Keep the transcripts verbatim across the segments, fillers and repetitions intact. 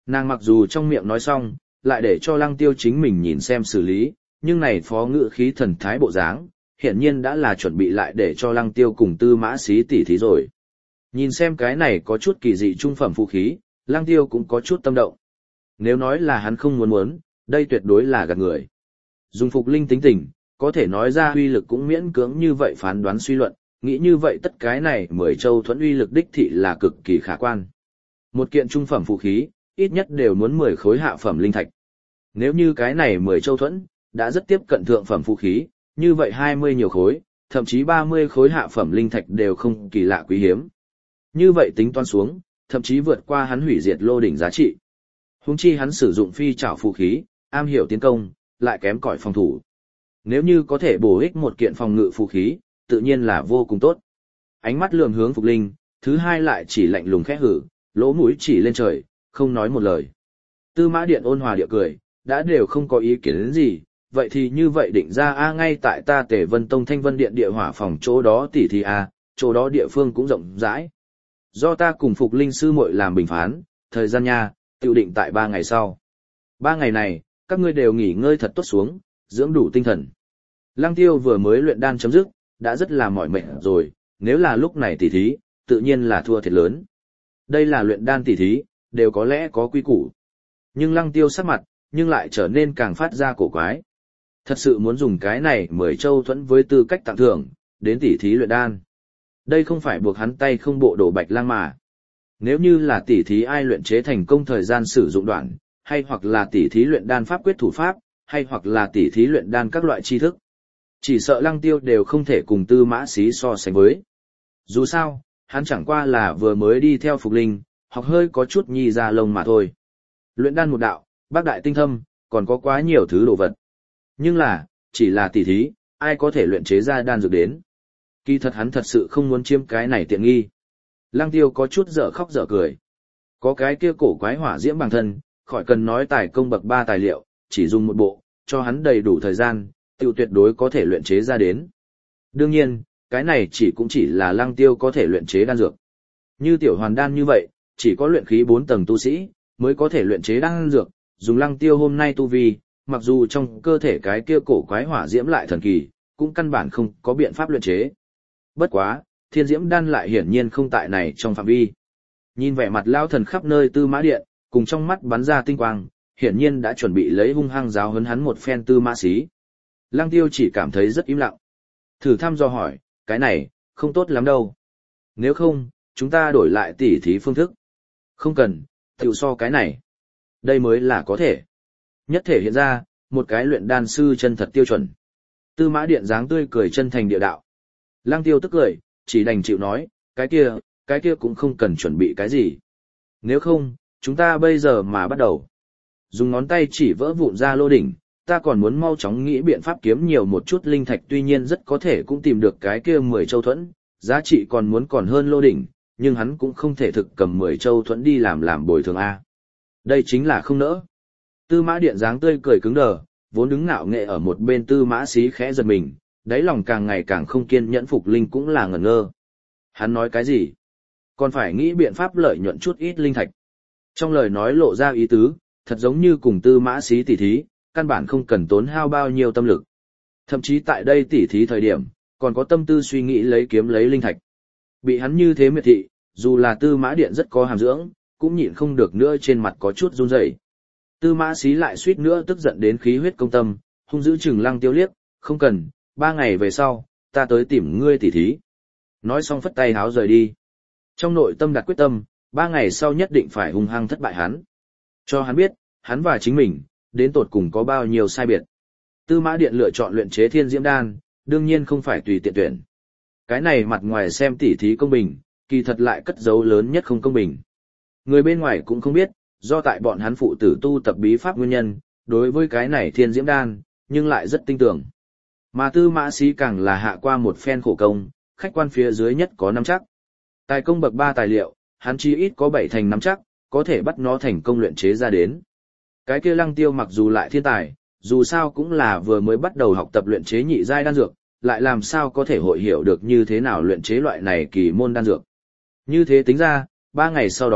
Nàng mặc dù trong miệng nói xong, lại để cho Lăng Tiêu chính mình nhìn xem xử lý, nhưng này phó ngự khí thần thái bộ dáng, hiển nhiên đã là chuẩn bị lại để cho Lăng Tiêu cùng Tư Mã Sĩ tỉ thí rồi. Nhìn xem cái này có chút kỳ dị trung phẩm phù khí, Lăng Tiêu cũng có chút tâm động. Nếu nói là hắn không muốn muốn, đây tuyệt đối là gạt người. Dùng Phục Linh tính tình, có thể nói ra uy lực cũng miễn cưỡng như vậy phán đoán suy luận, nghĩ như vậy tất cái này mười châu thuẫn uy lực đích thị là cực kỳ khả quan. Một kiện trung phẩm phù khí, ít nhất đều muốn mười khối hạ phẩm linh thạch. Nếu như cái này mười châu thuẫn, đã rất tiếp cận thượng phẩm phù khí, như vậy hai mươi nhiều khối, thậm chí ba mươi khối hạ phẩm linh thạch đều không kỳ lạ quý hiếm. Như vậy tính toán xuống, thậm chí vượt qua hắn hủy diệt lô đỉnh giá trị. Huống chi hắn sử dụng phi trảo phù khí, am hiểu tiến công, lại kém cỏi phòng thủ. Nếu như có thể bổ ích một kiện phòng ngự phù khí, tự nhiên là vô cùng tốt. Ánh mắt lườm hướng Phục Linh, thứ hai lại chỉ lạnh lùng khẽ hử, lỗ mũi chỉ lên trời, không nói một lời. Tư Mã Điện ôn hòa địa cười, đã đều không có ý kiến đến gì, vậy thì như vậy định ra a ngay tại ta Tề Vân Tông Thanh Vân Điện địa hỏa phòng chỗ đó tỉ thì a, chỗ đó địa phương cũng rộng rãi. Do ta cùng Phục Linh sư muội làm bình phán, thời gian nha, tiêu định tại ba ngày sau. Ba ngày này, các ngươi đều nghỉ ngơi thật tốt xuống, dưỡng đủ tinh thần. Lăng Tiêu vừa mới luyện đan chấm dứt, đã rất là mỏi mệt rồi, nếu là lúc này tỉ thí, tự nhiên là thua thiệt lớn. Đây là luyện đan tỉ thí, đều có lẽ có quy củ. Nhưng Lăng Tiêu sắc mặt, nhưng lại trở nên càng phát ra cổ quái. Thật sự muốn dùng cái này mười châu thuẫn với tư cách tặng thưởng, đến tỉ thí luyện đan. Đây không phải buộc hắn tay không bộ đổ bạch lang mà. Nếu như là tỉ thí ai luyện chế thành công thời gian sử dụng đoạn, hay hoặc là tỉ thí luyện đan pháp quyết thủ pháp, hay hoặc là tỉ thí luyện đan các loại tri thức. Chỉ sợ Lăng Tiêu đều không thể cùng Tư Mã Sĩ so sánh với. Dù sao, hắn chẳng qua là vừa mới đi theo Phục Linh, học hơi có chút nhi ra lông mà thôi. Luyện đan một đạo, bác đại tinh thâm, còn có quá nhiều thứ đồ vật. Nhưng là, chỉ là tỉ thí, ai có thể luyện chế ra đan dược đến. Kỳ thật hắn thật sự không muốn chiếm cái này tiện nghi. Lăng Tiêu có chút dở khóc dở cười. Có cái kia cổ quái hỏa diễm bằng thân, khỏi cần nói tài công bậc ba tài liệu, chỉ dùng một bộ, cho hắn đầy đủ thời gian, tiêu tuyệt đối có thể luyện chế ra đến. Đương nhiên, cái này chỉ cũng chỉ là Lăng Tiêu có thể luyện chế đan dược. Như tiểu hoàn đan như vậy, chỉ có luyện khí bốn tầng tu sĩ, mới có thể luyện chế đan dược, dùng Lăng Tiêu hôm nay tu vi, mặc dù trong cơ thể cái kia cổ quái hỏa diễm lại thần kỳ, cũng căn bản không có biện pháp luyện chế. Bất quá, thiên diễm đan lại hiển nhiên không tại này trong phạm vi. Nhìn vẻ mặt lao thần khắp nơi Tư Mã Điện, cùng trong mắt bắn ra tinh quang, hiển nhiên đã chuẩn bị lấy hung hăng giáo huấn hắn một phen Tư Mã Sĩ. Lăng Tiêu chỉ cảm thấy rất im lặng. Thử thăm dò hỏi, cái này, không tốt lắm đâu. Nếu không, chúng ta đổi lại tỉ thí phương thức. Không cần, tiểu so cái này. Đây mới là có thể. Nhất thể hiện ra, một cái luyện đan sư chân thật tiêu chuẩn. Tư Mã Điện dáng tươi cười chân thành địa đạo. Lăng Tiêu tức cười, chỉ đành chịu nói, cái kia, cái kia cũng không cần chuẩn bị cái gì. Nếu không, chúng ta bây giờ mà bắt đầu. Dùng ngón tay chỉ vỡ vụn ra lô đỉnh, ta còn muốn mau chóng nghĩ biện pháp kiếm nhiều một chút linh thạch, tuy nhiên rất có thể cũng tìm được cái kia mười châu thuẫn, giá trị còn muốn còn hơn lô đỉnh, nhưng hắn cũng không thể thực cầm mười châu thuẫn đi làm làm bồi thường A. Đây chính là không nỡ. Tư Mã Điện dáng tươi cười cứng đờ, vốn đứng ngạo nghệ ở một bên Tư Mã Sĩ khẽ giật mình, đáy lòng càng ngày càng không kiên nhẫn. Phục Linh cũng là ngẩn ngơ. Hắn nói cái gì? Còn phải nghĩ biện pháp lợi nhuận chút ít linh thạch. Trong lời nói lộ ra ý tứ, thật giống như cùng Tư Mã Sĩ tỉ thí, căn bản không cần tốn hao bao nhiêu tâm lực. Thậm chí tại đây tỉ thí thời điểm, còn có tâm tư suy nghĩ lấy kiếm lấy linh thạch. Bị hắn như thế miệt thị, dù là Tư Mã Điện rất có hàm dưỡng, cũng nhịn không được nữa, trên mặt có chút run rẩy. Tư Mã Sĩ lại suýt nữa tức giận đến khí huyết công tâm, hung dữ chừng Lăng Tiêu liếc, không cần, ba ngày về sau, ta tới tìm ngươi tỉ thí. Nói xong phất tay háo rời đi. Trong nội tâm đặt quyết tâm, ba ngày sau nhất định phải hung hăng thất bại hắn. Cho hắn biết, hắn và chính mình, đến tột cùng có bao nhiêu sai biệt. Tư Mã Điện lựa chọn luyện chế thiên diễm đan, đương nhiên không phải tùy tiện tuyển. Cái này mặt ngoài xem tỉ thí công bình, kỳ thật lại cất giấu lớn nhất không công bình. Người bên ngoài cũng không biết, do tại bọn hắn phụ tử tu tập bí pháp nguyên nhân, đối với cái này thiên diễm đan, nhưng lại rất tin tưởng. Mà Tư Mã Sĩ càng là hạ qua một phen khổ công, khách quan phía dưới nhất có nắm chắc. Tài công bậc ba tài liệu, hắn chi ít có bảy thành nắm chắc, có thể bắt nó thành công luyện chế ra đến. Cái kia Lăng Tiêu mặc dù lại thiên tài, dù sao cũng là vừa mới bắt đầu học tập luyện chế nhị giai đan dược, lại làm sao có thể hội hiểu được như thế nào luyện chế loại này kỳ môn đan dược. Như thế tính ra, ba ngày sau đó,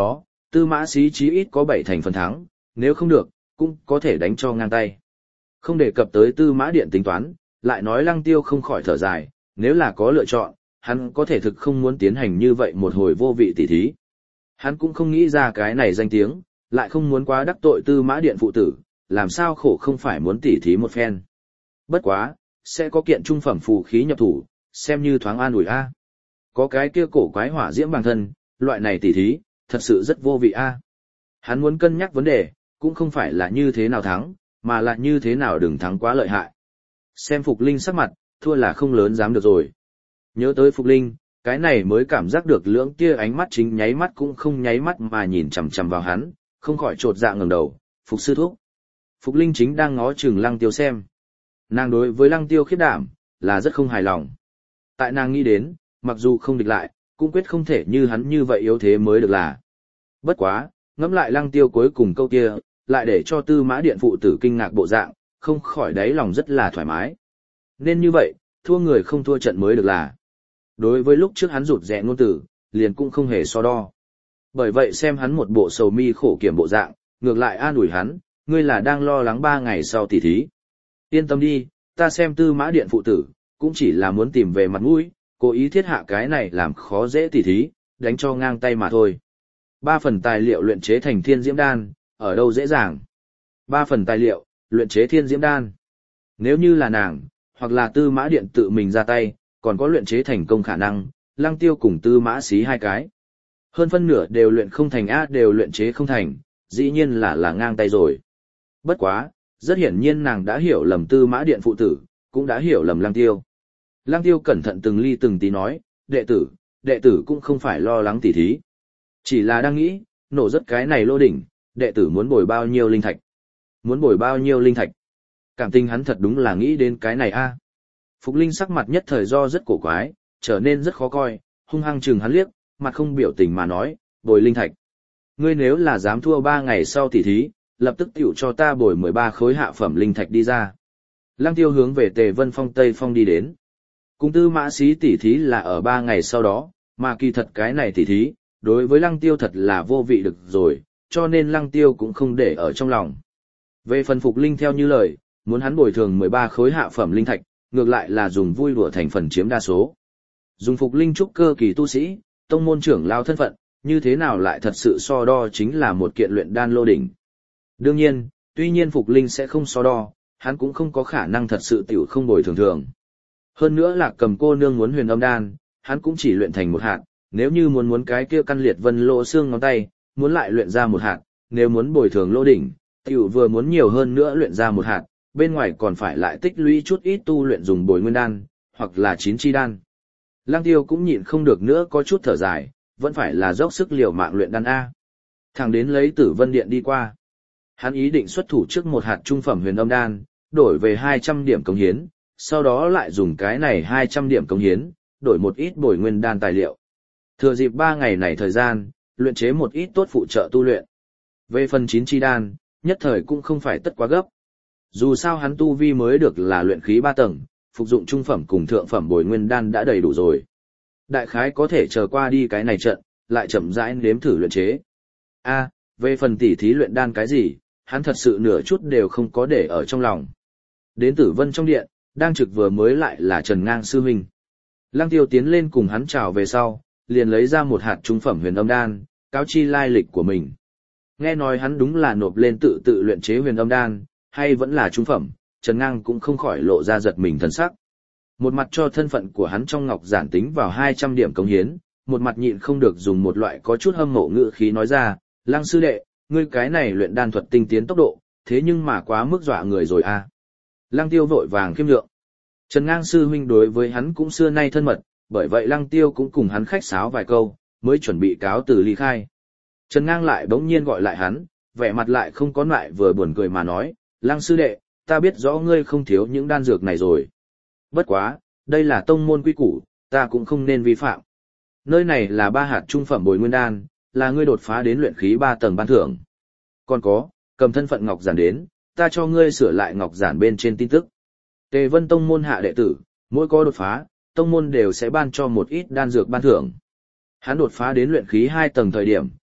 Tư Mã Sĩ chí ít có bảy thành phần thắng, nếu không được, cũng có thể đánh cho ngang tay. Không đề cập tới Tư Mã Điện tính toán, lại nói Lăng Tiêu không khỏi thở dài, nếu là có lựa chọn, hắn có thể thực không muốn tiến hành như vậy một hồi vô vị tỉ thí. Hắn cũng không nghĩ ra cái này danh tiếng, lại không muốn quá đắc tội Tư Mã Điện phụ tử, làm sao khổ không phải muốn tỉ thí một phen. Bất quá, sẽ có kiện trung phẩm phù khí nhập thủ, xem như thoáng an ủi a. Có cái kia cổ quái hỏa diễm bằng thân, loại này tỉ thí, thật sự rất vô vị a. Hắn muốn cân nhắc vấn đề, cũng không phải là như thế nào thắng, mà là như thế nào đừng thắng quá lợi hại. Xem Phục Linh sắc mặt, thua là không lớn dám được rồi. Nhớ tới Phục Linh, cái này mới cảm giác được lưỡng kia ánh mắt chính nháy mắt cũng không nháy mắt mà nhìn chằm chằm vào hắn, không khỏi trột dạ ngẩng đầu, Phục sư thúc. Phục Linh chính đang ngó chừng Lăng Tiêu xem. Nàng đối với Lăng Tiêu khiếp đảm, là rất không hài lòng. Tại nàng nghĩ đến, mặc dù không địch lại, cũng quyết không thể như hắn như vậy yếu thế mới được là. Bất quá, ngẫm lại Lăng Tiêu cuối cùng câu kia, lại để cho Tư Mã Điện phụ tử kinh ngạc bộ dạng, không khỏi đáy lòng rất là thoải mái. Nên như vậy, thua người không thua trận mới được là. Đối với lúc trước hắn rụt rẽ ngôn tử, liền cũng không hề so đo. Bởi vậy xem hắn một bộ sầu mi khổ kiểm bộ dạng, ngược lại an ủi hắn, ngươi là đang lo lắng ba ngày sau tỉ thí. Yên tâm đi, ta xem Tư Mã Điện phụ tử, cũng chỉ là muốn tìm về mặt mũi, cố ý thiết hạ cái này làm khó dễ tỉ thí, đánh cho ngang tay mà thôi. Ba phần tài liệu luyện chế thành thiên diễm đan, ở đâu dễ dàng. Ba phần tài liệu, luyện chế thiên diễm đan. Nếu như là nàng, hoặc là Tư Mã Điện tự mình ra tay, còn có luyện chế thành công khả năng, Lăng Tiêu cùng Tư Mã Xí hai cái. Hơn phân nửa đều luyện không thành á đều luyện chế không thành, dĩ nhiên là là ngang tay rồi. Bất quá, rất hiển nhiên nàng đã hiểu lầm Tư Mã Điện phụ tử, cũng đã hiểu lầm Lăng Tiêu. Lăng Tiêu cẩn thận từng ly từng tí nói, đệ tử, đệ tử cũng không phải lo lắng tỉ thí. Chỉ là đang nghĩ, nổ rất cái này lô đỉnh, đệ tử muốn bồi bao nhiêu linh thạch. Muốn bồi bao nhiêu linh thạch. Cảm tình hắn thật đúng là nghĩ đến cái này a. Phục Linh sắc mặt nhất thời do rất cổ quái, trở nên rất khó coi, hung hăng chừng hắn liếc, mặt không biểu tình mà nói, bồi linh thạch. Ngươi nếu là dám thua ba ngày sau tỉ thí, lập tức tiểu cho ta bồi mười ba khối hạ phẩm linh thạch đi ra. Lăng Tiêu hướng về Tề Vân Phong Tây Phong đi đến. Cùng Tư Mã Xí tỉ thí là ở ba ngày sau đó, mà kỳ thật cái này tỉ thí, đối với Lăng Tiêu thật là vô vị được rồi, cho nên Lăng Tiêu cũng không để ở trong lòng. Về phần Phục Linh theo như lời, muốn hắn bồi thường mười ba khối hạ phẩm linh thạch, ngược lại là dùng vui đùa thành phần chiếm đa số. Dùng Phục Linh trúc cơ kỳ tu sĩ, tông môn trưởng lao thân phận, như thế nào lại thật sự so đo chính là một kiện luyện đan lô đỉnh. Đương nhiên, tuy nhiên Phục Linh sẽ không so đo, hắn cũng không có khả năng thật sự tiểu không bồi thường thường. Hơn nữa là cầm cô nương muốn huyền âm đan, hắn cũng chỉ luyện thành một hạt, nếu như muốn muốn cái kia căn liệt vân lỗ xương ngón tay, muốn lại luyện ra một hạt, nếu muốn bồi thường lô đỉnh, tiểu vừa muốn nhiều hơn nữa luyện ra một hạt, bên ngoài còn phải lại tích lũy chút ít tu luyện dùng bồi nguyên đan, hoặc là chín chi đan. Lăng Tiêu cũng nhịn không được nữa có chút thở dài, vẫn phải là dốc sức liều mạng luyện đan A. Thằng đến lấy Tử Vân Điện đi qua. Hắn ý định xuất thủ trước một hạt trung phẩm huyền âm đan, đổi về hai trăm điểm cống hiến, sau đó lại dùng cái này hai trăm điểm cống hiến, đổi một ít bồi nguyên đan tài liệu. Thừa dịp ba ngày này thời gian, luyện chế một ít tốt phụ trợ tu luyện. Về phần chín chi đan, nhất thời cũng không phải tất quá gấp. Dù sao hắn tu vi mới được là luyện khí ba tầng, phục dụng trung phẩm cùng thượng phẩm bồi nguyên đan đã đầy đủ rồi. Đại khái có thể chờ qua đi cái này trận, lại chậm rãi nếm thử luyện chế. A, về phần tỉ thí luyện đan cái gì, hắn thật sự nửa chút đều không có để ở trong lòng. Đến Tử Vân trong điện, đang trực vừa mới lại là Trần Ngang sư huynh. Lăng Tiêu tiến lên cùng hắn chào về sau, liền lấy ra một hạt trung phẩm huyền âm đan, cáo chi lai lịch của mình. Nghe nói hắn đúng là nộp lên tự tự luyện chế huyền âm đan, hay vẫn là trung phẩm, Trần Ngang cũng không khỏi lộ ra giật mình thần sắc. Một mặt cho thân phận của hắn trong ngọc giản tính vào hai trăm điểm cống hiến, một mặt nhịn không được dùng một loại có chút hâm mộ ngữ khí nói ra, Lăng sư đệ, ngươi cái này luyện đan thuật tinh tiến tốc độ, thế nhưng mà quá mức dọa người rồi a. À. Lăng Tiêu vội vàng khiêm nhượng. Trần Ngang sư huynh đối với hắn cũng xưa nay thân mật, bởi vậy Lăng Tiêu cũng cùng hắn khách sáo vài câu, mới chuẩn bị cáo từ ly khai. Trần Ngang lại bỗng nhiên gọi lại hắn, vẻ mặt lại không có lại vừa buồn cười mà nói, Lăng sư đệ, ta biết rõ ngươi không thiếu những đan dược này rồi. Bất quá, đây là tông môn quy củ, ta cũng không nên vi phạm. Nơi này là ba hạt trung phẩm bồi nguyên đan, là ngươi đột phá đến luyện khí ba tầng ban thưởng. Còn có, cầm thân phận ngọc giản đến, ta cho ngươi sửa lại ngọc giản bên trên tin tức. Tề Vân tông môn hạ đệ tử, mỗi có đột phá, tông môn đều sẽ ban cho một ít đan dược ban thưởng. Hắn đột phá đến luyện khí hai tầng thời điểm,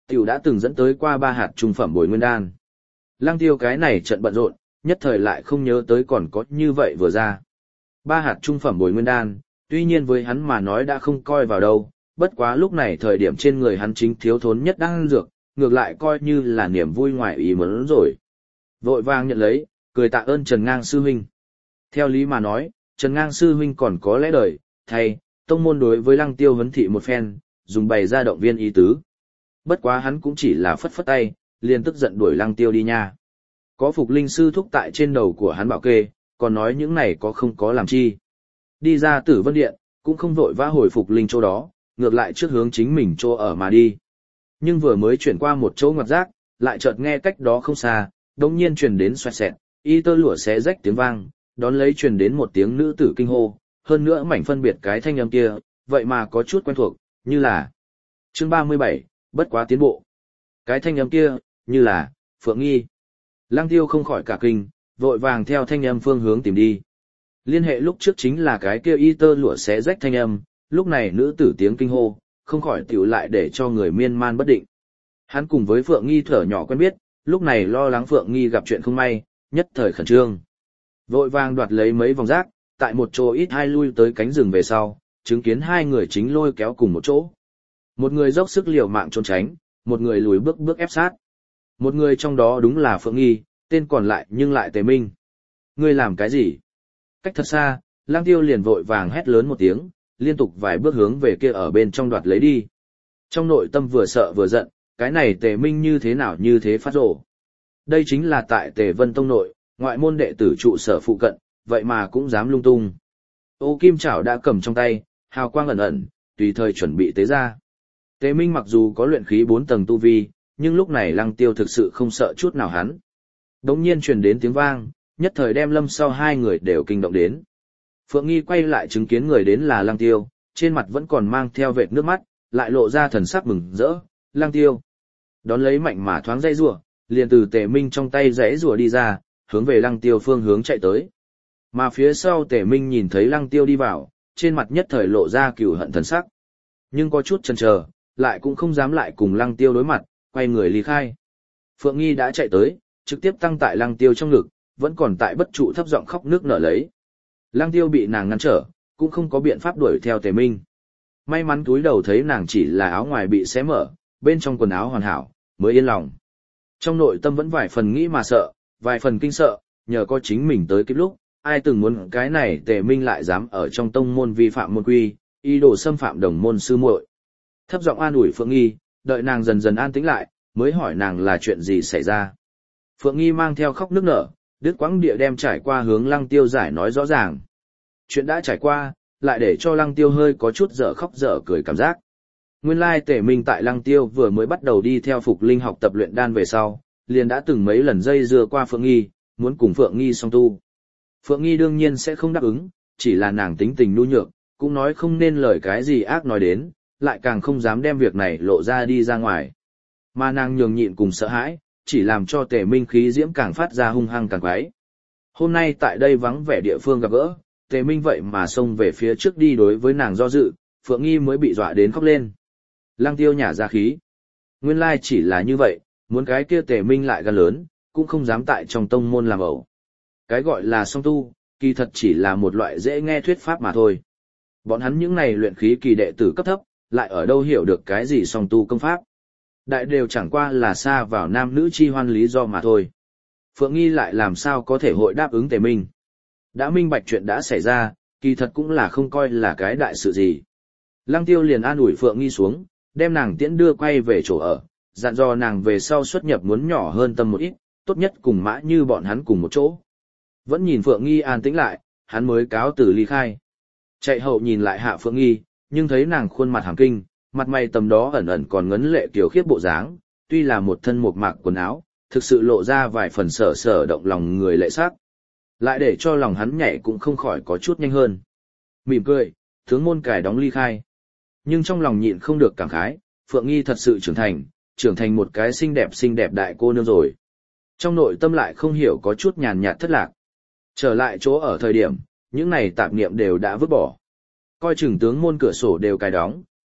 tiểu đã từng dẫn tới qua ba hạt trung phẩm bồi nguyên đan. Lăng Tiêu cái này trận bận rộn, nhất thời lại không nhớ tới còn có như vậy vừa ra. Ba hạt trung phẩm bồi nguyên đan, tuy nhiên với hắn mà nói đã không coi vào đâu, bất quá lúc này thời điểm trên người hắn chính thiếu thốn nhất đang dược, ngược lại coi như là niềm vui ngoài ý muốn rồi. Vội vàng nhận lấy, cười tạ ơn Trần Ngang sư huynh. Theo lý mà nói, Trần Ngang sư huynh còn có lẽ đời, thay, tông môn đối với Lăng Tiêu huấn thị một phen, dùng bày ra động viên ý tứ. Bất quá hắn cũng chỉ là phất phất tay, liền tức giận đuổi Lăng Tiêu đi nha. Có Phục Linh sư thúc tại trên đầu của hắn bảo kê, còn nói những này có không có làm chi. Đi ra Tử Vân Điện, cũng không vội vã hồi Phục Linh chỗ đó, ngược lại trước hướng chính mình chỗ ở mà đi. Nhưng vừa mới chuyển qua một chỗ ngoặt rác, lại chợt nghe cách đó không xa, đột nhiên truyền đến xoẹt xẹt, y tơ lụa xé rách tiếng vang, đón lấy truyền đến một tiếng nữ tử kinh hô, hơn nữa mảnh phân biệt cái thanh âm kia, vậy mà có chút quen thuộc, như là chương ba mươi bảy, bất quá tiến bộ. Cái thanh âm kia, như là Phượng Nghi. Lăng Tiêu không khỏi cả kinh, vội vàng theo thanh âm phương hướng tìm đi. Liên hệ lúc trước chính là cái kia y tơ lụa xé rách thanh âm, lúc này nữ tử tiếng kinh hô, không khỏi tiểu lại để cho người miên man bất định. Hắn cùng với Phượng Nghi thở nhỏ quen biết, lúc này lo lắng Phượng Nghi gặp chuyện không may, nhất thời khẩn trương. Vội vàng đoạt lấy mấy vòng rác, tại một chỗ ít hai lui tới cánh rừng về sau, chứng kiến hai người chính lôi kéo cùng một chỗ. Một người dốc sức liều mạng trốn tránh, một người lùi bước bước ép sát. Một người trong đó đúng là Phượng Nghi, tên còn lại nhưng lại Tề Minh. Ngươi làm cái gì? Cách thật xa, Lang Tiêu liền vội vàng hét lớn một tiếng, liên tục vài bước hướng về kia ở bên trong đoạt lấy đi. Trong nội tâm vừa sợ vừa giận, cái này Tề Minh như thế nào như thế phát rồ. Đây chính là tại Tề Vân Tông nội, ngoại môn đệ tử trụ sở phụ cận, vậy mà cũng dám lung tung. Ô kim chảo đã cầm trong tay, hào quang ẩn ẩn, tùy thời chuẩn bị tế ra. Tề Minh mặc dù có luyện khí bốn tầng tu vi, nhưng lúc này Lăng Tiêu thực sự không sợ chút nào hắn. Đống nhiên truyền đến tiếng vang, nhất thời đem lâm sau hai người đều kinh động đến. Phượng Nghi quay lại chứng kiến người đến là Lăng Tiêu, trên mặt vẫn còn mang theo vệt nước mắt, lại lộ ra thần sắc mừng rỡ. Lăng Tiêu đón lấy mạnh mà thoáng dây rùa, liền từ Tề Minh trong tay dãy rùa đi ra, hướng về Lăng Tiêu phương hướng chạy tới. Mà phía sau Tề Minh nhìn thấy Lăng Tiêu đi vào, trên mặt nhất thời lộ ra cừu hận thần sắc. Nhưng có chút chần chờ, lại cũng không dám lại cùng Lăng Tiêu đối mặt, quay người ly khai. Phượng Nghi đã chạy tới, trực tiếp tăng tại Lăng Tiêu trong ngực, vẫn còn tại bất trụ thấp giọng khóc nước nở lấy. Lăng Tiêu bị nàng ngăn trở, cũng không có biện pháp đuổi theo Tề Minh. May mắn túi đầu thấy nàng chỉ là áo ngoài bị xé mở, bên trong quần áo hoàn hảo, mới yên lòng. Trong nội tâm vẫn vài phần nghĩ mà sợ, vài phần kinh sợ, nhờ có chính mình tới kịp lúc, ai từng muốn cái này Tề Minh lại dám ở trong tông môn vi phạm môn quy, ý đồ xâm phạm đồng môn sư muội. Thấp giọng an ủi Phượng Nghi, đợi nàng dần dần an tĩnh lại, mới hỏi nàng là chuyện gì xảy ra. Phượng Nghi mang theo khóc nức nở, đứt quãng địa đem trải qua hướng Lăng Tiêu giải nói rõ ràng. Chuyện đã trải qua, lại để cho Lăng Tiêu hơi có chút dở khóc dở cười cảm giác. Nguyên lai Tề Minh tại Lăng Tiêu vừa mới bắt đầu đi theo Phục Linh học tập luyện đan về sau, liền đã từng mấy lần dây dưa qua Phượng Nghi, muốn cùng Phượng Nghi song tu. Phượng Nghi đương nhiên sẽ không đáp ứng, chỉ là nàng tính tình nhu nhược, cũng nói không nên lời cái gì ác nói đến, lại càng không dám đem việc này lộ ra đi ra ngoài. Mà nàng nhường nhịn cùng sợ hãi, chỉ làm cho Tề Minh khí diễm càng phát ra hung hăng càng quái. Hôm nay tại đây vắng vẻ địa phương gặp gỡ, Tề Minh vậy mà xông về phía trước đi đối với nàng do dự, Phượng Nghi mới bị dọa đến khóc lên. Lăng Tiêu nhả ra khí. Nguyên lai chỉ là như vậy, muốn cái kia Tề Minh lại gan lớn, cũng không dám tại trong tông môn làm ẩu. Cái gọi là song tu, kỳ thật chỉ là một loại dễ nghe thuyết pháp mà thôi. Bọn hắn những này luyện khí kỳ đệ tử cấp thấp, lại ở đâu hiểu được cái gì song tu công pháp. Đại đều chẳng qua là xa vào nam nữ chi hoan lý do mà thôi. Phượng Nghi lại làm sao có thể hội đáp ứng Tề Minh. Đã minh bạch chuyện đã xảy ra, kỳ thật cũng là không coi là cái đại sự gì. Lăng Tiêu liền an ủi Phượng Nghi xuống, đem nàng tiễn đưa quay về chỗ ở, dặn dò nàng về sau xuất nhập muốn nhỏ hơn tâm một ít, tốt nhất cùng Mã Như bọn hắn cùng một chỗ. Vẫn nhìn Phượng Nghi an tĩnh lại, hắn mới cáo từ ly khai. Chạy hậu nhìn lại hạ Phượng Nghi, nhưng thấy nàng khuôn mặt hàm kinh, mặt mày tầm đó ẩn ẩn còn ngấn lệ kiều khiếp bộ dáng, tuy là một thân mộc mạc quần áo, thực sự lộ ra vài phần sở sở động lòng người lệ sắc. Lại để cho lòng hắn nhảy cũng không khỏi có chút nhanh hơn. Mỉm cười, tướng môn cài đóng ly khai. Nhưng trong lòng nhịn không được cảm khái, Phượng Nghi thật sự trưởng thành, trưởng thành một cái xinh đẹp xinh đẹp đại cô nương rồi. Trong nội tâm lại không hiểu có chút nhàn nhạt thất lạc. Trở lại chỗ ở thời điểm, những này tạp niệm đều đã vứt bỏ. Coi chừng tướng môn cửa sổ đều cài đóng,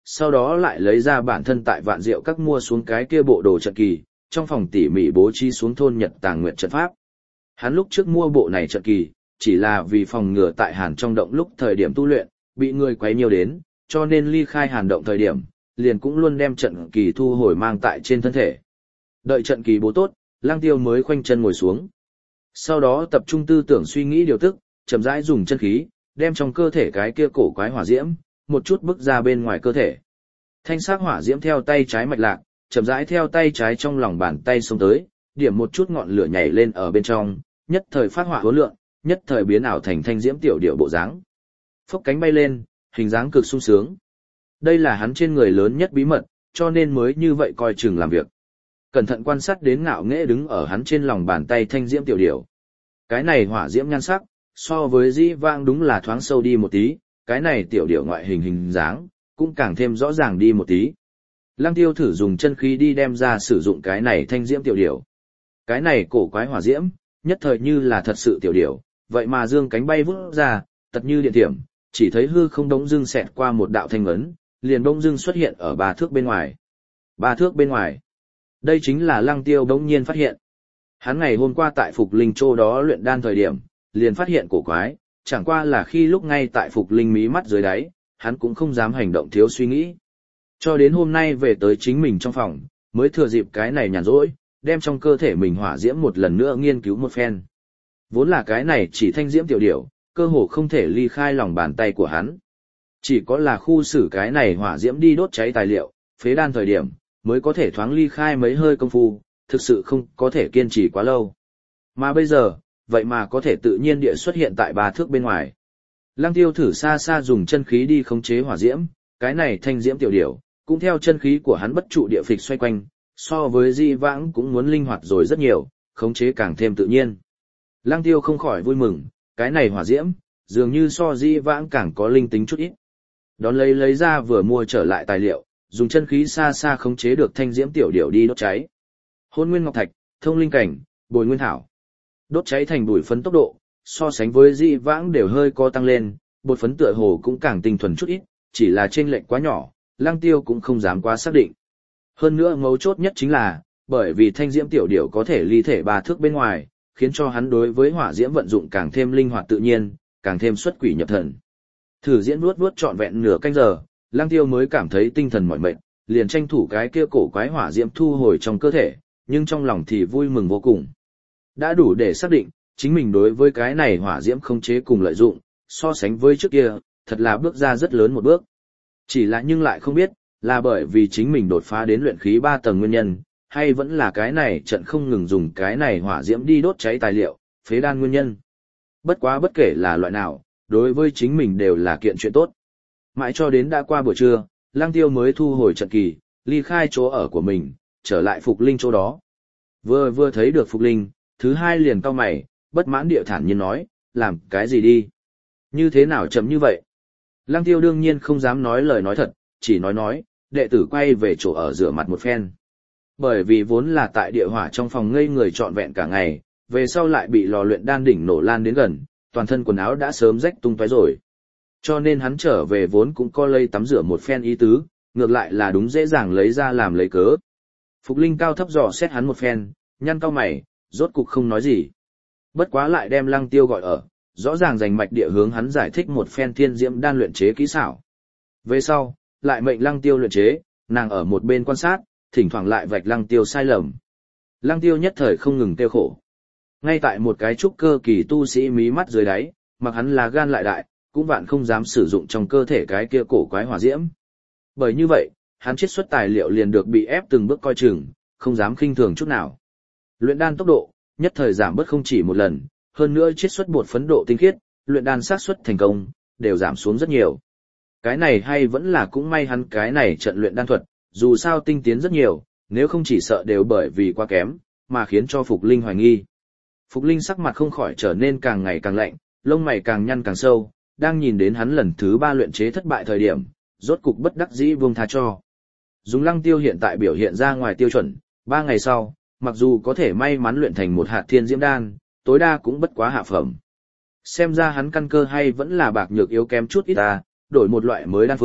sau đó lại lấy ra bản thân tại Vạn Diệu Các mua xuống cái kia bộ đồ trận kỳ, trong phòng tỉ mỉ bố trí xuống thôn Nhật Tàng Nguyệt trận pháp. Hắn lúc trước mua bộ này trận kỳ, chỉ là vì phòng ngừa tại Hàn trong động lúc thời điểm tu luyện, bị người quấy nhiều đến, cho nên ly khai Hàn động thời điểm, liền cũng luôn đem trận kỳ thu hồi mang tại trên thân thể. Đợi trận kỳ bố tốt, Lăng Tiêu mới khoanh chân ngồi xuống. Sau đó tập trung tư tưởng suy nghĩ điều tức, chậm rãi dùng chân khí, đem trong cơ thể cái kia cổ quái hỏa diễm, một chút bức ra bên ngoài cơ thể. Thanh sắc hỏa diễm theo tay trái mạch lạc, chậm rãi theo tay trái trong lòng bàn tay xông tới, điểm một chút ngọn lửa nhảy lên ở bên trong, nhất thời phát hỏa hỗn lượng, nhất thời biến ảo thành thanh diễm tiểu điệu bộ dáng. Phốc cánh bay lên, hình dáng cực sung sướng. Đây là hắn trên người lớn nhất bí mật, cho nên mới như vậy coi chừng làm việc. Cẩn thận quan sát đến ngạo nghễ đứng ở hắn trên lòng bàn tay thanh diễm tiểu điểu. Cái này hỏa diễm nhan sắc, so với dĩ vãng đúng là thoáng sâu đi một tí, cái này tiểu điểu ngoại hình hình dáng, cũng càng thêm rõ ràng đi một tí. Lăng Tiêu thử dùng chân khí đi đem ra sử dụng cái này thanh diễm tiểu điểu. Cái này cổ quái hỏa diễm, nhất thời như là thật sự tiểu điểu, vậy mà dương cánh bay vút ra, tật như điện thiểm, chỉ thấy hư không đống dưng xẹt qua một đạo thanh ấn, liền đống dưng xuất hiện ở ba thước bên ngoài. Ba thước bên ngoài. Đây chính là Lăng Tiêu đống nhiên phát hiện. Hắn ngày hôm qua tại Phục Linh Châu đó luyện đan thời điểm, liền phát hiện cổ quái, chẳng qua là khi lúc ngay tại Phục Linh mí mắt dưới đáy, hắn cũng không dám hành động thiếu suy nghĩ. Cho đến hôm nay về tới chính mình trong phòng, mới thừa dịp cái này nhàn rỗi, đem trong cơ thể mình hỏa diễm một lần nữa nghiên cứu một phen. Vốn là cái này chỉ thanh diễm tiểu điểu, cơ hồ không thể ly khai lòng bàn tay của hắn. Chỉ có là khu xử cái này hỏa diễm đi đốt cháy tài liệu, phế đan thời điểm, mới có thể thoáng ly khai mấy hơi công phu, thực sự không có thể kiên trì quá lâu. Mà bây giờ, vậy mà có thể tự nhiên địa xuất hiện tại ba thước bên ngoài. Lăng Tiêu thử xa xa dùng chân khí đi khống chế hỏa diễm, cái này thanh diễm tiểu điểu, cũng theo chân khí của hắn bất trụ địa phịch xoay quanh, so với di vãng cũng muốn linh hoạt rồi rất nhiều, khống chế càng thêm tự nhiên. Lăng Tiêu không khỏi vui mừng, cái này hỏa diễm, dường như so di vãng càng có linh tính chút ít. Đón lấy lấy ra vừa mua trở lại tài liệu, dùng chân khí xa xa khống chế được thanh diễm tiểu điểu đi đốt cháy. Hôn nguyên ngọc thạch, thông linh cảnh, bồi nguyên thảo. Đốt cháy thành bụi phấn tốc độ, so sánh với di vãng đều hơi co tăng lên, bột phấn tựa hồ cũng càng tinh thuần chút ít, chỉ là chênh lệch quá nhỏ, Lăng Tiêu cũng không dám quá xác định. Hơn nữa mấu chốt nhất chính là, bởi vì thanh diễm tiểu điểu có thể ly thể ba thước bên ngoài, khiến cho hắn đối với hỏa diễm vận dụng càng thêm linh hoạt tự nhiên, càng thêm xuất quỷ nhập thần. Thử diễn vuốt vuốt trọn vẹn nửa canh giờ, Lăng Tiêu mới cảm thấy tinh thần mỏi mệt, liền tranh thủ cái kia cổ quái hỏa diễm thu hồi trong cơ thể, nhưng trong lòng thì vui mừng vô cùng. Đã đủ để xác định, chính mình đối với cái này hỏa diễm không chế cùng lợi dụng, so sánh với trước kia, thật là bước ra rất lớn một bước. Chỉ là nhưng lại không biết, là bởi vì chính mình đột phá đến luyện khí ba tầng nguyên nhân, hay vẫn là cái này trận không ngừng dùng cái này hỏa diễm đi đốt cháy tài liệu, phế đan nguyên nhân. Bất quá bất kể là loại nào, đối với chính mình đều là kiện chuyện tốt. Mãi cho đến đã qua buổi trưa, Lăng Tiêu mới thu hồi trận kỳ, ly khai chỗ ở của mình, trở lại Phục Linh chỗ đó. Vừa vừa thấy được Phục Linh, thứ hai liền cau mày, bất mãn địa thản nhiên nói, làm cái gì đi? Như thế nào chậm như vậy? Lăng Tiêu đương nhiên không dám nói lời nói thật, chỉ nói nói, đệ tử quay về chỗ ở rửa mặt một phen. Bởi vì vốn là tại địa hỏa trong phòng ngây người trọn vẹn cả ngày, về sau lại bị lò luyện đan đỉnh nổ lan đến gần, toàn thân quần áo đã sớm rách tung tóe rồi. Cho nên hắn trở về vốn cũng có lây tắm rửa một phen ý tứ, ngược lại là đúng dễ dàng lấy ra làm lấy cớ. Phục Linh cao thấp dò xét hắn một phen, nhăn cau mày, rốt cục không nói gì. Bất quá lại đem Lăng Tiêu gọi ở, rõ ràng rành mạch địa hướng hắn giải thích một phen thiên diễm đan luyện chế kỹ xảo. Về sau, lại mệnh Lăng Tiêu luyện chế, nàng ở một bên quan sát, thỉnh thoảng lại vạch Lăng Tiêu sai lầm. Lăng Tiêu nhất thời không ngừng tiêu khổ. Ngay tại một cái trúc cơ kỳ tu sĩ mí mắt dưới đáy, mặc hắn là gan lại đại, cũng vạn không dám sử dụng trong cơ thể cái kia cổ quái hỏa diễm. Bởi như vậy, hắn chiết xuất tài liệu liền được bị ép từng bước coi chừng, không dám khinh thường chút nào. Luyện đan tốc độ, nhất thời giảm bớt không chỉ một lần, hơn nữa chiết xuất bột phấn độ tinh khiết, luyện đan xác suất thành công, đều giảm xuống rất nhiều. Cái này hay vẫn là cũng may hắn cái này trận luyện đan thuật, dù sao tinh tiến rất nhiều, nếu không chỉ sợ đều bởi vì quá kém, mà khiến cho Phục Linh hoài nghi. Phục Linh sắc mặt không khỏi trở nên càng ngày càng lạnh, lông mày càng nhăn càng sâu, đang nhìn đến hắn lần thứ ba luyện chế thất bại thời điểm, rốt cục bất đắc dĩ buông tha cho. Dùng Lăng Tiêu hiện tại biểu hiện ra ngoài tiêu chuẩn, ba ngày sau, mặc dù có thể may mắn luyện thành một hạt thiên diễm đan, tối đa cũng bất quá hạ phẩm. Xem ra hắn căn cơ hay vẫn là bạc nhược yếu kém chút ít ta, đổi một loại mới đan phương,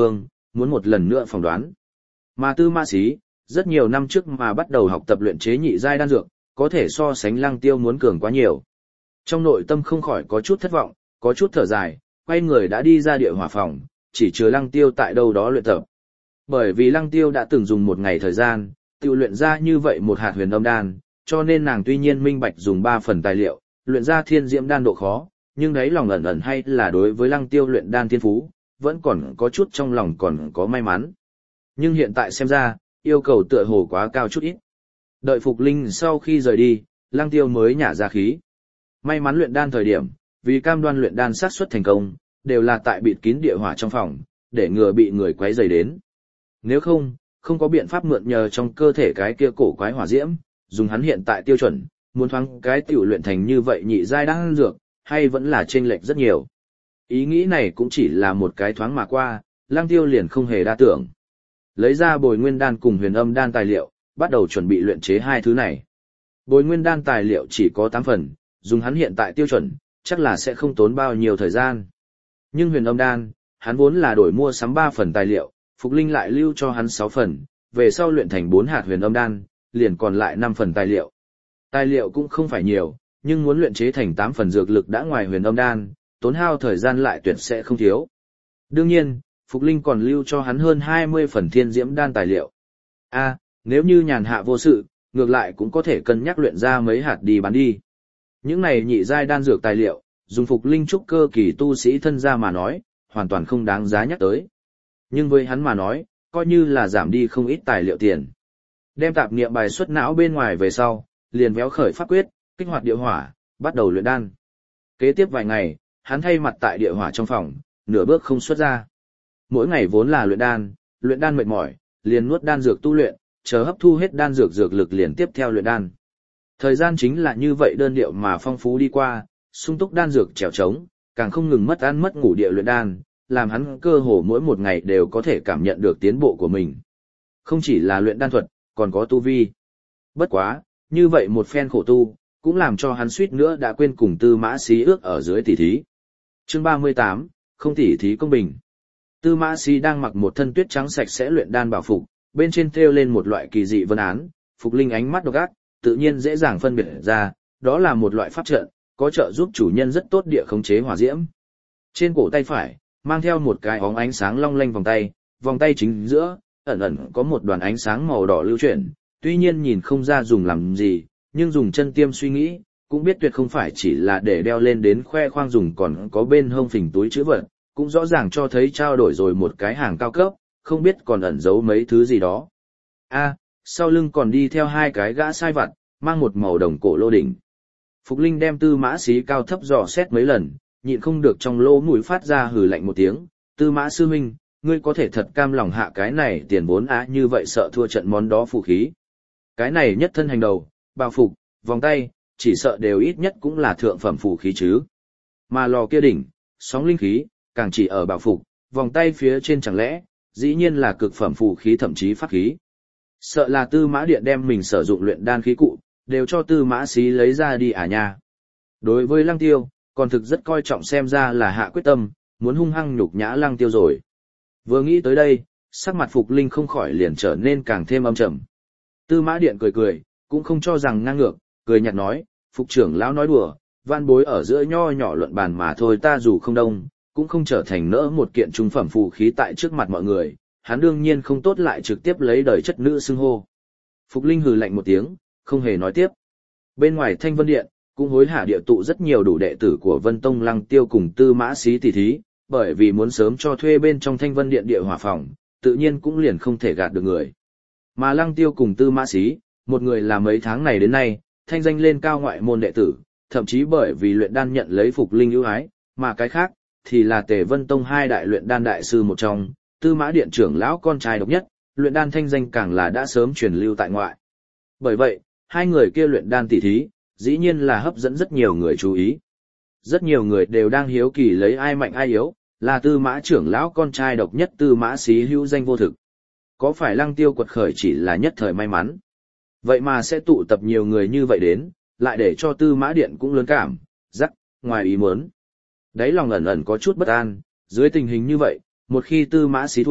muốn một lần nữa phỏng đoán. Mà Tư Mã Sĩ, rất nhiều năm trước mà bắt đầu học tập luyện chế nhị giai đan dược, có thể so sánh Lăng Tiêu muốn cường quá nhiều. Trong nội tâm không khỏi có chút thất vọng, có chút thở dài, quay người đã đi ra địa hỏa phòng, chỉ chứa Lăng Tiêu tại đâu đó luyện tập. Bởi vì Lăng Tiêu đã từng dùng một ngày thời gian, tự luyện ra như vậy một hạt huyền âm đan, cho nên nàng tuy nhiên minh bạch dùng ba phần tài liệu, luyện ra thiên diễm đan độ khó, nhưng đấy lòng ẩn ẩn hay là đối với Lăng Tiêu luyện đan thiên phú, vẫn còn có chút trong lòng còn có may mắn. Nhưng hiện tại xem ra, yêu cầu tựa hồ quá cao chút ít. Đợi Phục Linh sau khi rời đi, Lăng Tiêu mới nhả ra khí. May mắn luyện đan thời điểm, vì cam đoan luyện đan xác suất thành công, đều là tại bịt kín địa hỏa trong phòng, để ngừa bị người quấy rầy đến. Nếu không, không có biện pháp mượn nhờ trong cơ thể cái kia cổ quái hỏa diễm, dùng hắn hiện tại tiêu chuẩn, muốn thoáng cái tiểu luyện thành như vậy nhị giai đan dược, hay vẫn là chênh lệch rất nhiều. Ý nghĩ này cũng chỉ là một cái thoáng mà qua, Lăng Tiêu liền không hề đa tưởng. Lấy ra Bồi Nguyên đan cùng Huyền Âm đan tài liệu, bắt đầu chuẩn bị luyện chế hai thứ này. Bồi Nguyên đan tài liệu chỉ có tám phần, dùng hắn hiện tại tiêu chuẩn, chắc là sẽ không tốn bao nhiêu thời gian. Nhưng Huyền Âm đan, hắn vốn là đổi mua sắm ba phần tài liệu, Phục Linh lại lưu cho hắn sáu phần, về sau luyện thành bốn hạt Huyền Âm đan, liền còn lại năm phần tài liệu. Tài liệu cũng không phải nhiều, nhưng muốn luyện chế thành tám phần dược lực đã ngoài Huyền Âm đan, tốn hao thời gian lại tuyệt sẽ không thiếu. Đương nhiên, Phục Linh còn lưu cho hắn hơn hai mươi phần thiên diễm đan tài liệu. A, nếu như nhàn hạ vô sự, ngược lại cũng có thể cân nhắc luyện ra mấy hạt đi bán đi. Những này nhị giai đan dược tài liệu, dùng Phục Linh trúc cơ kỳ tu sĩ thân ra mà nói, hoàn toàn không đáng giá nhắc tới. Nhưng với hắn mà nói, coi như là giảm đi không ít tài liệu tiền. Đem tạp niệm bài xuất não bên ngoài về sau, liền véo khởi pháp quyết, kích hoạt địa hỏa, bắt đầu luyện đan. Kế tiếp vài ngày, hắn thay mặt tại địa hỏa trong phòng, nửa bước không xuất ra. Mỗi ngày vốn là luyện đan, luyện đan mệt mỏi, liền nuốt đan dược tu luyện, chờ hấp thu hết đan dược dược lực liền tiếp theo luyện đan. Thời gian chính là như vậy đơn điệu mà phong phú đi qua, sung túc đan dược trèo trống, càng không ngừng mất ăn mất ngủ địa luyện đan, làm hắn cơ hồ mỗi một ngày đều có thể cảm nhận được tiến bộ của mình. Không chỉ là luyện đan thuật, còn có tu vi. Bất quá, như vậy một phen khổ tu, cũng làm cho hắn suýt nữa đã quên cùng Tư Mã Sĩ ước ở dưới tỷ thí. Chương ba mươi tám, không tỷ thí công bình. Tư Mã Sĩ đang mặc một thân tuyết trắng sạch sẽ luyện đan bảo phục, bên trên thêu lên một loại kỳ dị vân án, Phục Linh ánh mắt độc ác, tự nhiên dễ dàng phân biệt ra, đó là một loại pháp trận, có trợ giúp chủ nhân rất tốt địa khống chế hỏa diễm. Trên cổ tay phải, mang theo một cái óng ánh sáng long lanh vòng tay, vòng tay chính giữa, ẩn ẩn có một đoàn ánh sáng màu đỏ lưu chuyển, tuy nhiên nhìn không ra dùng làm gì, nhưng dùng chân tiêm suy nghĩ, cũng biết tuyệt không phải chỉ là để đeo lên đến khoe khoang dùng, còn có bên hông phình túi chữ vật, cũng rõ ràng cho thấy trao đổi rồi một cái hàng cao cấp, không biết còn ẩn giấu mấy thứ gì đó. A, sau lưng còn đi theo hai cái gã sai vặt, mang một màu đồng cổ lô đỉnh. Phục Linh đem Tư Mã Sĩ cao thấp dò xét mấy lần, nhịn không được trong lỗ mũi phát ra hừ lạnh một tiếng, Tư Mã sư huynh, ngươi có thể thật cam lòng hạ cái này tiền vốn á như vậy sợ thua trận món đó phù khí. Cái này nhất thân hành đầu, bào phục, vòng tay, chỉ sợ đều ít nhất cũng là thượng phẩm phù khí chứ. Mà lò kia đỉnh, sóng linh khí, càng chỉ ở bào phục, vòng tay phía trên chẳng lẽ, dĩ nhiên là cực phẩm phù khí thậm chí pháp khí. Sợ là Tư Mã Điện đem mình sử dụng luyện đan khí cụ, đều cho Tư Mã Sĩ lấy ra đi à nha. Đối với Lăng Tiêu, còn thực rất coi trọng, xem ra là hạ quyết tâm, muốn hung hăng nhục nhã Lăng Tiêu rồi. Vừa nghĩ tới đây, sắc mặt Phục Linh không khỏi liền trở nên càng thêm âm trầm. Tư Mã Điện cười cười, cũng không cho rằng ngang ngược, cười nhạt nói, Phục trưởng lão nói đùa, van bối ở giữa nho nhỏ luận bàn mà thôi, ta dù không đông, cũng không trở thành nỡ một kiện trung phẩm phù khí tại trước mặt mọi người, hắn đương nhiên không tốt lại trực tiếp lấy đời chất nữ xưng hô. Phục Linh hừ lạnh một tiếng, không hề nói tiếp. Bên ngoài Thanh Vân Điện, cũng hối hả địa tụ rất nhiều đủ đệ tử của Vân Tông Lăng Tiêu cùng Tư Mã Sĩ tỷ thí, bởi vì muốn sớm cho thuê bên trong Thanh Vân Điện địa hỏa phòng, tự nhiên cũng liền không thể gạt được người. Mà Lăng Tiêu cùng Tư Mã Sĩ, một người là mấy tháng này đến nay, thanh danh lên cao ngoại môn đệ tử, thậm chí bởi vì luyện đan nhận lấy Phục Linh ưu ái, mà cái khác, thì là Tề Vân Tông hai đại luyện đan đại sư một trong, Tư Mã Điện trưởng lão con trai độc nhất, luyện đan thanh danh càng là đã sớm truyền lưu tại ngoại. Bởi vậy, hai người kia luyện đan tỷ thí, dĩ nhiên là hấp dẫn rất nhiều người chú ý. Rất nhiều người đều đang hiếu kỳ lấy ai mạnh ai yếu, là Tư Mã trưởng lão con trai độc nhất Tư Mã Sĩ hữu danh vô thực. Có phải Lăng Tiêu quật khởi chỉ là nhất thời may mắn? Vậy mà sẽ tụ tập nhiều người như vậy đến, lại để cho Tư Mã Điện cũng lớn cảm, rắc, ngoài ý muốn. Đấy lòng ẩn ẩn có chút bất an, dưới tình hình như vậy, một khi Tư Mã Sĩ thua,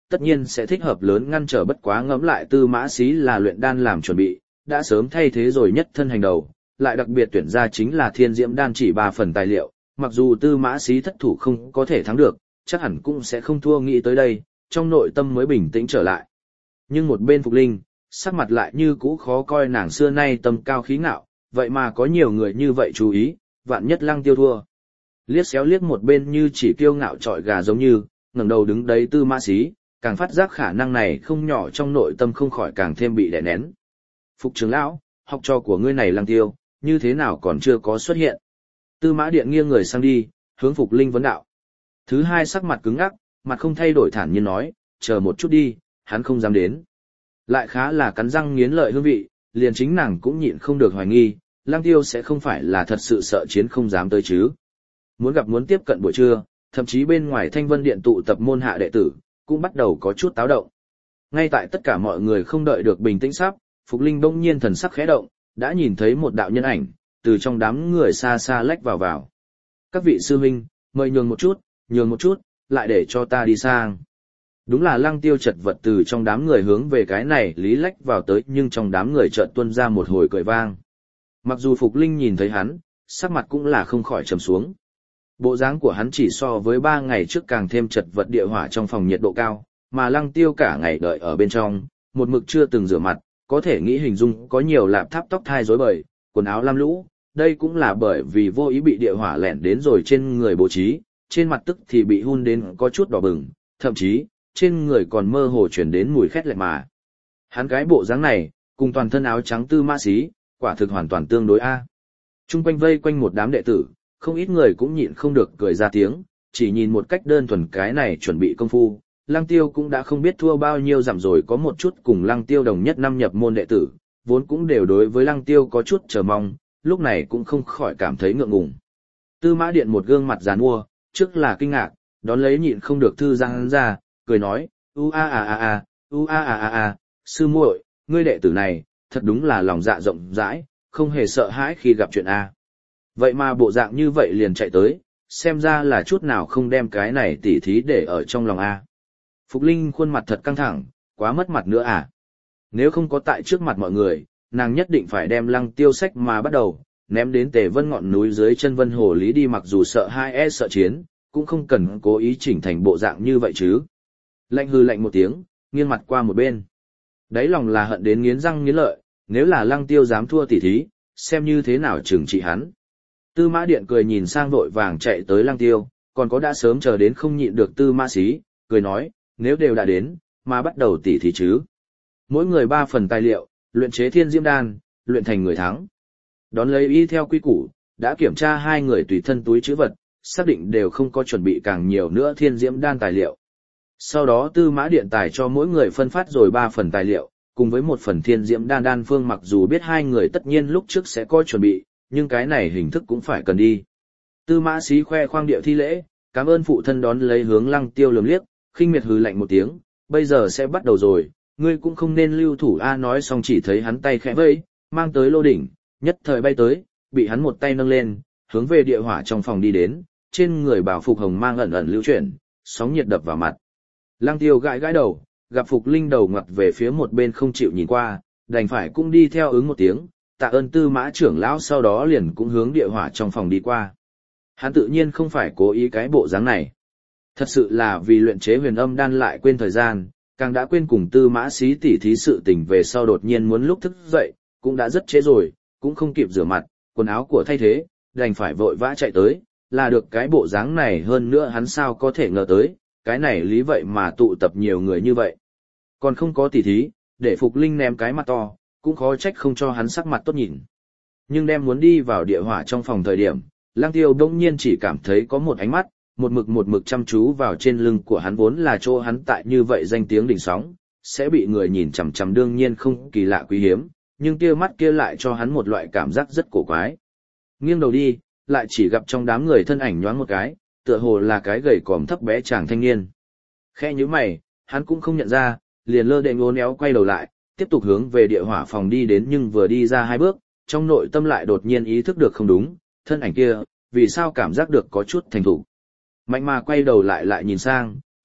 tất nhiên sẽ thích hợp lớn ngăn trở bất quá ngẫm lại Tư Mã Sĩ là luyện đan làm chuẩn bị, đã sớm thay thế rồi nhất thân hành đầu, lại đặc biệt tuyển ra chính là Thiên Diễm đan chỉ ba phần tài liệu, mặc dù Tư Mã Sĩ thất thủ không có thể thắng được, chắc hẳn cũng sẽ không thua, nghĩ tới đây, trong nội tâm mới bình tĩnh trở lại. Nhưng một bên Phục Linh, sắc mặt lại như cũ khó coi, nàng xưa nay tâm cao khí ngạo, vậy mà có nhiều người như vậy chú ý, vạn nhất Lăng Tiêu thua. Liếc xéo liếc một bên như chỉ kiêu ngạo trọi gà giống như, ngẩng đầu đứng đấy Tư Mã Sĩ, càng phát giác khả năng này không nhỏ, trong nội tâm không khỏi càng thêm bị đè nén. Phục trưởng lão, học trò của ngươi này Lăng Tiêu, như thế nào còn chưa có xuất hiện? Tư Mã Điện nghiêng người sang đi, hướng Phục Linh vấn đạo. Thứ hai sắc mặt cứng ngắc, mặt không thay đổi thản nhiên nói, chờ một chút đi, hắn không dám đến. Lại khá là cắn răng nghiến lợi hương vị, liền chính nàng cũng nhịn không được hoài nghi, Lăng Tiêu sẽ không phải là thật sự sợ chiến không dám tới chứ. Muốn gặp muốn tiếp cận buổi trưa, thậm chí bên ngoài Thanh Vân Điện tụ tập môn hạ đệ tử, cũng bắt đầu có chút táo động. Ngay tại tất cả mọi người không đợi được bình tĩnh sắp, Phục Linh bỗng nhiên thần sắc khẽ động, đã nhìn thấy một đạo nhân ảnh, từ trong đám người xa xa lách vào vào. Các vị sư huynh, mời nhường một chút, nhường một chút, lại để cho ta đi sang. Đúng là Lăng Tiêu chật vật từ trong đám người hướng về cái này lý lách vào tới, nhưng trong đám người chợt tuôn ra một hồi cười vang. Mặc dù Phục Linh nhìn thấy hắn, sắc mặt cũng là không khỏi trầm xuống. Bộ dáng của hắn chỉ so với ba ngày trước càng thêm chật vật, địa hỏa trong phòng nhiệt độ cao, mà Lăng Tiêu cả ngày đợi ở bên trong, một mực chưa từng rửa mặt, có thể nghĩ hình dung có nhiều lạp tháp tóc thai rối bời, quần áo lam lũ, đây cũng là bởi vì vô ý bị địa hỏa lẻn đến rồi trên người bố trí, trên mặt tức thì bị hun đến có chút đỏ bừng, thậm chí, trên người còn mơ hồ chuyển đến mùi khét lẹt mà. Hắn cái bộ dáng này, cùng toàn thân áo trắng Tư Mã Sĩ, quả thực hoàn toàn tương đối a. Trung quanh vây quanh một đám đệ tử, không ít người cũng nhịn không được cười ra tiếng, chỉ nhìn một cách đơn thuần cái này chuẩn bị công phu, Lăng Tiêu cũng đã không biết thua bao nhiêu giảm rồi, có một chút cùng Lăng Tiêu đồng nhất năm nhập môn đệ tử, vốn cũng đều đối với Lăng Tiêu có chút chờ mong, lúc này cũng không khỏi cảm thấy ngượng ngùng. Tư Mã Điện một gương mặt giàn mua, trước là kinh ngạc, đón lấy nhịn không được thư giãn ra, cười nói, u a a a a, u a a a a, sư muội, ngươi đệ tử này, thật đúng là lòng dạ rộng rãi, không hề sợ hãi khi gặp chuyện a. Vậy mà bộ dạng như vậy liền chạy tới, xem ra là chút nào không đem cái này tỉ thí để ở trong lòng a. Phục Linh khuôn mặt thật căng thẳng, quá mất mặt nữa à. Nếu không có tại trước mặt mọi người, nàng nhất định phải đem Lăng Tiêu sách mà bắt đầu, ném đến Tề Vân ngọn núi dưới chân Vân Hồ Lý đi, mặc dù sợ hai e sợ chiến, cũng không cần cố ý chỉnh thành bộ dạng như vậy chứ. Lạnh hư lạnh một tiếng, nghiêng mặt qua một bên. Đáy lòng là hận đến nghiến răng nghiến lợi, nếu là Lăng Tiêu dám thua tỉ thí, xem như thế nào trừng trị hắn. Tư Mã Điện cười nhìn sang vội vàng chạy tới Lăng Tiêu, còn có đã sớm chờ đến không nhịn được Tư Mã Sĩ, cười nói, nếu đều đã đến, mà bắt đầu tỉ thí chứ. Mỗi người ba phần tài liệu, luyện chế Thiên Diễm đan, luyện thành người thắng. Đón lấy y theo quy củ, đã kiểm tra hai người tùy thân túi trữ vật, xác định đều không có chuẩn bị càng nhiều nữa Thiên Diễm đan tài liệu. Sau đó Tư Mã Điện tài cho mỗi người phân phát rồi ba phần tài liệu, cùng với một phần Thiên Diễm đan đan phương, mặc dù biết hai người tất nhiên lúc trước sẽ có chuẩn bị, nhưng cái này hình thức cũng phải cần đi. Tư Mã Sĩ khoe khoang điệu thi lễ, cảm ơn phụ thân, đón lấy hướng Lăng Tiêu lườm liếc, khinh miệt hừ lạnh một tiếng, bây giờ sẽ bắt đầu rồi, ngươi cũng không nên lưu thủ a. Nói xong chỉ thấy hắn tay khẽ vẫy, mang tới lô đỉnh, nhất thời bay tới, bị hắn một tay nâng lên, hướng về địa hỏa trong phòng đi đến, trên người bảo phục hồng mang ẩn ẩn lưu chuyển, sóng nhiệt đập vào mặt. Lăng Tiêu gãi gãi đầu, gặp Phục Linh đầu ngoặt về phía một bên không chịu nhìn qua, đành phải cũng đi theo ứng một tiếng, tạ ơn Tư Mã trưởng lão, sau đó liền cũng hướng địa hỏa trong phòng đi qua. Hắn tự nhiên không phải cố ý cái bộ dáng này. Thật sự là vì luyện chế huyền âm đan lại quên thời gian, càng đã quên cùng Tư Mã Sĩ tỉ thí sự tình, về sau đột nhiên muốn lúc thức dậy, cũng đã rất trễ rồi, cũng không kịp rửa mặt, quần áo của thay thế, đành phải vội vã chạy tới, là được cái bộ dáng này, hơn nữa hắn sao có thể ngờ tới, cái này lý vậy mà tụ tập nhiều người như vậy. Còn không có tỉ thí, để Phục Linh ném cái mặt to, cũng khó trách không cho hắn sắc mặt tốt nhìn. Nhưng đem muốn đi vào địa hỏa trong phòng thời điểm, Lăng Tiêu đông nhiên chỉ cảm thấy có một ánh mắt, một mực một mực chăm chú vào trên lưng của hắn, vốn là chỗ hắn tại như vậy danh tiếng đỉnh sóng, sẽ bị người nhìn chằm chằm đương nhiên không kỳ lạ quý hiếm, nhưng tia mắt kia lại cho hắn một loại cảm giác rất cổ quái. Nghiêng đầu đi, lại chỉ gặp trong đám người thân ảnh nhoáng một cái, tựa hồ là cái gầy còm thấp bé chàng thanh niên. Khe nhíu mày, hắn cũng không nhận ra, liền lơ đễnh uốn éo quay đầu lại, tiếp tục hướng về địa hỏa phòng đi đến, nhưng vừa đi ra hai bước, trong nội tâm lại đột nhiên ý thức được không đúng, thân ảnh kia, vì sao cảm giác được có chút thành thủ. Mạnh mà quay đầu lại lại nhìn sang,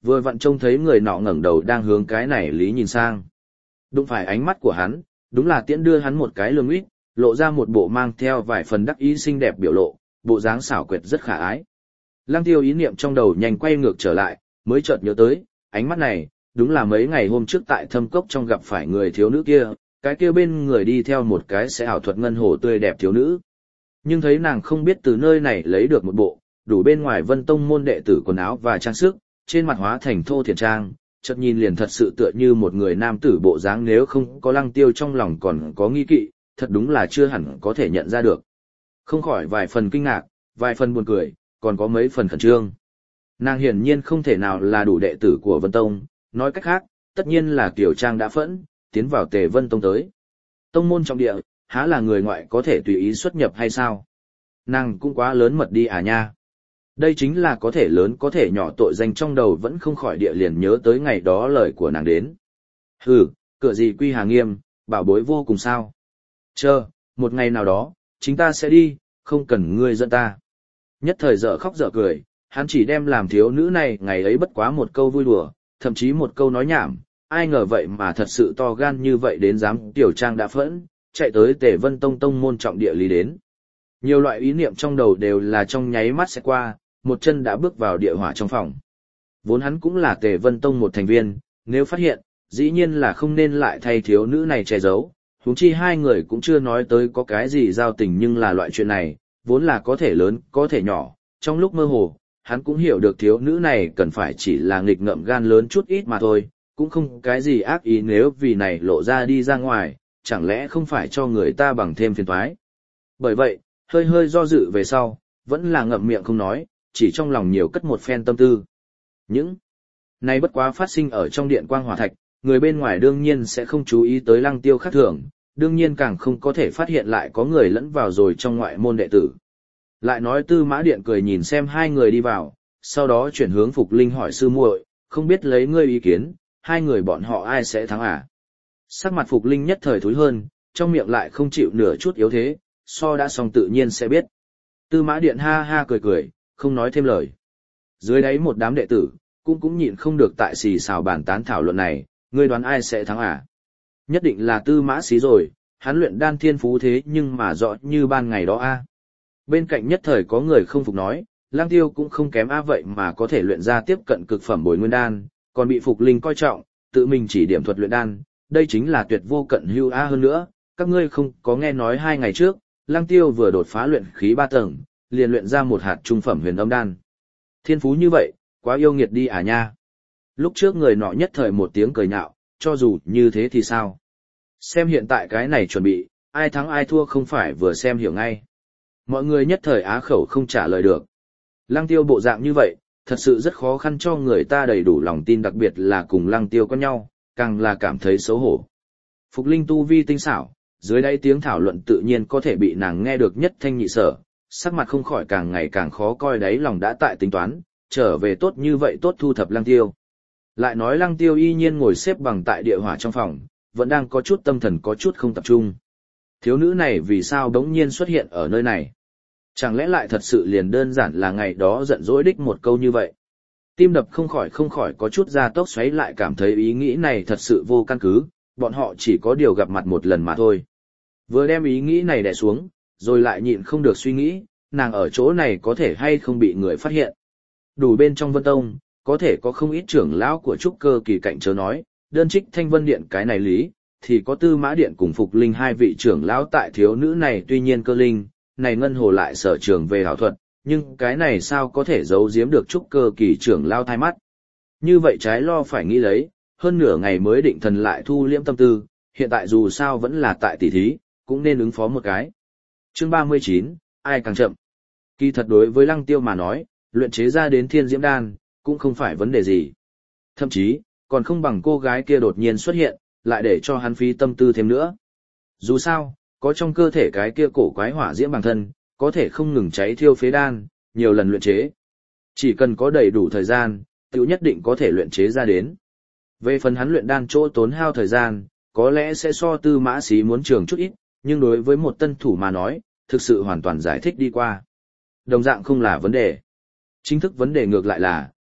vừa vặn trông thấy người nọ ngẩng đầu đang hướng cái này lý nhìn sang. Đụng phải ánh mắt của hắn, đúng là tiễn đưa hắn một cái lườm ít, lộ ra một bộ mang theo vài phần đắc ý xinh đẹp biểu lộ, bộ dáng xảo quyệt rất khả ái. Lăng Tiêu ý niệm trong đầu nhanh quay ngược trở lại, mới chợt nhớ tới, ánh mắt này, đúng là mấy ngày hôm trước tại Thâm Cốc trong gặp phải người thiếu nữ kia, cái kia bên người đi theo một cái sẽ ảo thuật ngân hồ tươi đẹp thiếu nữ. Nhưng thấy nàng không biết từ nơi này lấy được một bộ, đủ bên ngoài Vân Tông môn đệ tử quần áo và trang sức, trên mặt hóa thành thô thiển trang, chợt nhìn liền thật sự tựa như một người nam tử bộ dáng, nếu không có Lăng Tiêu trong lòng còn có nghi kỵ, thật đúng là chưa hẳn có thể nhận ra được. Không khỏi vài phần kinh ngạc, vài phần buồn cười, còn có mấy phần khẩn trương. Nàng hiển nhiên không thể nào là đủ đệ tử của Vân Tông, nói cách khác, tất nhiên là Kiều Trang đã phẫn, tiến vào Tề Vân Tông tới. Tông môn trọng địa, há là người ngoại có thể tùy ý xuất nhập hay sao? Nàng cũng quá lớn mật đi à nha. Đây chính là có thể lớn có thể nhỏ, tội danh trong đầu vẫn không khỏi địa liền nhớ tới ngày đó lời của nàng đến. Hừ, cửa gì quy hà nghiêm, bảo bối vô cùng sao. Chờ, một ngày nào đó, chính ta sẽ đi, không cần ngươi dẫn ta. Nhất thời dở khóc dở cười, hắn chỉ đem làm thiếu nữ này ngày ấy bất quá một câu vui đùa, thậm chí một câu nói nhảm, ai ngờ vậy mà thật sự to gan như vậy đến dám Tiểu Trang đã phẫn, chạy tới Tề Vân Tông tông môn trọng địa lý đến. Nhiều loại ý niệm trong đầu đều là trong nháy mắt sẽ qua, một chân đã bước vào địa hỏa trong phòng. Vốn hắn cũng là Tề Vân Tông một thành viên, nếu phát hiện, dĩ nhiên là không nên lại thay thiếu nữ này che giấu, huống chi hai người cũng chưa nói tới có cái gì giao tình, nhưng là loại chuyện này, vốn là có thể lớn, có thể nhỏ, trong lúc mơ hồ, hắn cũng hiểu được thiếu nữ này cần phải chỉ là nghịch ngợm gan lớn chút ít mà thôi, cũng không cái gì ác ý, nếu vì này lộ ra đi ra ngoài, chẳng lẽ không phải cho người ta bằng thêm phiền toái. Bởi vậy, hơi hơi do dự về sau, vẫn là ngậm miệng không nói, chỉ trong lòng nhiều cất một phen tâm tư. Những này bất quá phát sinh ở trong điện quang hỏa thạch, người bên ngoài đương nhiên sẽ không chú ý tới Lăng Tiêu khác thường, đương nhiên càng không có thể phát hiện lại có người lẫn vào rồi trong ngoại môn đệ tử. Lại nói Tư Mã Điện cười nhìn xem hai người đi vào, sau đó chuyển hướng Phục Linh hỏi sư muội, không biết lấy ngươi ý kiến, hai người bọn họ ai sẽ thắng à? Sắc mặt Phục Linh nhất thời thối hơn, trong miệng lại không chịu nửa chút yếu thế, so đã xong tự nhiên sẽ biết. Tư Mã Điện ha ha cười cười, không nói thêm lời. Dưới đáy một đám đệ tử, cũng cũng nhịn không được tại xì xào bàn tán thảo luận này, ngươi đoán ai sẽ thắng à? Nhất định là Tư Mã Xí rồi, hắn luyện đan thiên phú thế nhưng mà rõ như ban ngày đó a. Bên cạnh nhất thời có người không phục nói, Lăng Tiêu cũng không kém a, vậy mà có thể luyện ra tiếp cận cực phẩm bồi nguyên đan, còn bị Phục Linh coi trọng, tự mình chỉ điểm thuật luyện đan, đây chính là tuyệt vô cận hưu a. Hơn nữa, các ngươi không có nghe nói hai ngày trước, Lăng Tiêu vừa đột phá luyện khí ba tầng, liền luyện ra một hạt trung phẩm huyền âm đan. Thiên phú như vậy, quá yêu nghiệt đi à nha. Lúc trước người nọ nhất thời một tiếng cười nhạo, cho dù như thế thì sao? Xem hiện tại cái này chuẩn bị, ai thắng ai thua không phải vừa xem hiểu ngay. Mọi người nhất thời á khẩu không trả lời được. Lăng Tiêu bộ dạng như vậy, thật sự rất khó khăn cho người ta đầy đủ lòng tin, đặc biệt là cùng Lăng Tiêu có nhau, càng là cảm thấy xấu hổ. Phục Linh tu vi tinh xảo, dưới đáy tiếng thảo luận tự nhiên có thể bị nàng nghe được nhất thanh nhị sở, sắc mặt không khỏi càng ngày càng khó coi, đáy lòng đã tại tính toán, trở về tốt như vậy tốt thu thập Lăng Tiêu. Lại nói Lăng Tiêu y nhiên ngồi xếp bằng tại địa hỏa trong phòng, vẫn đang có chút tâm thần có chút không tập trung. Thiếu nữ này vì sao đống nhiên xuất hiện ở nơi này? Chẳng lẽ lại thật sự liền đơn giản là ngày đó giận dỗi đích một câu như vậy? Tim đập không khỏi không khỏi có chút ra tốc xoáy, lại cảm thấy ý nghĩ này thật sự vô căn cứ, bọn họ chỉ có điều gặp mặt một lần mà thôi. Vừa đem ý nghĩ này đè xuống, rồi lại nhịn không được suy nghĩ, nàng ở chỗ này có thể hay không bị người phát hiện. Đủ bên trong Vân Tông, có thể có không ít trưởng lão của trúc cơ kỳ cạnh chớ nói, đơn trích Thanh Vân Điện cái này lý, thì có Tư Mã Điện cùng Phục Linh hai vị trưởng lão tại. Thiếu nữ này tuy nhiên cơ linh, này ngân hồ lại sở trường về ảo thuật, nhưng cái này sao có thể giấu giếm được trúc cơ kỳ trưởng lão thai mắt. Như vậy trái lo phải nghĩ lấy, hơn nửa ngày mới định thần lại thu liễm tâm tư, hiện tại dù sao vẫn là tại tỷ thí, cũng nên ứng phó một cái. Chương ba mươi chín, ai càng chậm. Kỳ thật đối với Lăng Tiêu mà nói, luyện chế ra đến thiên diễm đan, cũng không phải vấn đề gì. Thậm chí, còn không bằng cô gái kia đột nhiên xuất hiện, lại để cho hắn phí tâm tư thêm nữa. Dù sao, có trong cơ thể cái kia cổ quái hỏa diễm bản thân, có thể không ngừng cháy thiêu phế đan, nhiều lần luyện chế. Chỉ cần có đầy đủ thời gian, tiểu nhất định có thể luyện chế ra đến. Về phần hắn luyện đan chỗ tốn hao thời gian, có lẽ sẽ so Tư Mã Xí muốn trường chút ít, nhưng đối với một tân thủ mà nói, thực sự hoàn toàn giải thích đi qua. Đồng dạng không là vấn đề. Chính thức vấn đề ngược lại là,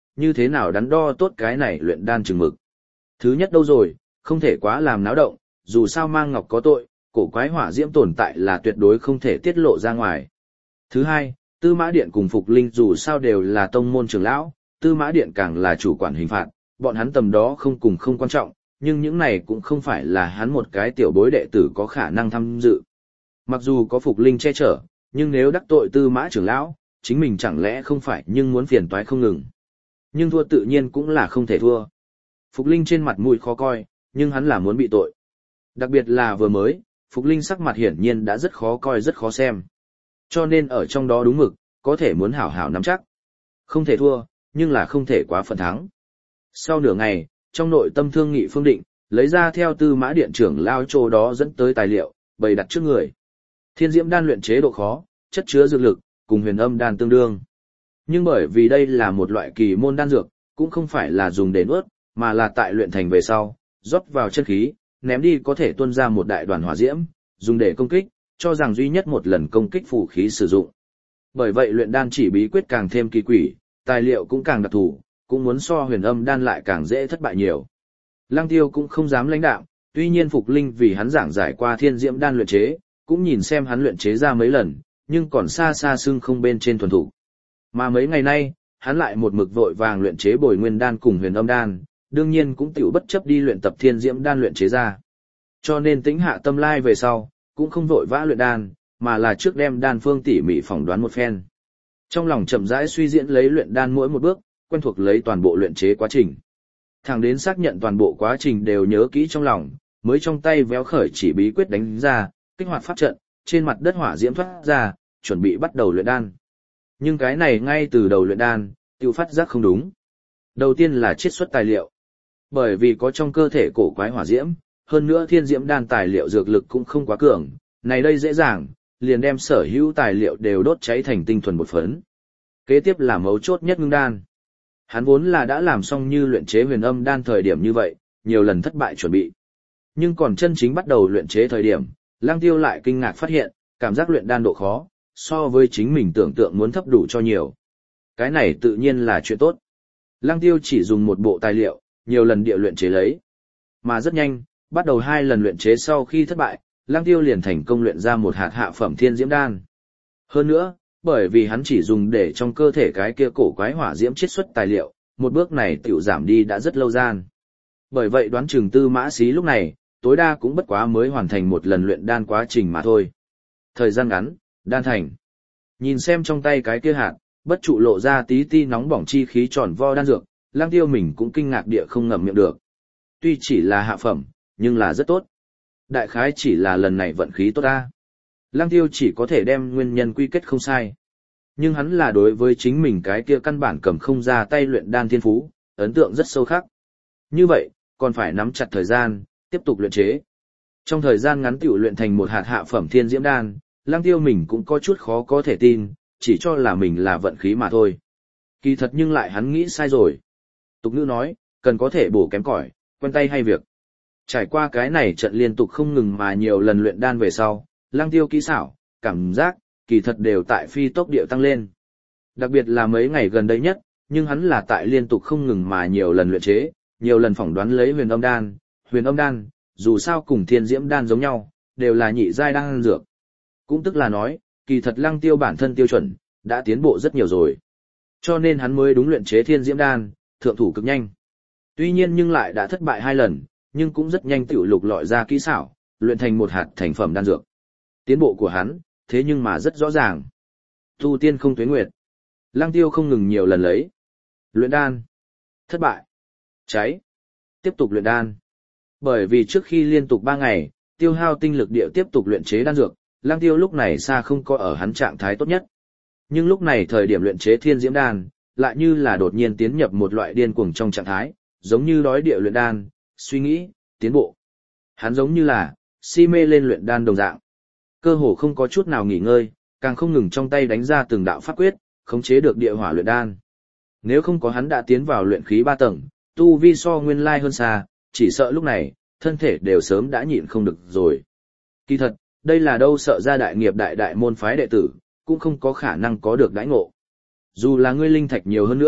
như thế nào đắn đo tốt cái này luyện đan chừng mực. Thứ nhất đâu rồi, không thể quá làm náo động, dù sao mang ngọc có tội, cổ quái hỏa diễm tồn tại là tuyệt đối không thể tiết lộ ra ngoài. Thứ hai, Tư Mã Điện cùng Phục Linh dù sao đều là tông môn trưởng lão, Tư Mã Điện càng là chủ quản hình phạt, bọn hắn tầm đó không cùng không quan trọng, nhưng những này cũng không phải là hắn một cái tiểu bối đệ tử có khả năng tham dự. Mặc dù có Phục Linh che chở, nhưng nếu đắc tội Tư Mã trưởng lão, chính mình chẳng lẽ không phải nhưng muốn phiền toái không ngừng. Nhưng thua tự nhiên cũng là không thể thua. Phục Linh trên mặt mũi khó coi, nhưng hắn là muốn bị tội. Đặc biệt là vừa mới, Phục Linh sắc mặt hiển nhiên đã rất khó coi rất khó xem. Cho nên ở trong đó đúng mực, có thể muốn hảo hảo nắm chắc. Không thể thua, nhưng là không thể quá phần thắng. Sau nửa ngày, trong nội tâm thương nghị phương định, lấy ra theo Tư Mã Điện trưởng lao chỗ đó dẫn tới tài liệu, bày đặt trước người. Thiên diễm đan luyện chế độ khó, chất chứa dược lực, cùng huyền âm đan tương đương. Nhưng bởi vì đây là một loại kỳ môn đan dược, cũng không phải là dùng để nuốt, mà là tại luyện thành về sau, rót vào chân khí, ném đi có thể tuôn ra một đại đoàn hỏa diễm, dùng để công kích, cho rằng duy nhất một lần công kích phù khí sử dụng. Bởi vậy luyện đan chỉ bí quyết càng thêm kỳ quỷ, tài liệu cũng càng đặc thù, cũng muốn so huyền âm đan lại càng dễ thất bại nhiều. Lăng Tiêu cũng không dám lãnh đạo, tuy nhiên Phục Linh vì hắn giảng giải qua thiên diễm đan luyện chế, cũng nhìn xem hắn luyện chế ra mấy lần, nhưng còn xa xa xưng không bên trên thuần thủ. Mà mấy ngày nay, hắn lại một mực vội vàng luyện chế bồi nguyên đan cùng huyền âm đan, đương nhiên cũng tiểu bất chấp đi luyện tập thiên diễm đan luyện chế ra. Cho nên tĩnh hạ tâm lai về sau, cũng không vội vã luyện đan, mà là trước đem đan phương tỉ mỉ phỏng đoán một phen. Trong lòng chậm rãi suy diễn lấy luyện đan mỗi một bước, quen thuộc lấy toàn bộ luyện chế quá trình. Thẳng đến xác nhận toàn bộ quá trình đều nhớ kỹ trong lòng, mới trong tay véo khởi chỉ bí quyết đánh ra, kích hoạt pháp trận, trên mặt đất hỏa diễm thoát ra, chuẩn bị bắt đầu luyện đan. Nhưng cái này ngay từ đầu luyện đan, tiêu phát giác không đúng. Đầu tiên là chiết xuất tài liệu. Bởi vì có trong cơ thể cổ quái hỏa diễm, hơn nữa thiên diễm đan tài liệu dược lực cũng không quá cường, này đây dễ dàng, liền đem sở hữu tài liệu đều đốt cháy thành tinh thuần bột phấn. Kế tiếp là mấu chốt nhất ngưng đan. Hắn vốn là đã làm xong như luyện chế huyền âm đan thời điểm như vậy, nhiều lần thất bại chuẩn bị. Nhưng còn chân chính bắt đầu luyện chế thời điểm, Lăng Tiêu lại kinh ngạc phát hiện, cảm giác luyện đan độ khó, so với chính mình tưởng tượng muốn thấp đủ cho nhiều. Cái này tự nhiên là chuyện tốt. Lăng Tiêu chỉ dùng một bộ tài liệu, nhiều lần địa luyện chế lấy. Mà rất nhanh, bắt đầu hai lần luyện chế sau khi thất bại, Lăng Tiêu liền thành công luyện ra một hạt hạ phẩm thiên diễm đan. Hơn nữa, bởi vì hắn chỉ dùng để trong cơ thể cái kia cổ quái hỏa diễm chiết xuất tài liệu, một bước này tiểu giảm đi đã rất lâu gian. Bởi vậy đoán chừng Tư Mã Xí lúc này, tối đa cũng bất quá mới hoàn thành một lần luyện đan quá trình mà thôi. Thời gian ngắn, đan thành. Nhìn xem trong tay cái kia hạt, bất trụ lộ ra tí ti nóng bỏng chi khí tròn vo đan dược, Lăng Tiêu mình cũng kinh ngạc địa không ngậm miệng được. Tuy chỉ là hạ phẩm, nhưng là rất tốt. Đại khái chỉ là lần này vận khí tốt ta. Lăng Tiêu chỉ có thể đem nguyên nhân quy kết không sai. Nhưng hắn là đối với chính mình cái kia căn bản cầm không ra tay luyện đan thiên phú, ấn tượng rất sâu khắc. Như vậy, còn phải nắm chặt thời gian, tiếp tục luyện chế. Trong thời gian ngắn tiểu luyện thành một hạt hạ phẩm thiên diễm đan, Lăng Tiêu mình cũng có chút khó có thể tin, chỉ cho là mình là vận khí mà thôi. Kỳ thật nhưng lại hắn nghĩ sai rồi. Tục ngữ nói, cần có thể bổ kém cỏi, quen tay hay việc. Trải qua cái này trận liên tục không ngừng mà nhiều lần luyện đan về sau, Lăng Tiêu kỹ xảo, cảm giác, kỳ thật đều tại phi tốc điệu tăng lên. Đặc biệt là mấy ngày gần đây nhất, nhưng hắn là tại liên tục không ngừng mà nhiều lần luyện chế, nhiều lần phỏng đoán lấy huyền âm đan, huyền âm đan, dù sao cùng thiên diễm đan giống nhau, đều là nhị giai đan dược. Cũng tức là nói, kỳ thật Lăng Tiêu bản thân tiêu chuẩn, đã tiến bộ rất nhiều rồi. Cho nên hắn mới đúng luyện chế thiên diễm đan, thượng thủ cực nhanh. Tuy nhiên nhưng lại đã thất bại hai lần, nhưng cũng rất nhanh tiểu lục lọi ra kỹ xảo, luyện thành một hạt thành phẩm đan dược. Tiến bộ của hắn, thế nhưng mà rất rõ ràng. Tu tiên không tuế nguyệt. Lăng Tiêu không ngừng nhiều lần lấy. Luyện đan. Thất bại. Cháy. Tiếp tục luyện đan. Bởi vì trước khi liên tục ba ngày, tiêu hao tinh lực địa tiếp tục luyện chế đan dược, Lăng Tiêu lúc này xa không có ở hắn trạng thái tốt nhất. Nhưng lúc này thời điểm luyện chế thiên diễm đan, lại như là đột nhiên tiến nhập một loại điên cuồng trong trạng thái, giống như đói địa luyện đan, suy nghĩ, tiến bộ. Hắn giống như là, si mê lên luyện đan đồng dạng. Cơ hồ không có chút nào nghỉ ngơi, càng không ngừng trong tay đánh ra từng đạo pháp quyết, khống chế được địa hỏa luyện đan. Nếu không có hắn đã tiến vào luyện khí ba tầng, tu vi so nguyên lai hơn xa, chỉ sợ lúc này, thân thể đều sớm đã nhịn không được rồi. Kỳ thật, đây là đâu sợ ra đại nghiệp đại đại môn phái đệ tử, cũng không có khả năng có được đãi ngộ. Dù là ngươi linh thạch nhiều hơn nữa,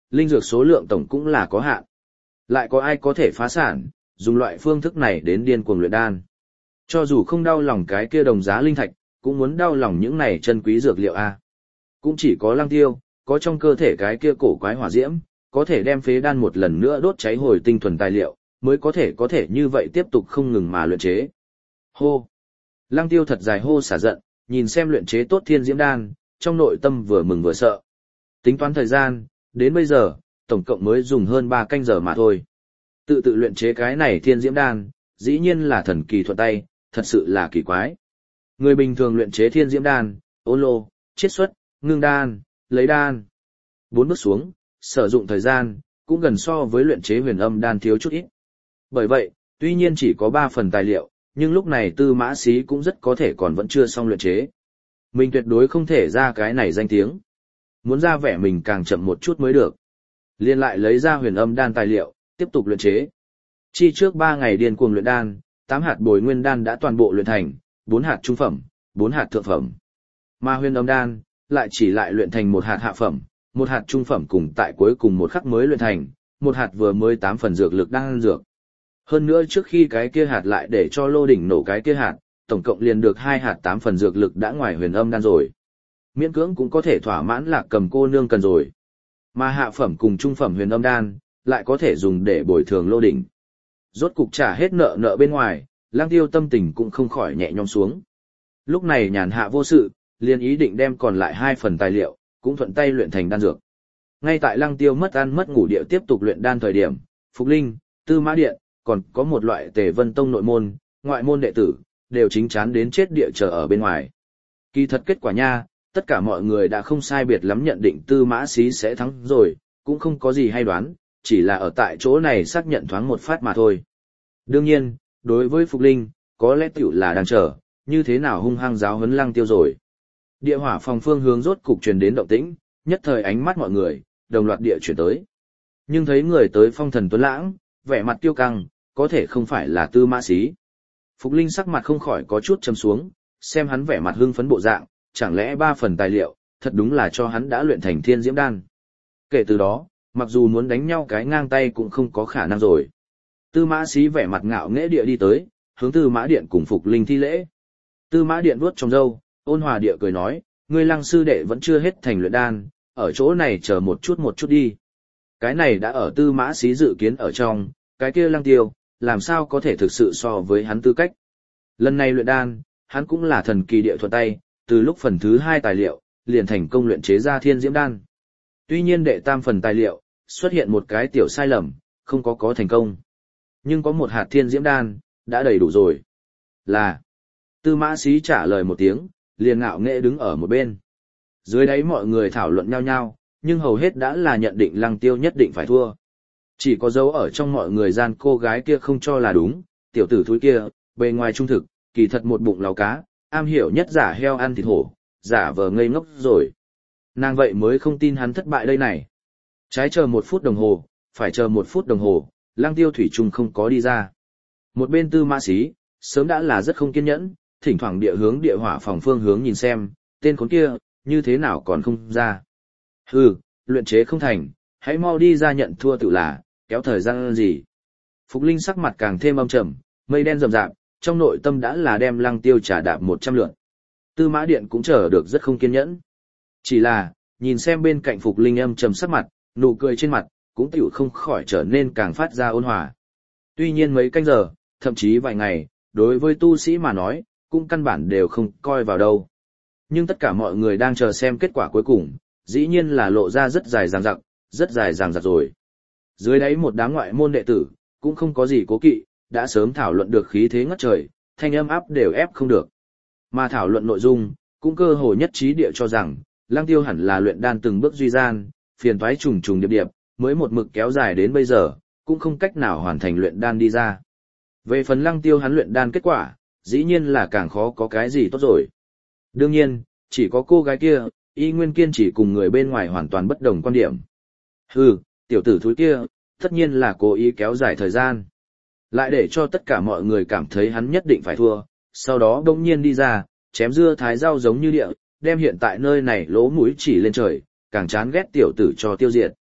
linh dược số lượng tổng cũng là có hạn. Lại có ai có thể phá sản, dùng loại phương thức này đến điên cuồng luyện đan. Cho dù không đau lòng cái kia đồng giá linh thạch, cũng muốn đau lòng những này chân quý dược liệu a. Cũng chỉ có Lăng Tiêu, có trong cơ thể cái kia cổ quái hỏa diễm, có thể đem phế đan một lần nữa đốt cháy hồi tinh thuần tài liệu, mới có thể có thể như vậy tiếp tục không ngừng mà luyện chế. Hô! Lăng Tiêu thật dài hô xả giận, nhìn xem luyện chế tốt thiên diễm đan, trong nội tâm vừa mừng vừa sợ. Tính toán thời gian, đến bây giờ, tổng cộng mới dùng hơn ba canh giờ mà thôi. Tự tự luyện chế cái này thiên diễm đan, dĩ nhiên là thần kỳ thuận tay, thật sự là kỳ quái. Người bình thường luyện chế thiên diễm đan, ôn lô, chiết xuất, ngưng đan, lấy đan. Bốn bước xuống, sử dụng thời gian, cũng gần so với luyện chế huyền âm đan thiếu chút ít. Bởi vậy, tuy nhiên chỉ có ba phần tài liệu, nhưng lúc này Tư Mã Sĩ cũng rất có thể còn vẫn chưa xong luyện chế. Mình tuyệt đối không thể ra cái này danh tiếng. Muốn ra vẻ mình càng chậm một chút mới được. Liên lại lấy ra huyền âm đan tài liệu, tiếp tục luyện chế. Chi trước ba ngày điên cuồng luyện đan, tám hạt bồi nguyên đan đã toàn bộ luyện thành, bốn hạt trung phẩm, bốn hạt thượng phẩm. Mà huyền âm đan, lại chỉ lại luyện thành một hạt hạ phẩm, một hạt trung phẩm cùng tại cuối cùng một khắc mới luyện thành, một hạt vừa mới tám phần dược lực đang dược. Hơn nữa trước khi cái kia hạt lại để cho Lô Đỉnh nổ cái kia hạt, tổng cộng liền được hai hạt tám phần dược lực đã ngoài huyền âm đan rồi. Miễn cưỡng cũng có thể thỏa mãn Lạc Cầm cô nương cần rồi. Mà hạ phẩm cùng trung phẩm huyền âm đan, lại có thể dùng để bồi thường Lô Đỉnh. Rốt cục trả hết nợ nợ bên ngoài, Lăng Tiêu tâm tình cũng không khỏi nhẹ nhõm xuống. Lúc này nhàn hạ vô sự, liền ý định đem còn lại hai phần tài liệu, cũng thuận tay luyện thành đan dược. Ngay tại Lăng Tiêu mất ăn mất ngủ địa tiếp tục luyện đan thời điểm, Phục Linh, Tư Mã Điện, còn có một loại Tề Vân Tông nội môn, ngoại môn đệ tử, đều chính chán đến chết địa chờ ở bên ngoài. Kỳ thật kết quả nha, tất cả mọi người đã không sai biệt lắm nhận định Tư Mã Sĩ sẽ thắng rồi, cũng không có gì hay đoán, chỉ là ở tại chỗ này xác nhận thoáng một phát mà thôi. Đương nhiên, đối với Phục Linh, có lẽ tiểu là đang chờ, như thế nào hung hăng giáo huấn Lăng Tiêu rồi. Địa hỏa phòng phương hướng rốt cục truyền đến động tĩnh, nhất thời ánh mắt mọi người, đồng loạt địa chuyển tới. Nhưng thấy người tới phong thần tuấn lãng, vẻ mặt tiêu căng, có thể không phải là Tư Mã Sĩ. Phục Linh sắc mặt không khỏi có chút trầm xuống, xem hắn vẻ mặt hưng phấn bộ dạng, chẳng lẽ ba phần tài liệu, thật đúng là cho hắn đã luyện thành thiên diễm đan. Kể từ đó, mặc dù muốn đánh nhau cái ngang tay cũng không có khả năng rồi. Tư Mã Sĩ vẻ mặt ngạo nghễ địa đi tới, hướng Tư Mã Điện cùng Phục Linh thi lễ. Tư Mã Điện vuốt trong râu, ôn hòa địa cười nói, ngươi Lăng sư đệ vẫn chưa hết thành luyện đan, ở chỗ này chờ một chút một chút đi. Cái này đã ở Tư Mã Sĩ dự kiến ở trong, cái kia Lăng Tiêu, làm sao có thể thực sự so với hắn tư cách. Lần này luyện đan, hắn cũng là thần kỳ địa thuật tay, từ lúc phần thứ hai tài liệu, liền thành công luyện chế ra thiên diễm đan. Tuy nhiên đệ tam phần tài liệu, xuất hiện một cái tiểu sai lầm, không có có thành công. Nhưng có một hạt thiên diễm đan, đã đầy đủ rồi. Là, Tư Mã Sĩ trả lời một tiếng, liền ngạo nghễ đứng ở một bên. Dưới đấy mọi người thảo luận nhau nhau, nhưng hầu hết đã là nhận định Lăng Tiêu nhất định phải thua. Chỉ có dấu ở trong mọi người gian cô gái kia không cho là đúng, tiểu tử thúi kia, bề ngoài trung thực, kỳ thật một bụng láo cá, am hiểu nhất giả heo ăn thịt hổ, giả vờ ngây ngốc rồi. Nàng vậy mới không tin hắn thất bại đây này. Trái chờ một phút đồng hồ, phải chờ một phút đồng hồ, Lăng Tiêu thủy chung không có đi ra. Một bên Tư Mã Sĩ, sớm đã là rất không kiên nhẫn, thỉnh thoảng địa hướng địa hỏa phòng phương hướng nhìn xem, tên khốn kia, như thế nào còn không ra. Hừ, luyện chế không thành, hãy mau đi ra nhận thua tự là, kéo thời gian gì. Phục Linh sắc mặt càng thêm âm trầm, mây đen rậm rạp, trong nội tâm đã là đem Lăng Tiêu trả đạp một trăm lượt. Tư Mã Điện cũng chờ được rất không kiên nhẫn. Chỉ là, nhìn xem bên cạnh Phục Linh âm trầm sắc mặt, nụ cười trên mặt, cũng tiểu không khỏi trở nên càng phát ra ôn hòa. Tuy nhiên mấy canh giờ, thậm chí vài ngày, đối với tu sĩ mà nói, cũng căn bản đều không coi vào đâu. Nhưng tất cả mọi người đang chờ xem kết quả cuối cùng, dĩ nhiên là lộ ra rất dài dằng dặc, rất dài dằng dặc rồi. Dưới đấy một đám ngoại môn đệ tử, cũng không có gì cố kỵ, đã sớm thảo luận được khí thế ngất trời, thanh âm áp đều ép không được. Mà thảo luận nội dung, cũng cơ hồ nhất trí địa cho rằng, Lăng Tiêu hẳn là luyện đan từng bước duy gian, phiền toái trùng trùng điệp điệp, mới một mực kéo dài đến bây giờ, cũng không cách nào hoàn thành luyện đan đi ra. Về phần Lăng Tiêu hắn luyện đan kết quả, dĩ nhiên là càng khó có cái gì tốt rồi. Đương nhiên, chỉ có cô gái kia, y nguyên kiên chỉ cùng người bên ngoài hoàn toàn bất đồng quan điểm. Hừ, tiểu tử thúi kia, tất nhiên là cố ý kéo dài thời gian. Lại để cho tất cả mọi người cảm thấy hắn nhất định phải thua, sau đó đông nhiên đi ra, chém dưa thái rau giống như địa, đem hiện tại nơi này lỗ mũi chỉ lên trời, càng chán ghét tiểu tử cho tiêu diệt.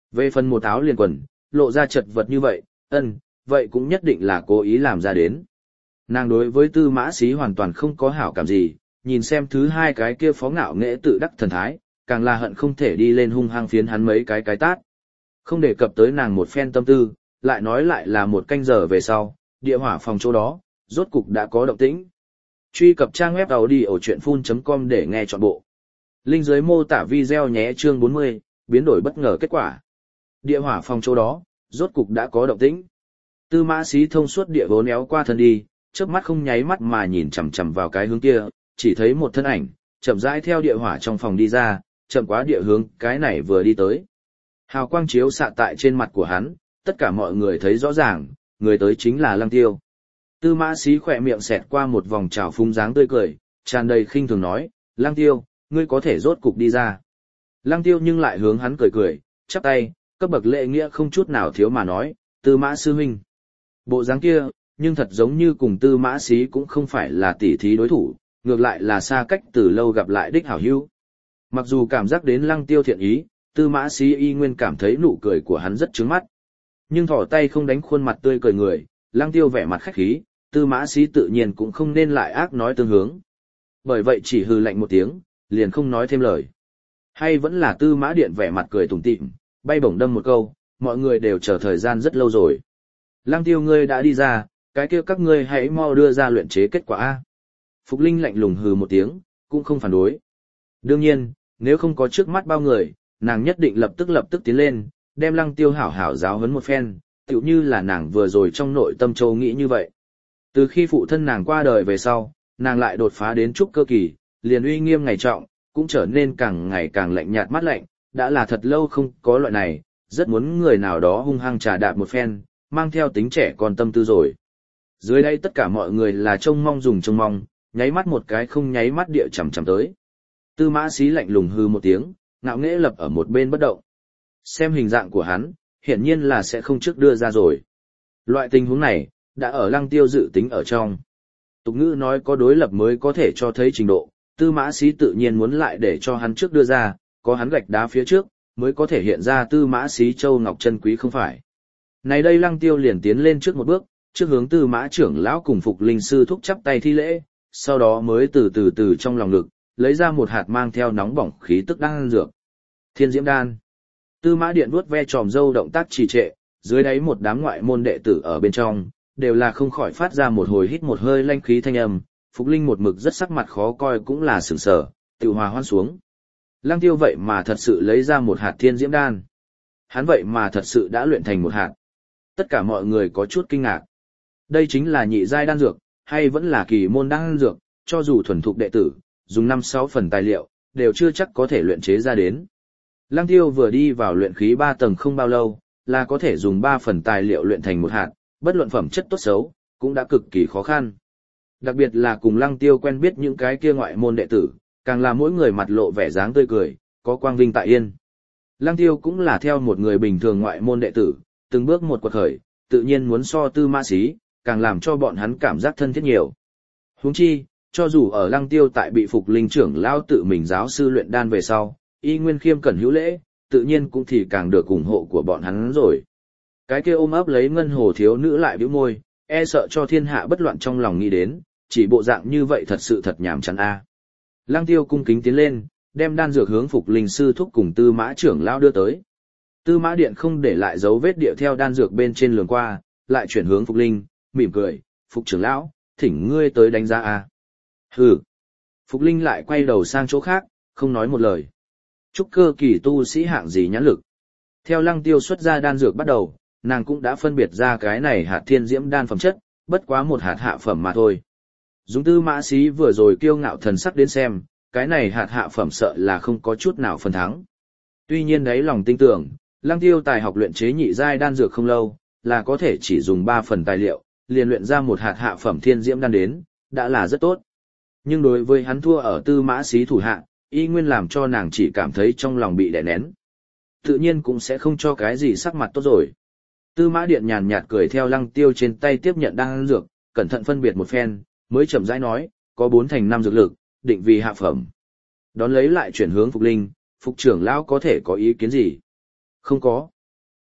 Về phần một áo liền quần, lộ ra chật vật như vậy, ân, vậy cũng nhất định là cố ý làm ra đến. Nàng đối với Tư Mã Sĩ hoàn toàn không có hảo cảm gì, nhìn xem thứ hai cái kia phó ngạo nghệ tự đắc thần thái, càng là hận không thể đi lên hung hăng phiến hắn mấy cái cái tát. Không đề cập tới nàng một phen tâm tư, lại nói lại là một canh giờ về sau, địa hỏa phòng chỗ đó, rốt cục đã có động tĩnh. Truy cập trang web audiochuyenphun chấm com để nghe trọn bộ. Link dưới mô tả video nhé. Chương bốn mươi, biến đổi bất ngờ kết quả. Địa hỏa phòng chỗ đó, rốt cục đã có động tĩnh. Tư Mã Sĩ thông suốt địa vốn éo qua thân đi, chớp mắt không nháy mắt mà nhìn chằm chằm vào cái hướng kia, chỉ thấy một thân ảnh, chậm rãi theo địa hỏa trong phòng đi ra, chậm quá địa hướng, cái này vừa đi tới. Hào quang chiếu xạ tại trên mặt của hắn, tất cả mọi người thấy rõ ràng, người tới chính là Lăng Tiêu. Tư Mã Sĩ khỏe miệng xẹt qua một vòng trào phúng dáng tươi cười, tràn đầy khinh thường nói, Lăng Tiêu, ngươi có thể rốt cục đi ra. Lăng Tiêu nhưng lại hướng hắn cười cười, chắp tay, cấp bậc lễ nghĩa không chút nào thiếu mà nói, Tư Mã sư huynh. Bộ dáng kia, nhưng thật giống như cùng Tư Mã Sĩ cũng không phải là tỉ thí đối thủ, ngược lại là xa cách từ lâu gặp lại đích hảo hữu. Mặc dù cảm giác đến Lăng Tiêu thiện ý, Tư Mã Sĩ y nguyên cảm thấy nụ cười của hắn rất trướng mắt. Nhưng thỏ tay không đánh khuôn mặt tươi cười người, Lăng Tiêu vẻ mặt khách khí, Tư Mã Sĩ tự nhiên cũng không nên lại ác nói tương hướng. Bởi vậy chỉ hừ lạnh một tiếng, liền không nói thêm lời. Hay vẫn là Tư Mã Điện vẻ mặt cười tủm tỉm, bay bổng đâm một câu, mọi người đều chờ thời gian rất lâu rồi. Lăng Tiêu ngươi đã đi ra, cái kia các ngươi hãy mau đưa ra luyện chế kết quả A. Phục Linh lạnh lùng hừ một tiếng, cũng không phản đối. Đương nhiên, nếu không có trước mắt bao người, nàng nhất định lập tức lập tức tiến lên, đem Lăng Tiêu hảo hảo giáo huấn một phen, tựu như là nàng vừa rồi trong nội tâm châu nghĩ như vậy. Từ khi phụ thân nàng qua đời về sau, nàng lại đột phá đến trúc cơ kỳ, liền uy nghiêm ngày trọng, cũng trở nên càng ngày càng lạnh nhạt mát lạnh, đã là thật lâu không có loại này, rất muốn người nào đó hung hăng trà đạp một phen, mang theo tính trẻ con tâm tư rồi. Dưới đây tất cả mọi người là trông mong dùng trông mong, nháy mắt một cái không nháy mắt địa chằm chằm tới. Tư Mã Sĩ lạnh lùng hư một tiếng, ngạo nghễ lập ở một bên bất động. Xem hình dạng của hắn, hiển nhiên là sẽ không trước đưa ra rồi. Loại tình huống này, đã ở Lăng Tiêu dự tính ở trong. Tục ngữ nói có đối lập mới có thể cho thấy trình độ, Tư Mã Sĩ tự nhiên muốn lại để cho hắn trước đưa ra, có hắn gạch đá phía trước, mới có thể hiện ra Tư Mã Sĩ châu ngọc chân quý không phải. Này đây Lăng Tiêu liền tiến lên trước một bước, trước hướng Tư Mã trưởng lão cùng Phục Linh sư thúc chắp tay thi lễ, sau đó mới từ từ từ trong lòng ngực, lấy ra một hạt mang theo nóng bỏng khí tức đan dược. Thiên Diễm đan. Tư Mã Điện vuốt ve tròm râu động tác trì trệ, dưới đáy một đám ngoại môn đệ tử ở bên trong, đều là không khỏi phát ra một hồi hít một hơi lanh khí thanh âm, Phục Linh một mực rất sắc mặt khó coi cũng là sửng sở, tự hòa hoan xuống. Lăng Tiêu vậy mà thật sự lấy ra một hạt Thiên Diễm đan. Hắn vậy mà thật sự đã luyện thành một hạt. Tất cả mọi người có chút kinh ngạc. Đây chính là nhị giai đan dược, hay vẫn là kỳ môn đan dược, cho dù thuần thục đệ tử, dùng năm sáu phần tài liệu, đều chưa chắc có thể luyện chế ra đến. Lăng Tiêu vừa đi vào luyện khí ba tầng không bao lâu, là có thể dùng ba phần tài liệu luyện thành một hạt, bất luận phẩm chất tốt xấu, cũng đã cực kỳ khó khăn. Đặc biệt là cùng Lăng Tiêu quen biết những cái kia ngoại môn đệ tử, càng là mỗi người mặt lộ vẻ dáng tươi cười, có quang vinh tại yên. Lăng Tiêu cũng là theo một người bình thường ngoại môn đệ tử, từng bước một quật khởi, tự nhiên muốn so Tư Mã Sĩ, càng làm cho bọn hắn cảm giác thân thiết nhiều. Huống chi, cho dù ở Lăng Tiêu tại bị Phục Linh trưởng lão tự mình giáo sư luyện đan về sau, y nguyên khiêm cẩn hữu lễ, tự nhiên cũng thì càng được ủng hộ của bọn hắn rồi. Cái kia ôm ấp lấy ngân hồ thiếu nữ lại bĩu môi, e sợ cho thiên hạ bất loạn trong lòng nghĩ đến, chỉ bộ dạng như vậy thật sự thật nhảm chán a. Lăng Tiêu cung kính tiến lên, đem đan dược hướng Phục Linh sư thúc cùng Tư Mã trưởng lão đưa tới. Tư Mã Điện không để lại dấu vết địa theo đan dược bên trên lường qua, lại chuyển hướng Phục Linh, mỉm cười, Phục trưởng lão, thỉnh ngươi tới đánh giá a. Hừ. Phục Linh lại quay đầu sang chỗ khác, không nói một lời. Trúc cơ kỳ tu sĩ hạng gì nhãn lực. Theo Lăng Tiêu xuất ra đan dược bắt đầu, nàng cũng đã phân biệt ra cái này hạt Thiên Diễm đan phẩm chất, bất quá một hạt hạ phẩm mà thôi. Dùng Tư Mã Sĩ vừa rồi kiêu ngạo thần sắc đến xem, cái này hạt hạ phẩm sợ là không có chút nào phần thắng. Tuy nhiên đấy lòng tin tưởng, Lăng Tiêu tài học luyện chế nhị giai đan dược không lâu, là có thể chỉ dùng ba phần tài liệu, liền luyện ra một hạt hạ phẩm Thiên Diễm đan đến, đã là rất tốt. Nhưng đối với hắn thua ở Tư Mã Sĩ thủ hạ, y nguyên làm cho nàng chỉ cảm thấy trong lòng bị đè nén. Tự nhiên cũng sẽ không cho cái gì sắc mặt tốt rồi. Tư Mã Điện nhàn nhạt cười theo Lăng Tiêu trên tay tiếp nhận đan dược, cẩn thận phân biệt một phen, mới chậm rãi nói, có bốn thành năm dược lực, định vì hạ phẩm. Đón lấy lại chuyển hướng Phục Linh, Phục trưởng lão có thể có ý kiến gì? Không có.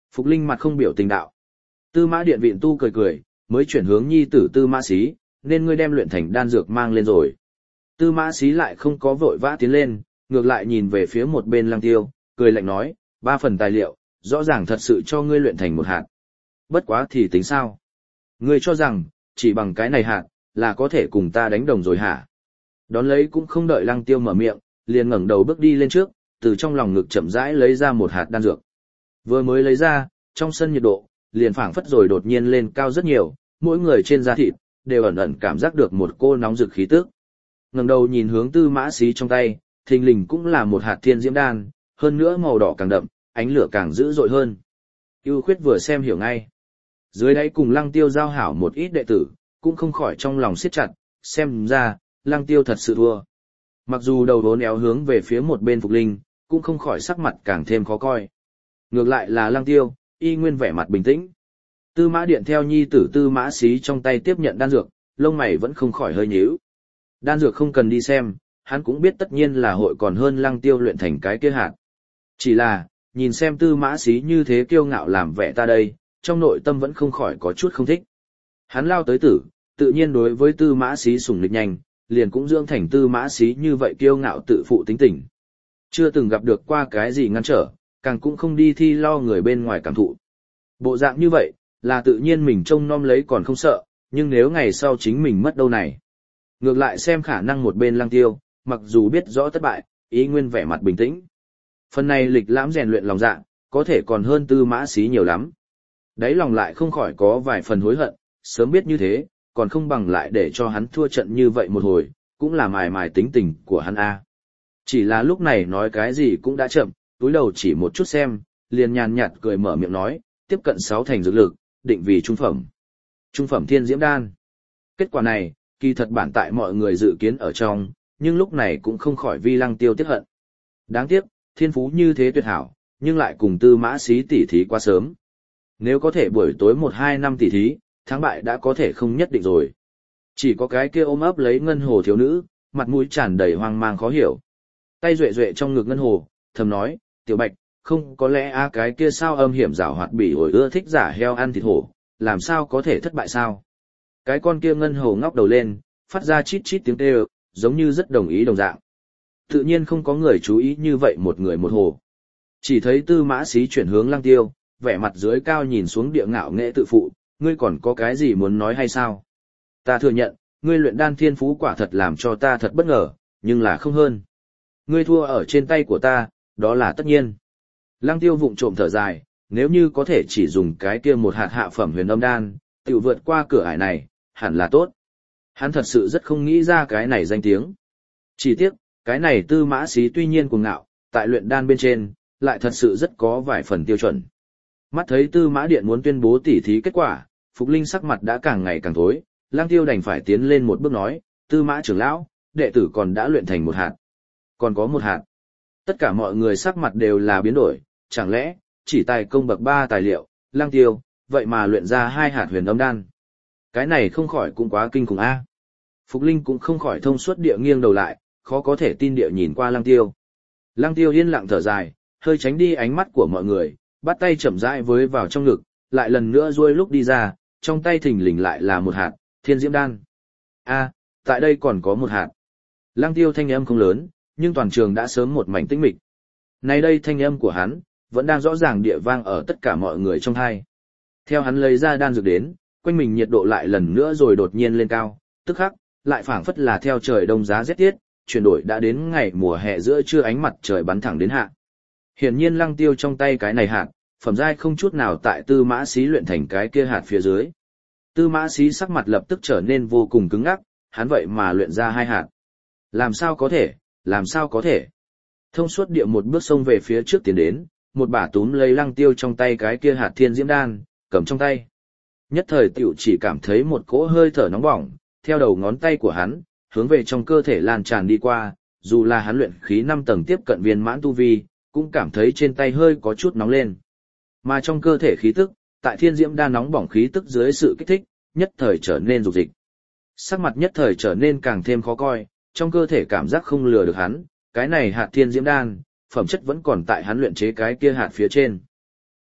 Phục Linh mặt không biểu tình đạo. Tư Mã Điện Vịn Tu cười cười, mới chuyển hướng nhi tử Tư Mã Xí, nên ngươi đem luyện thành đan dược mang lên rồi. Tư Mã Xí lại không có vội vã tiến lên, ngược lại nhìn về phía một bên Lăng Tiêu, cười lạnh nói, ba phần tài liệu, rõ ràng thật sự cho ngươi luyện thành một hạt. Bất quá thì tính sao? Ngươi cho rằng, chỉ bằng cái này hạt, là có thể cùng ta đánh đồng rồi hả? Đón lấy cũng không đợi Lăng Tiêu mở miệng, liền ngẩng đầu bước đi lên trước, từ trong lòng ngực chậm rãi lấy ra một hạt đan dược. Vừa mới lấy ra, trong sân nhiệt độ, liền phảng phất rồi đột nhiên lên cao rất nhiều, mỗi người trên da thịt, đều ẩn ẩn cảm giác được một cô nóng rực khí tức. Ngẩng đầu nhìn hướng Tư Mã Xí trong tay, thình lình cũng là một hạt thiên diễm đan, hơn nữa màu đỏ càng đậm, ánh lửa càng dữ dội hơn. Ưu Khuyết vừa xem hiểu ngay. Dưới đáy cùng Lăng Tiêu giao hảo một ít đệ tử, cũng không khỏi trong lòng siết chặt, xem ra, Lăng Tiêu thật sự thua. Mặc dù đầu vốn éo hướng về phía một bên Phục Linh, cũng không khỏi sắc mặt càng thêm khó coi. Ngược lại là Lăng Tiêu, y nguyên vẻ mặt bình tĩnh. Tư Mã Điện theo nhi tử Tư Mã Xí trong tay tiếp nhận đan dược, lông mày vẫn không khỏi hơi nhíu. Đan dược không cần đi xem, hắn cũng biết tất nhiên là hội còn hơn Lăng Tiêu luyện thành cái kia hạt. Chỉ là, nhìn xem Tư Mã Xí như thế kiêu ngạo làm vẻ ta đây, trong nội tâm vẫn không khỏi có chút không thích. Hắn lao tới tử, tự nhiên đối với Tư Mã Xí sủng lịch nhanh, liền cũng dưỡng thành Tư Mã Xí như vậy kiêu ngạo tự phụ tính tình. Chưa từng gặp được qua cái gì ngăn trở, càng cũng không đi thi lo người bên ngoài cảm thụ. Bộ dạng như vậy, là tự nhiên mình trông nom lấy còn không sợ, nhưng nếu ngày sau chính mình mất đâu này. Ngược lại xem khả năng một bên Lăng Tiêu, mặc dù biết rõ thất bại, ý nguyên vẻ mặt bình tĩnh. Phần này lịch lãm rèn luyện lòng dạ, có thể còn hơn Tư Mã Xí nhiều lắm. Đấy lòng lại không khỏi có vài phần hối hận, sớm biết như thế, còn không bằng lại để cho hắn thua trận như vậy một hồi, cũng là mài mài tính tình của hắn a. Chỉ là lúc này nói cái gì cũng đã chậm, túi đầu chỉ một chút xem, liền nhàn nhạt cười mở miệng nói, tiếp cận sáu thành dược lực, định vì trung phẩm. Trung phẩm thiên diễm đan. Kết quả này, kỳ thật bản tại mọi người dự kiến ở trong, nhưng lúc này cũng không khỏi vi Lăng Tiêu tiếc hận. Đáng tiếc, thiên phú như thế tuyệt hảo, nhưng lại cùng Tư Mã Xí tỉ thí quá sớm. Nếu có thể buổi tối một hai năm tỉ thí, thắng bại đã có thể không nhất định rồi. Chỉ có cái kia ôm ấp lấy ngân hồ thiếu nữ, mặt mũi tràn đầy hoang mang khó hiểu. Tay duệ duệ trong ngực ngân hồ, thầm nói, tiểu Bạch, không có lẽ a cái kia sao âm hiểm giảo hoạt bỉ ổi ưa thích giả heo ăn thịt hổ, làm sao có thể thất bại sao? Cái con kia ngân hồ ngóc đầu lên, phát ra chít chít tiếng kêu, giống như rất đồng ý đồng dạng. Tự nhiên không có người chú ý như vậy một người một hồ. Chỉ thấy Tư Mã Xí chuyển hướng Lăng Tiêu, vẻ mặt dưới cao nhìn xuống địa ngạo nghệ tự phụ, ngươi còn có cái gì muốn nói hay sao? Ta thừa nhận, ngươi luyện đan thiên phú quả thật làm cho ta thật bất ngờ, nhưng là không hơn. Ngươi thua ở trên tay của ta, đó là tất nhiên. Lăng Tiêu vụng trộm thở dài, nếu như có thể chỉ dùng cái kia một hạt hạ phẩm huyền âm đan, tiểu vượt qua cửa ải này, hẳn là tốt. Hắn thật sự rất không nghĩ ra cái này danh tiếng. Chỉ tiếc, cái này Tư Mã Xí tuy nhiên cuồng ngạo, tại luyện đan bên trên, lại thật sự rất có vài phần tiêu chuẩn. Mắt thấy Tư Mã Điện muốn tuyên bố tỉ thí kết quả, Phục Linh sắc mặt đã càng ngày càng thối, Lăng Tiêu đành phải tiến lên một bước nói, Tư Mã trưởng lão, đệ tử còn đã luyện thành một hạt. Còn có một hạt. Tất cả mọi người sắc mặt đều là biến đổi, chẳng lẽ, chỉ tài công bậc ba tài liệu, Lăng Tiêu, vậy mà luyện ra hai hạt huyền âm đan. Cái này không khỏi cũng quá kinh khủng a. Phục Linh cũng không khỏi thông suốt địa nghiêng đầu lại, khó có thể tin địa nhìn qua Lăng Tiêu. Lăng Tiêu yên lặng thở dài, hơi tránh đi ánh mắt của mọi người, bắt tay chậm rãi với vào trong ngực, lại lần nữa duỗi lúc đi ra, trong tay thình lình lại là một hạt, thiên diễm đan. A, tại đây còn có một hạt. Lăng Tiêu thanh âm không lớn, nhưng toàn trường đã sớm một mảnh tĩnh mịch. Nay đây thanh âm của hắn, vẫn đang rõ ràng địa vang ở tất cả mọi người trong tai. Theo hắn lấy ra đan dược đến, quanh mình nhiệt độ lại lần nữa rồi đột nhiên lên cao, tức khắc, lại phảng phất là theo trời đông giá rét tiết, chuyển đổi đã đến ngày mùa hè giữa trưa ánh mặt trời bắn thẳng đến hạ. Hiển nhiên Lăng Tiêu trong tay cái này hạt, phẩm giai không chút nào tại Tư Mã Xí luyện thành cái kia hạt phía dưới. Tư Mã Xí sắc mặt lập tức trở nên vô cùng cứng ngắc, hắn vậy mà luyện ra hai hạt. Làm sao có thể, làm sao có thể. Thông suốt địa một bước xông về phía trước tiến đến, một bả túm lấy Lăng Tiêu trong tay cái kia hạt thiên diễm đan, cầm trong tay. Nhất thời tiểu chỉ cảm thấy một cỗ hơi thở nóng bỏng, theo đầu ngón tay của hắn, hướng về trong cơ thể lan tràn đi qua, dù là hắn luyện khí năm tầng tiếp cận viên mãn tu vi, cũng cảm thấy trên tay hơi có chút nóng lên. Mà trong cơ thể khí tức, tại thiên diễm đan nóng bỏng khí tức dưới sự kích thích, nhất thời trở nên rục dịch. Sắc mặt nhất thời trở nên càng thêm khó coi, trong cơ thể cảm giác không lừa được hắn, cái này hạt thiên diễm đan, phẩm chất vẫn còn tại hắn luyện chế cái kia hạt phía trên.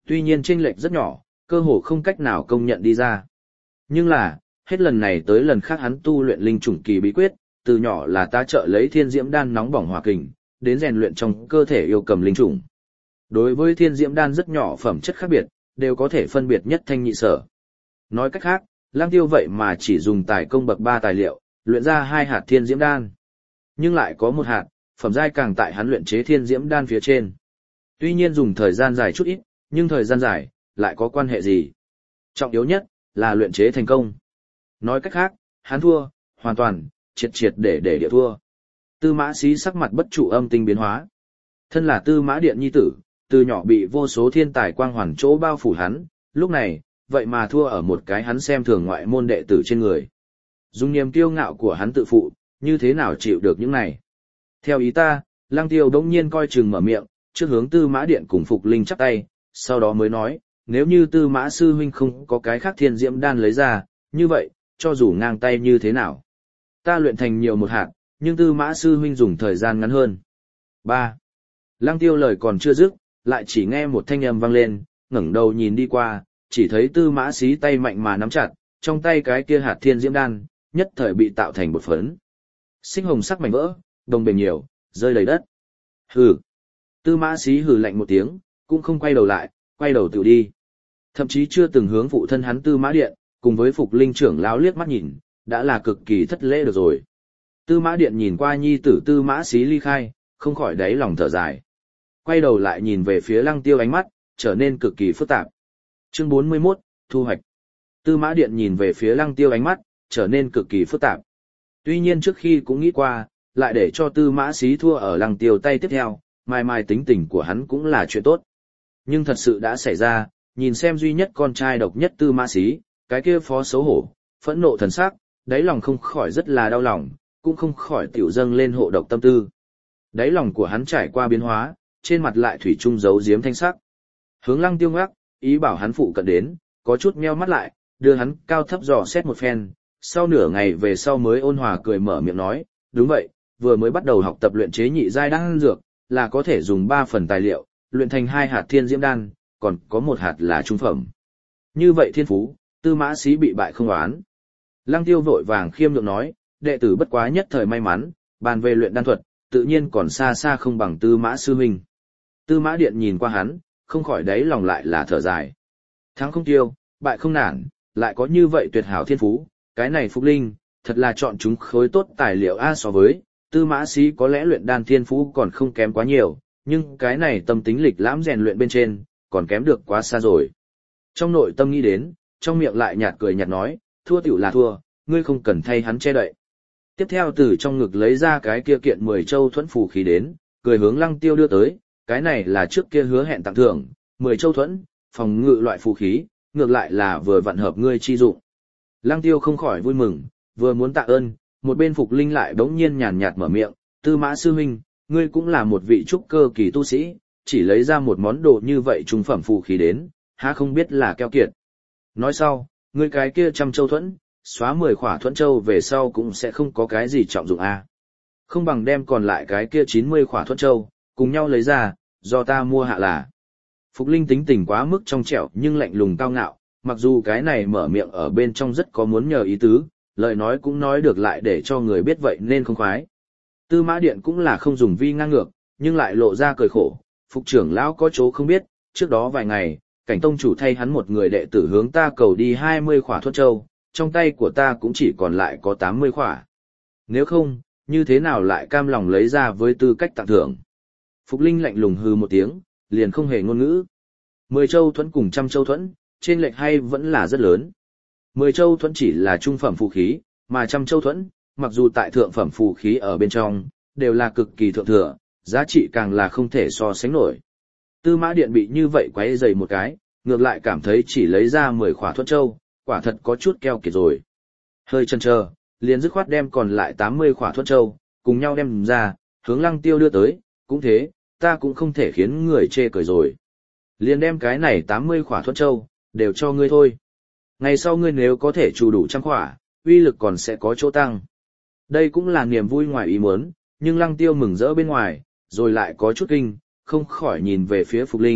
tuy nhiên chênh lệch rất nhỏ, cơ hồ không cách nào công nhận đi ra. Nhưng là, hết lần này tới lần khác hắn tu luyện linh chủng kỳ bí quyết, từ nhỏ là ta trợ lấy thiên diễm đan nóng bỏng hỏa kình, đến rèn luyện trong cơ thể yêu cầm linh chủng. Đối với thiên diễm đan rất nhỏ phẩm chất khác biệt, đều có thể phân biệt nhất thanh nhị sở. Nói cách khác, Lăng Tiêu vậy mà chỉ dùng tài công bậc ba tài liệu, luyện ra hai hạt thiên diễm đan. Nhưng lại có một hạt, phẩm giai càng tại hắn luyện chế thiên diễm đan phía trên. Tuy nhiên dùng thời gian dài chút ít, nhưng thời gian dài, lại có quan hệ gì? Trọng yếu nhất, là luyện chế thành công. Nói cách khác, hắn thua, hoàn toàn, triệt triệt để để địa thua. Tư Mã Sĩ sắc mặt bất trụ âm tinh biến hóa. Thân là Tư Mã Điện nhi tử, từ nhỏ bị vô số thiên tài quang hoàn chỗ bao phủ hắn, lúc này, vậy mà thua ở một cái hắn xem thường ngoại môn đệ tử trên người. Dùng niềm kiêu ngạo của hắn tự phụ, như thế nào chịu được những này? Theo ý ta, Lăng Tiêu đống nhiên coi chừng mở miệng, trước hướng Tư Mã Điện cùng Phục Linh chắp tay, sau đó mới nói, nếu như Tư Mã sư huynh không có cái khác thiên diễm đan lấy ra, như vậy, cho dù ngang tay như thế nào. Ta luyện thành nhiều một hạt, nhưng Tư Mã sư huynh dùng thời gian ngắn hơn. ba. Lăng Tiêu lời còn chưa dứt, lại chỉ nghe một thanh âm vang lên, ngẩng đầu nhìn đi qua, chỉ thấy Tư Mã Sĩ tay mạnh mà nắm chặt, trong tay cái kia hạt thiên diễm đan, nhất thời bị tạo thành bột phấn. Sinh hồng sắc mảnh vỡ, đồng bền nhiều, rơi đầy đất. Hừ. Tư Mã Sĩ hừ lạnh một tiếng, cũng không quay đầu lại, quay đầu tự đi. Thậm chí chưa từng hướng phụ thân hắn Tư Mã Điện, cùng với Phục Linh trưởng lão liếc mắt nhìn, đã là cực kỳ thất lễ được rồi. Tư Mã Điện nhìn qua nhi tử Tư Mã Sĩ ly khai, không khỏi đáy lòng thở dài. Quay đầu lại nhìn về phía Lăng Tiêu, ánh mắt trở nên cực kỳ phức tạp. Chương bốn mươi mốt, thu hoạch. Tư Mã Điện nhìn về phía Lăng Tiêu, ánh mắt trở nên cực kỳ phức tạp. Tuy nhiên trước khi cũng nghĩ qua, lại để cho Tư Mã Sĩ thua ở Lăng Tiêu tay tiếp theo, mai mai tính tình của hắn cũng là chuyện tốt. Nhưng thật sự đã xảy ra, nhìn xem duy nhất con trai độc nhất Tư Mã Sĩ, cái kia phó xấu hổ, phẫn nộ thần sắc, đáy lòng không khỏi rất là đau lòng, cũng không khỏi tiểu dâng lên hộ độc tâm tư. Đáy lòng của hắn trải qua biến hóa, trên mặt lại thủy chung giấu giếm thanh sắc. Hướng Lăng Tiêu ngắc, ý bảo hắn phụ cận đến, có chút meo mắt lại, đưa hắn cao thấp dò xét một phen, sau nửa ngày về sau mới ôn hòa cười mở miệng nói, đúng vậy, vừa mới bắt đầu học tập luyện chế nhị giai đan dược, là có thể dùng ba phần tài liệu, luyện thành hai hạt thiên diễm đan, còn có một hạt là trung phẩm. Như vậy thiên phú, Tư Mã Sĩ bị bại không oán. Lăng Tiêu vội vàng khiêm nhượng nói, đệ tử bất quá nhất thời may mắn, bàn về luyện đan thuật, tự nhiên còn xa xa không bằng Tư Mã sư huynh. Tư Mã Điện nhìn qua hắn, không khỏi đáy lòng lại là thở dài. Thắng không tiêu, bại không nản, lại có như vậy tuyệt hảo thiên phú, cái này Phục Linh, thật là chọn chúng khối tốt tài liệu a. So với Tư Mã Sĩ có lẽ luyện đan thiên phú còn không kém quá nhiều, nhưng cái này tâm tính lịch lãm rèn luyện bên trên, còn kém được quá xa rồi. Trong nội tâm nghĩ đến, trong miệng lại nhạt cười nhạt nói, thua tiểu là thua, ngươi không cần thay hắn che đậy. Tiếp theo từ trong ngực lấy ra cái kia kiện mười châu thuẫn phù khí đến, cười hướng Lăng Tiêu đưa tới, cái này là trước kia hứa hẹn tặng thưởng, mười châu thuẫn, phòng ngự loại phù khí, ngược lại là vừa vặn hợp ngươi chi dụng. Lăng Tiêu không khỏi vui mừng, vừa muốn tạ ơn, một bên Phục Linh lại bỗng nhiên nhàn nhạt mở miệng, Tư Mã sư huynh, ngươi cũng là một vị trúc cơ kỳ tu sĩ, chỉ lấy ra một món đồ như vậy trung phẩm phù khí đến, há không biết là keo kiệt. Nói sau, ngươi cái kia trăm châu thuẫn, xóa mười khỏa thuẫn châu về sau cũng sẽ không có cái gì trọng dụng a. Không bằng đem còn lại cái kia chín mươi khỏa thuẫn châu, cùng nhau lấy ra, do ta mua hạ là. Phục Linh tính tình quá mức trong trẻo nhưng lạnh lùng cao ngạo, mặc dù cái này mở miệng ở bên trong rất có muốn nhờ ý tứ, lời nói cũng nói được lại để cho người biết vậy nên không khoái. Tư Mã Điện cũng là không dùng vi ngang ngược, nhưng lại lộ ra cười khổ, Phục trưởng lão có chỗ không biết, trước đó vài ngày, Cảnh tông chủ thay hắn một người đệ tử hướng ta cầu đi hai mươi khỏa thuẫn châu, trong tay của ta cũng chỉ còn lại có tám mươi khỏa. Nếu không, như thế nào lại cam lòng lấy ra với tư cách tặng thưởng? Phục Linh lạnh lùng hừ một tiếng, liền không hề ngôn ngữ. Mười châu thuẫn cùng trăm châu thuẫn, trên lệch hay vẫn là rất lớn. Mười châu thuẫn chỉ là trung phẩm phù khí, mà trăm châu thuẫn, mặc dù tại thượng phẩm phù khí ở bên trong, đều là cực kỳ thượng thừa, giá trị càng là không thể so sánh nổi. Tư Mã Điện bị như vậy quấy dày một cái, ngược lại cảm thấy chỉ lấy ra mười khỏa thuẫn châu, quả thật có chút keo kiệt rồi. Hơi chần chờ, liền dứt khoát đem còn lại tám mươi khỏa thuẫn châu, cùng nhau đem ra, hướng Lăng Tiêu đưa tới, cũng thế, ta cũng không thể khiến người chê cười rồi. Liền đem cái này tám mươi khỏa thuẫn châu, đều cho ngươi thôi. Ngày sau ngươi nếu có thể trù đủ trăm khỏa, uy lực còn sẽ có chỗ tăng. Đây cũng là niềm vui ngoài ý muốn, nhưng Lăng Tiêu mừng rỡ bên ngoài, rồi lại có chút kinh, không khỏi nhìn về phía Phục Linh,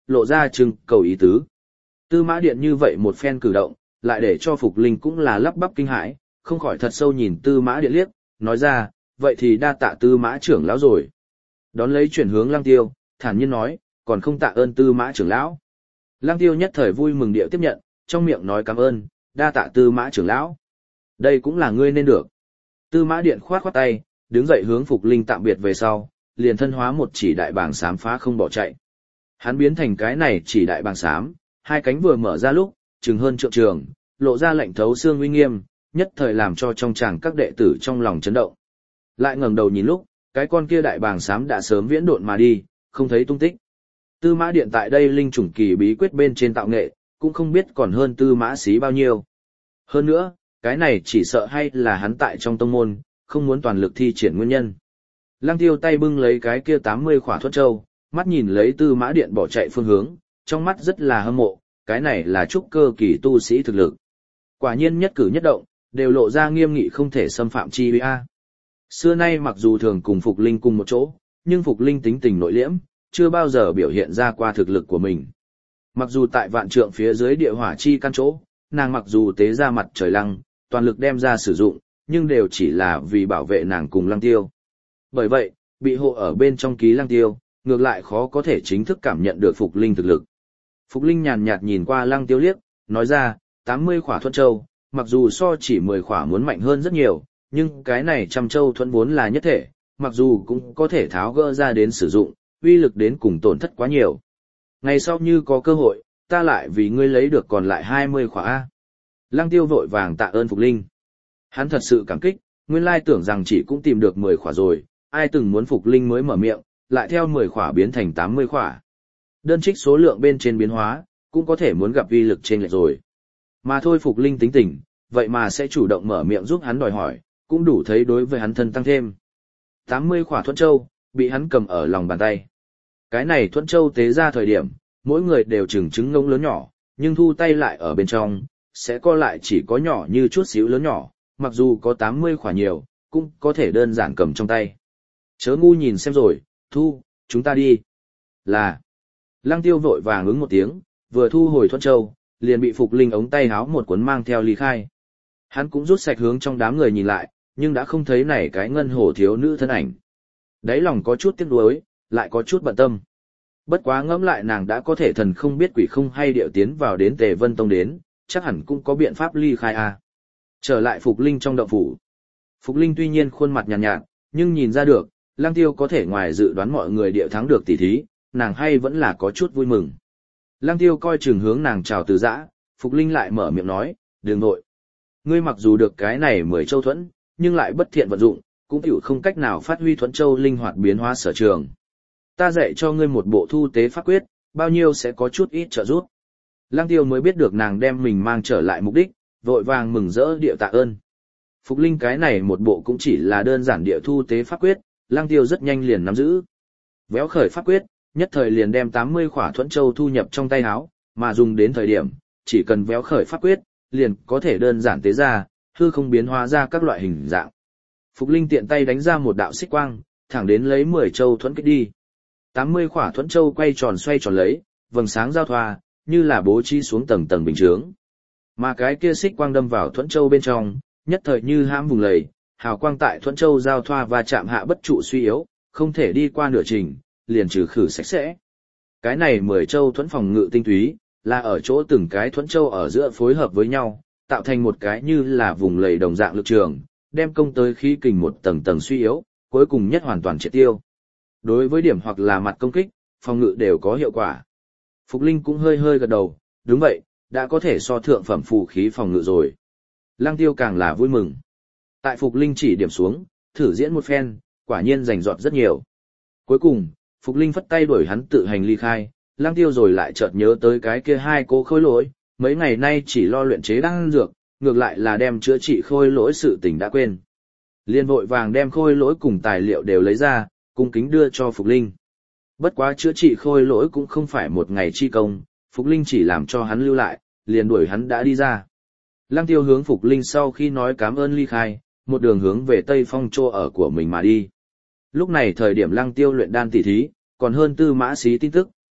lộ ra trưng cầu ý tứ. Tư Mã Điện như vậy một phen cử động, lại để cho Phục Linh cũng là lắp bắp kinh hãi, không khỏi thật sâu nhìn Tư Mã Điện liếc, nói ra, vậy thì đa tạ Tư Mã trưởng lão rồi. Đón lấy chuyển hướng Lăng Tiêu, thản nhiên nói, còn không tạ ơn Tư Mã trưởng lão. Lăng Tiêu nhất thời vui mừng điệu tiếp nhận, trong miệng nói cảm ơn, đa tạ Tư Mã trưởng lão. Đây cũng là ngươi nên được. Tư Mã Điện khoát khoát tay, đứng dậy hướng Phục Linh tạm biệt về sau, liền thân hóa một chỉ đại bàng xám phá không bỏ chạy. Hắn biến thành cái này chỉ đại bàng xám, hai cánh vừa mở ra lúc, chừng hơn trượng trường, lộ ra lạnh thấu xương uy nghiêm, nhất thời làm cho trong chàng các đệ tử trong lòng chấn động. Lại ngẩng đầu nhìn lúc, cái con kia đại bàng xám đã sớm viễn độn mà đi, không thấy tung tích. Tư Mã Điện tại đây linh chủng kỳ bí quyết bên trên tạo nghệ, cũng không biết còn hơn Tư Mã Xí bao nhiêu. Hơn nữa, cái này chỉ sợ hay là hắn tại trong tông môn, không muốn toàn lực thi triển nguyên nhân. Lăng Tiêu tay bưng lấy cái kia tám mươi khỏa thuẫn châu, mắt nhìn lấy Tư Mã Điện bỏ chạy phương hướng, trong mắt rất là hâm mộ, cái này là trúc cơ kỳ tu sĩ thực lực. Quả nhiên nhất cử nhất động, đều lộ ra nghiêm nghị không thể xâm phạm chi uy a. Xưa nay mặc dù thường cùng Phục Linh cùng một chỗ, nhưng Phục Linh tính tình nội liễm, chưa bao giờ biểu hiện ra qua thực lực của mình. Mặc dù tại vạn trượng phía dưới địa hỏa chi căn chỗ, nàng mặc dù tế ra mặt trời lăng, toàn lực đem ra sử dụng, nhưng đều chỉ là vì bảo vệ nàng cùng Lăng Tiêu. Bởi vậy, bị hộ ở bên trong ký Lăng Tiêu, ngược lại khó có thể chính thức cảm nhận được Phục Linh thực lực. Phục Linh nhàn nhạt nhìn qua Lăng Tiêu liếc, nói ra, tám mươi khỏa thuẫn châu, mặc dù so chỉ mười khỏa muốn mạnh hơn rất nhiều, nhưng cái này trăm châu thuẫn vốn là nhất thể, mặc dù cũng có thể tháo gỡ ra đến sử dụng, uy lực đến cùng tổn thất quá nhiều. Ngày sau như có cơ hội, ta lại vì ngươi lấy được còn lại hai mươi khỏa A. Lăng Tiêu vội vàng tạ ơn Phục Linh. Hắn thật sự cảm kích, nguyên lai tưởng rằng chỉ cũng tìm được mười khỏa rồi, ai từng muốn Phục Linh mới mở miệng, lại theo mười khỏa biến thành tám mươi khỏa. Đơn trích số lượng bên trên biến hóa, cũng có thể muốn gặp uy lực trên lệch rồi. Mà thôi Phục Linh tính tình, vậy mà sẽ chủ động mở miệng giúp hắn đòi hỏi, cũng đủ thấy đối với hắn thân tăng thêm. tám mươi khỏa thuẫn châu, bị hắn cầm ở lòng bàn tay. Cái này thuẫn châu tế ra thời điểm, mỗi người đều chừng trứng ngông lớn nhỏ, nhưng thu tay lại ở bên trong, sẽ co lại chỉ có nhỏ như chút xíu lớn nhỏ, mặc dù có tám mươi khỏa nhiều, cũng có thể đơn giản cầm trong tay. Chớ ngu nhìn xem rồi, thu, chúng ta đi. Là. Lăng Tiêu vội vàng ứng một tiếng, vừa thu hồi thuẫn châu, liền bị Phục Linh ống tay háo một cuốn mang theo ly khai. Hắn cũng rút sạch hướng trong đám người nhìn lại, nhưng đã không thấy này cái ngân hổ thiếu nữ thân ảnh. Đáy lòng có chút tiếc nuối, lại có chút bận tâm. Bất quá ngẫm lại nàng đã có thể thần không biết quỷ không hay điệu tiến vào đến Tề Vân Tông đến, chắc hẳn cũng có biện pháp ly khai a. Trở lại Phục Linh trong động phủ. Phục Linh tuy nhiên khuôn mặt nhàn nhạt, nhạt, nhưng nhìn ra được, Lăng Tiêu có thể ngoài dự đoán mọi người điệu thắng được tỷ thí, nàng hay vẫn là có chút vui mừng. Lăng Tiêu coi chừng hướng nàng chào từ giã, Phục Linh lại mở miệng nói, đừng nội. Ngươi mặc dù được cái này mười châu thuẫn, nhưng lại bất thiện vận dụng, cũng hiểu không cách nào phát huy thuẫn châu linh hoạt biến hóa sở trường. Ta dạy cho ngươi một bộ thu tế pháp quyết, bao nhiêu sẽ có chút ít trợ giúp. Lăng Tiêu mới biết được nàng đem mình mang trở lại mục đích, vội vàng mừng rỡ điệu tạ ơn. Phục Linh cái này một bộ cũng chỉ là đơn giản địa thu tế pháp quyết, Lăng Tiêu rất nhanh liền nắm giữ. Véo khởi pháp quyết, nhất thời liền đem tám mươi khỏa thuẫn châu thu nhập trong tay áo, mà dùng đến thời điểm, chỉ cần véo khởi pháp quyết, liền có thể đơn giản tế ra, hư không biến hóa ra các loại hình dạng. Phục Linh tiện tay đánh ra một đạo xích quang, thẳng đến lấy mười châu thuẫn kích đi. tám mươi khỏa thuẫn châu quay tròn xoay tròn lấy, vầng sáng giao thoa, như là bố trí xuống tầng tầng bình chướng. Mà cái kia xích quang đâm vào thuẫn châu bên trong, nhất thời như hãm vùng lầy, hào quang tại thuẫn châu giao thoa và chạm hạ bất trụ suy yếu, không thể đi qua nửa trình, liền trừ khử sạch sẽ. Cái này mười châu thuẫn phòng ngự tinh túy, là ở chỗ từng cái thuẫn châu ở giữa phối hợp với nhau, tạo thành một cái như là vùng lầy đồng dạng lực trường, đem công tới khí kình một tầng tầng suy yếu, cuối cùng nhất hoàn toàn triệt tiêu. Đối với điểm hoặc là mặt công kích, phòng ngự đều có hiệu quả. Phục Linh cũng hơi hơi gật đầu, đúng vậy, đã có thể so thượng phẩm phù khí phòng ngự rồi. Lăng Tiêu càng là vui mừng. Tại Phục Linh chỉ điểm xuống, thử diễn một phen, quả nhiên rành rọt rất nhiều. Cuối cùng, Phục Linh phất tay đuổi hắn tự hành ly khai, Lăng Tiêu rồi lại chợt nhớ tới cái kia hai cô khôi lỗi, mấy ngày nay chỉ lo luyện chế đan dược, ngược lại là đem chữa trị khôi lỗi sự tình đã quên. Liên vội vàng đem khôi lỗi cùng tài liệu đều lấy ra, cung kính đưa cho Phục Linh. Bất quá chữa trị khôi lỗi cũng không phải một ngày chi công, Phục Linh chỉ làm cho hắn lưu lại, liền đuổi hắn đã đi ra. Lăng Tiêu hướng Phục Linh sau khi nói cảm ơn ly khai, một đường hướng về Tây Phong chỗ ở của mình mà đi. Lúc này thời điểm Lăng Tiêu luyện đan tỉ thí, còn hơn Tư Mã Xí tin tức,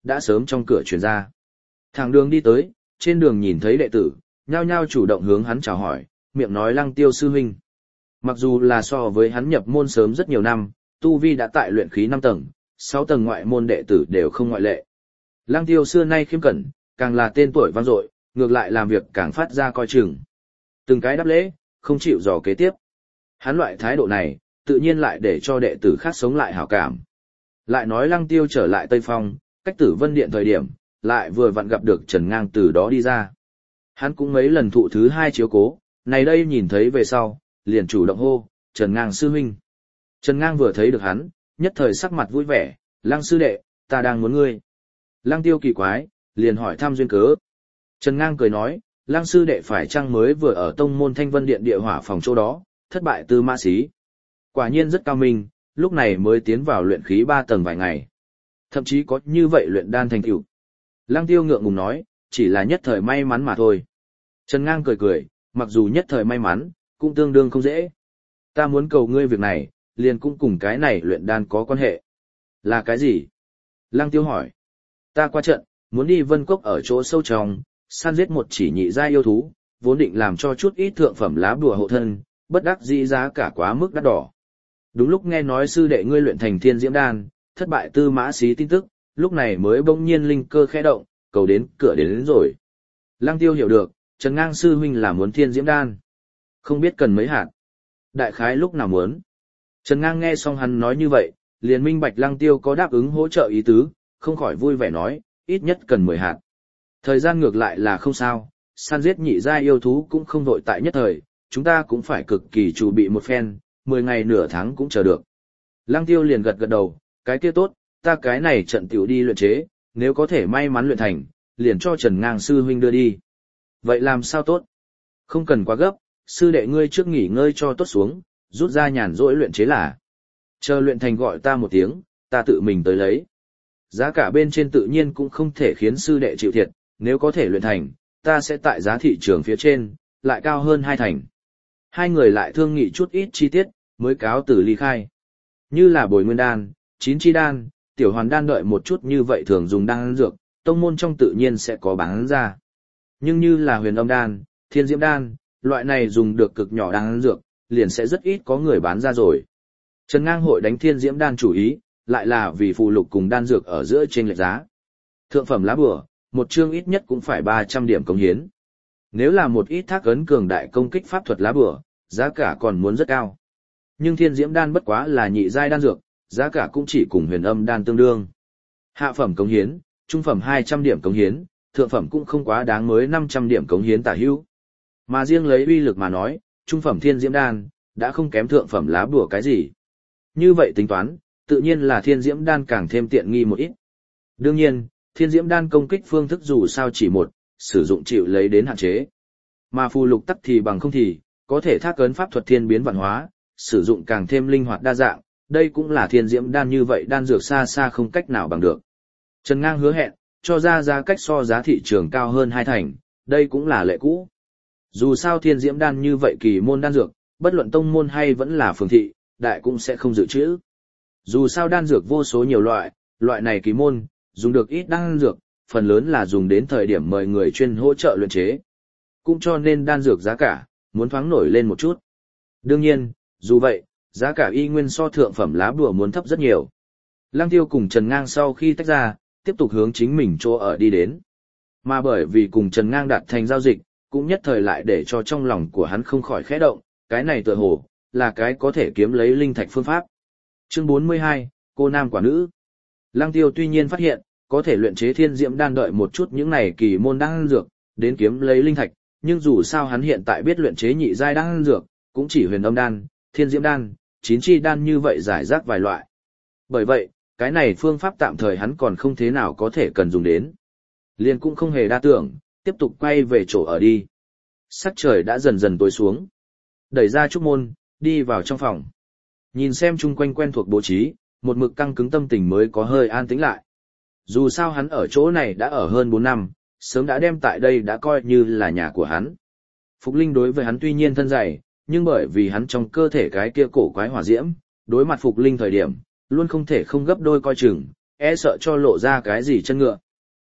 đã sớm trong cửa truyền ra. Thẳng đường đi tới, trên đường nhìn thấy đệ tử, nhao nhao chủ động hướng hắn chào hỏi, miệng nói Lăng Tiêu sư huynh. Mặc dù là so với hắn nhập môn sớm rất nhiều năm, tu vi đã tại luyện khí năm tầng, sáu tầng ngoại môn đệ tử đều không ngoại lệ. Lăng Tiêu xưa nay khiêm cẩn, càng là tên tuổi vang dội, ngược lại làm việc càng phát ra coi chừng. Từng cái đáp lễ, không chịu dò kế tiếp. Hắn loại thái độ này, tự nhiên lại để cho đệ tử khác sống lại hảo cảm. Lại nói Lăng Tiêu trở lại Tây Phong, cách Tử Vân Điện thời điểm, lại vừa vặn gặp được Trần Ngang từ đó đi ra. Hắn cũng mấy lần thụ thứ hai chiếu cố, này đây nhìn thấy về sau, liền chủ động hô, Trần Ngang sư huynh. Trần Ngang vừa thấy được hắn, nhất thời sắc mặt vui vẻ, Lăng sư đệ, ta đang muốn ngươi. Lăng Tiêu kỳ quái, liền hỏi thăm duyên cớ. Trần Ngang cười nói, Lăng sư đệ phải chăng mới vừa ở tông môn Thanh Vân Điện địa hỏa phòng chỗ đó, thất bại Tư Mã Sĩ. Quả nhiên rất cao minh, lúc này mới tiến vào luyện khí ba tầng vài ngày. Thậm chí có như vậy luyện đan thành tựu. Lăng Tiêu ngượng ngùng nói, chỉ là nhất thời may mắn mà thôi. Trần Ngang cười cười, mặc dù nhất thời may mắn, cũng tương đương không dễ. Ta muốn cầu ngươi việc này, liền cũng cùng cái này luyện đan có quan hệ. Là cái gì? Lăng Tiêu hỏi. Ta qua trận, muốn đi Vân Cốc ở chỗ sâu trong, săn giết một chỉ nhị giai yêu thú, vốn định làm cho chút ít thượng phẩm lá bùa hộ thân, bất đắc dĩ giá cả quá mức đắt đỏ. Đúng lúc nghe nói sư đệ ngươi luyện thành Thiên Diễm Đan, thất bại Tư Mã Sĩ tin tức, lúc này mới bỗng nhiên linh cơ khẽ động, cầu đến cửa đến, đến rồi. Lăng Tiêu hiểu được, Trần Ngang sư huynh là muốn Thiên Diễm Đan. Không biết cần mấy hạt. Đại khái lúc nào muốn. Trần Ngang nghe xong hắn nói như vậy, liền minh bạch Lăng Tiêu có đáp ứng hỗ trợ ý tứ, không khỏi vui vẻ nói, ít nhất cần mười hạt. Thời gian ngược lại là không sao, săn giết nhị giai yêu thú cũng không vội tại nhất thời, chúng ta cũng phải cực kỳ chuẩn bị một phen, mười ngày nửa tháng cũng chờ được. Lăng Tiêu liền gật gật đầu, cái kia tốt, ta cái này trận tiểu đi luyện chế, nếu có thể may mắn luyện thành, liền cho Trần Ngang sư huynh đưa đi. Vậy làm sao tốt? Không cần quá gấp, sư đệ ngươi trước nghỉ ngơi cho tốt xuống, rút ra nhàn rỗi luyện chế là. Chờ luyện thành gọi ta một tiếng, ta tự mình tới lấy. Giá cả bên trên tự nhiên cũng không thể khiến sư đệ chịu thiệt, nếu có thể luyện thành, ta sẽ tại giá thị trường phía trên, lại cao hơn hai thành. Hai người lại thương nghị chút ít chi tiết, mới cáo từ ly khai. Như là bồi nguyên đan, chín chi đan, tiểu hoàn đan đợi một chút như vậy thường dùng đan dược, tông môn trong tự nhiên sẽ có bán ra. Nhưng như là huyền âm đan, thiên diễm đan, loại này dùng được cực nhỏ đan dược, liền sẽ rất ít có người bán ra rồi. Trần Ngang hội đánh thiên diễm đan chủ ý, lại là vì phù lục cùng đan dược ở giữa trên lệch giá. Thượng phẩm lá bùa, một chương ít nhất cũng phải ba trăm điểm công hiến. Nếu là một ít thác ấn cường đại công kích pháp thuật lá bùa, giá cả còn muốn rất cao. Nhưng thiên diễm đan bất quá là nhị giai đan dược, giá cả cũng chỉ cùng huyền âm đan tương đương. Hạ phẩm công hiến, trung phẩm hai trăm điểm công hiến, thượng phẩm cũng không quá đáng mới năm trăm điểm công hiến tả hữu. Mà riêng lấy uy lực mà nói, trung phẩm thiên diễm đan đã không kém thượng phẩm lá bùa cái gì. Như vậy tính toán, tự nhiên là thiên diễm đan càng thêm tiện nghi một ít. Đương nhiên, thiên diễm đan công kích phương thức dù sao chỉ một, sử dụng chịu lấy đến hạn chế. Mà phù lục tắc thì bằng không thì, có thể thác ấn pháp thuật thiên biến vạn hóa, sử dụng càng thêm linh hoạt đa dạng, đây cũng là thiên diễm đan như vậy đan dược xa xa không cách nào bằng được. Trần Ngang hứa hẹn, cho ra giá cách so giá thị trường cao hơn hai thành, đây cũng là lệ cũ. Dù sao thiên diễm đan như vậy kỳ môn đan dược, bất luận tông môn hay vẫn là phường thị, đại cũng sẽ không dự trữ. Dù sao đan dược vô số nhiều loại, loại này kỳ môn, dùng được ít đan dược, phần lớn là dùng đến thời điểm mời người chuyên hỗ trợ luyện chế. Cũng cho nên đan dược giá cả, muốn thoáng nổi lên một chút. Đương nhiên, dù vậy, giá cả y nguyên so thượng phẩm lá bùa muốn thấp rất nhiều. Lăng Tiêu cùng Trần Ngang sau khi tách ra, tiếp tục hướng chính mình chỗ ở đi đến. Mà bởi vì cùng Trần Ngang đạt thành giao dịch, cũng nhất thời lại để cho trong lòng của hắn không khỏi khẽ động, cái này tựa hồ là cái có thể kiếm lấy linh thạch phương pháp. Chương bốn mươi hai, cô nam quả nữ. Lăng Tiêu tuy nhiên phát hiện, có thể luyện chế thiên diễm đan đợi một chút những này kỳ môn đan dược, đến kiếm lấy linh thạch, nhưng dù sao hắn hiện tại biết luyện chế nhị giai đan dược, cũng chỉ huyền âm đan, thiên diễm đan, chín chi đan như vậy giải rác vài loại. Bởi vậy, cái này phương pháp tạm thời hắn còn không thế nào có thể cần dùng đến. Liền cũng không hề đa tưởng, tiếp tục quay về chỗ ở đi. Sắc trời đã dần dần tối xuống. Đẩy ra trúc môn, đi vào trong phòng. Nhìn xem chung quanh quen thuộc bố trí, một mực căng cứng tâm tình mới có hơi an tĩnh lại. Dù sao hắn ở chỗ này đã ở hơn bốn năm, sớm đã đem tại đây đã coi như là nhà của hắn. Phục Linh đối với hắn tuy nhiên thân dày, nhưng bởi vì hắn trong cơ thể cái kia cổ quái hỏa diễm, đối mặt Phục Linh thời điểm, luôn không thể không gấp đôi coi chừng, e sợ cho lộ ra cái gì chân ngựa.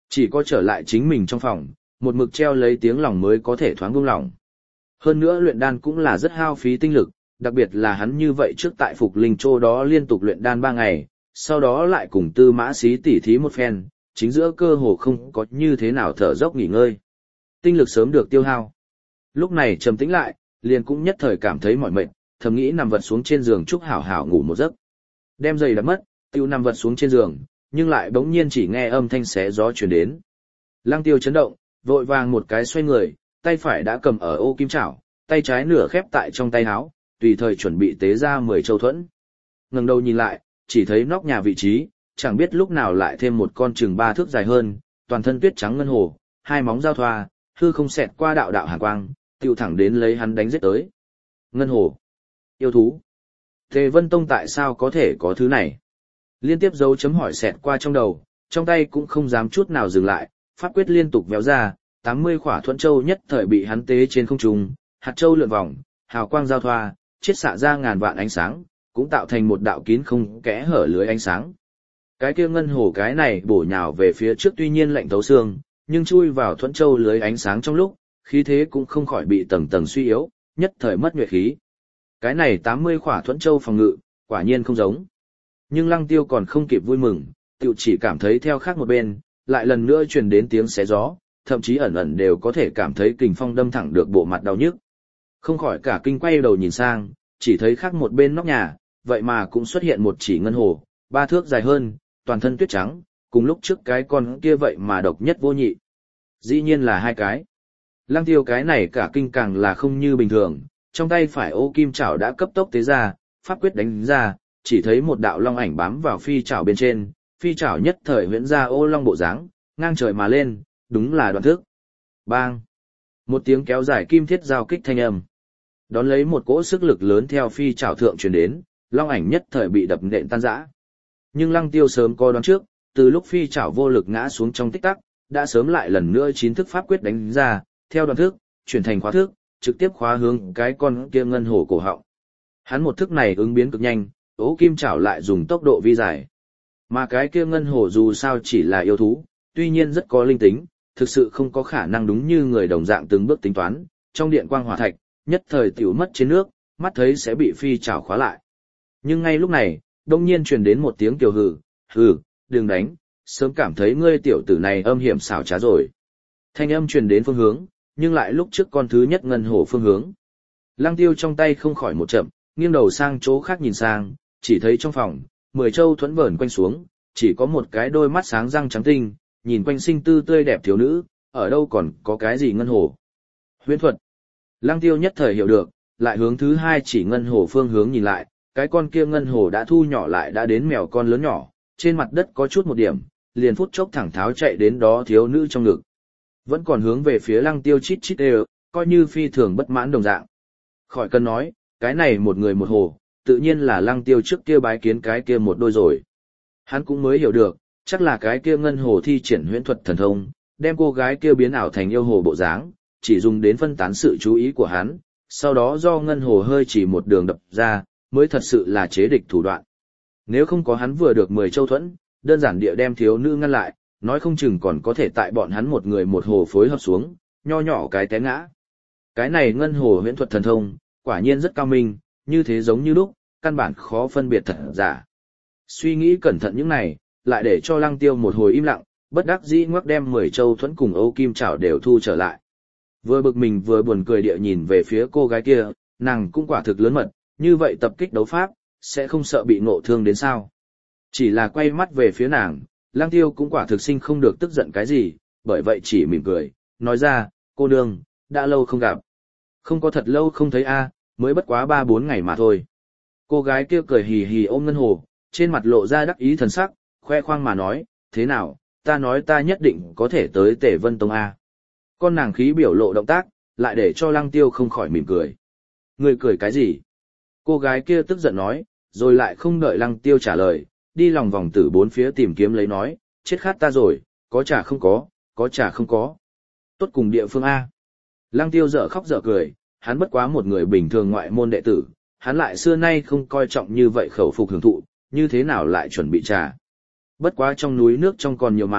Chỉ có trở lại chính mình trong phòng, một mực treo lấy tiếng lòng mới có thể thoáng buông lỏng. Hơn nữa luyện đan cũng là rất hao phí tinh lực, đặc biệt là hắn như vậy trước tại Phục Linh Châu đó liên tục luyện đan ba ngày, sau đó lại cùng Tư Mã Sĩ tỉ thí một phen, chính giữa cơ hồ không có như thế nào thở dốc nghỉ ngơi. Tinh lực sớm được tiêu hao. Lúc này trầm tĩnh lại, liền cũng nhất thời cảm thấy mỏi mệt, thầm nghĩ nằm vật xuống trên giường chúc hảo hảo ngủ một giấc. Đem giày đặt mất, tiêu nằm vật xuống trên giường, nhưng lại bỗng nhiên chỉ nghe âm thanh xé gió truyền đến. Lăng Tiêu chấn động, vội vàng một cái xoay người, tay phải đã cầm ở ô kim chảo, tay trái nửa khép tại trong tay áo, tùy thời chuẩn bị tế ra mười châu thuẫn. Ngẩng đầu nhìn lại, chỉ thấy nóc nhà vị trí, chẳng biết lúc nào lại thêm một con chừng ba thước dài hơn, toàn thân tuyết trắng ngân hồ, hai móng giao thoa, hư không xẹt qua đạo đạo hàn quang, tiêu thẳng đến lấy hắn đánh giết tới. Ngân hồ, yêu thú. Tề Vân Tông tại sao có thể có thứ này? Liên tiếp dấu chấm hỏi xẹt qua trong đầu, trong tay cũng không dám chút nào dừng lại, pháp quyết liên tục véo ra, tám mươi khỏa thuẫn châu nhất thời bị hắn tế trên không trung, hạt châu lượn vòng, hào quang giao thoa, chiết xạ ra ngàn vạn ánh sáng, cũng tạo thành một đạo kín không kẽ hở lưới ánh sáng. Cái kia ngân hồ cái này bổ nhào về phía trước tuy nhiên lạnh thấu xương, nhưng chui vào thuẫn châu lưới ánh sáng trong lúc, khí thế cũng không khỏi bị tầng tầng suy yếu, nhất thời mất nhuệ khí. Cái này tám mươi khỏa thuẫn châu phòng ngự, quả nhiên không giống. Nhưng Lăng Tiêu còn không kịp vui mừng, tiểu chỉ cảm thấy theo khác một bên, lại lần nữa truyền đến tiếng xé gió, thậm chí ẩn ẩn đều có thể cảm thấy kình phong đâm thẳng được bộ mặt đau nhức. Không khỏi cả kinh quay đầu nhìn sang, chỉ thấy khác một bên nóc nhà, vậy mà cũng xuất hiện một chỉ ngân hồ, ba thước dài hơn, toàn thân tuyết trắng, cùng lúc trước cái con kia vậy mà độc nhất vô nhị. Dĩ nhiên là hai cái. Lăng Tiêu cái này cả kinh càng là không như bình thường, trong tay phải ô kim chảo đã cấp tốc tế ra, pháp quyết đánh ra, chỉ thấy một đạo long ảnh bám vào phi chảo bên trên, phi chảo nhất thời huyễn ra ô long bộ dáng, ngang trời mà lên, đúng là đoạn thức. Bang! Một tiếng kéo dài kim thiết giao kích thanh âm. Đón lấy một cỗ sức lực lớn theo phi chảo thượng truyền đến, long ảnh nhất thời bị đập nện tan rã. Nhưng Lăng Tiêu sớm có đoán trước, từ lúc phi chảo vô lực ngã xuống trong tích tắc, đã sớm lại lần nữa chín thức pháp quyết đánh ra, theo đoạn thức, chuyển thành khóa thức, trực tiếp khóa hướng cái con kia ngân hồ cổ họng. Hắn một thức này ứng biến cực nhanh, ố kim chảo lại dùng tốc độ vi giải. Mà cái kia ngân hồ dù sao chỉ là yêu thú, tuy nhiên rất có linh tính, thực sự không có khả năng đúng như người đồng dạng từng bước tính toán, trong điện quang hỏa thạch, nhất thời tiểu mất trên nước, mắt thấy sẽ bị phi chảo khóa lại. Nhưng ngay lúc này, đông nhiên truyền đến một tiếng kiều hừ, hừ, đừng đánh, sớm cảm thấy ngươi tiểu tử này âm hiểm xảo trá rồi. Thanh âm truyền đến phương hướng, nhưng lại lúc trước con thứ nhất ngân hồ phương hướng. Lăng Tiêu trong tay không khỏi một chậm, nghiêng đầu sang chỗ khác nhìn sang, chỉ thấy trong phòng, mười châu thuẫn vờn quanh xuống, chỉ có một cái đôi mắt sáng răng trắng tinh, nhìn quanh xinh tư tươi đẹp thiếu nữ, ở đâu còn có cái gì ngân hồ. Huyễn thuật. Lăng Tiêu nhất thời hiểu được, lại hướng thứ hai chỉ ngân hồ phương hướng nhìn lại, cái con kia ngân hồ đã thu nhỏ lại đã đến mèo con lớn nhỏ, trên mặt đất có chút một điểm, liền phút chốc thẳng tháo chạy đến đó thiếu nữ trong ngực. Vẫn còn hướng về phía Lăng Tiêu chít chít đều, coi như phi thường bất mãn đồng dạng. Khỏi cần nói, cái này một người một hồ, tự nhiên là Lăng Tiêu trước kia bái kiến cái kia một đôi rồi. Hắn cũng mới hiểu được, chắc là cái kia ngân hồ thi triển huyễn thuật thần thông, đem cô gái kia biến ảo thành yêu hồ bộ dáng, chỉ dùng đến phân tán sự chú ý của hắn, sau đó do ngân hồ hơi chỉ một đường đập ra, mới thật sự là chế địch thủ đoạn. Nếu không có hắn vừa được mười châu thuẫn, đơn giản địa đem thiếu nữ ngăn lại, nói không chừng còn có thể tại bọn hắn một người một hồ phối hợp xuống, nho nhỏ cái té ngã. Cái này ngân hồ huyễn thuật thần thông, quả nhiên rất cao minh, như thế giống như lúc, căn bản khó phân biệt thật giả. Suy nghĩ cẩn thận những này, lại để cho Lăng Tiêu một hồi im lặng, bất đắc dĩ ngoắc đem mười châu thuẫn cùng Âu Kim Trảo đều thu trở lại. Vừa bực mình vừa buồn cười địa nhìn về phía cô gái kia, nàng cũng quả thực lớn mật, như vậy tập kích đấu pháp, sẽ không sợ bị ngộ thương đến sao. Chỉ là quay mắt về phía nàng, Lăng Tiêu cũng quả thực sinh không được tức giận cái gì, bởi vậy chỉ mỉm cười, nói ra, cô nương, đã lâu không gặp. Không có thật lâu không thấy a, mới bất quá ba bốn ngày mà thôi. Cô gái kia cười hì hì ôm ngân hồ, trên mặt lộ ra đắc ý thần sắc, khoe khoang mà nói, thế nào, ta nói ta nhất định có thể tới Tề Vân Tông a. Con nàng khí biểu lộ động tác, lại để cho Lăng Tiêu không khỏi mỉm cười. Người cười cái gì? Cô gái kia tức giận nói, rồi lại không đợi Lăng Tiêu trả lời, đi lòng vòng tử bốn phía tìm kiếm lấy nói, chết khát ta rồi, có trả không có, có trả không có. Tốt cùng địa phương A. Lăng Tiêu dở khóc dở cười, hắn bất quá một người bình thường ngoại môn đệ tử, hắn lại xưa nay không coi trọng như vậy khẩu phục hưởng thụ, như thế nào lại chuẩn bị trả. Bất quá trong núi nước trong còn nhiều mà,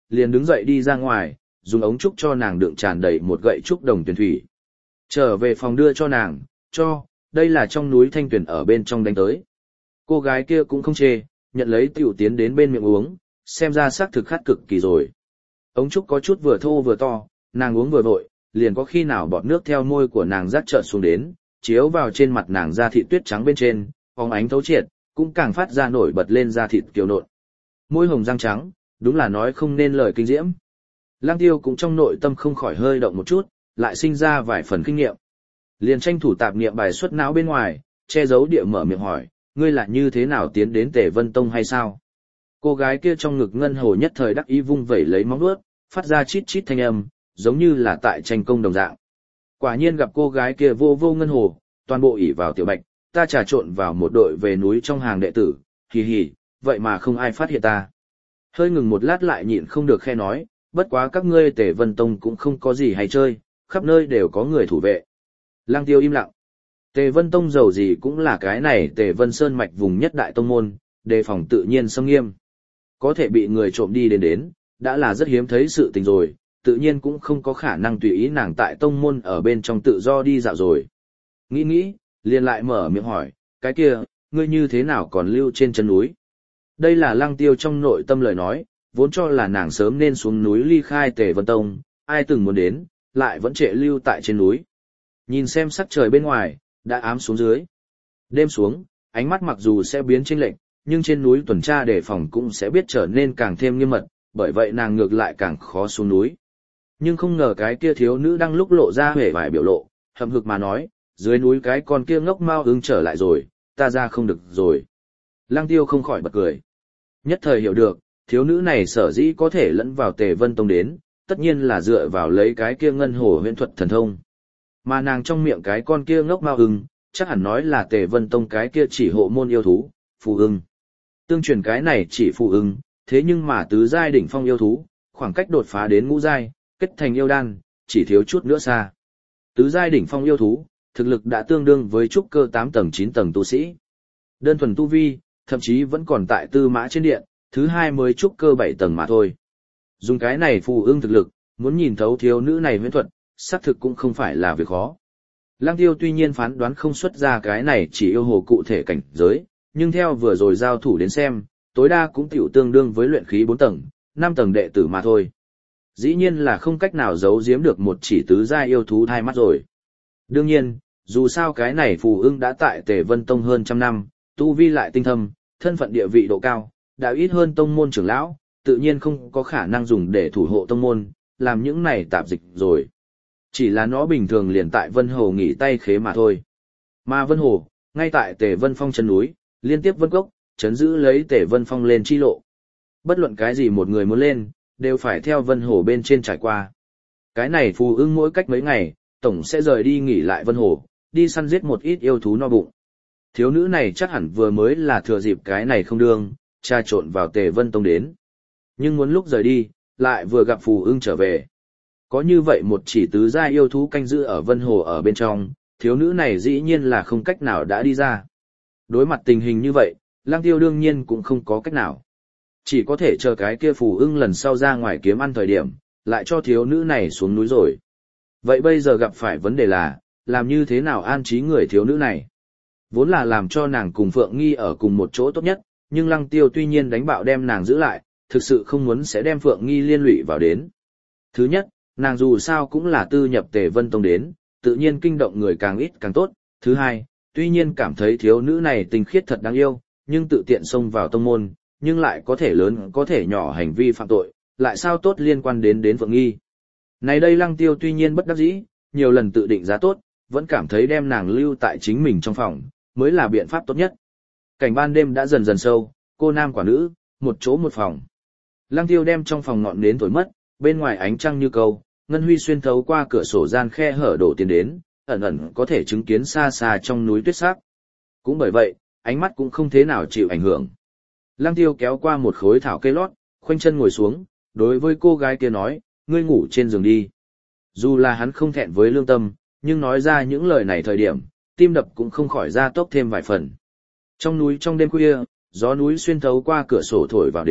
liền đứng dậy đi ra ngoài, dùng ống trúc cho nàng đựng tràn đầy một gậy trúc đồng tuyển thủy. Trở về phòng đưa cho nàng, cho, đây là trong núi thanh tuyển ở bên trong đánh tới. Cô gái kia cũng không chê, nhận lấy tiểu tiến đến bên miệng uống, xem ra xác thực khát cực kỳ rồi. Ống trúc có chút vừa thô vừa to, nàng uống vừa vội, liền có khi nào bọt nước theo môi của nàng rát trợn xuống đến, chiếu vào trên mặt nàng da thịt tuyết trắng bên trên, phóng ánh thấu triệt, cũng càng phát ra nổi bật lên da thịt kiều nộn. Môi hồng răng trắng, đúng là nói không nên lời kinh diễm. Lang Tiêu cũng trong nội tâm không khỏi hơi động một chút, lại sinh ra vài phần kinh nghiệm. Liền tranh thủ tạp niệm bài xuất não bên ngoài, che giấu địa mở miệng hỏi, ngươi là như thế nào tiến đến Tề Vân Tông hay sao? Cô gái kia trong ngực ngân hồ nhất thời đắc ý vung vẩy lấy móng vuốt, phát ra chít chít thanh âm, giống như là tại tranh công đồng dạng. Quả nhiên gặp cô gái kia vô vô ngân hồ, toàn bộ ỷ vào tiểu bạch, ta trà trộn vào một đội về núi trong hàng đệ tử, hì hì, vậy mà không ai phát hiện ta. Hơi ngừng một lát lại nhịn không được khe nói, bất quá các ngươi Tề Vân Tông cũng không có gì hay chơi, khắp nơi đều có người thủ vệ. Lăng Tiêu im lặng. Tề Vân Tông giàu gì cũng là cái này Tề Vân Sơn mạch vùng nhất đại tông môn, đề phòng tự nhiên xâm nghiêm. Có thể bị người trộm đi đến đến, đã là rất hiếm thấy sự tình rồi, tự nhiên cũng không có khả năng tùy ý nàng tại tông môn ở bên trong tự do đi dạo rồi. Nghĩ nghĩ, liền lại mở miệng hỏi, cái kia, ngươi như thế nào còn lưu trên chân núi? Đây là Lăng Tiêu trong nội tâm lời nói, vốn cho là nàng sớm nên xuống núi ly khai Tề Vân Tông, ai từng muốn đến, lại vẫn trệ lưu tại trên núi. Nhìn xem sắc trời bên ngoài, đã ám xuống dưới. Đêm xuống, ánh mắt mặc dù sẽ biến chênh lệch, nhưng trên núi tuần tra đề phòng cũng sẽ biết trở nên càng thêm nghiêm mật, bởi vậy nàng ngược lại càng khó xuống núi. Nhưng không ngờ cái kia thiếu nữ đang lúc lộ ra hề vài biểu lộ, hậm hực mà nói, dưới núi cái con kia ngốc mau ứng trở lại rồi, ta ra không được rồi. Lăng Tiêu không khỏi bật cười. Nhất thời hiểu được, thiếu nữ này sở dĩ có thể lẫn vào Tề Vân Tông đến, tất nhiên là dựa vào lấy cái kia ngân hồ huyễn thuật thần thông. Mà nàng trong miệng cái con kia ngốc mau ưng, chắc hẳn nói là Tề Vân Tông cái kia chỉ hộ môn yêu thú, phù ưng. Tương truyền cái này chỉ phù ưng, thế nhưng mà tứ giai đỉnh phong yêu thú, khoảng cách đột phá đến ngũ giai, kết thành yêu đan, chỉ thiếu chút nữa xa. Tứ giai đỉnh phong yêu thú, thực lực đã tương đương với trúc cơ tám tầng chín tầng tu sĩ. Đơn thuần tu vi, thậm chí vẫn còn tại tư mã trên điện, thứ hai mới trúc cơ bảy tầng mà thôi. Dùng cái này phù ưng thực lực, muốn nhìn thấu thiếu nữ này huyễn thuật, xác thực cũng không phải là việc khó. Lăng Tiêu tuy nhiên phán đoán không xuất ra cái này chỉ yêu hồ cụ thể cảnh giới, nhưng theo vừa rồi giao thủ đến xem, tối đa cũng tiểu tương đương với luyện khí bốn tầng, năm tầng đệ tử mà thôi. Dĩ nhiên là không cách nào giấu giếm được một chỉ tứ giai yêu thú hai mắt rồi. Đương nhiên, dù sao cái này phù ưng đã tại Tề Vân Tông hơn trăm năm, tu vi lại tinh thâm, thân phận địa vị độ cao, đã ít hơn tông môn trưởng lão, tự nhiên không có khả năng dùng để thủ hộ tông môn, làm những này tạp dịch rồi. Chỉ là nó bình thường liền tại Vân Hồ nghỉ tay khế mà thôi. Mà Vân Hồ, ngay tại Tề Vân Phong chân núi, liên tiếp Vân Cốc, chấn giữ lấy Tề Vân Phong lên chi lộ. Bất luận cái gì một người muốn lên, đều phải theo Vân Hồ bên trên trải qua. Cái này phù ưng mỗi cách mấy ngày, tổng sẽ rời đi nghỉ lại Vân Hồ, đi săn giết một ít yêu thú no bụng. Thiếu nữ này chắc hẳn vừa mới là thừa dịp cái này không đương, trà trộn vào Tề Vân Tông đến. Nhưng muốn lúc rời đi, lại vừa gặp phù ưng trở về. Có như vậy một chỉ tứ gia yêu thú canh giữ ở Vân Hồ ở bên trong, thiếu nữ này dĩ nhiên là không cách nào đã đi ra. Đối mặt tình hình như vậy, Lăng Tiêu đương nhiên cũng không có cách nào. Chỉ có thể chờ cái kia phù ưng lần sau ra ngoài kiếm ăn thời điểm, lại cho thiếu nữ này xuống núi rồi. Vậy bây giờ gặp phải vấn đề là, làm như thế nào an trí người thiếu nữ này? Vốn là làm cho nàng cùng Phượng Nghi ở cùng một chỗ tốt nhất, nhưng Lăng Tiêu tuy nhiên đánh bạo đem nàng giữ lại, thực sự không muốn sẽ đem Phượng Nghi liên lụy vào đến. Thứ nhất, nàng dù sao cũng là tư nhập Tề Vân Tông đến, tự nhiên kinh động người càng ít càng tốt. Thứ hai, tuy nhiên cảm thấy thiếu nữ này tinh khiết thật đáng yêu, nhưng tự tiện xông vào tông môn, nhưng lại có thể lớn có thể nhỏ hành vi phạm tội, lại sao tốt liên quan đến đến Phượng Nghi. Này đây Lăng Tiêu tuy nhiên bất đắc dĩ, nhiều lần tự định giá tốt, vẫn cảm thấy đem nàng lưu tại chính mình trong phòng, mới là biện pháp tốt nhất. Cảnh ban đêm đã dần dần sâu, cô nam quả nữ, một chỗ một phòng. Lăng Tiêu đem trong phòng ngọn nến thổi mất, bên ngoài ánh trăng như câu, ngân huy xuyên thấu qua cửa sổ gian khe hở đổ tiền đến, ẩn ẩn có thể chứng kiến xa xa trong núi tuyết sắc. Cũng bởi vậy, ánh mắt cũng không thế nào chịu ảnh hưởng. Lăng Tiêu kéo qua một khối thảo cây lót, khoanh chân ngồi xuống, đối với cô gái kia nói, ngươi ngủ trên giường đi. Dù là hắn không thẹn với lương tâm, nhưng nói ra những lời này thời điểm, tim đập cũng không khỏi ra tốc thêm vài phần. Trong núi trong đêm khuya, gió núi xuyên thấu qua cửa sổ thổi vào đến,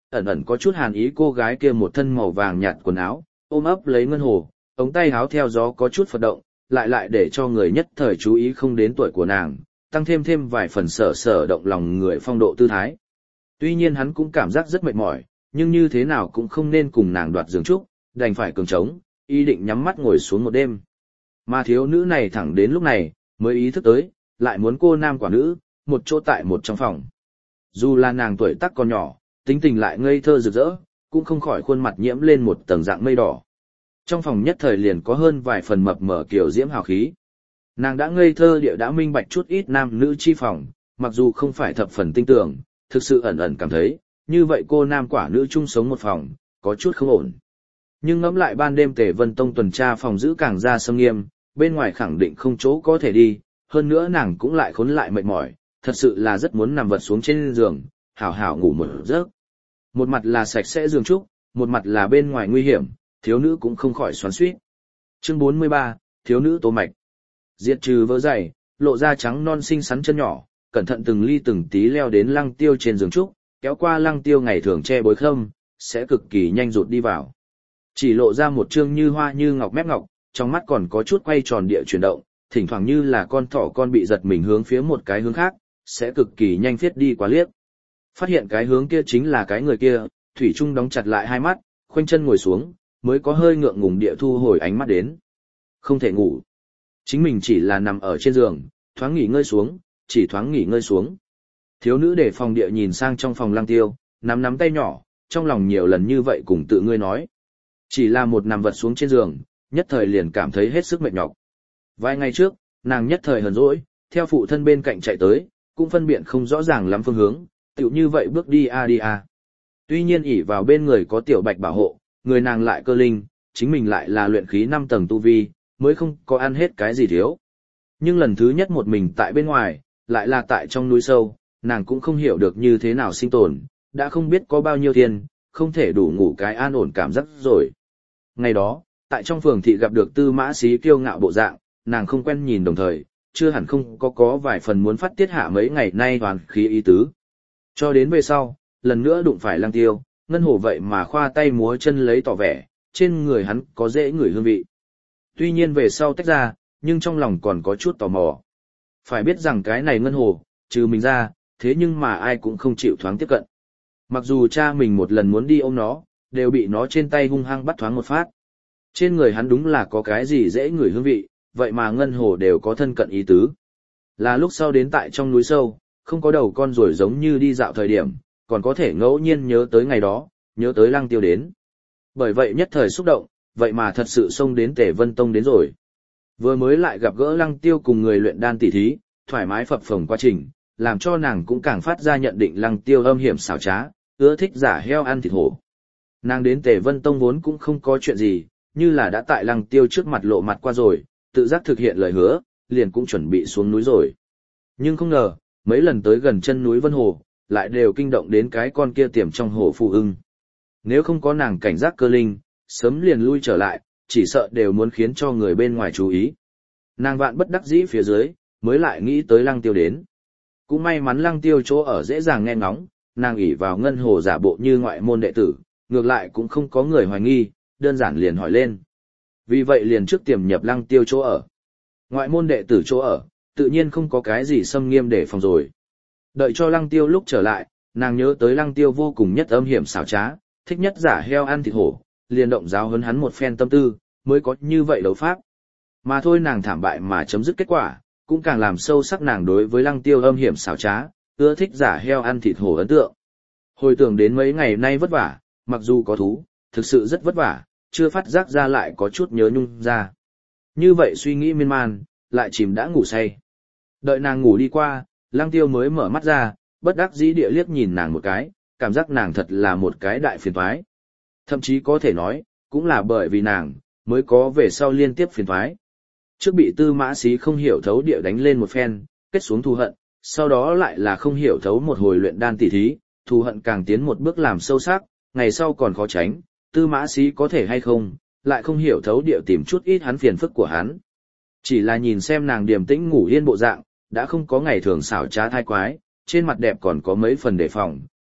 ẩn ẩn có chút hàn ý cô gái kia một thân màu vàng nhạt quần áo, ôm ấp lấy ngân hồ, ống tay áo theo gió có chút phật động, lại lại để cho người nhất thời chú ý không đến tuổi của nàng, tăng thêm thêm vài phần sở sở động lòng người phong độ tư thái. Tuy nhiên hắn cũng cảm giác rất mệt mỏi, nhưng như thế nào cũng không nên cùng nàng đoạt giường trúc, đành phải cường trống, ý định nhắm mắt ngồi xuống một đêm. Mà thiếu nữ này thẳng đến lúc này, mới ý thức tới, lại muốn cô nam quả nữ, một chỗ tại một trong phòng. Dù là nàng tuổi tác còn nhỏ, tính tình lại ngây thơ rực rỡ, cũng không khỏi khuôn mặt nhiễm lên một tầng dạng mây đỏ. Trong phòng nhất thời liền có hơn vài phần mập mờ kiểu diễm hào khí. Nàng đã ngây thơ địa đã minh bạch chút ít nam nữ chi phòng, mặc dù không phải thập phần tinh tưởng, thực sự ẩn ẩn cảm thấy, như vậy cô nam quả nữ chung sống một phòng, có chút không ổn. Nhưng ngẫm lại ban đêm Tề Vân Tông tuần tra phòng giữ càng ra sâm nghiêm, bên ngoài khẳng định không chỗ có thể đi, hơn nữa nàng cũng lại khốn lại mệt mỏi, thật sự là rất muốn nằm vật xuống trên giường, hảo hảo ngủ một giấc. Một mặt là sạch sẽ giường trúc, một mặt là bên ngoài nguy hiểm, thiếu nữ cũng không khỏi xoắn xuýt. Chương bốn mươi ba, thiếu nữ tố mạch. Diệt trừ vỡ dày, lộ ra trắng non xinh xắn chân nhỏ, cẩn thận từng ly từng tí leo đến Lăng Tiêu trên giường trúc, kéo qua Lăng Tiêu ngày thường che bối khâm, sẽ cực kỳ nhanh rụt đi vào. Chỉ lộ ra một trương như hoa như ngọc mép ngọc, trong mắt còn có chút quay tròn địa chuyển động, thỉnh thoảng như là con thỏ con bị giật mình hướng phía một cái hướng khác, sẽ cực kỳ nhanh phiết đi qua liếc. Phát hiện cái hướng kia chính là cái người kia, Thủy Trung đóng chặt lại hai mắt, khoanh chân ngồi xuống, mới có hơi ngượng ngùng địa thu hồi ánh mắt đến. Không thể ngủ. Chính mình chỉ là nằm ở trên giường, thoáng nghỉ ngơi xuống, chỉ thoáng nghỉ ngơi xuống. Thiếu nữ để phòng địa nhìn sang trong phòng Lăng Tiêu, nắm nắm tay nhỏ, trong lòng nhiều lần như vậy cùng tự ngươi nói. Chỉ là một nằm vật xuống trên giường, nhất thời liền cảm thấy hết sức mệt nhọc. Vài ngày trước, nàng nhất thời hờn dỗi, theo phụ thân bên cạnh chạy tới, cũng phân biện không rõ ràng lắm phương hướng, tựu như vậy bước đi a đi a. Tuy nhiên ỷ vào bên người có tiểu bạch bảo hộ, người nàng lại cơ linh, chính mình lại là luyện khí năm tầng tu vi, mới không có ăn hết cái gì thiếu. Nhưng lần thứ nhất một mình tại bên ngoài, lại là tại trong núi sâu, nàng cũng không hiểu được như thế nào sinh tồn, đã không biết có bao nhiêu tiền, không thể đủ ngủ cái an ổn cảm giác rồi. Ngày đó, tại trong phường thị gặp được Tư Mã Sĩ kiêu ngạo bộ dạng, nàng không quen nhìn đồng thời, chưa hẳn không có có vài phần muốn phát tiết hạ mấy ngày nay hoàn khí ý tứ. Cho đến về sau, lần nữa đụng phải Lăng Tiêu, ngân hổ vậy mà khoa tay múa chân lấy tỏ vẻ, trên người hắn có dễ ngửi hương vị. Tuy nhiên về sau tách ra, nhưng trong lòng còn có chút tò mò. Phải biết rằng cái này ngân hổ, trừ mình ra, thế nhưng mà ai cũng không chịu thoáng tiếp cận. Mặc dù cha mình một lần muốn đi ôm nó, đều bị nó trên tay hung hăng bắt thoáng một phát. Trên người hắn đúng là có cái gì dễ ngửi hương vị, vậy mà ngân hổ đều có thân cận ý tứ. Là lúc sau đến tại trong núi sâu, không có đầu con rồi giống như đi dạo thời điểm, còn có thể ngẫu nhiên nhớ tới ngày đó, nhớ tới Lăng Tiêu đến. Bởi vậy nhất thời xúc động, vậy mà thật sự xông đến Tề Vân Tông đến rồi. Vừa mới lại gặp gỡ Lăng Tiêu cùng người luyện đan tỉ thí, thoải mái phập phồng quá trình, làm cho nàng cũng càng phát ra nhận định Lăng Tiêu âm hiểm xảo trá, ưa thích giả heo ăn thịt hổ. Nàng đến Tề Vân Tông vốn cũng không có chuyện gì, như là đã tại Lăng Tiêu trước mặt lộ mặt qua rồi, tự giác thực hiện lời hứa, liền cũng chuẩn bị xuống núi rồi. Nhưng không ngờ, mấy lần tới gần chân núi Vân Hồ, lại đều kinh động đến cái con kia tiềm trong hồ phù ưng. Nếu không có nàng cảnh giác cơ linh, sớm liền lui trở lại, chỉ sợ đều muốn khiến cho người bên ngoài chú ý. Nàng vạn bất đắc dĩ phía dưới, mới lại nghĩ tới Lăng Tiêu đến. Cũng may mắn Lăng Tiêu chỗ ở dễ dàng nghe ngóng, nàng ỷ vào ngân hồ giả bộ như ngoại môn đệ tử, ngược lại cũng không có người hoài nghi, đơn giản liền hỏi lên. Vì vậy liền trước tiềm nhập Lăng Tiêu chỗ ở. Ngoại môn đệ tử chỗ ở, tự nhiên không có cái gì xâm nghiêm để phòng rồi. Đợi cho Lăng Tiêu lúc trở lại, nàng nhớ tới Lăng Tiêu vô cùng nhất âm hiểm xảo trá, thích nhất giả heo ăn thịt hổ, liền động giáo huấn hắn một phen tâm tư, mới có như vậy đấu pháp. Mà thôi nàng thảm bại mà chấm dứt kết quả, cũng càng làm sâu sắc nàng đối với Lăng Tiêu âm hiểm xảo trá, ưa thích giả heo ăn thịt hổ ấn tượng. Hồi tưởng đến mấy ngày nay vất vả, mặc dù có thú, thực sự rất vất vả, chưa phát giác ra lại có chút nhớ nhung ra. Như vậy suy nghĩ miên man, lại chìm đã ngủ say. Đợi nàng ngủ đi qua, Lăng Tiêu mới mở mắt ra, bất đắc dĩ địa liếc nhìn nàng một cái, cảm giác nàng thật là một cái đại phiền toái. Thậm chí có thể nói, cũng là bởi vì nàng, mới có về sau liên tiếp phiền toái. Trước bị Tư Mã Sĩ không hiểu thấu địa đánh lên một phen, kết xuống thù hận, sau đó lại là không hiểu thấu một hồi luyện đan tỉ thí, thù hận càng tiến một bước làm sâu sắc, ngày sau còn khó tránh, Tư Mã Sĩ có thể hay không, lại không hiểu thấu địa tìm chút ít hắn phiền phức của hắn. Chỉ là nhìn xem nàng điềm tĩnh ngủ yên bộ dạng, đã không có ngày thường xảo trá thai quái, trên mặt đẹp còn có mấy phần đề phòng,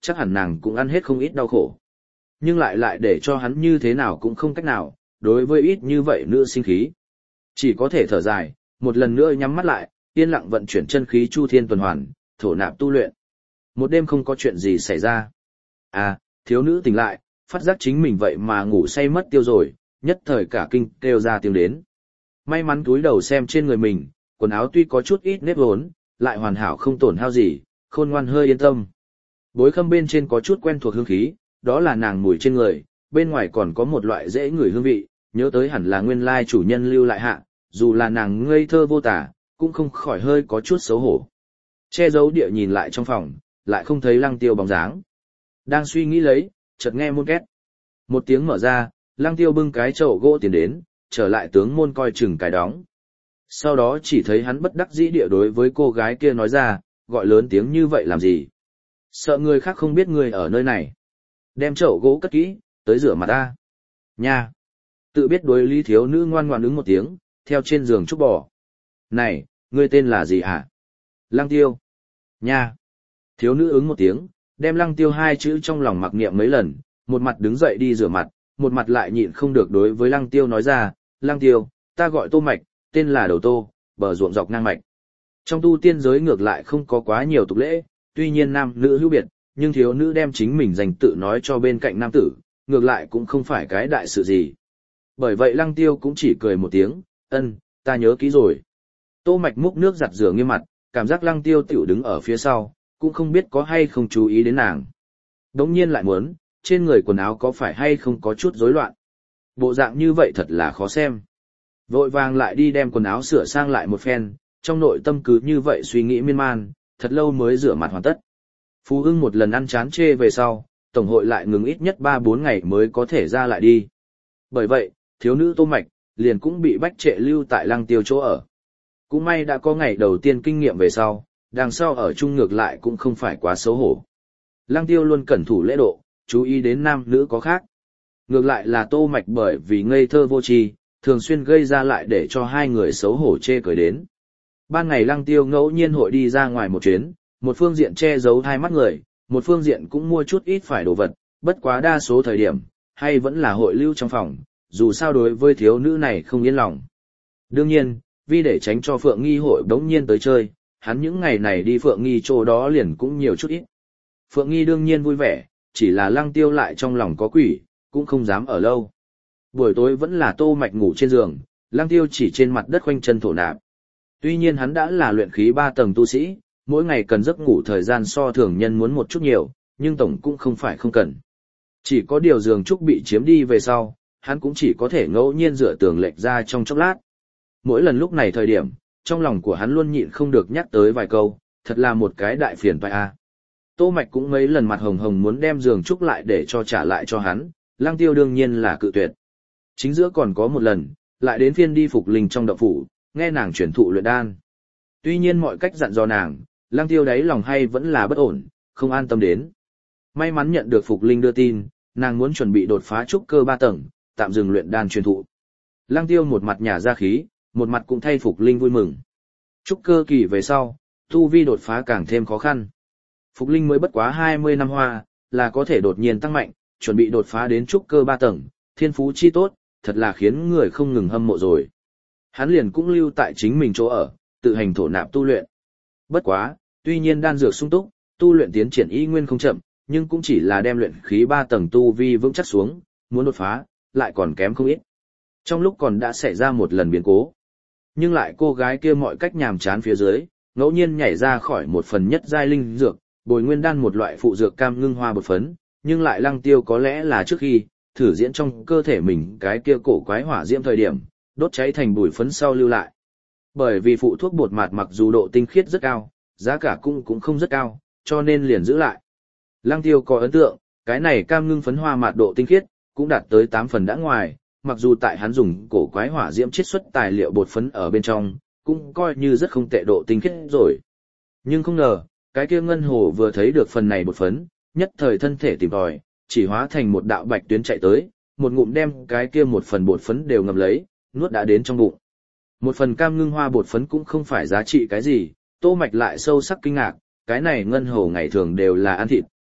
chắc hẳn nàng cũng ăn hết không ít đau khổ. Nhưng lại lại để cho hắn như thế nào cũng không cách nào, đối với ít như vậy nữ sinh khí. Chỉ có thể thở dài, một lần nữa nhắm mắt lại, yên lặng vận chuyển chân khí chu thiên tuần hoàn, thổ nạp tu luyện. Một đêm không có chuyện gì xảy ra. À, thiếu nữ tỉnh lại, phát giác chính mình vậy mà ngủ say mất tiêu rồi, nhất thời cả kinh kêu ra tiếng đến. May mắn cúi đầu xem trên người mình, quần áo tuy có chút ít nếp vốn, lại hoàn hảo không tổn hao gì, khôn ngoan hơi yên tâm. Bối khâm bên trên có chút quen thuộc hương khí, đó là nàng mùi trên người, bên ngoài còn có một loại dễ ngửi hương vị, nhớ tới hẳn là nguyên lai chủ nhân lưu lại hạ, dù là nàng ngây thơ vô tả, cũng không khỏi hơi có chút xấu hổ. Che giấu địa nhìn lại trong phòng, lại không thấy Lăng Tiêu bóng dáng. Đang suy nghĩ lấy, chợt nghe môn két. Một tiếng mở ra, Lăng Tiêu bưng cái chậu gỗ tiến đến, trở lại tướng môn coi chừng cái đóng. Sau đó chỉ thấy hắn bất đắc dĩ địa đối với cô gái kia nói ra, gọi lớn tiếng như vậy làm gì? Sợ người khác không biết người ở nơi này. Đem chậu gỗ cất kỹ, tới rửa mặt ta. Nha! Tự biết đối lý thiếu nữ ngoan ngoãn ứng một tiếng, theo trên giường trúc bò. Này, ngươi tên là gì hả? Lăng Tiêu. Nha! Thiếu nữ ứng một tiếng, đem Lăng Tiêu hai chữ trong lòng mặc niệm mấy lần, một mặt đứng dậy đi rửa mặt, một mặt lại nhịn không được đối với Lăng Tiêu nói ra, Lăng Tiêu, ta gọi Tô Mạch, tên là Đầu Tô, bờ ruộng dọc ngang mạch. Trong tu tiên giới ngược lại không có quá nhiều tục lễ, tuy nhiên nam nữ hữu biệt, nhưng thiếu nữ đem chính mình dành tự nói cho bên cạnh nam tử, ngược lại cũng không phải cái đại sự gì. Bởi vậy Lăng Tiêu cũng chỉ cười một tiếng, ân, ta nhớ kỹ rồi. Tô Mạch múc nước giặt rửa nghiêm mặt, cảm giác Lăng Tiêu tiểu đứng ở phía sau, cũng không biết có hay không chú ý đến nàng. Đống nhiên lại muốn, trên người quần áo có phải hay không có chút rối loạn. Bộ dạng như vậy thật là khó xem. Vội vàng lại đi đem quần áo sửa sang lại một phen, trong nội tâm cứ như vậy suy nghĩ miên man, thật lâu mới rửa mặt hoàn tất. Phú Ưng một lần ăn chán chê về sau, tổng hội lại ngừng ít nhất ba bốn ngày mới có thể ra lại đi. Bởi vậy, thiếu nữ Tô Mạch, liền cũng bị bách trệ lưu tại Lăng Tiêu chỗ ở. Cũng may đã có ngày đầu tiên kinh nghiệm về sau, đằng sau ở chung ngược lại cũng không phải quá xấu hổ. Lăng Tiêu luôn cẩn thủ lễ độ, chú ý đến nam nữ có khác. Ngược lại là Tô Mạch bởi vì ngây thơ vô tri, thường xuyên gây ra lại để cho hai người xấu hổ chê cười đến. Ban ngày Lăng Tiêu ngẫu nhiên hội đi ra ngoài một chuyến, một phương diện che giấu hai mắt người, một phương diện cũng mua chút ít phải đồ vật, bất quá đa số thời điểm, hay vẫn là hội lưu trong phòng, dù sao đối với thiếu nữ này không yên lòng. Đương nhiên, vì để tránh cho Phượng Nghi hội đống nhiên tới chơi, hắn những ngày này đi Phượng Nghi chỗ đó liền cũng nhiều chút ít. Phượng Nghi đương nhiên vui vẻ, chỉ là Lăng Tiêu lại trong lòng có quỷ, cũng không dám ở lâu. Buổi tối vẫn là Tô Mạch ngủ trên giường, Lăng Tiêu chỉ trên mặt đất khoanh chân thổ nạp. Tuy nhiên hắn đã là luyện khí ba tầng tu sĩ, mỗi ngày cần giấc ngủ thời gian so thường nhân muốn một chút nhiều, nhưng tổng cũng không phải không cần. Chỉ có điều giường trúc bị chiếm đi về sau, hắn cũng chỉ có thể ngẫu nhiên dựa tường lệch ra trong chốc lát. Mỗi lần lúc này thời điểm, trong lòng của hắn luôn nhịn không được nhắc tới vài câu, thật là một cái đại phiền toái a. Tô Mạch cũng mấy lần mặt hồng hồng muốn đem giường trúc lại để cho trả lại cho hắn, Lăng Tiêu đương nhiên là cự tuyệt. Chính giữa còn có một lần, lại đến phiên đi Phục Linh trong động phủ, nghe nàng truyền thụ luyện đan. Tuy nhiên mọi cách dặn dò nàng, Lăng Tiêu đáy lòng hay vẫn là bất ổn, không an tâm đến. May mắn nhận được Phục Linh đưa tin, nàng muốn chuẩn bị đột phá trúc cơ ba tầng, tạm dừng luyện đan truyền thụ. Lăng Tiêu một mặt nhả ra khí, một mặt cũng thay Phục Linh vui mừng. Trúc cơ kỳ về sau, tu vi đột phá càng thêm khó khăn. Phục Linh mới bất quá hai mươi năm hoa, là có thể đột nhiên tăng mạnh, chuẩn bị đột phá đến trúc cơ ba tầng, thiên phú chi tốt, thật là khiến người không ngừng hâm mộ rồi. Hắn liền cũng lưu tại chính mình chỗ ở, tự hành thổ nạp tu luyện. Bất quá, tuy nhiên đan dược sung túc, tu luyện tiến triển y nguyên không chậm, nhưng cũng chỉ là đem luyện khí ba tầng tu vi vững chắc xuống, muốn đột phá, lại còn kém không ít. Trong lúc còn đã xảy ra một lần biến cố, nhưng lại cô gái kia mọi cách nhàm chán phía dưới, ngẫu nhiên nhảy ra khỏi một phần nhất giai linh dược, bồi nguyên đan một loại phụ dược cam ngưng hoa bột phấn, nhưng lại Lăng Tiêu có lẽ là trước khi thử diễn trong cơ thể mình cái kia cổ quái hỏa diễm thời điểm, đốt cháy thành bụi phấn sau lưu lại. Bởi vì phụ thuốc bột mạt mặc dù độ tinh khiết rất cao, giá cả cũng cũng không rất cao, cho nên liền giữ lại. Lăng Tiêu có ấn tượng, cái này cam ngưng phấn hoa mạt độ tinh khiết, cũng đạt tới tám phần đã ngoài, mặc dù tại hắn dùng cổ quái hỏa diễm chiết xuất tài liệu bột phấn ở bên trong, cũng coi như rất không tệ độ tinh khiết rồi. Nhưng không ngờ, cái kia ngân hồ vừa thấy được phần này bột phấn, nhất thời thân thể tìm tòi, chỉ hóa thành một đạo bạch tuyến chạy tới, một ngụm đem cái kia một phần bột phấn đều ngầm lấy, nuốt đã đến trong bụng. Một phần cam ngưng hoa bột phấn cũng không phải giá trị cái gì, Tô Mạch lại sâu sắc kinh ngạc, cái này ngân hồ ngày thường đều là ăn thịt,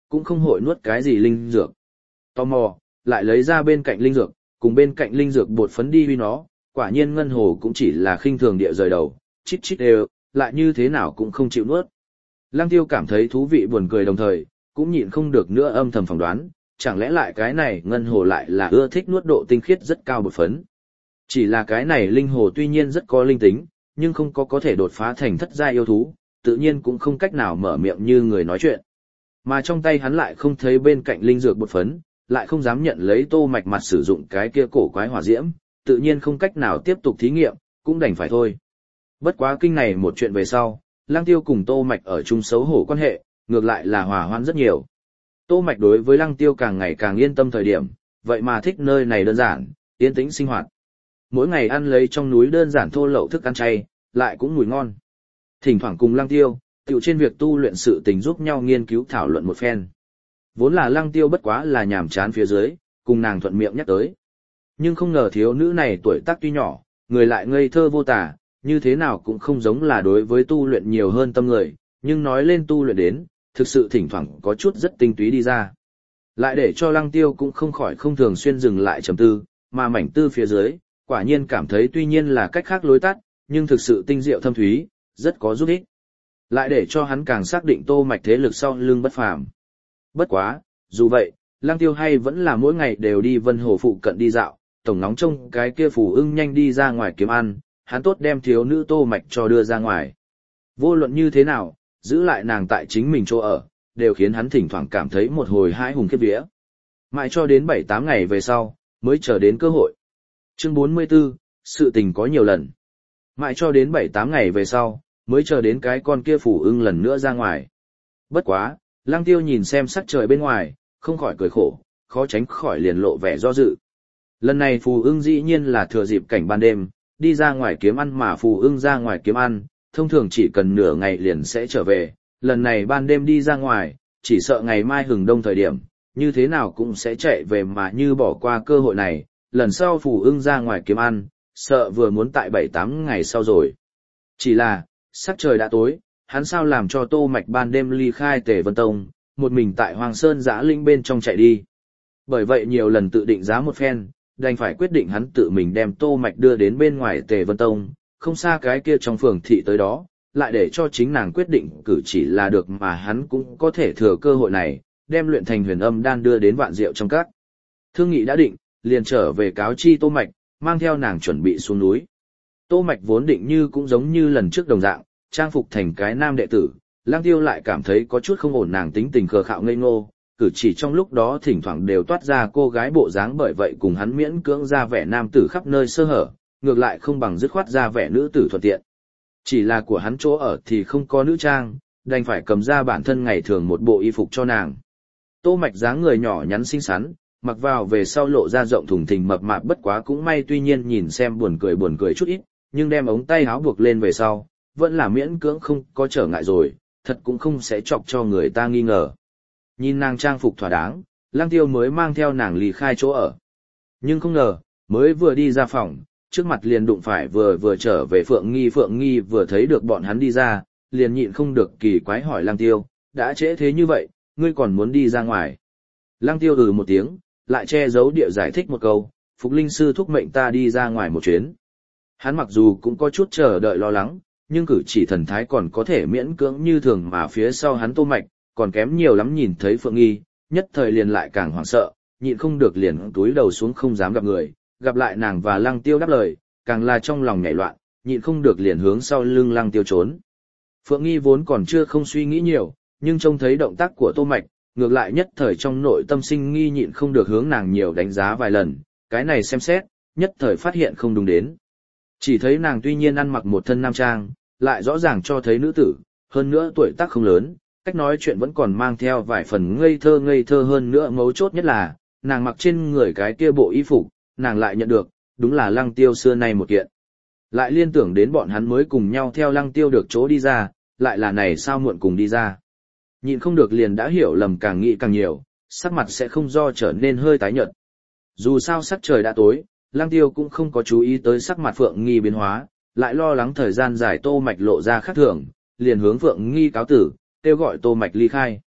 cũng không hội nuốt cái gì linh dược. Tò mò, lại lấy ra bên cạnh linh dược, cùng bên cạnh linh dược bột phấn đi huy nó, quả nhiên ngân hồ cũng chỉ là khinh thường địa rời đầu, chít chít đều, lại như thế nào cũng không chịu nuốt. Lăng Tiêu cảm thấy thú vị buồn cười đồng thời, cũng nhịn không được nữa âm thầm phỏng đoán, chẳng lẽ lại cái này ngân hồ lại là ưa thích nuốt độ tinh khiết rất cao bột phấn. Chỉ là cái này linh hồ tuy nhiên rất có linh tính, nhưng không có có thể đột phá thành thất gia yêu thú, tự nhiên cũng không cách nào mở miệng như người nói chuyện. Mà trong tay hắn lại không thấy bên cạnh linh dược bột phấn, lại không dám nhận lấy Tô Mạch mặt sử dụng cái kia cổ quái hỏa diễm, tự nhiên không cách nào tiếp tục thí nghiệm, cũng đành phải thôi. Bất quá kinh này một chuyện về sau, Lăng Tiêu cùng Tô Mạch ở chung xấu hổ quan hệ, ngược lại là hòa hoãn rất nhiều. Tô Mạch đối với Lăng Tiêu càng ngày càng yên tâm thời điểm, vậy mà thích nơi này đơn giản, yên tĩnh sinh hoạt. Mỗi ngày ăn lấy trong núi đơn giản thô lậu thức ăn chay, lại cũng mùi ngon. Thỉnh thoảng cùng Lăng Tiêu, tiểu trên việc tu luyện sự tình giúp nhau nghiên cứu thảo luận một phen. Vốn là Lăng Tiêu bất quá là nhàm chán phía dưới, cùng nàng thuận miệng nhắc tới. Nhưng không ngờ thiếu nữ này tuổi tác tuy nhỏ, người lại ngây thơ vô tả, như thế nào cũng không giống là đối với tu luyện nhiều hơn tâm người, nhưng nói lên tu luyện đến, thực sự thỉnh thoảng có chút rất tinh túy đi ra. Lại để cho Lăng Tiêu cũng không khỏi không thường xuyên dừng lại trầm tư, mà mảnh tư phía dưới, quả nhiên cảm thấy tuy nhiên là cách khác lối tắt, nhưng thực sự tinh diệu thâm thúy, rất có giúp ích. Lại để cho hắn càng xác định Tô Mạch thế lực sau lưng bất phàm. Bất quá, dù vậy, Lăng Tiêu hay vẫn là mỗi ngày đều đi Vân Hồ phụ cận đi dạo, tổng nóng trông cái kia phù ưng nhanh đi ra ngoài kiếm ăn, hắn tốt đem thiếu nữ Tô Mạch cho đưa ra ngoài. Vô luận như thế nào, giữ lại nàng tại chính mình chỗ ở, đều khiến hắn thỉnh thoảng cảm thấy một hồi hãi hùng khiếp vía. Mãi cho đến bảy tám ngày về sau, mới chờ đến cơ hội. Chương bốn mươi 44, sự tình có nhiều lần. Mãi cho đến bảy tám ngày về sau, mới chờ đến cái con kia phù ưng lần nữa ra ngoài. Bất quá, Lăng Tiêu nhìn xem sắc trời bên ngoài, không khỏi cười khổ, khó tránh khỏi liền lộ vẻ do dự. Lần này phù ưng dĩ nhiên là thừa dịp cảnh ban đêm, đi ra ngoài kiếm ăn mà phù ưng ra ngoài kiếm ăn, thông thường chỉ cần nửa ngày liền sẽ trở về, lần này ban đêm đi ra ngoài, chỉ sợ ngày mai hừng đông thời điểm, như thế nào cũng sẽ chạy về mà như bỏ qua cơ hội này, lần sau phù ưng ra ngoài kiếm ăn, sợ vừa muốn tại bảy tám ngày sau rồi. Chỉ là, sắc trời đã tối, hắn sao làm cho Tô Mạch ban đêm ly khai Tề Vân Tông, một mình tại Hoàng Sơn Giã Linh bên trong chạy đi. Bởi vậy nhiều lần tự định giá một phen, đành phải quyết định hắn tự mình đem Tô Mạch đưa đến bên ngoài Tề Vân Tông, không xa cái kia trong phường thị tới đó, lại để cho chính nàng quyết định cử chỉ là được mà hắn cũng có thể thừa cơ hội này, đem luyện thành huyền âm đan đưa đến vạn diệu trong các. Thương nghị đã định, liền trở về cáo chi Tô Mạch, mang theo nàng chuẩn bị xuống núi. Tô Mạch vốn định như cũng giống như lần trước đồng dạng, trang phục thành cái nam đệ tử, Lăng Tiêu lại cảm thấy có chút không ổn, nàng tính tình khờ khạo ngây ngô, cử chỉ trong lúc đó thỉnh thoảng đều toát ra cô gái bộ dáng, bởi vậy cùng hắn miễn cưỡng ra vẻ nam tử khắp nơi sơ hở, ngược lại không bằng dứt khoát ra vẻ nữ tử thuận tiện. Chỉ là của hắn chỗ ở thì không có nữ trang, đành phải cầm ra bản thân ngày thường một bộ y phục cho nàng. Tô Mạch dáng người nhỏ nhắn xinh xắn, mặc vào về sau lộ ra rộng thùng thình mập mạp, bất quá cũng may tuy nhiên nhìn xem buồn cười buồn cười chút ít, nhưng đem ống tay áo buộc lên về sau, vẫn là miễn cưỡng không có trở ngại rồi, thật cũng không sẽ chọc cho người ta nghi ngờ. Nhìn nàng trang phục thỏa đáng, Lăng Tiêu mới mang theo nàng ly khai chỗ ở. Nhưng không ngờ, mới vừa đi ra phòng, trước mặt liền đụng phải vừa vừa trở về Phượng Nghi. Phượng Nghi vừa thấy được bọn hắn đi ra, liền nhịn không được kỳ quái hỏi Lăng Tiêu, đã trễ thế như vậy, ngươi còn muốn đi ra ngoài? Lăng Tiêu ừ một tiếng, lại che giấu địa giải thích một câu, Phục Linh Sư thúc mệnh ta đi ra ngoài một chuyến. Hắn mặc dù cũng có chút chờ đợi lo lắng, nhưng cử chỉ thần thái còn có thể miễn cưỡng như thường, mà phía sau hắn Tô Mạch, còn kém nhiều lắm nhìn thấy Phượng Nghi, nhất thời liền lại càng hoảng sợ, nhịn không được liền túi đầu xuống không dám gặp người, gặp lại nàng và Lăng Tiêu đáp lời, càng là trong lòng nhảy loạn, nhịn không được liền hướng sau lưng Lăng Tiêu trốn. Phượng Nghi vốn còn chưa không suy nghĩ nhiều, nhưng trông thấy động tác của Tô Mạch, ngược lại nhất thời trong nội tâm sinh nghi, nhịn không được hướng nàng nhiều đánh giá vài lần, cái này xem xét, nhất thời phát hiện không đúng đến. Chỉ thấy nàng tuy nhiên ăn mặc một thân nam trang, lại rõ ràng cho thấy nữ tử, hơn nữa tuổi tác không lớn, cách nói chuyện vẫn còn mang theo vài phần ngây thơ ngây thơ hơn nữa, mấu chốt nhất là, nàng mặc trên người cái kia bộ y phục, nàng lại nhận được, đúng là Lăng Tiêu xưa nay một kiện. Lại liên tưởng đến bọn hắn mới cùng nhau theo Lăng Tiêu được chỗ đi ra, lại là này sao muộn cùng đi ra. Nhịn không được liền đã hiểu lầm, càng nghĩ càng nhiều, sắc mặt sẽ không do trở nên hơi tái nhợt. Dù sao sắc trời đã tối, Lăng Tiêu cũng không có chú ý tới sắc mặt Phượng Nghi biến hóa, lại lo lắng thời gian dài Tô Mạch lộ ra khác thường, liền hướng Phượng Nghi cáo tử, kêu gọi Tô Mạch ly khai.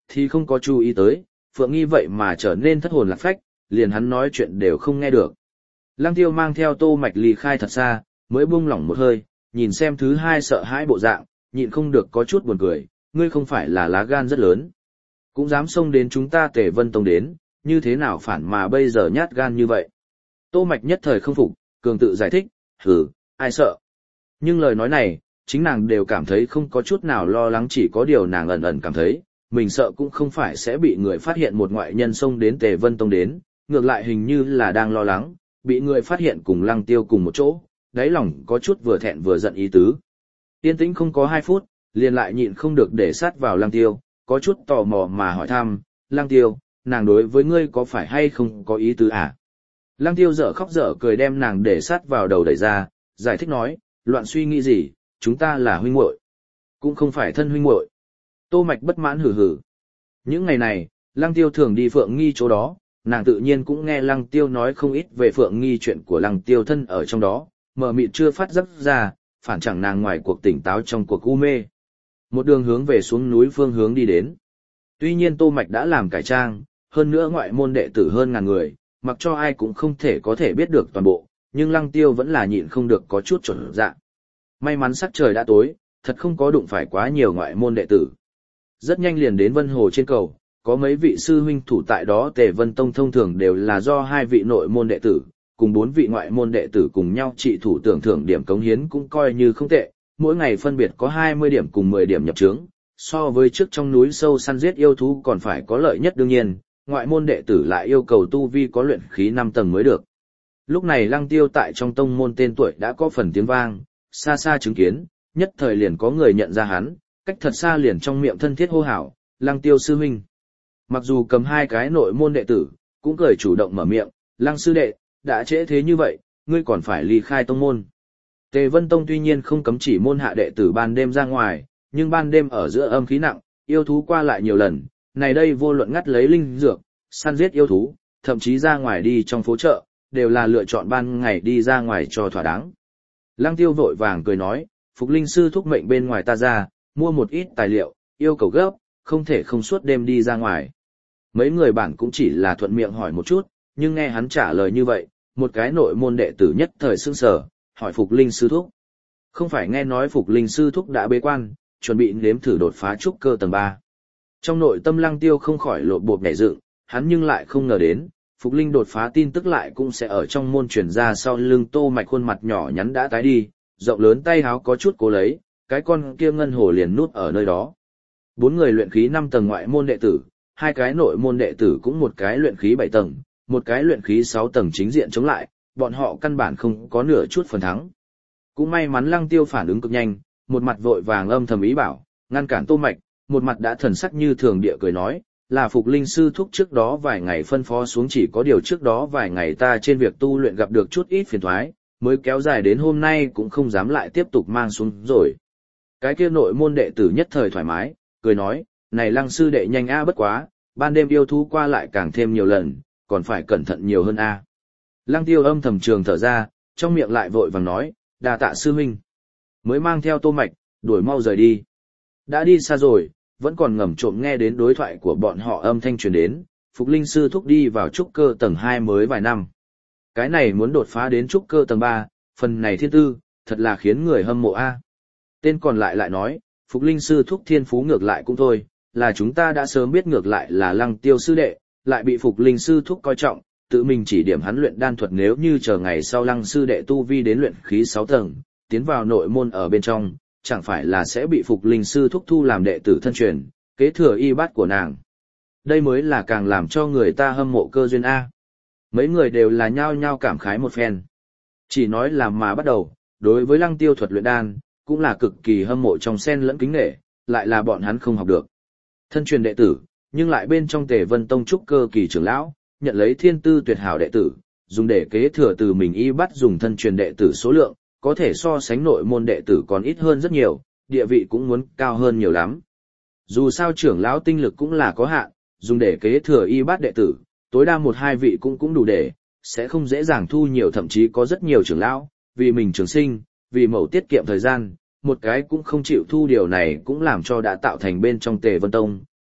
thì không có chú ý tới, Phượng Nghi vậy mà trở nên thất hồn lạc phách, liền hắn nói chuyện đều không nghe được. Lăng Tiêu mang theo Tô Mạch ly khai thật xa, mới buông lỏng một hơi, nhìn xem thứ hai sợ hãi bộ dạng, nhịn không được có chút buồn cười, ngươi không phải là lá gan rất lớn. Cũng dám xông đến chúng ta Tề Vân Tông đến, như thế nào phản mà bây giờ nhát gan như vậy. Tô Mạch nhất thời không phục, cường tự giải thích, hừ, ai sợ. Nhưng lời nói này, chính nàng đều cảm thấy không có chút nào lo lắng, chỉ có điều nàng ẩn ẩn cảm thấy, mình sợ cũng không phải sẽ bị người phát hiện một ngoại nhân xông đến Tề Vân Tông đến, ngược lại hình như là đang lo lắng, bị người phát hiện cùng Lăng Tiêu cùng một chỗ, đáy lòng có chút vừa thẹn vừa giận ý tứ. Yên tĩnh không có hai phút, liền lại nhịn không được để sát vào Lăng Tiêu, có chút tò mò mà hỏi thăm, Lăng Tiêu, nàng đối với ngươi có phải hay không có ý tứ à? Lăng Tiêu dở khóc dở cười đem nàng để sát vào đầu đẩy ra, giải thích nói, loạn suy nghĩ gì, chúng ta là huynh muội, cũng không phải thân huynh muội. Tô Mạch bất mãn hừ hừ. Những ngày này, Lăng Tiêu thường đi Phượng Nghi chỗ đó, nàng tự nhiên cũng nghe Lăng Tiêu nói không ít về Phượng Nghi chuyện của Lăng Tiêu thân ở trong đó, mờ mịt chưa phát giác ra, phản chẳng nàng ngoài cuộc tỉnh táo trong cuộc u mê. Một đường hướng về xuống núi phương hướng đi đến. Tuy nhiên Tô Mạch đã làm cải trang, hơn nữa ngoại môn đệ tử hơn ngàn người, mặc cho ai cũng không thể có thể biết được toàn bộ, nhưng Lăng Tiêu vẫn là nhịn không được có chút chột dạ. May mắn sắc trời đã tối, thật không có đụng phải quá nhiều ngoại môn đệ tử. Rất nhanh liền đến Vân Hồ trên cầu, có mấy vị sư huynh thủ tại đó. Tề Vân Tông thông thường đều là do hai vị nội môn đệ tử, cùng bốn vị ngoại môn đệ tử cùng nhau trị thủ, tưởng thưởng điểm cống hiến cũng coi như không tệ, mỗi ngày phân biệt có hai mươi điểm cùng mười điểm nhập trướng, so với trước trong núi sâu săn giết yêu thú còn phải có lợi nhất. Đương nhiên, ngoại môn đệ tử lại yêu cầu tu vi có luyện khí năm tầng mới được. Lúc này Lăng Tiêu tại trong tông môn tên tuổi đã có phần tiếng vang, xa xa chứng kiến, nhất thời liền có người nhận ra hắn, cách thật xa liền trong miệng thân thiết hô hào, Lăng Tiêu sư huynh. Mặc dù cầm hai cái nội môn đệ tử, cũng cười chủ động mở miệng, Lăng sư đệ, đã trễ thế như vậy, ngươi còn phải ly khai tông môn. Tề Vân Tông tuy nhiên không cấm chỉ môn hạ đệ tử ban đêm ra ngoài, nhưng ban đêm ở giữa âm khí nặng, yêu thú qua lại nhiều lần, này đây vô luận ngắt lấy linh dược, săn giết yêu thú, thậm chí ra ngoài đi trong phố chợ, đều là lựa chọn ban ngày đi ra ngoài cho thỏa đáng. Lăng Tiêu vội vàng cười nói, Phục Linh sư thúc mệnh bên ngoài ta ra, mua một ít tài liệu, yêu cầu gấp, không thể không suốt đêm đi ra ngoài. Mấy người bản cũng chỉ là thuận miệng hỏi một chút, nhưng nghe hắn trả lời như vậy, một cái nội môn đệ tử nhất thời sững sờ, hỏi Phục Linh sư thúc. Không phải nghe nói Phục Linh sư thúc đã bế quan, chuẩn bị nếm thử đột phá trúc cơ tầng ba. Trong nội tâm Lăng Tiêu không khỏi lộn bột nhảy dựng, hắn nhưng lại không ngờ đến, Phục Linh đột phá tin tức lại cũng sẽ ở trong môn truyền ra. Sau lưng Tô Mạch khuôn mặt nhỏ nhắn đã tái đi, rộng lớn tay háo có chút cố lấy, cái con kia ngân hồ liền nút ở nơi đó. Bốn người luyện khí năm tầng ngoại môn đệ tử, hai cái nội môn đệ tử cũng một cái luyện khí bảy tầng, một cái luyện khí sáu tầng chính diện chống lại, bọn họ căn bản không có nửa chút phần thắng. Cũng may mắn Lăng Tiêu phản ứng cực nhanh, một mặt vội vàng âm thầm ý bảo, ngăn cản Tô Mạch, một mặt đã thần sắc như thường địa cười nói, là Phục Linh sư thúc trước đó vài ngày phân phó xuống, chỉ có điều trước đó vài ngày ta trên việc tu luyện gặp được chút ít phiền toái, mới kéo dài đến hôm nay cũng không dám lại tiếp tục mang xuống rồi. Cái kia nội môn đệ tử nhất thời thoải mái, cười nói, này Lăng sư đệ nhanh a, bất quá, ban đêm yêu thú qua lại càng thêm nhiều lần, còn phải cẩn thận nhiều hơn a. Lăng Tiêu âm thầm trường thở ra, trong miệng lại vội vàng nói, đa tạ sư huynh. Mới mang theo Tô Mạch, đuổi mau rời đi. Đã đi xa rồi, vẫn còn ngầm trộm nghe đến đối thoại của bọn họ âm thanh truyền đến, Phục Linh sư thúc đi vào trúc cơ tầng hai mới vài năm. Cái này muốn đột phá đến trúc cơ tầng ba, phần này thiên tư, thật là khiến người hâm mộ a. Tên còn lại lại nói, Phục Linh sư thúc thiên phú ngược lại cũng thôi, là chúng ta đã sớm biết, ngược lại là Lăng Tiêu sư đệ, lại bị Phục Linh sư thúc coi trọng, tự mình chỉ điểm hắn luyện đan thuật, nếu như chờ ngày sau Lăng sư đệ tu vi đến luyện khí sáu tầng, tiến vào nội môn ở bên trong, chẳng phải là sẽ bị Phục Linh sư thúc thu làm đệ tử thân truyền, kế thừa y bát của nàng. Đây mới là càng làm cho người ta hâm mộ cơ duyên a. Mấy người đều là nhao nhao cảm khái một phen. Chỉ nói là mà bắt đầu, đối với Lăng Tiêu thuật luyện đan, cũng là cực kỳ hâm mộ trong sen lẫn kính nể, lại là bọn hắn không học được. Thân truyền đệ tử, nhưng lại bên trong Tề Vân Tông trúc cơ kỳ trưởng lão, nhận lấy thiên tư tuyệt hảo đệ tử, dùng để kế thừa từ mình y bắt, dùng thân truyền đệ tử số lượng, có thể so sánh nội môn đệ tử còn ít hơn rất nhiều, địa vị cũng muốn cao hơn nhiều lắm. Dù sao trưởng lão tinh lực cũng là có hạn, dùng để kế thừa y bát đệ tử, tối đa một hai vị cũng cũng đủ để, sẽ không dễ dàng thu nhiều, thậm chí có rất nhiều trưởng lão, vì mình trường sinh, vì mẫu tiết kiệm thời gian, một cái cũng không chịu thu. Điều này cũng làm cho đã tạo thành bên trong Tề Vân Tông,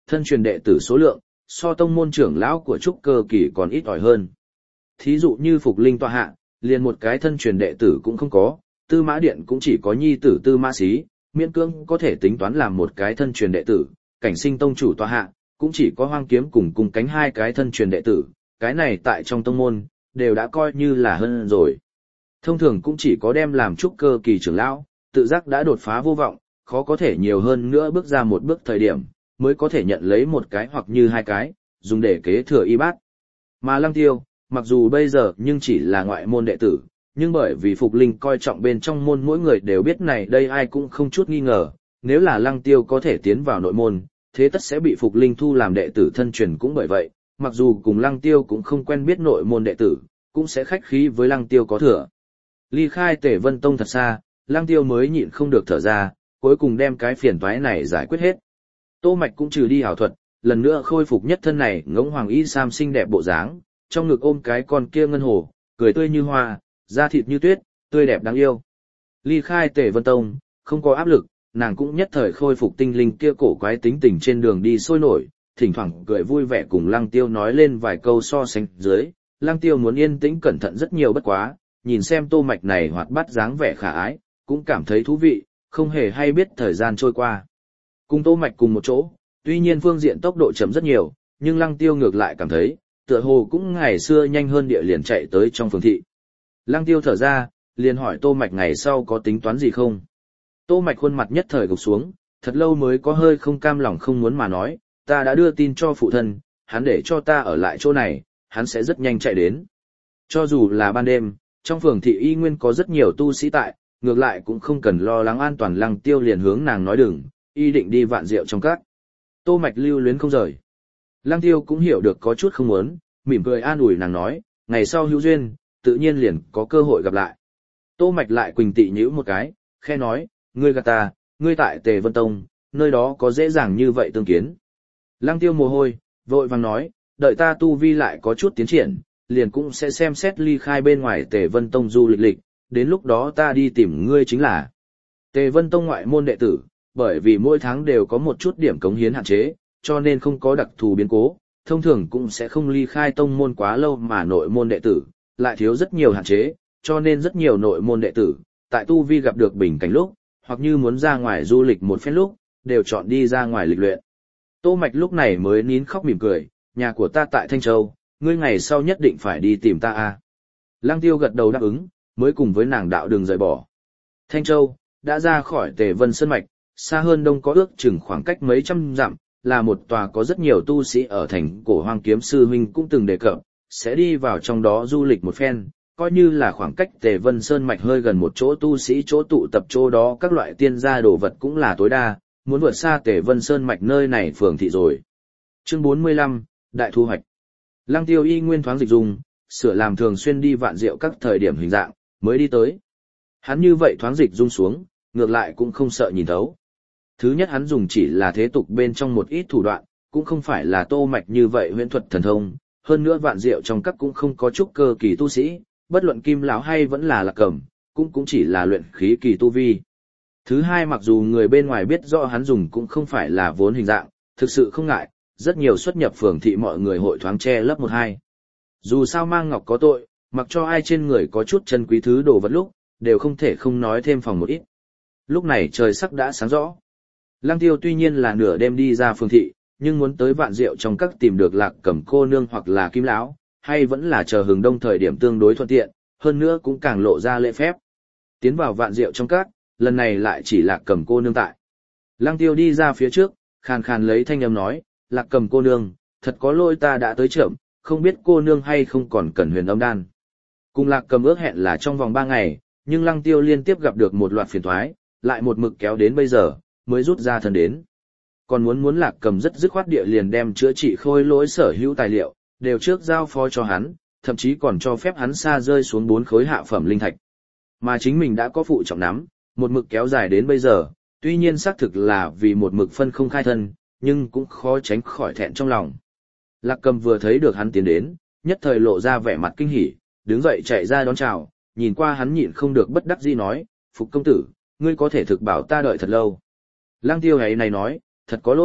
thân truyền đệ tử số lượng, so tông môn trưởng lão của trúc cơ kỳ còn ít ỏi hơn. Thí dụ như Phục Linh tọa hạ, liền một cái thân truyền đệ tử cũng không có, Tư Mã Điện cũng chỉ có nhi tử Tư Mã Xí, miễn cưỡng có thể tính toán làm một cái thân truyền đệ tử, Cảnh Sinh tông chủ tọa hạ, cũng chỉ có Hoang Kiếm cùng Cùng Cánh hai cái thân truyền đệ tử, cái này tại trong tông môn, đều đã coi như là hơn rồi. Thông thường cũng chỉ có đem làm trúc cơ kỳ trưởng lão, tự giác đã đột phá vô vọng, khó có thể nhiều hơn nữa bước ra một bước thời điểm, mới có thể nhận lấy một cái hoặc như hai cái, dùng để kế thừa y bát. Mà Lăng Tiêu, mặc dù bây giờ nhưng chỉ là ngoại môn đệ tử, nhưng bởi vì Phục Linh coi trọng bên trong môn mỗi người đều biết này đây ai cũng không chút nghi ngờ, nếu là Lăng Tiêu có thể tiến vào nội môn, thế tất sẽ bị Phục Linh thu làm đệ tử thân truyền cũng bởi vậy, mặc dù cùng Lăng Tiêu cũng không quen biết nội môn đệ tử, cũng sẽ khách khí với Lăng Tiêu có thừa. Ly khai Tề Vân Tông thật xa, Lăng Tiêu mới nhịn không được thở ra, cuối cùng đem cái phiền toái này giải quyết hết. Tô Mạch cũng trừ đi ảo thuật, lần nữa khôi phục nhất thân này ngỗng hoàng y sam xinh đẹp bộ dáng, trong ngực ôm cái con kia ngân hồ, cười tươi như hoa, da thịt như tuyết, tươi đẹp đáng yêu. Ly khai Tề Vân Tông, không có áp lực, nàng cũng nhất thời khôi phục tinh linh kia cổ quái tính tình trên đường đi sôi nổi, thỉnh thoảng cười vui vẻ cùng Lăng Tiêu nói lên vài câu so sánh dưới, Lăng Tiêu muốn yên tĩnh cẩn thận rất nhiều bất quá, nhìn xem Tô Mạch này hoạt bát dáng vẻ khả ái, cũng cảm thấy thú vị, không hề hay biết thời gian trôi qua. Cùng Tô Mạch cùng một chỗ, tuy nhiên phương diện tốc độ chậm rất nhiều, nhưng Lăng Tiêu ngược lại cảm thấy, tựa hồ cũng ngày xưa nhanh hơn địa liền chạy tới trong phường thị. Lăng Tiêu thở ra, liền hỏi Tô Mạch ngày sau có tính toán gì không. Tô Mạch khuôn mặt nhất thời gục xuống, thật lâu mới có hơi không cam lòng không muốn mà nói, ta đã đưa tin cho phụ thân, hắn để cho ta ở lại chỗ này, hắn sẽ rất nhanh chạy đến. Cho dù là ban đêm, trong phường thị y nguyên có rất nhiều tu sĩ tại, ngược lại cũng không cần lo lắng an toàn. Lăng Tiêu liền hướng nàng nói đừng, y định đi Vạn Diệu trong các. Tô Mạch lưu luyến không rời. Lăng Tiêu cũng hiểu được có chút không muốn, mỉm cười an ủi nàng nói, ngày sau hữu duyên, tự nhiên liền có cơ hội gặp lại. Tô Mạch lại quỳnh tị nhíu một cái, khe nói, ngươi gạt ta, ngươi tại Tề Vân Tông, nơi đó có dễ dàng như vậy tương kiến. Lăng Tiêu mồ hôi, vội vàng nói, đợi ta tu vi lại có chút tiến triển, liền cũng sẽ xem xét ly khai bên ngoài Tề Vân Tông du lịch lịch, đến lúc đó ta đi tìm ngươi chính là. Tề Vân Tông ngoại môn đệ tử, bởi vì mỗi tháng đều có một chút điểm cống hiến hạn chế, cho nên không có đặc thù biến cố, thông thường cũng sẽ không ly khai tông môn quá lâu, mà nội môn đệ tử lại thiếu rất nhiều hạn chế, cho nên rất nhiều nội môn đệ tử tại tu vi gặp được bình cảnh lúc, hoặc như muốn ra ngoài du lịch một phen lúc, đều chọn đi ra ngoài lịch luyện. Tô Mạch lúc này mới nín khóc mỉm cười, nhà của ta tại Thanh Châu, ngươi ngày sau nhất định phải đi tìm ta a. Lăng Tiêu gật đầu đáp ứng, mới cùng với nàng đạo đường rời bỏ. Thanh Châu đã ra khỏi Tề Vân Sơn mạch, xa hơn đông có ước chừng khoảng cách mấy trăm dặm, là một tòa có rất nhiều tu sĩ ở thành cổ Hoang Kiếm sư huynh cũng từng đề cập, sẽ đi vào trong đó du lịch một phen, coi như là khoảng cách Tề Vân Sơn mạch hơi gần một chỗ tu sĩ chỗ tụ tập chỗ đó, các loại tiên gia đồ vật cũng là tối đa, muốn vượt xa Tề Vân Sơn mạch nơi này phường thị rồi. Chương bốn mươi lăm, Đại thu hoạch. Lăng Tiêu y nguyên thoáng dịch dùng, sửa làm thường xuyên đi Vạn Diệu các thời điểm hình dạng, mới đi tới. Hắn như vậy thoáng dịch dung xuống, ngược lại cũng không sợ nhìn thấu. Thứ nhất hắn dùng chỉ là thế tục bên trong một ít thủ đoạn, cũng không phải là Tô Mạch như vậy huyễn thuật thần thông, hơn nữa Vạn Diệu trong các cũng không có trúc cơ kỳ tu sĩ, bất luận Kim lão hay vẫn là Lạc Cẩm, cũng cũng chỉ là luyện khí kỳ tu vi. Thứ hai, mặc dù người bên ngoài biết rõ hắn dùng cũng không phải là vốn hình dạng, thực sự không ngại, rất nhiều xuất nhập phường thị mọi người hội thoáng che lấp một hai. Dù sao mang ngọc có tội, mặc cho ai trên người có chút chân quý thứ đồ vật lúc, đều không thể không nói thêm phòng một ít. Lúc này trời sắc đã sáng rõ. Lăng Tiêu tuy nhiên là nửa đêm đi ra phường thị, nhưng muốn tới Vạn Diệu trong các tìm được Lạc Cẩm cô nương hoặc là Kim lão, hay vẫn là chờ hừng đông thời điểm tương đối thuận tiện, hơn nữa cũng càng lộ ra lễ phép. Tiến vào Vạn Diệu trong các, lần này lại chỉ Lạc Cẩm cô nương tại. Lăng Tiêu đi ra phía trước, khàn khàn lấy thanh âm nói, Lạc Cẩm cô nương, thật có lỗi ta đã tới chậm, không biết cô nương hay không còn cần huyền âm đan. Cùng Lạc Cẩm ước hẹn là trong vòng ba ngày, nhưng Lăng Tiêu liên tiếp gặp được một loạt phiền toái, lại một mực kéo đến bây giờ, mới rút ra thân đến. Còn muốn muốn Lạc Cẩm rất dứt khoát địa liền đem chữa trị khôi lỗi sở hữu tài liệu, đều trước giao phó cho hắn, thậm chí còn cho phép hắn xa rơi xuống bốn khối hạ phẩm linh thạch. Mà chính mình đã có phụ trọng nắm, một mực kéo dài đến bây giờ, tuy nhiên xác thực là vì một mực phân không khai thân, nhưng cũng khó tránh khỏi thẹn trong lòng. Lạc Cẩm vừa thấy được hắn tiến đến, nhất thời lộ ra vẻ mặt kinh hỉ, đứng dậy chạy ra đón chào, nhìn qua hắn nhịn không được bất đắc dĩ nói, Phục công tử, ngươi có thể thực bảo ta đợi thật lâu. Lăng Tiêu ấy này nói, thật có lỗi,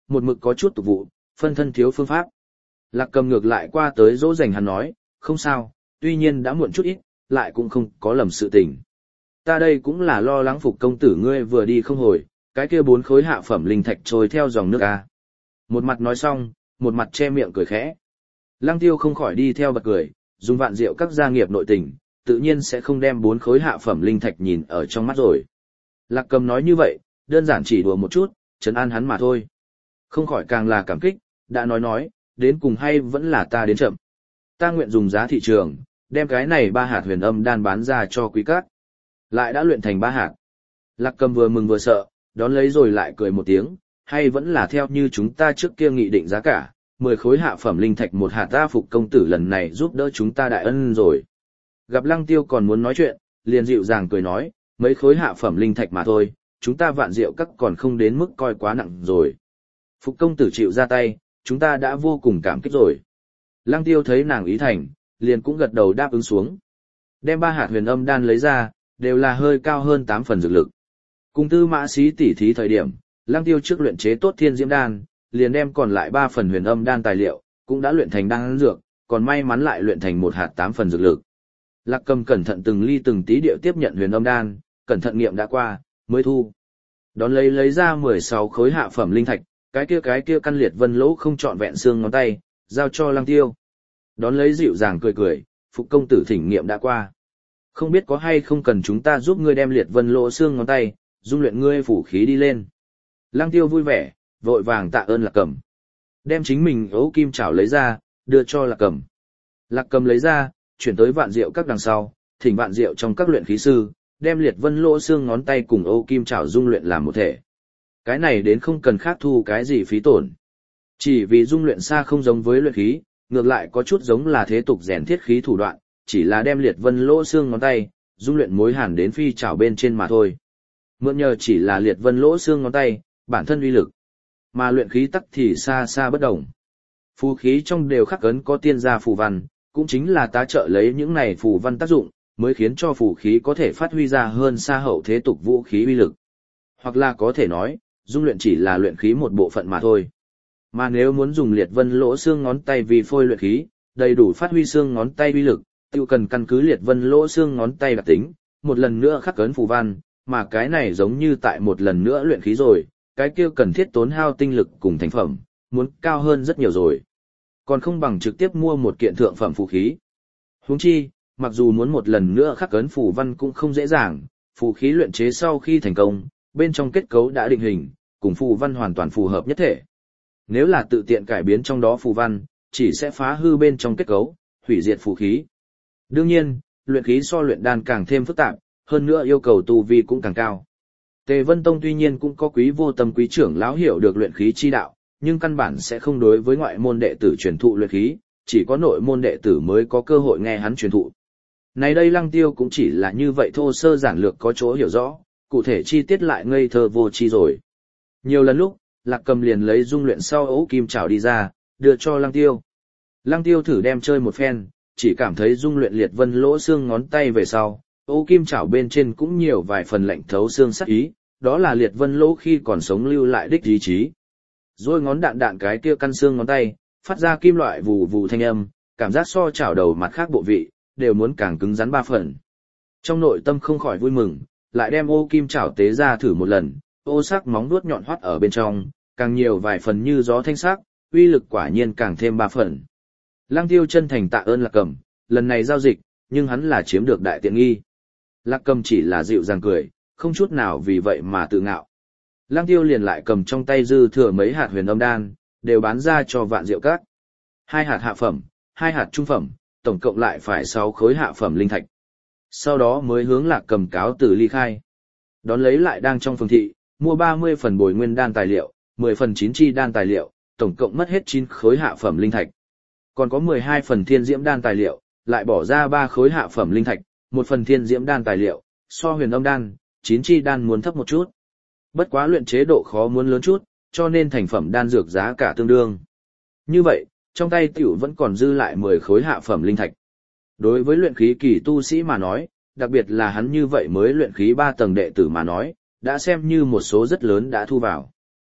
một mực có chút tục vụ, phân thân thiếu phương pháp. Lạc Cầm ngược lại qua tới dỗ dành hắn nói, không sao, tuy nhiên đã muộn chút ít, lại cũng không có lầm sự tình. Ta đây cũng là lo lắng Phục công tử ngươi vừa đi không hồi, cái kia bốn khối hạ phẩm linh thạch trôi theo dòng nước a. Một mặt nói xong, một mặt che miệng cười khẽ. Lăng Tiêu không khỏi đi theo bật cười, dùng vạn diệu các gia nghiệp nội tình, tự nhiên sẽ không đem bốn khối hạ phẩm linh thạch nhìn ở trong mắt rồi. Lạc Cầm nói như vậy, đơn giản chỉ đùa một chút, trấn an hắn mà thôi. Không khỏi càng là cảm kích, đã nói nói, đến cùng hay vẫn là ta đến chậm. Ta nguyện dùng giá thị trường, đem cái này ba hạt huyền âm đan bán ra cho quý các. Lại đã luyện thành ba hạt. Lạc Cầm vừa mừng vừa sợ, đón lấy rồi lại cười một tiếng, hay vẫn là theo như chúng ta trước kia nghị định giá cả, mười khối hạ phẩm linh thạch một hạt ta Phục công tử lần này giúp đỡ chúng ta đại ân rồi. Gặp Lăng Tiêu còn muốn nói chuyện, liền dịu dàng cười nói, mấy khối hạ phẩm linh thạch mà thôi, chúng ta vạn diệu các còn không đến mức coi quá nặng rồi. Phục công tử chịu ra tay, chúng ta đã vô cùng cảm kích rồi. Lăng Tiêu thấy nàng ý thành, liền cũng gật đầu đáp ứng xuống. Đem ba hạt huyền âm đan lấy ra, đều là hơi cao hơn tám phần dược lực. Cùng Tư Mã Sĩ tỉ thí thời điểm, Lăng Tiêu trước luyện chế tốt thiên diễm đan, liền đem còn lại ba phần huyền âm đan tài liệu, cũng đã luyện thành đan dược, còn may mắn lại luyện thành một hạt tám phần dược lực. Lạc Cầm cẩn thận từng ly từng tí điệu tiếp nhận huyền âm đan, cẩn thận nghiệm đã qua, mới thu. Đón lấy lấy ra mười sáu khối hạ phẩm linh thạch, cái kia cái kia căn liệt vân lỗ không trọn vẹn xương ngón tay, giao cho Lăng Tiêu. Đón lấy dịu dàng cười cười, Phục công tử thỉnh nghiệm đã qua. Không biết có hay không cần chúng ta giúp ngươi đem liệt vân lỗ xương ngón tay, dung luyện ngươi phủ khí đi lên. Lăng Tiêu vui vẻ, vội vàng tạ ơn Lạc Cầm. Đem chính mình ấu kim chảo lấy ra, đưa cho Lạc Cầm. Lạc Cầm lấy ra, chuyển tới vạn diệu các đằng sau, thỉnh vạn diệu trong các luyện khí sư, đem liệt vân lỗ xương ngón tay cùng ấu kim chảo dung luyện làm một thể. Cái này đến không cần khác thu cái gì phí tổn. Chỉ vì dung luyện xa không giống với luyện khí, ngược lại có chút giống là thế tục rèn thiết khí thủ đoạn, chỉ là đem liệt vân lỗ xương ngón tay, dung luyện mối hàn đến phi chảo bên trên mà thôi. Mượn nhờ chỉ là liệt vân lỗ xương ngón tay, bản thân uy lực. Mà luyện khí tắc thì xa xa bất đồng. Phù khí trong đều khắc ấn có tiên gia phù văn, cũng chính là tá trợ lấy những này phù văn tác dụng, mới khiến cho phù khí có thể phát huy ra hơn xa hậu thế tục vũ khí uy lực. Hoặc là có thể nói, dung luyện chỉ là luyện khí một bộ phận mà thôi. Mà nếu muốn dùng liệt vân lỗ xương ngón tay vì phôi luyện khí, đầy đủ phát huy xương ngón tay uy lực, tiêu cần căn cứ liệt vân lỗ xương ngón tay đặc tính, một lần nữa khắc ấn phù văn, mà cái này giống như tại một lần nữa luyện khí rồi, cái kia cần thiết tốn hao tinh lực cùng thành phẩm, muốn cao hơn rất nhiều rồi. Còn không bằng trực tiếp mua một kiện thượng phẩm phù khí. Huống chi, mặc dù muốn một lần nữa khắc ấn phù văn cũng không dễ dàng, phù khí luyện chế sau khi thành công, bên trong kết cấu đã định hình, cùng phù văn hoàn toàn phù hợp nhất thể. Nếu là tự tiện cải biến trong đó phù văn, chỉ sẽ phá hư bên trong kết cấu, hủy diệt phù khí. Đương nhiên, luyện khí so luyện đan càng thêm phức tạp, hơn nữa yêu cầu tu vi cũng càng cao. Tề Vân Tông tuy nhiên cũng có quý vô tâm quý trưởng lão hiểu được luyện khí chi đạo, nhưng căn bản sẽ không đối với ngoại môn đệ tử truyền thụ luyện khí, chỉ có nội môn đệ tử mới có cơ hội nghe hắn truyền thụ. Này đây Lăng Tiêu cũng chỉ là như vậy thô sơ giản lược có chỗ hiểu rõ, cụ thể chi tiết lại ngây thơ vô tri rồi. Nhiều lần lúc, Lạc Cầm liền lấy dung luyện sau ấu kim chảo đi ra, đưa cho Lăng Tiêu. Lăng Tiêu thử đem chơi một phen, chỉ cảm thấy dung luyện liệt vân lỗ xương ngón tay về sau, ấu kim chảo bên trên cũng nhiều vài phần lạnh thấu xương sắc ý, đó là liệt vân lỗ khi còn sống lưu lại đích ý chí. Rồi ngón đạn đạn cái kia căn xương ngón tay, phát ra kim loại vù vù thanh âm, cảm giác so chảo đầu mặt khác bộ vị, đều muốn càng cứng rắn ba phần. Trong nội tâm không khỏi vui mừng, lại đem ô kim chảo tế ra thử một lần, ô sắc móng vuốt nhọn hoắt ở bên trong, càng nhiều vài phần như gió thanh sắc, uy lực quả nhiên càng thêm ba phần. Lăng Tiêu chân thành tạ ơn Lạc Cầm, lần này giao dịch, nhưng hắn là chiếm được đại tiện nghi. Lạc Cầm chỉ là dịu dàng cười, không chút nào vì vậy mà tự ngạo. Lăng Tiêu liền lại cầm trong tay dư thừa mấy hạt huyền âm đan, đều bán ra cho vạn diệu các. Hai hạt hạ phẩm, hai hạt trung phẩm, tổng cộng lại phải sáu khối hạ phẩm linh thạch. Sau đó mới hướng Lạc Cầm cáo từ ly khai. Đón lấy lại đang trong phường thị, mua ba mươi phần bồi nguyên đan tài liệu, mười phần chín chi đan tài liệu, tổng cộng mất hết chín khối hạ phẩm linh thạch. Còn có mười hai phần thiên diễm đan tài liệu, lại bỏ ra ba khối hạ phẩm linh thạch, một phần thiên diễm đan tài liệu, so huyền âm đan, chín chi đan muốn thấp một chút. Bất quá luyện chế độ khó muốn lớn chút, cho nên thành phẩm đan dược giá cả tương đương. Như vậy, trong tay tiểu vẫn còn dư lại mười khối hạ phẩm linh thạch. Đối với luyện khí kỳ tu sĩ mà nói, đặc biệt là hắn như vậy mới luyện khí ba tầng đệ tử mà nói, đã xem như một số rất lớn đã thu vào.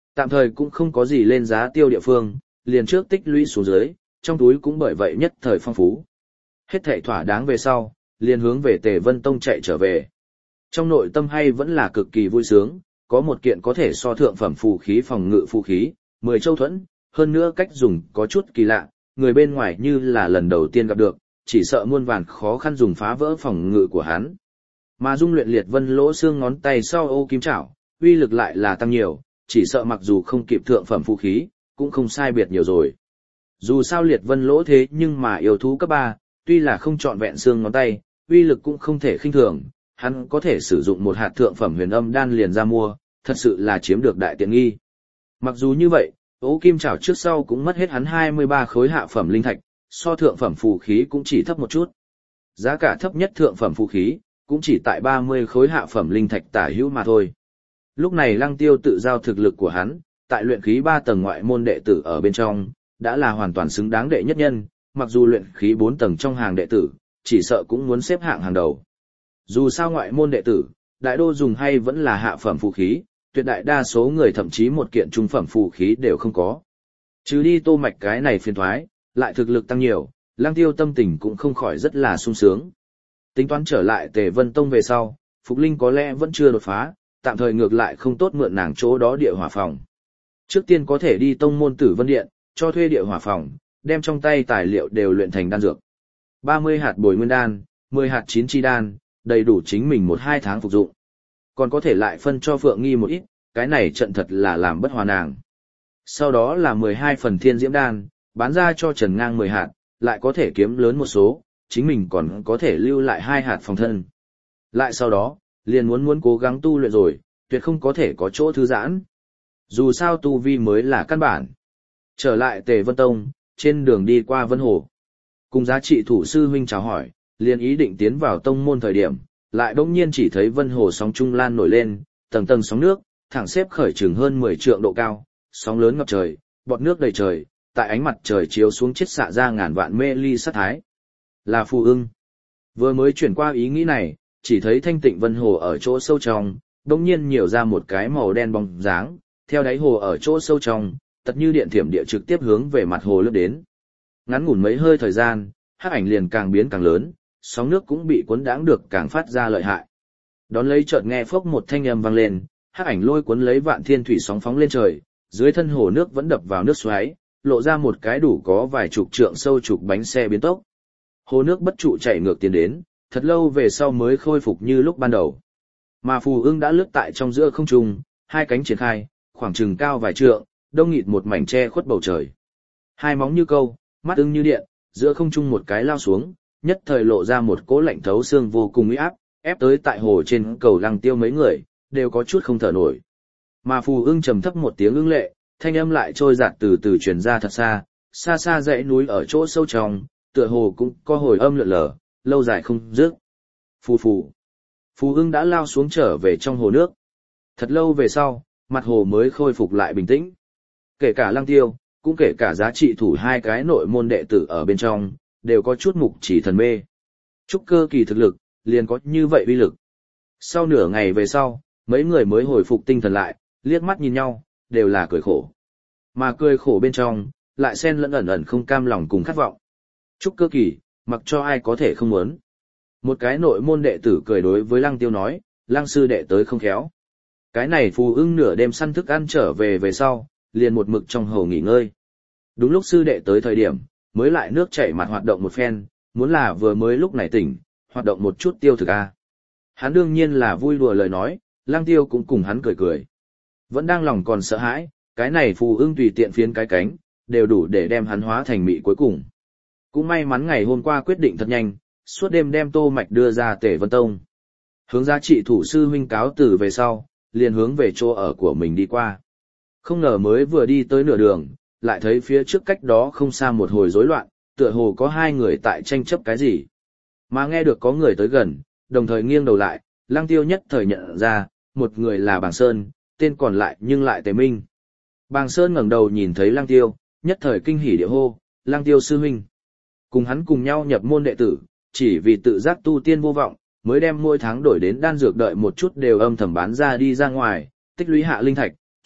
Tạm thời cũng không có gì lên giá tiêu địa phương, liền trước tích lũy xuống dưới, trong túi cũng bởi vậy nhất thời phong phú. Hết thảy thỏa đáng về sau, liền hướng về Tề Vân Tông chạy trở về. Trong nội tâm hay vẫn là cực kỳ vui sướng, có một kiện có thể so thượng phẩm phù khí phòng ngự phù khí, mười châu thuẫn, hơn nữa cách dùng có chút kỳ lạ, người bên ngoài như là lần đầu tiên gặp được, chỉ sợ muôn vàn khó khăn dùng phá vỡ phòng ngự của hắn. Mà dung luyện liệt vân lỗ xương ngón tay sau ô kim chảo, uy lực lại là tăng nhiều, chỉ sợ mặc dù không kịp thượng phẩm phù khí, cũng không sai biệt nhiều rồi. Dù sao liệt vân lỗ thế nhưng mà yêu thú cấp ba, tuy là không trọn vẹn xương ngón tay, uy lực cũng không thể khinh thường, hắn có thể sử dụng một hạt thượng phẩm huyền âm đan liền ra mua, thật sự là chiếm được đại tiện nghi. Mặc dù như vậy, ố kim chảo trước sau cũng mất hết hắn hai mươi ba khối hạ phẩm linh thạch, so thượng phẩm phù khí cũng chỉ thấp một chút. Giá cả thấp nhất thượng phẩm phù khí, cũng chỉ tại ba mươi khối hạ phẩm linh thạch tả hữu mà thôi. Lúc này Lăng Tiêu tự giao thực lực của hắn, tại luyện khí ba tầng ngoại môn đệ tử ở bên trong, đã là hoàn toàn xứng đáng đệ nhất nhân, mặc dù luyện khí bốn tầng trong hàng đệ tử, chỉ sợ cũng muốn xếp hạng hàng đầu. Dù sao ngoại môn đệ tử, đại đô dùng hay vẫn là hạ phẩm phù khí, tuyệt đại đa số người thậm chí một kiện trung phẩm phù khí đều không có. Chứ đi Tô Mạch cái này phiền thoái, lại thực lực tăng nhiều, Lăng Tiêu tâm tình cũng không khỏi rất là sung sướng. Tính toán trở lại Tề Vân Tông về sau, Phục Linh có lẽ vẫn chưa đột phá, tạm thời ngược lại không tốt mượn nàng chỗ đó địa hỏa phòng. Trước tiên có thể đi tông môn Tử Vân Điện, cho thuê địa hỏa phòng, đem trong tay tài liệu đều luyện thành đan dược. ba mươi hạt bồi nguyên đan, mười hạt chín chi đan, đầy đủ chính mình một hai tháng phục dụng. Còn có thể lại phân cho Phượng Nghi một ít, cái này trận thật là làm bất hòa nàng. Sau đó là mười hai phần thiên diễm đan, bán ra cho Trần Ngang mười hạt, lại có thể kiếm lớn một số, chính mình còn có thể lưu lại hai hạt phòng thân. Lại sau đó, liền muốn muốn cố gắng tu luyện rồi, tuyệt không có thể có chỗ thư giãn. Dù sao tu vi mới là căn bản. Trở lại Tề Vân Tông, trên đường đi qua Vân Hồ. Cùng giá trị thủ sư huynh chào hỏi, liền ý định tiến vào tông môn thời điểm, lại bỗng nhiên chỉ thấy Vân Hồ sóng trung lan nổi lên, tầng tầng sóng nước, thẳng xếp khởi chừng hơn mười trượng độ cao, sóng lớn ngập trời, bọt nước đầy trời, tại ánh mặt trời chiếu xuống chiết xạ ra ngàn vạn mê ly sát thái. Là phù ưng. Vừa mới chuyển qua ý nghĩ này, chỉ thấy thanh tịnh Vân Hồ ở chỗ sâu trong, bỗng nhiên nhiều ra một cái màu đen bóng dáng, theo đáy hồ ở chỗ sâu trong, tật như điện thiểm địa trực tiếp hướng về mặt hồ lướt đến. Ngắn ngủn mấy hơi thời gian, hắc ảnh liền càng biến càng lớn, sóng nước cũng bị cuốn đãng được càng phát ra lợi hại. Đón lấy chợt nghe phốc một thanh âm vang lên, hắc ảnh lôi cuốn lấy vạn thiên thủy sóng phóng lên trời, dưới thân hồ nước vẫn đập vào nước xoáy, lộ ra một cái đủ có vài chục trượng sâu trục bánh xe biến tốc. Hồ nước bất trụ chảy ngược tiến đến, thật lâu về sau mới khôi phục như lúc ban đầu. Mà phù ưng đã lướt tại trong giữa không trung, hai cánh triển khai, khoảng chừng cao vài trượng, đông nghịt một mảnh che khuất bầu trời. Hai móng như câu, mắt ưng như điện, giữa không trung một cái lao xuống, nhất thời lộ ra một cỗ lạnh thấu xương vô cùng uy áp, ép tới tại hồ trên cầu Lăng Tiêu mấy người, đều có chút không thở nổi. Mà phù ưng trầm thấp một tiếng ưng lệ, thanh âm lại trôi giạt từ từ truyền ra thật xa, xa xa dãy núi ở chỗ sâu trong, tựa hồ cũng có hồi âm lượn lờ, lâu dài không dứt. Phù phù. Phù ưng đã lao xuống trở về trong hồ nước. Thật lâu về sau, mặt hồ mới khôi phục lại bình tĩnh. Kể cả Lăng Tiêu, cũng kể cả giá trị thủ hai cái nội môn đệ tử ở bên trong, đều có chút mục chỉ thần mê. Trúc cơ kỳ thực lực, liền có như vậy uy lực. Sau nửa ngày về sau, mấy người mới hồi phục tinh thần lại, liếc mắt nhìn nhau, đều là cười khổ. Mà cười khổ bên trong, lại xen lẫn ẩn ẩn không cam lòng cùng khát vọng. Trúc cơ kỳ, mặc cho ai có thể không muốn. Một cái nội môn đệ tử cười đối với Lăng Tiêu nói, Lăng sư đệ tới không khéo. Cái này phù ưng nửa đêm săn thức ăn trở về về sau, liền một mực trong hồ nghỉ ngơi. Đúng lúc sư đệ tới thời điểm, mới lại nước chảy mặt hoạt động một phen, muốn là vừa mới lúc này tỉnh, hoạt động một chút tiêu thực a. Hắn đương nhiên là vui đùa lời nói, Lăng Tiêu cũng cùng hắn cười cười. Vẫn đang lòng còn sợ hãi, cái này phù ưng tùy tiện phiến cái cánh, đều đủ để đem hắn hóa thành mị cuối cùng. Cũng may mắn ngày hôm qua quyết định thật nhanh, suốt đêm đem Tô Mạch đưa ra Tề Vân Tông. Hướng giá trị thủ sư huynh cáo từ về sau, liền hướng về chỗ ở của mình đi qua. Không ngờ mới vừa đi tới nửa đường, lại thấy phía trước cách đó không xa một hồi rối loạn, tựa hồ có hai người tại tranh chấp cái gì. Mà nghe được có người tới gần, đồng thời nghiêng đầu lại, Lăng Tiêu nhất thời nhận ra, một người là Bàng Sơn, tên còn lại nhưng lại Tề Minh. Bàng Sơn ngẩng đầu nhìn thấy Lăng Tiêu, nhất thời kinh hỉ địa hô, Lăng Tiêu sư huynh. Cùng hắn cùng nhau nhập môn đệ tử, chỉ vì tự giác tu tiên vô vọng, mới đem mỗi tháng đổi đến đan dược đợi một chút đều âm thầm bán ra đi ra ngoài, tích lũy hạ linh thạch,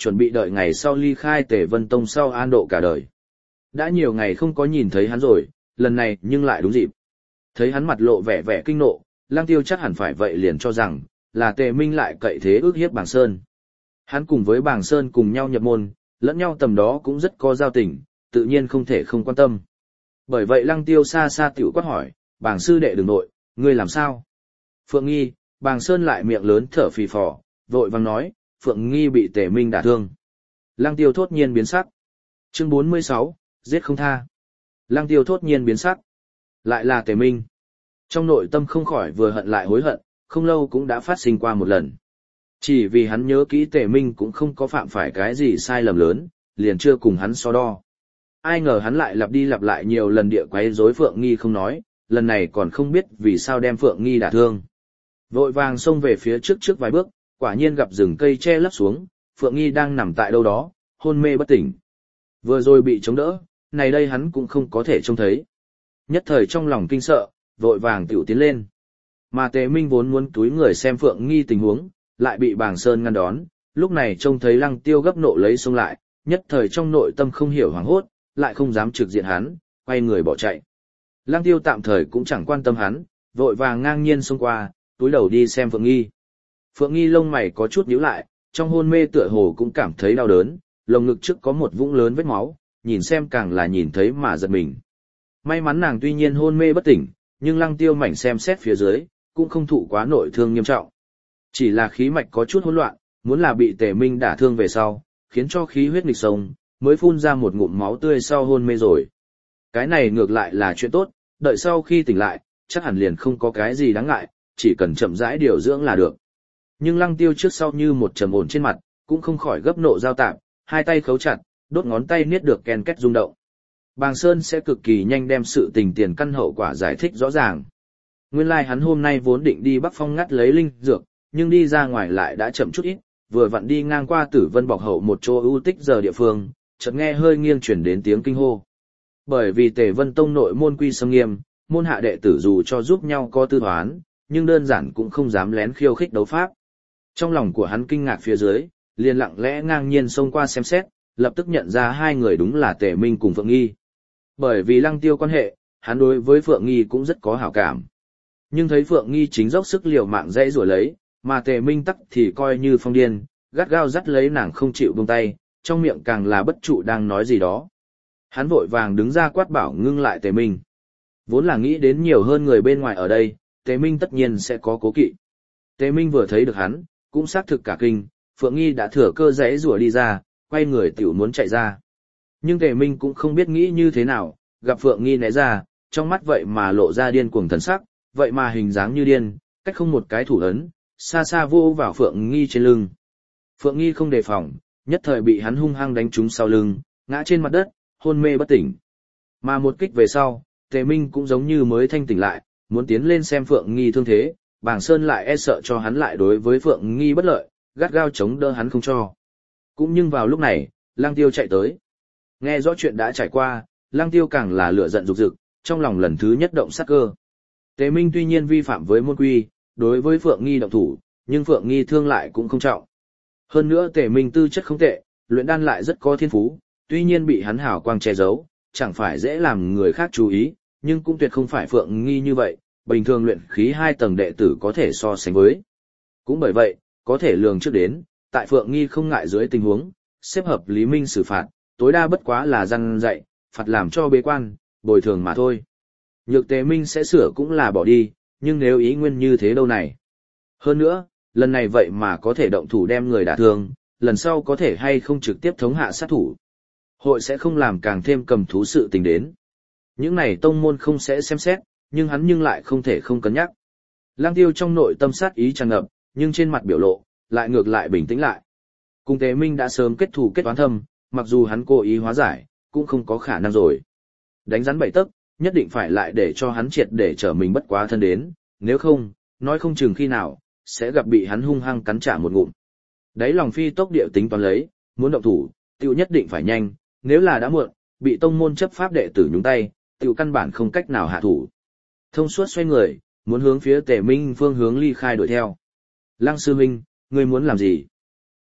chuẩn bị đợi ngày sau ly khai Tề Vân Tông sau an độ cả đời. Đã nhiều ngày không có nhìn thấy hắn rồi, lần này nhưng lại đúng dịp. Thấy hắn mặt lộ vẻ vẻ kinh nộ, Lăng Tiêu chắc hẳn phải vậy liền cho rằng, là Tề Minh lại cậy thế ước hiếp Bàng Sơn. Hắn cùng với Bàng Sơn cùng nhau nhập môn, lẫn nhau tầm đó cũng rất có giao tình, tự nhiên không thể không quan tâm. Bởi vậy Lăng Tiêu xa xa tiểu quát hỏi, Bàng sư đệ đừng nội, ngươi làm sao? Phượng Nghi, Bàng Sơn lại miệng lớn thở phì phò, vội vàng nói, Phượng Nghi bị Tề Minh đả thương. Lăng Tiêu thốt nhiên biến sắc. Chương bốn mươi sáu, giết không tha. Lăng Tiêu thốt nhiên biến sắc. Lại là Tề Minh. Trong nội tâm không khỏi vừa hận lại hối hận, không lâu cũng đã phát sinh qua một lần. Chỉ vì hắn nhớ kỹ Tề Minh cũng không có phạm phải cái gì sai lầm lớn, liền chưa cùng hắn so đo. Ai ngờ hắn lại lặp đi lặp lại nhiều lần địa quấy rối Phượng Nghi không nói, lần này còn không biết vì sao đem Phượng Nghi đả thương. Vội vàng xông về phía trước trước vài bước, quả nhiên gặp rừng cây che lấp xuống, Phượng Nghi đang nằm tại đâu đó, hôn mê bất tỉnh. Vừa rồi bị chống đỡ, này đây hắn cũng không có thể trông thấy. Nhất thời trong lòng kinh sợ, vội vàng tiểu tiến lên. Mà Tề Minh vốn muốn túi người xem Phượng Nghi tình huống, lại bị Bàng Sơn ngăn đón, lúc này trông thấy Lăng Tiêu gấp nộ lấy xông lại, nhất thời trong nội tâm không hiểu hoảng hốt, lại không dám trực diện hắn, quay người bỏ chạy. Lăng Tiêu tạm thời cũng chẳng quan tâm hắn, vội vàng ngang nhiên xông qua, túi đầu đi xem Phượng Nghi. Phượng Nghi lông mày có chút nhíu lại, trong hôn mê tựa hồ cũng cảm thấy đau đớn, lồng ngực trước có một vũng lớn vết máu, nhìn xem càng là nhìn thấy mà giật mình. May mắn nàng tuy nhiên hôn mê bất tỉnh, nhưng Lăng Tiêu mảnh xem xét phía dưới, cũng không thụ quá nội thương nghiêm trọng. Chỉ là khí mạch có chút hỗn loạn, muốn là bị Tề Minh đả thương về sau, khiến cho khí huyết nghịch sông, mới phun ra một ngụm máu tươi sau hôn mê rồi. Cái này ngược lại là chuyện tốt, đợi sau khi tỉnh lại, chắc hẳn liền không có cái gì đáng ngại, chỉ cần chậm rãi điều dưỡng là được. Nhưng Lăng Tiêu trước sau như một trầm ổn trên mặt, cũng không khỏi gấp nộ giao tạp, hai tay khấu chặt, đốt ngón tay niết được ken két rung động. Bàng Sơn sẽ cực kỳ nhanh đem sự tình tiền căn hậu quả giải thích rõ ràng. Nguyên lai like hắn hôm nay vốn định đi Bắc Phong ngắt lấy linh dược, nhưng đi ra ngoài lại đã chậm chút ít, vừa vặn đi ngang qua Tử Vân Bọc Hậu một chỗ ưu tích giờ địa phương, chợt nghe hơi nghiêng chuyển đến tiếng kinh hô. Bởi vì Tề Vân Tông nội môn quy sâm nghiêm, môn hạ đệ tử dù cho giúp nhau có tư toán, nhưng đơn giản cũng không dám lén khiêu khích đấu pháp. Trong lòng của hắn kinh ngạc phía dưới, liền lặng lẽ ngang nhiên xông qua xem xét, lập tức nhận ra hai người đúng là Tề Minh cùng Phượng Nghi. Bởi vì Lăng Tiêu quan hệ, hắn đối với Phượng Nghi cũng rất có hảo cảm. Nhưng thấy Phượng Nghi chính dốc sức liều mạng dãy rủa lấy, mà Tề Minh tắc thì coi như phong điên, gắt gao dắt lấy nàng không chịu buông tay, trong miệng càng là bất trụ đang nói gì đó. Hắn vội vàng đứng ra quát bảo ngưng lại Tề Minh. Vốn là nghĩ đến nhiều hơn người bên ngoài ở đây, Tề Minh tất nhiên sẽ có cố kỵ. Tề Minh vừa thấy được hắn, cũng xác thực cả kinh, Phượng Nghi đã thừa cơ dãy rủa đi ra, quay người tiểu muốn chạy ra. Nhưng Tề Minh cũng không biết nghĩ như thế nào, gặp Phượng Nghi né ra, trong mắt vậy mà lộ ra điên cuồng thần sắc, vậy mà hình dáng như điên, cách không một cái thủ ấn, xa xa vô vào Phượng Nghi trên lưng. Phượng Nghi không đề phòng, nhất thời bị hắn hung hăng đánh trúng sau lưng, ngã trên mặt đất, hôn mê bất tỉnh. Mà một kích về sau, Tề Minh cũng giống như mới thanh tỉnh lại, muốn tiến lên xem Phượng Nghi thương thế, Bàng Sơn lại e sợ cho hắn lại đối với Phượng Nghi bất lợi, gắt gao chống đỡ hắn không cho. Cũng nhưng vào lúc này, Lăng Tiêu chạy tới. Nghe rõ chuyện đã trải qua, Lăng Tiêu càng là lửa giận rục rực, trong lòng lần thứ nhất động sát cơ. Tề Minh tuy nhiên vi phạm với môn quy, đối với Phượng Nghi động thủ, nhưng Phượng Nghi thương lại cũng không trọng. Hơn nữa Tề Minh tư chất không tệ, luyện đan lại rất có thiên phú, tuy nhiên bị hắn hào quang che giấu, chẳng phải dễ làm người khác chú ý, nhưng cũng tuyệt không phải Phượng Nghi như vậy, bình thường luyện khí hai tầng đệ tử có thể so sánh với. Cũng bởi vậy, có thể lường trước đến, tại Phượng Nghi không ngại dưới tình huống, xếp hợp Lý Minh xử phạt, tối đa bất quá là răn dạy, phạt làm cho bế quan, bồi thường mà thôi. Nhược Tề Minh sẽ sửa cũng là bỏ đi, nhưng nếu ý nguyên như thế đâu này. Hơn nữa, lần này vậy mà có thể động thủ đem người đả thương, lần sau có thể hay không trực tiếp thống hạ sát thủ. Hội sẽ không làm càng thêm cầm thú sự tình đến. Những này tông môn không sẽ xem xét, nhưng hắn nhưng lại không thể không cân nhắc. Lăng Tiêu trong nội tâm sát ý tràn ngập, nhưng trên mặt biểu lộ, lại ngược lại bình tĩnh lại. Cùng Tề Minh đã sớm kết thù kết oán thâm, mặc dù hắn cố ý hóa giải, cũng không có khả năng rồi. Đánh rắn bảy tấc, nhất định phải lại để cho hắn triệt để trở mình bất quá thân đến, nếu không, nói không chừng khi nào, sẽ gặp bị hắn hung hăng cắn trả một ngụm. Đấy lòng phi tốc điệu tính toán lấy, muốn động thủ, tiêu nhất định phải nhanh, nếu là đã muộn, bị tông môn chấp pháp đệ tử nhúng tay, tiêu căn bản không cách nào hạ thủ. Thông suốt xoay người, muốn hướng phía Tề Minh phương hướng ly khai đuổi theo. Lăng sư huynh, ngươi muốn làm gì?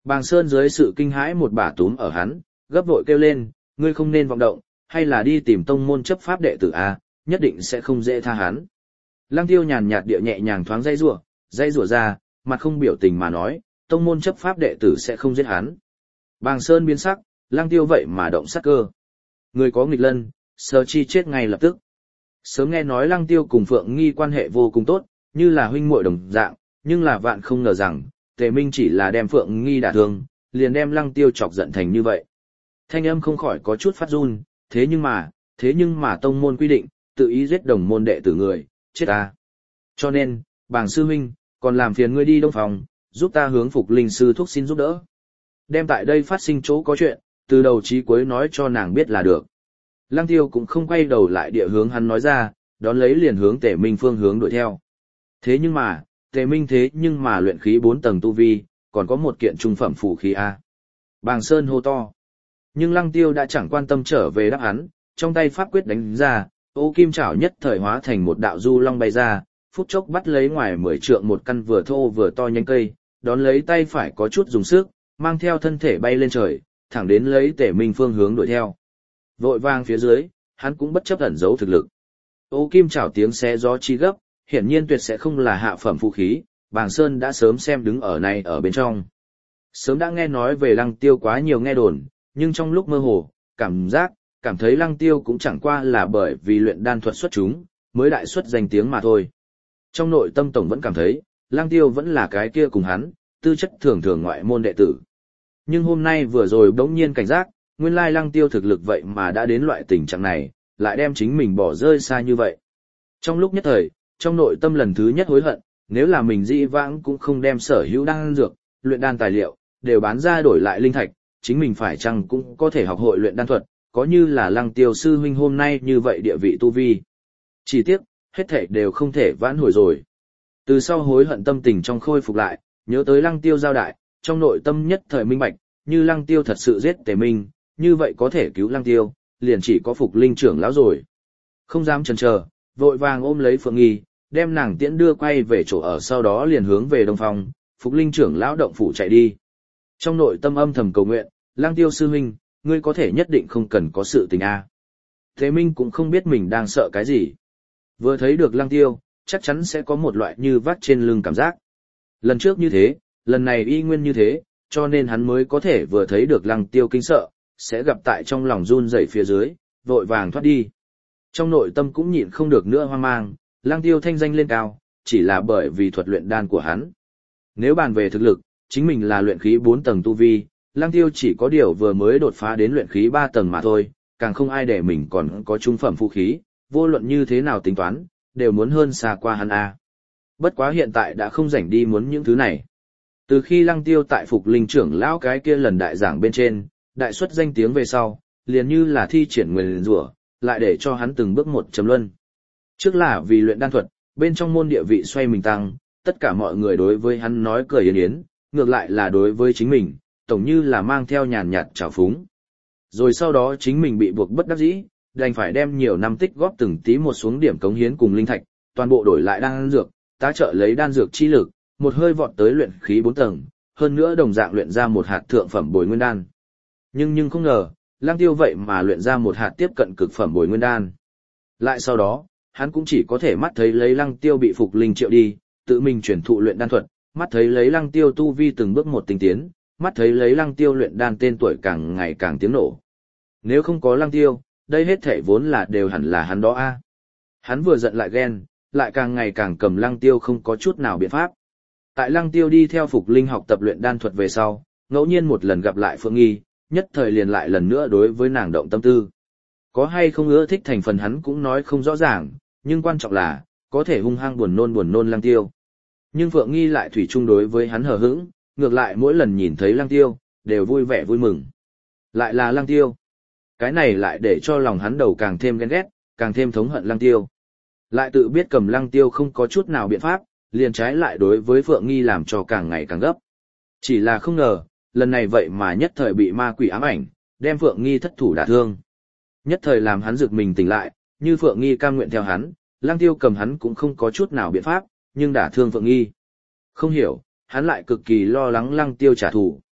Bàng Sơn dưới sự kinh hãi một bà túm ở hắn, gấp vội kêu lên, ngươi không nên vọng động, hay là đi tìm tông môn chấp pháp đệ tử A, nhất định sẽ không dễ tha hắn. Lăng Tiêu nhàn nhạt địa nhẹ nhàng thoáng dây rủa, dây rủa ra, mặt không biểu tình mà nói, tông môn chấp pháp đệ tử sẽ không giết hắn. Bàng Sơn biến sắc, Lăng Tiêu vậy mà động sát cơ. Người có nghịch lân, Sở Chi chết ngay lập tức. Sớm nghe nói Lăng Tiêu cùng Phượng Nghi quan hệ vô cùng tốt, như là huynh muội đồng dạng, nhưng là vạn không ngờ rằng, Tề Minh chỉ là đem Phượng Nghi đả thương, liền đem Lăng Tiêu chọc giận thành như vậy. Thanh âm không khỏi có chút phát run, thế nhưng mà, thế nhưng mà tông môn quy định, tự ý giết đồng môn đệ tử người, chết ta. Cho nên, Bàng sư huynh, còn làm phiền ngươi đi Đông Phòng, giúp ta hướng Phục Linh sư thúc xin giúp đỡ. Đem tại đây phát sinh chỗ có chuyện, từ đầu chí cuối nói cho nàng biết là được. Lăng Tiêu cũng không quay đầu lại địa hướng hắn nói ra, đón lấy liền hướng Tề Minh phương hướng đuổi theo. Thế nhưng mà, Tề Minh thế nhưng mà luyện khí bốn tầng tu vi, còn có một kiện trung phẩm phù khí A. Bàng Sơn hô to. Nhưng Lăng Tiêu đã chẳng quan tâm trở về đáp án, trong tay pháp quyết đánh ra, ô kim chảo nhất thời hóa thành một đạo du long bay ra, phút chốc bắt lấy ngoài mười trượng một căn vừa thô vừa to nhánh cây, đón lấy tay phải có chút dùng sức, mang theo thân thể bay lên trời, thẳng đến lấy Tề Minh phương hướng đuổi theo. Vội vàng phía dưới, hắn cũng bất chấp ẩn giấu thực lực. Ô kim chảo tiếng xé gió chi gấp, hiển nhiên tuyệt sẽ không là hạ phẩm phù khí, Bàng Sơn đã sớm xem đứng ở này ở bên trong. Sớm đã nghe nói về Lăng Tiêu quá nhiều nghe đồn, nhưng trong lúc mơ hồ, cảm giác, cảm thấy Lăng Tiêu cũng chẳng qua là bởi vì luyện đan thuật xuất chúng, mới đại xuất danh tiếng mà thôi. Trong nội tâm tổng vẫn cảm thấy, Lăng Tiêu vẫn là cái kia cùng hắn, tư chất thường thường ngoại môn đệ tử. Nhưng hôm nay vừa rồi bỗng nhiên cảnh giác, nguyên lai Lăng Tiêu thực lực vậy mà đã đến loại tình trạng này, lại đem chính mình bỏ rơi xa như vậy. Trong lúc nhất thời, trong nội tâm lần thứ nhất hối hận, nếu là mình dĩ vãng cũng không đem sở hữu đan dược, luyện đan tài liệu, đều bán ra đổi lại linh thạch, chính mình phải chăng cũng có thể học hội luyện đan thuật, có như là Lăng Tiêu sư huynh hôm nay như vậy địa vị tu vi. Chỉ tiếc, hết thảy đều không thể vãn hồi rồi. Từ sau hối hận tâm tình trong khôi phục lại, nhớ tới Lăng Tiêu giao đại, trong nội tâm nhất thời minh bạch, như Lăng Tiêu thật sự giết Tề Minh, như vậy có thể cứu Lăng Tiêu, liền chỉ có Phục Linh trưởng lão rồi. Không dám chần chờ, vội vàng ôm lấy Phượng Nghi, đem nàng tiễn đưa quay về chỗ ở, sau đó liền hướng về Đông Phong, Phục Linh trưởng lão động phủ chạy đi. Trong nội tâm âm thầm cầu nguyện, Lăng Tiêu sư huynh, ngươi có thể nhất định không cần có sự tình a. Tề Minh cũng không biết mình đang sợ cái gì. Vừa thấy được Lăng Tiêu, chắc chắn sẽ có một loại như vắt trên lưng cảm giác. Lần trước như thế, lần này y nguyên như thế, cho nên hắn mới có thể vừa thấy được Lăng Tiêu kinh sợ, sẽ gặp tại trong lòng run rẩy phía dưới, vội vàng thoát đi. Trong nội tâm cũng nhịn không được nữa hoang mang, Lăng Tiêu thanh danh lên cao, chỉ là bởi vì thuật luyện đan của hắn. Nếu bàn về thực lực, chính mình là luyện khí bốn tầng tu vi, Lăng Tiêu chỉ có điều vừa mới đột phá đến luyện khí ba tầng mà thôi, càng không ai để mình còn có trung phẩm phù khí, vô luận như thế nào tính toán, đều muốn hơn xa qua hắn a. Bất quá hiện tại đã không rảnh đi muốn những thứ này. Từ khi Lăng Tiêu tại Phục Linh trưởng lão cái kia lần đại giảng bên trên, đại xuất danh tiếng về sau, liền như là thi triển nguyền rủa, lại để cho hắn từng bước một chấm luân. Trước là vì luyện đan thuật, bên trong môn địa vị xoay mình tăng, tất cả mọi người đối với hắn nói cười yến yến, ngược lại là đối với chính mình, tổng như là mang theo nhàn nhạt trào phúng. Rồi sau đó chính mình bị buộc bất đắc dĩ, đành phải đem nhiều năm tích góp từng tí một xuống điểm cống hiến cùng linh thạch, toàn bộ đổi lại đan dược, tá trợ lấy đan dược chi lực, một hơi vọt tới luyện khí bốn tầng, hơn nữa đồng dạng luyện ra một hạt thượng phẩm bồi nguyên đan. Nhưng nhưng không ngờ, Lăng Tiêu vậy mà luyện ra một hạt tiếp cận cực phẩm bồi nguyên đan. Lại sau đó, hắn cũng chỉ có thể mắt thấy lấy Lăng Tiêu bị Phục Linh triệu đi, tự mình chuyển thụ luyện đan thuật, mắt thấy lấy Lăng Tiêu tu vi từng bước một tinh tiến, mắt thấy lấy Lăng Tiêu luyện đan tên tuổi càng ngày càng tiếng nổ. Nếu không có Lăng Tiêu, đây hết thảy vốn là đều hẳn là hắn đó a. Hắn vừa giận lại ghen, lại càng ngày càng cầm Lăng Tiêu không có chút nào biện pháp. Tại Lăng Tiêu đi theo Phục Linh học tập luyện đan thuật về sau, ngẫu nhiên một lần gặp lại Phượng Nghi, nhất thời liền lại lần nữa đối với nàng động tâm tư. Có hay không ưa thích thành phần hắn cũng nói không rõ ràng, nhưng quan trọng là, có thể hung hăng buồn nôn buồn nôn Lăng Tiêu. Nhưng Phượng Nghi lại thủy chung đối với hắn hờ hững, ngược lại mỗi lần nhìn thấy Lăng Tiêu, đều vui vẻ vui mừng. Lại là Lăng Tiêu. Cái này lại để cho lòng hắn đầu càng thêm ghen ghét, càng thêm thống hận Lăng Tiêu. Lại tự biết cầm Lăng Tiêu không có chút nào biện pháp, liền trái lại đối với Phượng Nghi làm cho càng ngày càng gấp. Chỉ là không ngờ, lần này vậy mà nhất thời bị ma quỷ ám ảnh, đem Phượng Nghi thất thủ đả thương. Nhất thời làm hắn giật mình tỉnh lại, như Phượng Nghi cam nguyện theo hắn, Lăng Tiêu cầm hắn cũng không có chút nào biện pháp, nhưng đả thương Phượng Nghi. Không hiểu, hắn lại cực kỳ lo lắng Lăng Tiêu trả thù.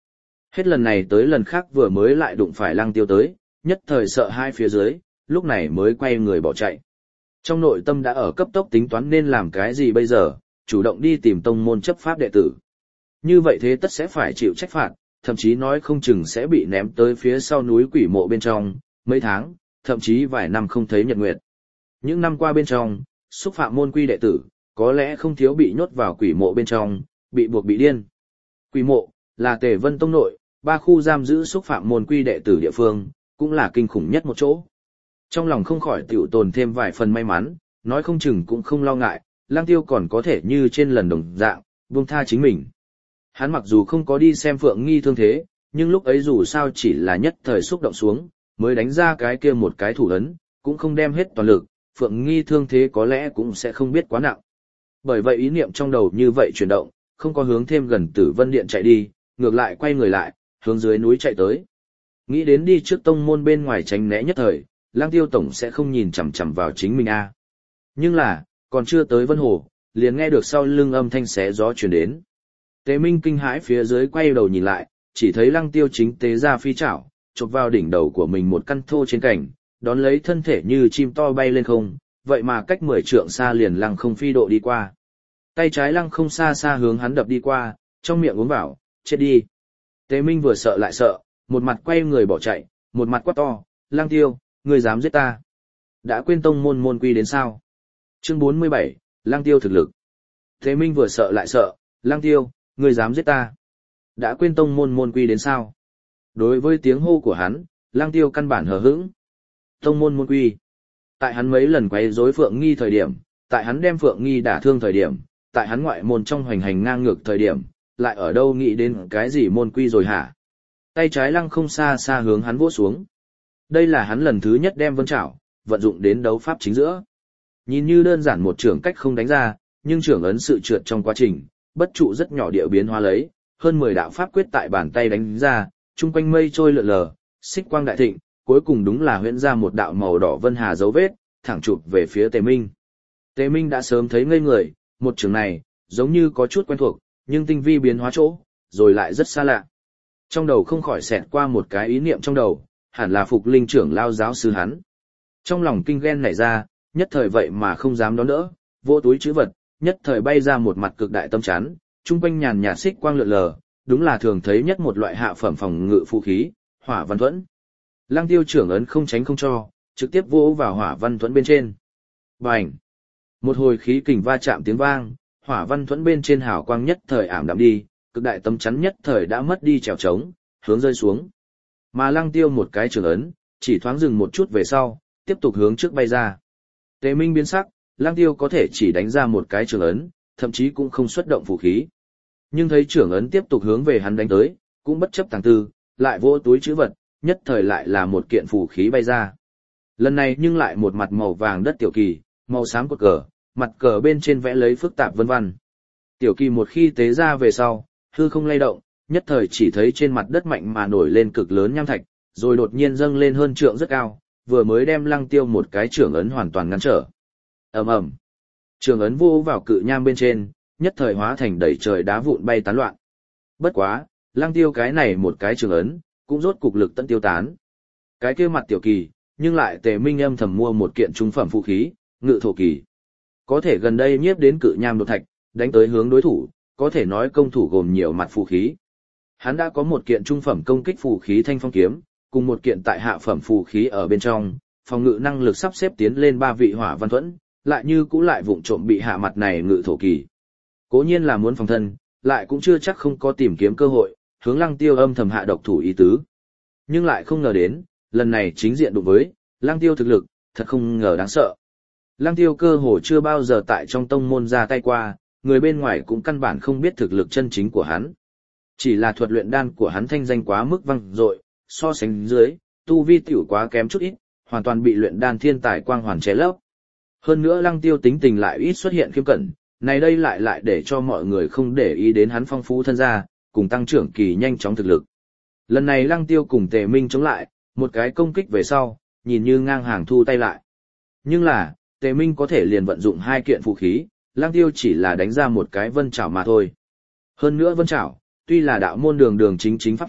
Hết lần này tới lần khác vừa mới lại đụng phải Lăng Tiêu tới, nhất thời sợ hai phía dưới, lúc này mới quay người bỏ chạy. Trong nội tâm đã ở cấp tốc tính toán nên làm cái gì bây giờ, chủ động đi tìm tông môn chấp pháp đệ tử. Như vậy thế tất sẽ phải chịu trách phạt, thậm chí nói không chừng sẽ bị ném tới phía sau núi quỷ mộ bên trong, mấy tháng, thậm chí vài năm không thấy nhật nguyệt. Những năm qua bên trong, xúc phạm môn quy đệ tử, có lẽ không thiếu bị nhốt vào quỷ mộ bên trong, bị buộc bị điên. Quỷ mộ, là Tề Vân Tông nội, ba khu giam giữ xúc phạm môn quy đệ tử địa phương, cũng là kinh khủng nhất một chỗ. Trong lòng không khỏi tiểu tồn thêm vài phần may mắn, nói không chừng cũng không lo ngại, Lang Tiêu còn có thể như trên lần đồng dạng, buông tha chính mình. Hắn mặc dù không có đi xem Phượng Nghi thương thế, nhưng lúc ấy dù sao chỉ là nhất thời xúc động xuống, mới đánh ra cái kia một cái thủ ấn, cũng không đem hết toàn lực, Phượng Nghi thương thế có lẽ cũng sẽ không biết quá nặng. Bởi vậy ý niệm trong đầu như vậy chuyển động, không có hướng thêm gần Tử Vân Điện chạy đi, ngược lại quay người lại, hướng dưới núi chạy tới. Nghĩ đến đi trước tông môn bên ngoài tránh né nhất thời, Lang Tiêu tổng sẽ không nhìn chằm chằm vào chính mình a. Nhưng là, còn chưa tới Vân Hồ, liền nghe được sau lưng âm thanh xé gió truyền đến. Tề Minh kinh hãi phía dưới quay đầu nhìn lại, chỉ thấy Lăng Tiêu chính tế ra phi chảo, chộp vào đỉnh đầu của mình một căn thô trên cảnh, đón lấy thân thể như chim to bay lên không, vậy mà cách mười trượng xa liền lăng không phi độ đi qua. Tay trái lăng không xa xa hướng hắn đập đi qua, trong miệng uống vào, chết đi. Tề Minh vừa sợ lại sợ, một mặt quay người bỏ chạy, một mặt quát to, Lăng Tiêu, ngươi dám giết ta. Đã quên tông môn môn quy đến sao? Chương bốn mươi bảy, Lăng Tiêu thực lực. Tề Minh vừa sợ lại sợ, Lăng Tiêu, ngươi dám giết ta. Đã quên tông môn môn quy đến sao? Đối với tiếng hô của hắn, Lăng Tiêu căn bản hờ hững. Tông môn môn quy. Tại hắn mấy lần quấy rối Phượng Nghi thời điểm, tại hắn đem Phượng Nghi đả thương thời điểm, tại hắn ngoại môn trong hoành hành ngang ngược thời điểm, lại ở đâu nghĩ đến cái gì môn quy rồi hả? Tay trái lăng không xa xa hướng hắn vỗ xuống. Đây là hắn lần thứ nhất đem vân trảo, vận dụng đến đấu pháp chính giữa. Nhìn như đơn giản một trưởng cách không đánh ra, nhưng trưởng ấn sự trượt trong quá trình, bất trụ rất nhỏ địa biến hóa lấy, hơn mười đạo pháp quyết tại bàn tay đánh ra, chung quanh mây trôi lượn lờ, xích quang đại thịnh, cuối cùng đúng là huyễn ra một đạo màu đỏ vân hà dấu vết, thẳng chụp về phía Tề Minh. Tề Minh đã sớm thấy ngây người, một trường này, giống như có chút quen thuộc, nhưng tinh vi biến hóa chỗ, rồi lại rất xa lạ. Trong đầu không khỏi xẹt qua một cái ý niệm trong đầu, hẳn là Phục Linh trưởng lao giáo sư hắn. Trong lòng kinh ghen nảy ra, nhất thời vậy mà không dám đón đỡ, vô túi chữ vật, nhất thời bay ra một mặt cực đại tâm chắn, trung quanh nhàn nhạt xích quang lượn lờ, đúng là thường thấy nhất một loại hạ phẩm phòng ngự vũ khí, Hỏa Văn Thuẫn. Lăng Tiêu trưởng ấn không tránh không cho, trực tiếp vỗ vào Hỏa Văn Thuẫn bên trên. Bành! Một hồi khí kình va chạm tiếng vang, Hỏa Văn Thuẫn bên trên hào quang nhất thời ảm đạm đi, cực đại tấm chắn nhất thời đã mất đi trèo trống, hướng rơi xuống. Mà Lăng Tiêu một cái trưởng ấn, chỉ thoáng dừng một chút về sau, tiếp tục hướng trước bay ra. Tề Minh biến sắc, Lăng Tiêu có thể chỉ đánh ra một cái trưởng ấn, thậm chí cũng không xuất động vũ khí. Nhưng thấy trưởng ấn tiếp tục hướng về hắn đánh tới, cũng bất chấp tàng tư, lại vỗ túi trữ vật, nhất thời lại là một kiện phù khí bay ra. Lần này nhưng lại một mặt màu vàng đất tiểu kỳ, màu xám cột cờ, mặt cờ bên trên vẽ lấy phức tạp vân vân. Tiểu kỳ một khi tế ra về sau, hư không lay động, nhất thời chỉ thấy trên mặt đất mạnh mà nổi lên cực lớn nham thạch, rồi đột nhiên dâng lên hơn trượng rất cao, vừa mới đem Lăng Tiêu một cái trưởng ấn hoàn toàn ngăn trở. Ầm ầm. Trưởng ấn vô vào cự nham bên trên, nhất thời hóa thành đầy trời đá vụn bay tán loạn. Bất quá, Lăng Tiêu cái này một cái trưởng ấn, cũng rốt cục lực tận tiêu tán. Cái kia mặt tiểu kỳ, nhưng lại Tề Minh âm thầm mua một kiện trung phẩm vũ khí, ngự thổ kỳ. Có thể gần đây nhiếp đến cự nham đột thạch, đánh tới hướng đối thủ, có thể nói công thủ gồm nhiều mặt phù khí. Hắn đã có một kiện trung phẩm công kích phù khí thanh phong kiếm, cùng một kiện tại hạ phẩm phù khí ở bên trong, phòng ngự năng lực sắp xếp tiến lên ba vị Hỏa Văn Thuẫn, lại như cũ lại vụng trộm bị hạ mặt này ngự thổ kỳ. Cố nhiên là muốn phòng thân, lại cũng chưa chắc không có tìm kiếm cơ hội, hướng Lăng Tiêu âm thầm hạ độc thủ ý tứ. Nhưng lại không ngờ đến, lần này chính diện đụng với, Lăng Tiêu thực lực, thật không ngờ đáng sợ. Lăng Tiêu cơ hồ chưa bao giờ tại trong tông môn ra tay qua, người bên ngoài cũng căn bản không biết thực lực chân chính của hắn. Chỉ là thuật luyện đan của hắn thanh danh quá mức vang dội, so sánh dưới, tu vi tiểu quá kém chút ít, hoàn toàn bị luyện đan thiên tài quang hoàn che lấp. Hơn nữa Lăng Tiêu tính tình lại ít xuất hiện khiêm cẩn, này đây lại lại để cho mọi người không để ý đến hắn phong phú thân gia, cùng tăng trưởng kỳ nhanh chóng thực lực. Lần này Lăng Tiêu cùng Tề Minh chống lại, một cái công kích về sau, nhìn như ngang hàng thu tay lại. Nhưng là, Tề Minh có thể liền vận dụng hai kiện phù khí, Lăng Tiêu chỉ là đánh ra một cái vân trảo mà thôi. Hơn nữa vân trảo, tuy là đạo môn đường đường chính chính pháp thuật,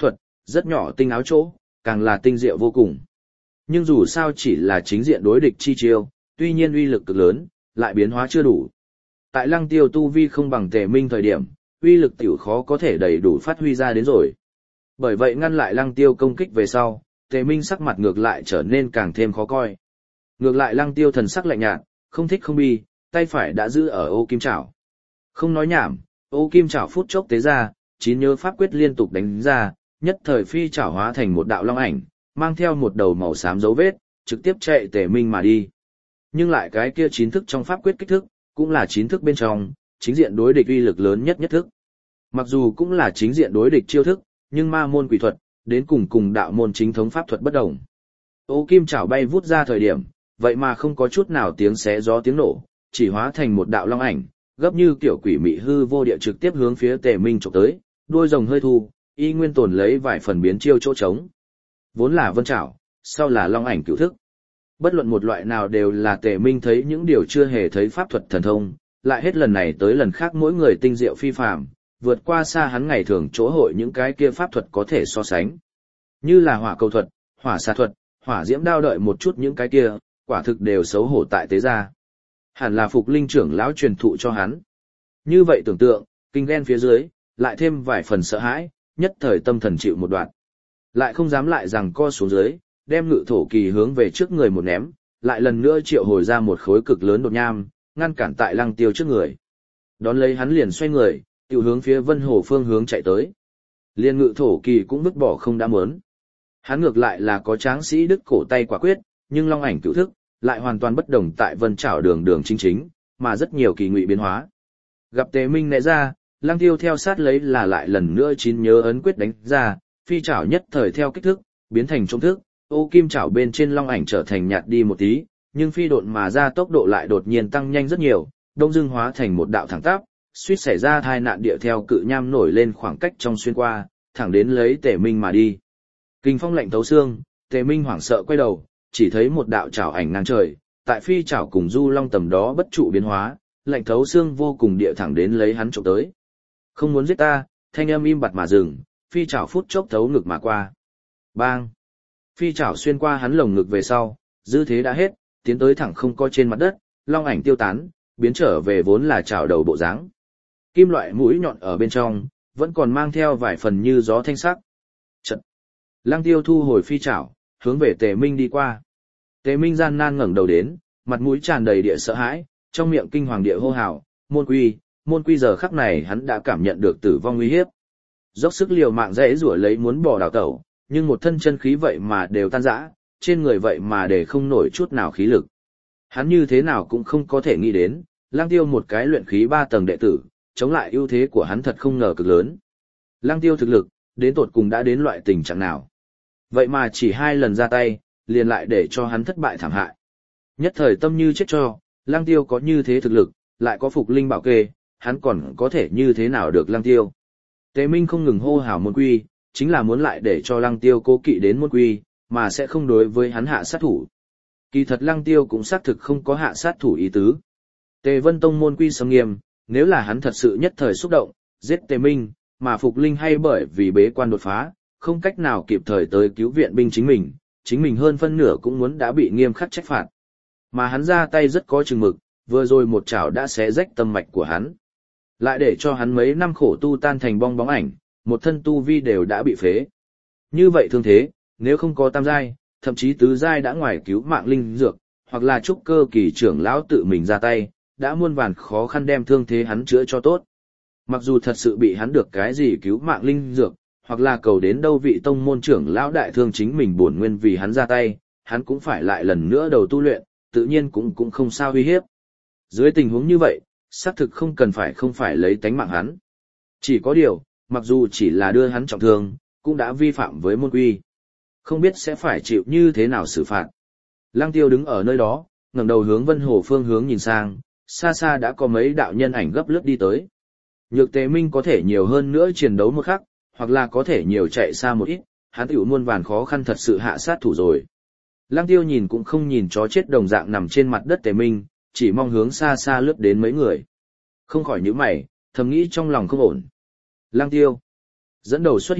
rất nhỏ tinh áo chỗ, càng là tinh diệu vô cùng. Nhưng dù sao chỉ là chính diện đối địch chi chiêu, tuy nhiên uy lực cực lớn, lại biến hóa chưa đủ. Tại Lăng Tiêu tu vi không bằng Tề Minh thời điểm, uy lực tiểu khó có thể đầy đủ phát huy ra đến rồi. Bởi vậy ngăn lại Lăng Tiêu công kích về sau, Tề Minh sắc mặt ngược lại trở nên càng thêm khó coi. Ngược lại Lăng Tiêu thần sắc lạnh nhạt, không thích không bi, tay phải đã giữ ở ô kim chảo. Không nói nhảm, ô kim chảo phút chốc tế ra, chín nhớ pháp quyết liên tục đánh ra, nhất thời phi chảo hóa thành một đạo long ảnh, mang theo một đầu màu xám dấu vết, trực tiếp chạy Tề Minh mà đi. Nhưng lại cái kia chín thức trong pháp quyết kích thức, cũng là chín thức bên trong, chính diện đối địch uy lực lớn nhất nhất thức. Mặc dù cũng là chính diện đối địch chiêu thức, nhưng ma môn quỷ thuật, đến cùng cùng đạo môn chính thống pháp thuật bất đồng. Ô kim chảo bay vút ra thời điểm, vậy mà không có chút nào tiếng xé gió tiếng nổ, chỉ hóa thành một đạo long ảnh, gấp như kiểu quỷ mị hư vô địa trực tiếp hướng phía Tề Minh chụp tới, đuôi rồng hơi thu, y nguyên tồn lấy vài phần biến chiêu chỗ trống. Vốn là vân chảo, sau là long ảnh cửu thức. Bất luận một loại nào đều là Tề Minh thấy những điều chưa hề thấy pháp thuật thần thông, lại hết lần này tới lần khác mỗi người tinh diệu phi phàm, vượt qua xa hắn ngày thường chỗ hội những cái kia pháp thuật có thể so sánh. Như là hỏa cầu thuật, hỏa xạ thuật, hỏa diễm đao đợi một chút những cái kia, quả thực đều xấu hổ tại tế gia. Hẳn là Phục Linh trưởng lão truyền thụ cho hắn. Như vậy tưởng tượng, kinh ghen phía dưới, lại thêm vài phần sợ hãi, nhất thời tâm thần chịu một đoạn. Lại không dám lại rằng co xuống dưới, đem ngự thổ kỳ hướng về trước người một ném, lại lần nữa triệu hồi ra một khối cực lớn đột nham, ngăn cản tại Lăng Tiêu trước người. Đón lấy hắn liền xoay người, tiểu hướng phía Vân Hồ phương hướng chạy tới. Liên ngự thổ kỳ cũng vứt bỏ không đã muốn. Hắn ngược lại là có tráng sĩ đứt cổ tay quả quyết, nhưng long ảnh cửu thức lại hoàn toàn bất đồng tại Vân Trảo đường đường chính chính, mà rất nhiều kỳ ngụy biến hóa. Gặp Tề Minh nệ ra, Lăng Tiêu theo sát lấy là lại lần nữa chín nhớ ấn quyết đánh ra, phi chảo nhất thời theo kích thước, biến thành trung thức, ô kim chảo bên trên long ảnh trở thành nhạt đi một tí, nhưng phi độn mà ra tốc độ lại đột nhiên tăng nhanh rất nhiều, đông dưng hóa thành một đạo thẳng tắp, suýt xảy ra tai nạn địa theo cự nham nổi lên khoảng cách trong xuyên qua, thẳng đến lấy Tề Minh mà đi. Kinh phong lạnh thấu xương, Tề Minh hoảng sợ quay đầu, chỉ thấy một đạo chảo ảnh ngang trời, tại phi chảo cùng du long tầm đó bất trụ biến hóa, lạnh thấu xương vô cùng địa thẳng đến lấy hắn chụp tới. Không muốn giết ta, thanh âm im bặt mà dừng, phi chảo phút chốc thấu ngực mà qua. Bang! Phi chảo xuyên qua hắn lồng ngực về sau, dư thế đã hết, tiến tới thẳng không có trên mặt đất, long ảnh tiêu tán, biến trở về vốn là chảo đầu bộ dáng. Kim loại mũi nhọn ở bên trong, vẫn còn mang theo vài phần như gió thanh sắc. Trận! Lăng Tiêu thu hồi phi chảo, hướng về Tề Minh đi qua. Tề Minh gian nan ngẩng đầu đến, mặt mũi tràn đầy địa sợ hãi, trong miệng kinh hoàng địa hô hào, môn quy, môn quy giờ khắc này hắn đã cảm nhận được tử vong nguy hiếp. Dốc sức liều mạng dễ rủa lấy muốn bỏ đảo tẩu, nhưng một thân chân khí vậy mà đều tan rã, trên người vậy mà để không nổi chút nào khí lực. Hắn như thế nào cũng không có thể nghĩ đến, Lăng Tiêu một cái luyện khí ba tầng đệ tử, chống lại ưu thế của hắn thật không ngờ cực lớn. Lăng Tiêu thực lực, đến tột cùng đã đến loại tình trạng nào. Vậy mà chỉ hai lần ra tay, liền lại để cho hắn thất bại thảm hại. Nhất thời tâm như chết cho, Lăng Tiêu có như thế thực lực, lại có Phục Linh bảo kê, hắn còn có thể như thế nào được Lăng Tiêu. Tề Minh không ngừng hô hào môn quy, chính là muốn lại để cho Lăng Tiêu cố kỵ đến môn quy, mà sẽ không đối với hắn hạ sát thủ. Kỳ thật Lăng Tiêu cũng xác thực không có hạ sát thủ ý tứ. Tề Vân Tông môn quy sâm nghiêm, nếu là hắn thật sự nhất thời xúc động, giết Tề Minh, mà Phục Linh hay bởi vì bế quan đột phá, không cách nào kịp thời tới cứu viện binh chính mình, chính mình hơn phân nửa cũng muốn đã bị nghiêm khắc trách phạt. Mà hắn ra tay rất có chừng mực, vừa rồi một chảo đã xé rách tâm mạch của hắn. Lại để cho hắn mấy năm khổ tu tan thành bong bóng ảnh, một thân tu vi đều đã bị phế. Như vậy thương thế, nếu không có tam giai, thậm chí tứ giai đã ngoài cứu mạng linh dược, hoặc là trúc cơ kỳ trưởng lão tự mình ra tay, đã muôn vàn khó khăn đem thương thế hắn chữa cho tốt. Mặc dù thật sự bị hắn được cái gì cứu mạng linh dược, hoặc là cầu đến đâu vị tông môn trưởng lão đại thương chính mình bổn nguyên vì hắn ra tay, hắn cũng phải lại lần nữa đầu tu luyện, tự nhiên cũng cũng không sao uy hiếp. Dưới tình huống như vậy, xác thực không cần phải không phải lấy tánh mạng hắn. Chỉ có điều, mặc dù chỉ là đưa hắn trọng thương, cũng đã vi phạm với môn quy. Không biết sẽ phải chịu như thế nào xử phạt. Lăng Tiêu đứng ở nơi đó, ngẩng đầu hướng Vân Hồ phương hướng nhìn sang, xa xa đã có mấy đạo nhân ảnh gấp lướt đi tới. Nhược Tề Minh có thể nhiều hơn nữa chiến đấu một khắc, hoặc là có thể nhiều chạy xa một ít, hắn tiểu muôn vàn khó khăn thật sự hạ sát thủ rồi. Lăng Tiêu nhìn cũng không nhìn chó chết đồng dạng nằm trên mặt đất Tề Minh, chỉ mong hướng xa xa lướt đến mấy người. Không khỏi nhíu mày, thầm nghĩ trong lòng không ổn. Lăng Tiêu dẫn đầu xuất hiện,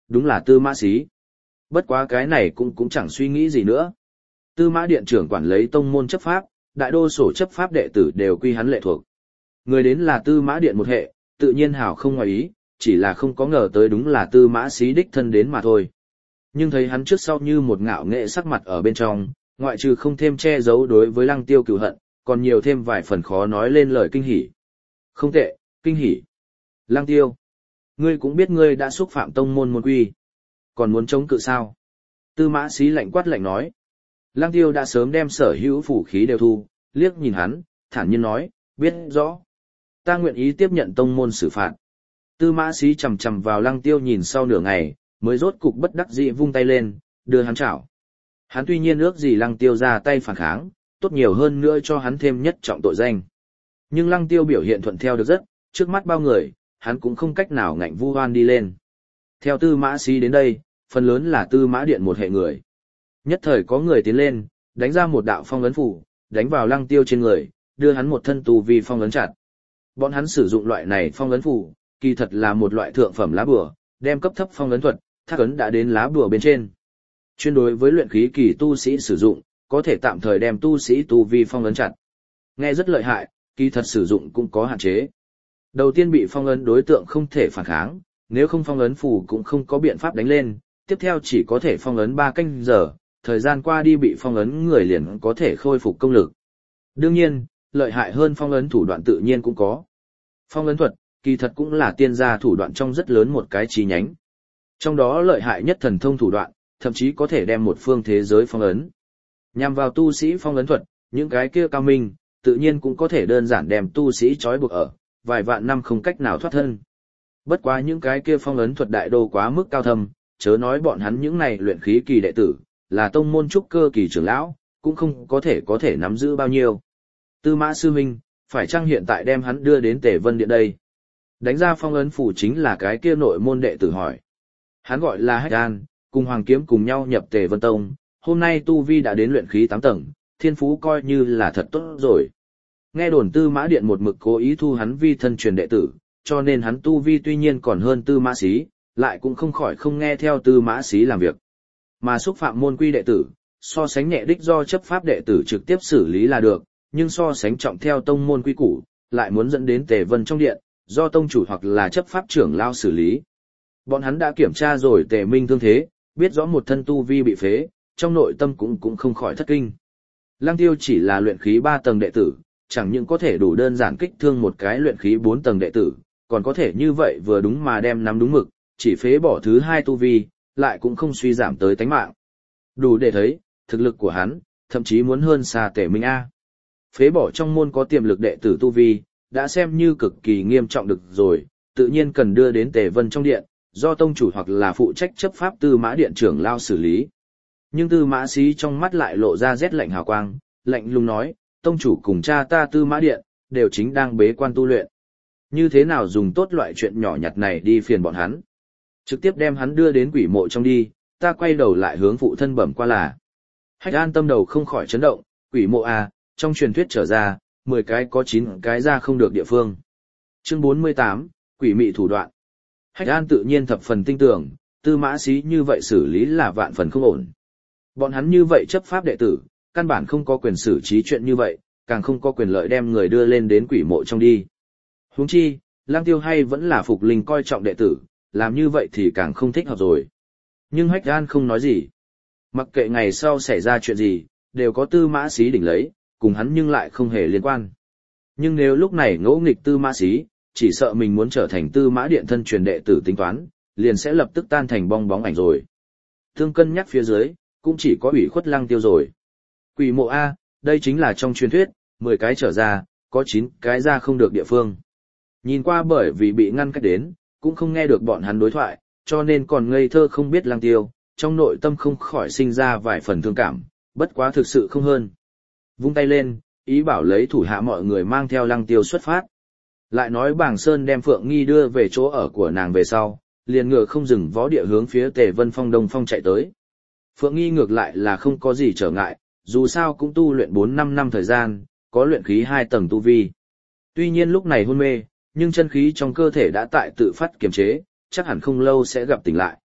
đúng là Tư Mã Xí. Bất quá cái này cũng cũng chẳng suy nghĩ gì nữa. Tư Mã Điện trưởng quản lấy tông môn chấp pháp, đại đô sổ chấp pháp đệ tử đều quy hắn lệ thuộc. Người đến là Tư Mã Điện một hệ, tự nhiên hảo không ngoài ý, chỉ là không có ngờ tới đúng là Tư Mã Xí đích thân đến mà thôi. Nhưng thấy hắn trước sau như một ngạo nghệ sắc mặt ở bên trong, ngoại trừ không thêm che giấu đối với Lăng Tiêu cừu hận, còn nhiều thêm vài phần khó nói lên lời kinh hỉ. Không tệ, kinh hỉ. Lăng Tiêu, ngươi cũng biết ngươi đã xúc phạm tông môn môn quy, còn muốn chống cự sao? Tư Mã Xí lạnh quát lạnh nói. Lăng Tiêu đã sớm đem sở hữu phủ khí đều thu, liếc nhìn hắn, thản nhiên nói, biết rõ. Ta nguyện ý tiếp nhận tông môn xử phạt. Tư Mã Xí chầm chầm vào Lăng Tiêu nhìn sau nửa ngày, mới rốt cục bất đắc dĩ vung tay lên, đưa hắn chảo. Hắn tuy nhiên ước gì Lăng Tiêu ra tay phản kháng, tốt nhiều hơn nữa cho hắn thêm nhất trọng tội danh. Nhưng Lăng Tiêu biểu hiện thuận theo được rất, trước mắt bao người, hắn cũng không cách nào ngạnh vu oan đi lên. Theo Tư Mã Xí đến đây, phần lớn là Tư Mã Điện một hệ người. Nhất thời có người tiến lên, đánh ra một đạo phong ấn phủ, đánh vào Lăng Tiêu trên người, đưa hắn một thân tù vì phong ấn chặt. Bọn hắn sử dụng loại này phong ấn phủ, kỳ thật là một loại thượng phẩm lá bùa, đem cấp thấp phong ấn thuật, thác ấn đã đến lá bùa bên trên. Chuyên đối với luyện khí kỳ tu sĩ sử dụng, có thể tạm thời đem tu sĩ tu vi phong ấn chặt. Nghe rất lợi hại, kỳ thật sử dụng cũng có hạn chế. Đầu tiên bị phong ấn đối tượng không thể phản kháng, nếu không phong ấn phù cũng không có biện pháp đánh lên, tiếp theo chỉ có thể phong ấn ba canh giờ, thời gian qua đi bị phong ấn người liền có thể khôi phục công lực. Đương nhiên, lợi hại hơn phong ấn thủ đoạn tự nhiên cũng có. Phong ấn thuật, kỳ thật cũng là tiên gia thủ đoạn trong rất lớn một cái chi nhánh. Trong đó lợi hại nhất thần thông thủ đoạn, thậm chí có thể đem một phương thế giới phong ấn. Nhằm vào tu sĩ phong ấn thuật, những cái kia cao minh, tự nhiên cũng có thể đơn giản đem tu sĩ trói buộc ở, vài vạn năm không cách nào thoát thân. Bất quá những cái kia phong ấn thuật đại đô quá mức cao thâm, chớ nói bọn hắn những này luyện khí kỳ đệ tử, là tông môn trúc cơ kỳ trưởng lão, cũng không có thể có thể nắm giữ bao nhiêu. Tư Mã sư huynh, phải chăng hiện tại đem hắn đưa đến Tề Vân Điện đây? Đánh ra phong ấn phủ chính là cái kia nội môn đệ tử hỏi. Hắn gọi là Hách An, cùng Hoàng Kiếm cùng nhau nhập Tề Vân Tông, hôm nay tu vi đã đến luyện khí tám tầng, thiên phú coi như là thật tốt rồi. Nghe đồn Tư Mã Điện một mực cố ý thu hắn vi thân truyền đệ tử, cho nên hắn tu vi tuy nhiên còn hơn Tư Mã Xí, lại cũng không khỏi không nghe theo Tư Mã Xí làm việc. Mà xúc phạm môn quy đệ tử, so sánh nhẹ đích do chấp pháp đệ tử trực tiếp xử lý là được, nhưng so sánh trọng theo tông môn quy củ, lại muốn dẫn đến Tề Vân trong điện, do tông chủ hoặc là chấp pháp trưởng lao xử lý. Bọn hắn đã kiểm tra rồi Tề Minh thương thế, biết rõ một thân tu vi bị phế, trong nội tâm cũng cũng không khỏi thất kinh. Lăng Tiêu chỉ là luyện khí ba tầng đệ tử, chẳng những có thể đủ đơn giản kích thương một cái luyện khí bốn tầng đệ tử, còn có thể như vậy vừa đúng mà đem nắm đúng mực, chỉ phế bỏ thứ hai tu vi, lại cũng không suy giảm tới tánh mạng. Đủ để thấy, thực lực của hắn, thậm chí muốn hơn xa Tề Minh A. Phế bỏ trong môn có tiềm lực đệ tử tu vi, đã xem như cực kỳ nghiêm trọng được rồi, tự nhiên cần đưa đến Tề Vân trong điện, do tông chủ hoặc là phụ trách chấp pháp Tư Mã Điện trưởng lao xử lý. Nhưng Tư Mã Xí trong mắt lại lộ ra rét lạnh hào quang, lạnh lùng nói, tông chủ cùng cha ta Tư Mã Điện, đều chính đang bế quan tu luyện. Như thế nào dùng tốt loại chuyện nhỏ nhặt này đi phiền bọn hắn? Trực tiếp đem hắn đưa đến quỷ mộ trong đi, ta quay đầu lại hướng phụ thân bẩm qua là. Hách An tâm đầu không khỏi chấn động, quỷ mộ à, trong truyền thuyết trở ra, mười cái có chín cái ra không được địa phương. Chương bốn mươi tám, quỷ mị thủ đoạn. Hách An tự nhiên thập phần tinh tưởng, Tư Mã Xí như vậy xử lý là vạn phần không ổn. Bọn hắn như vậy chấp pháp đệ tử, căn bản không có quyền xử trí chuyện như vậy, càng không có quyền lợi đem người đưa lên đến quỷ mộ trong đi. Huống chi, Lăng Tiêu hay vẫn là Phục Linh coi trọng đệ tử, làm như vậy thì càng không thích hợp rồi. Nhưng Hách An không nói gì. Mặc kệ ngày sau xảy ra chuyện gì, đều có Tư Mã Xí đỉnh lấy, cùng hắn nhưng lại không hề liên quan. Nhưng nếu lúc này ngỗ nghịch Tư Mã Xí, chỉ sợ mình muốn trở thành Tư Mã Điện thân truyền đệ tử tính toán, liền sẽ lập tức tan thành bong bóng ảnh rồi. Thương cân nhắc phía dưới, cũng chỉ có ủy khuất Lăng Tiêu rồi. Quỷ mộ A, đây chính là trong truyền thuyết, mười cái trở ra, có chín cái ra không được địa phương. Nhìn qua bởi vì bị ngăn cách đến, cũng không nghe được bọn hắn đối thoại, cho nên còn ngây thơ không biết Lăng Tiêu, trong nội tâm không khỏi sinh ra vài phần thương cảm, bất quá thực sự không hơn. Vung tay lên, ý bảo lấy thủ hạ mọi người mang theo Lăng Tiêu xuất phát. Lại nói Bàng Sơn đem Phượng Nghi đưa về chỗ ở của nàng về sau, liền ngựa không dừng vó địa hướng phía Tề Vân Phong Đông Phong chạy tới. Phượng Nghi ngược lại là không có gì trở ngại, dù sao cũng tu luyện bốn năm năm thời gian, có luyện khí hai tầng tu vi. Tuy nhiên lúc này hôn mê, nhưng chân khí trong cơ thể đã tại tự phát kiềm chế, chắc hẳn không lâu sẽ gặp tỉnh lại.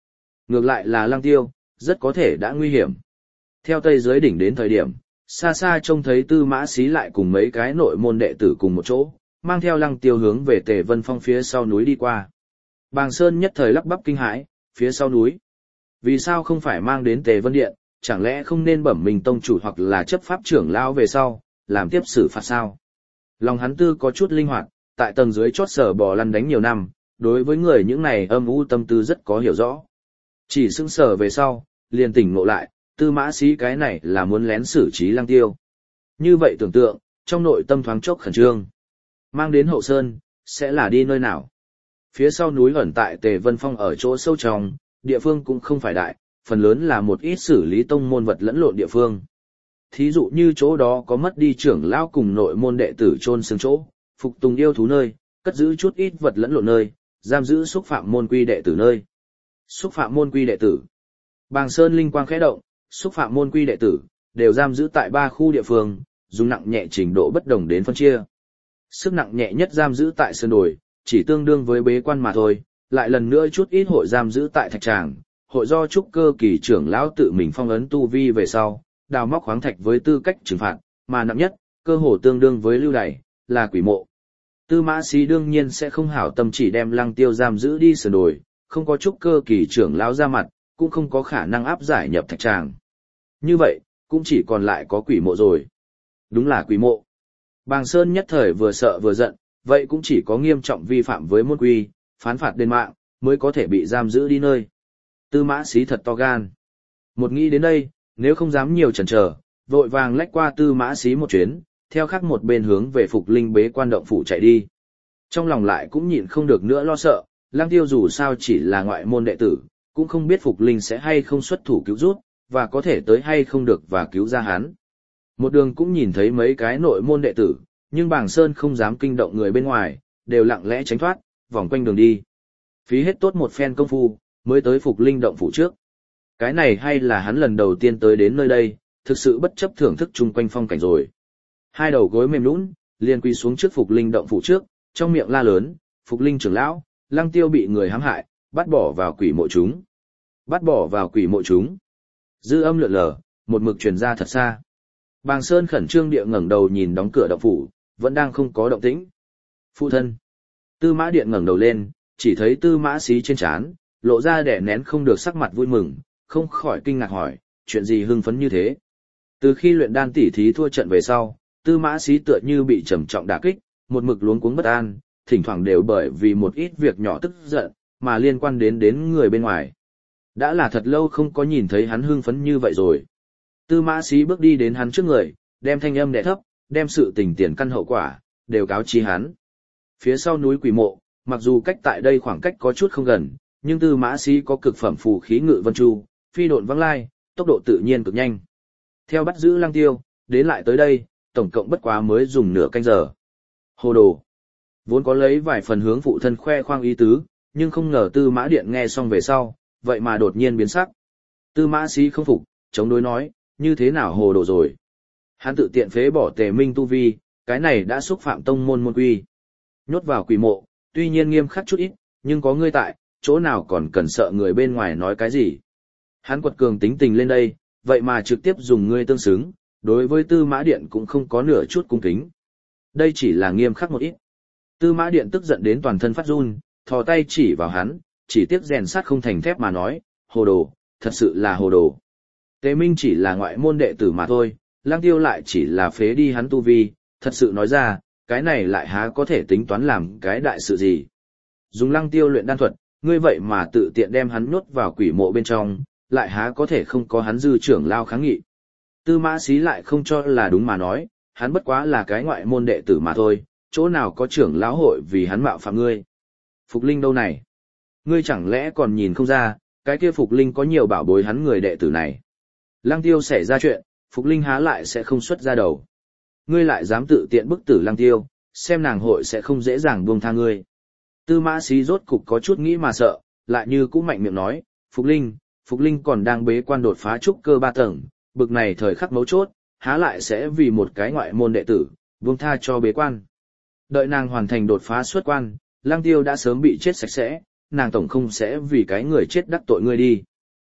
Ngược lại là Lăng Tiêu, rất có thể đã nguy hiểm. Theo Tây dưới đỉnh đến thời điểm, xa xa trông thấy Tư Mã Xí lại cùng mấy cái nội môn đệ tử cùng một chỗ, mang theo Lăng Tiêu hướng về Tề Vân Phong phía sau núi đi qua. Bàng Sơn nhất thời lắp bắp kinh hãi, phía sau núi. Vì sao không phải mang đến Tề Vân Điện, chẳng lẽ không nên bẩm mình tông chủ hoặc là chấp pháp trưởng lao về sau, làm tiếp xử phạt sao? Lòng hắn tư có chút linh hoạt, tại tầng dưới chót sở bò lăn đánh nhiều năm, đối với người những này âm u tâm tư rất có hiểu rõ. Chỉ sững sờ về sau, liền tỉnh ngộ lại, Tư Mã Xí cái này là muốn lén xử trí Lăng Tiêu. Như vậy tưởng tượng, trong nội tâm thoáng chốc khẩn trương. Mang đến Hậu Sơn, sẽ là đi nơi nào? Phía sau núi ẩn tại Tề Vân Phong ở chỗ sâu trong, địa phương cũng không phải đại, phần lớn là một ít xử lý tông môn vật lẫn lộn địa phương. Thí dụ như chỗ đó có mất đi trưởng lão cùng nội môn đệ tử chôn xương chỗ, phục tùng yêu thú nơi, cất giữ chút ít vật lẫn lộn nơi, giam giữ xúc phạm môn quy đệ tử nơi. Xúc phạm môn quy đệ tử. Bàng Sơn linh quang khẽ động, xúc phạm môn quy đệ tử đều giam giữ tại ba khu địa phương, dùng nặng nhẹ trình độ bất đồng đến phân chia. Sức nặng nhẹ nhất giam giữ tại sơn đồi, chỉ tương đương với bế quan mà thôi, lại lần nữa chút ít hội giam giữ tại thạch tràng, hội do trúc cơ kỳ trưởng lão tự mình phong ấn tu vi về sau, đào móc khoáng thạch với tư cách trừng phạt, mà nặng nhất, cơ hồ tương đương với lưu đày, là quỷ mộ. Tư Mã Xí đương nhiên sẽ không hảo tâm chỉ đem Lăng Tiêu giam giữ đi sườn đồi, không có trúc cơ kỳ trưởng lão ra mặt, cũng không có khả năng áp giải nhập thạch tràng. Như vậy, cũng chỉ còn lại có quỷ mộ rồi. Đúng là quỷ mộ. Bàng Sơn nhất thời vừa sợ vừa giận, vậy cũng chỉ có nghiêm trọng vi phạm với môn quy, phán phạt đền mạng, mới có thể bị giam giữ đi nơi. Tư Mã Xí thật to gan. Một nghĩ đến đây, nếu không dám nhiều chần chờ, vội vàng lách qua Tư Mã Xí một chuyến, theo khác một bên hướng về Phục Linh bế quan động phủ chạy đi. Trong lòng lại cũng nhịn không được nữa lo sợ, Lăng Tiêu dù sao chỉ là ngoại môn đệ tử, cũng không biết Phục Linh sẽ hay không xuất thủ cứu rút, và có thể tới hay không được và cứu ra hắn. Một đường cũng nhìn thấy mấy cái nội môn đệ tử, nhưng Bàng Sơn không dám kinh động người bên ngoài, đều lặng lẽ tránh thoát, vòng quanh đường đi. Phí hết tốt một phen công phu, mới tới Phục Linh động phủ trước. Cái này hay là hắn lần đầu tiên tới đến nơi đây, thực sự bất chấp thưởng thức chung quanh phong cảnh rồi. Hai đầu gối mềm nhũn, liền quỳ xuống trước Phục Linh động phủ trước, trong miệng la lớn, "Phục Linh trưởng lão, Lăng Tiêu bị người hãm hại, bắt bỏ vào quỷ mộ chúng." Bắt bỏ vào quỷ mộ chúng. Dư âm lượn lờ, một mực truyền ra thật xa. Bàng Sơn khẩn trương địa ngẩng đầu nhìn đóng cửa động phủ, vẫn đang không có động tĩnh. Phụ thân. Tư Mã Điện ngẩng đầu lên, chỉ thấy Tư Mã Xí trên trán, lộ ra đè nén không được sắc mặt vui mừng, không khỏi kinh ngạc hỏi, chuyện gì hưng phấn như thế? Từ khi luyện đan tỉ thí thua trận về sau, Tư Mã Xí tựa như bị trầm trọng đả kích, một mực luống cuống bất an, thỉnh thoảng đều bởi vì một ít việc nhỏ tức giận, mà liên quan đến đến người bên ngoài. Đã là thật lâu không có nhìn thấy hắn hưng phấn như vậy rồi. Tư Mã Xí bước đi đến hắn trước người, đem thanh âm đè thấp, đem sự tình tiền căn hậu quả, đều cáo chi hắn. Phía sau núi quỷ mộ, mặc dù cách tại đây khoảng cách có chút không gần, nhưng Tư Mã Xí có cực phẩm phù khí ngự vân chu, phi độn văng lai, tốc độ tự nhiên cực nhanh. Theo bắt giữ Lăng Tiêu, đến lại tới đây, tổng cộng bất quá mới dùng nửa canh giờ. Hồ đồ. Vốn có lấy vài phần hướng phụ thân khoe khoang ý tứ, nhưng không ngờ Tư Mã Điện nghe xong về sau, vậy mà đột nhiên biến sắc. Tư Mã Xí không phục, chống đối nói, như thế nào hồ đồ rồi. Hắn tự tiện phế bỏ Tề Minh tu vi, cái này đã xúc phạm tông môn môn quy. Nhốt vào quỷ mộ, tuy nhiên nghiêm khắc chút ít, nhưng có ngươi tại, chỗ nào còn cần sợ người bên ngoài nói cái gì. Hắn quật cường tính tình lên đây, vậy mà trực tiếp dùng ngươi tương xứng, đối với Tư Mã Điện cũng không có nửa chút cung kính. Đây chỉ là nghiêm khắc một ít. Tư Mã Điện tức giận đến toàn thân phát run, thò tay chỉ vào hắn, chỉ tiếc rèn sắt không thành thép mà nói, hồ đồ, thật sự là hồ đồ. Tề Minh chỉ là ngoại môn đệ tử mà thôi, Lăng Tiêu lại chỉ là phế đi hắn tu vi, thật sự nói ra, cái này lại há có thể tính toán làm cái đại sự gì. Dùng Lăng Tiêu luyện đan thuật, ngươi vậy mà tự tiện đem hắn nhốt vào quỷ mộ bên trong, lại há có thể không có hắn dư trưởng lao kháng nghị. Tư Mã Xí lại không cho là đúng mà nói, hắn bất quá là cái ngoại môn đệ tử mà thôi, chỗ nào có trưởng lão hội vì hắn mạo phạm ngươi. Phục Linh đâu này? Ngươi chẳng lẽ còn nhìn không ra, cái kia Phục Linh có nhiều bảo bối hắn người đệ tử này. Lăng Tiêu xảy ra chuyện, Phục Linh há lại sẽ không xuất ra đầu. Ngươi lại dám tự tiện bức tử Lăng Tiêu, xem nàng hội sẽ không dễ dàng buông tha ngươi. Tư Mã Xí rốt cục có chút nghĩ mà sợ, lại như cũng mạnh miệng nói, Phục Linh, Phục Linh còn đang bế quan đột phá trúc cơ ba tầng, bực này thời khắc mấu chốt, há lại sẽ vì một cái ngoại môn đệ tử, buông tha cho bế quan. Đợi nàng hoàn thành đột phá xuất quan, Lăng Tiêu đã sớm bị chết sạch sẽ, nàng tổng không sẽ vì cái người chết đắc tội ngươi đi.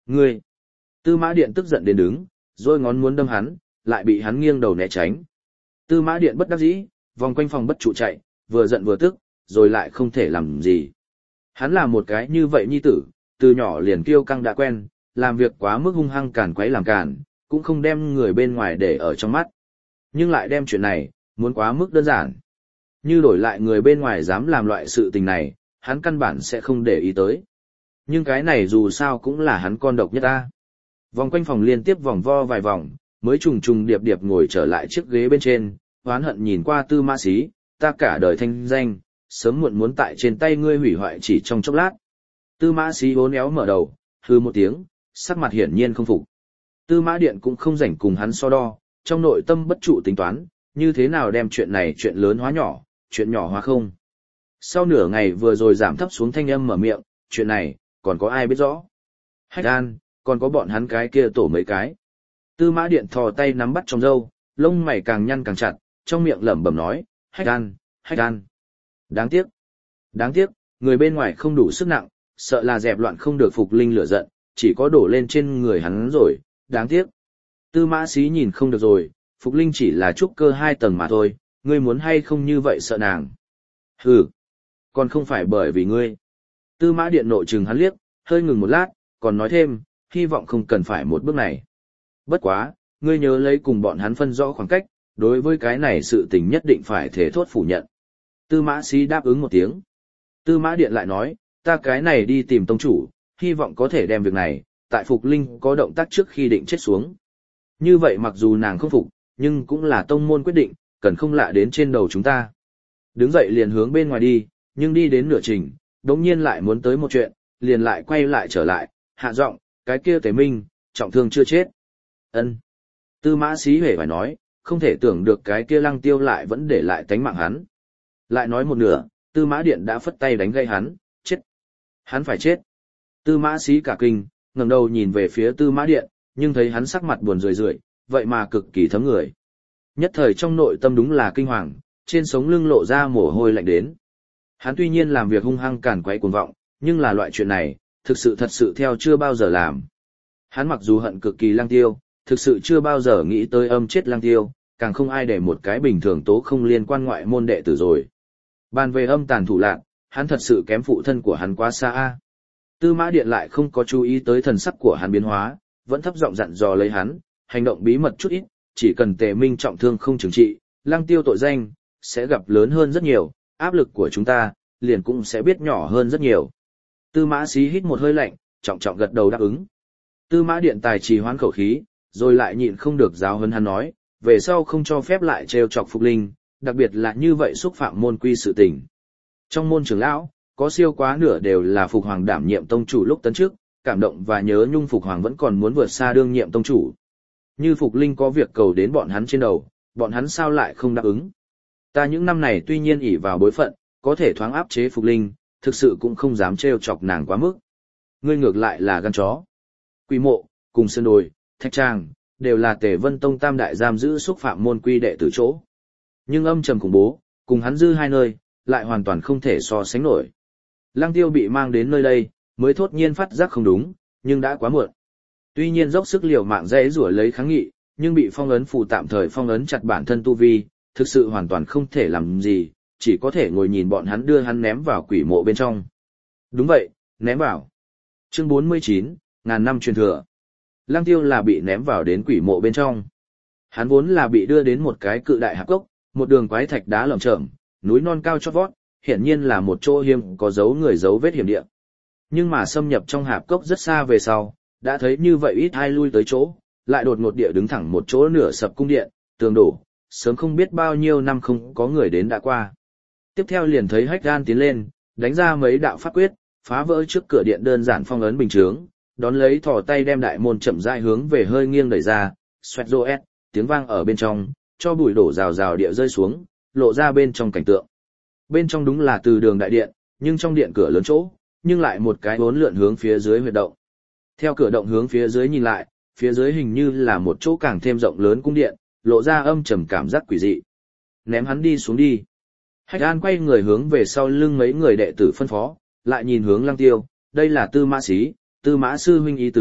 Ngươi! Tư Mã Điện tức giận đến đứng, rồi ngón muốn đâm hắn, lại bị hắn nghiêng đầu né tránh. Tư Mã Điện bất đắc dĩ, vòng quanh phòng bất trụ chạy, vừa giận vừa tức, rồi lại không thể làm gì. Hắn là một cái như vậy nhi tử, từ nhỏ liền kiêu căng đã quen, làm việc quá mức hung hăng càn quấy làm càn, cũng không đem người bên ngoài để ở trong mắt. Nhưng lại đem chuyện này, muốn quá mức đơn giản. Như đổi lại người bên ngoài dám làm loại sự tình này, hắn căn bản sẽ không để ý tới. Nhưng cái này dù sao cũng là hắn con độc nhất ta. Vòng quanh phòng liên tiếp vòng vo vài vòng, mới trùng trùng điệp điệp ngồi trở lại chiếc ghế bên trên, oán hận nhìn qua Tư Mã Sĩ, ta cả đời thanh danh, sớm muộn muốn tại trên tay ngươi hủy hoại chỉ trong chốc lát. Tư Mã Sĩ uốn éo mở đầu, hư một tiếng, sắc mặt hiển nhiên không phục. Tư Mã Điện cũng không rảnh cùng hắn so đo, trong nội tâm bất trụ tính toán, như thế nào đem chuyện này chuyện lớn hóa nhỏ, chuyện nhỏ hóa không. Sau nửa ngày vừa rồi giảm thấp xuống thanh âm mở miệng, chuyện này, còn có ai biết rõ. Hách An, còn có bọn hắn cái kia tổ mấy cái. Tư Mã Điện thò tay nắm bắt trong râu, lông mày càng nhăn càng chặt, trong miệng lẩm bẩm nói, Hách An, Hách An. Đáng tiếc. Đáng tiếc, người bên ngoài không đủ sức nặng, sợ là dẹp loạn không được Phục Linh lửa giận, chỉ có đổ lên trên người hắn rồi, đáng tiếc. Tư Mã Sĩ nhìn không được rồi, Phục Linh chỉ là trúc cơ hai tầng mà thôi, ngươi muốn hay không như vậy sợ nàng. Hừ, còn không phải bởi vì ngươi. Tư Mã Điện nội trừng hắn liếc, hơi ngừng một lát, còn nói thêm, hy vọng không cần phải một bước này. Bất quá, ngươi nhớ lấy cùng bọn hắn phân rõ khoảng cách, đối với cái này sự tình nhất định phải thể thốt phủ nhận. Tư Mã Sĩ đáp ứng một tiếng. Tư Mã Điện lại nói, ta cái này đi tìm tông chủ, hy vọng có thể đem việc này, tại Phục Linh có động tác trước khi định chết xuống. Như vậy mặc dù nàng không phục, nhưng cũng là tông môn quyết định, cần không lạ đến trên đầu chúng ta. Đứng dậy liền hướng bên ngoài đi, nhưng đi đến nửa trình, đống nhiên lại muốn tới một chuyện, liền lại quay lại trở lại, hạ giọng, cái kia Tề Minh, trọng thương chưa chết. Ân. Tư Mã Sĩ hề phải nói, không thể tưởng được cái kia Lăng Tiêu lại vẫn để lại tánh mạng hắn. Lại nói một nửa, Tư Mã Điện đã phất tay đánh gây hắn, chết. Hắn phải chết. Tư Mã Sĩ cả kinh, ngẩng đầu nhìn về phía Tư Mã Điện, nhưng thấy hắn sắc mặt buồn rười rượi, vậy mà cực kỳ thấm người. Nhất thời trong nội tâm đúng là kinh hoàng, trên sống lưng lộ ra mồ hôi lạnh đến. Hắn tuy nhiên làm việc hung hăng càn quấy cuồng vọng, nhưng là loại chuyện này, thực sự thật sự theo chưa bao giờ làm. Hắn mặc dù hận cực kỳ Lăng Tiêu, thực sự chưa bao giờ nghĩ tới âm chết Lăng Tiêu, càng không ai để một cái bình thường tố không liên quan ngoại môn đệ tử rồi. Bàn về âm tàn thủ lạc, hắn thật sự kém phụ thân của hắn quá xa a. Tư Mã Điện lại không có chú ý tới thần sắc của hắn biến hóa, vẫn thấp giọng dặn dò lấy hắn, hành động bí mật chút ít, chỉ cần Tề Minh trọng thương không trừng trị, Lăng Tiêu tội danh sẽ gặp lớn hơn rất nhiều, áp lực của chúng ta liền cũng sẽ biết nhỏ hơn rất nhiều. Tư Mã Sĩ hít một hơi lạnh, trọng trọng gật đầu đáp ứng. Tư Mã Điện tài trì hoãn khẩu khí, rồi lại nhịn không được giáo huấn hắn nói, về sau không cho phép lại trêu chọc Phục Linh, đặc biệt là như vậy xúc phạm môn quy sự tình. Trong môn trưởng lão, có siêu quá nửa đều là Phục Hoàng đảm nhiệm tông chủ lúc tấn trước, cảm động và nhớ nhung Phục Hoàng vẫn còn muốn vượt xa đương nhiệm tông chủ. Như Phục Linh có việc cầu đến bọn hắn trên đầu, bọn hắn sao lại không đáp ứng. Ta những năm này tuy nhiên ỷ vào bối phận, có thể thoáng áp chế Phục Linh, thực sự cũng không dám trêu chọc nàng quá mức. Ngươi ngược lại là gan chó. Quỷ Mộ, cùng Sơn Đồi, Thạch Trang, đều là Tề Vân Tông tam đại giam giữ xúc phạm môn quy đệ tử chỗ. Nhưng âm trầm khủng bố, cùng hắn dư hai nơi, lại hoàn toàn không thể so sánh nổi. Lăng Tiêu bị mang đến nơi đây, mới thốt nhiên phát giác không đúng, nhưng đã quá muộn. Tuy nhiên dốc sức liều mạng dễ rủa lấy kháng nghị, nhưng bị phong ấn phù tạm thời phong ấn chặt bản thân tu vi, thực sự hoàn toàn không thể làm gì, chỉ có thể ngồi nhìn bọn hắn đưa hắn ném vào quỷ mộ bên trong. Đúng vậy, ném vào. Chương bốn mươi chín, ngàn năm truyền thừa. Lăng Tiêu là bị ném vào đến quỷ mộ bên trong. Hắn vốn là bị đưa đến một cái cự đại hạp cốc, một đường quái thạch đá lởm chởm, núi non cao chót vót, hiển nhiên là một chỗ hiểm có dấu người dấu vết hiểm địa. Nhưng mà xâm nhập trong hạp cốc rất xa về sau, đã thấy như vậy ít ai lui tới chỗ, lại đột ngột địa đứng thẳng một chỗ nửa sập cung điện, tường đổ, sớm không biết bao nhiêu năm không có người đến đã qua. Tiếp theo liền thấy Hách Gan tiến lên, đánh ra mấy đạo pháp quyết, phá vỡ trước cửa điện đơn giản phong ấn bình chướng, đón lấy thò tay đem đại môn chậm rãi hướng về hơi nghiêng đẩy ra, xoẹt rô ép, tiếng vang ở bên trong, cho bụi đổ rào rào địa rơi xuống, lộ ra bên trong cảnh tượng. Bên trong đúng là từ đường đại điện, nhưng trong điện cửa lớn chỗ, nhưng lại một cái bốn lượn hướng phía dưới huyệt động. Theo cửa động hướng phía dưới nhìn lại, phía dưới hình như là một chỗ càng thêm rộng lớn cung điện, lộ ra âm trầm cảm giác quỷ dị. Ném hắn đi xuống đi. Hách An quay người hướng về sau lưng mấy người đệ tử phân phó, lại nhìn hướng Lăng Tiêu, đây là Tư Mã Sĩ, Tư Mã sư huynh ý tứ,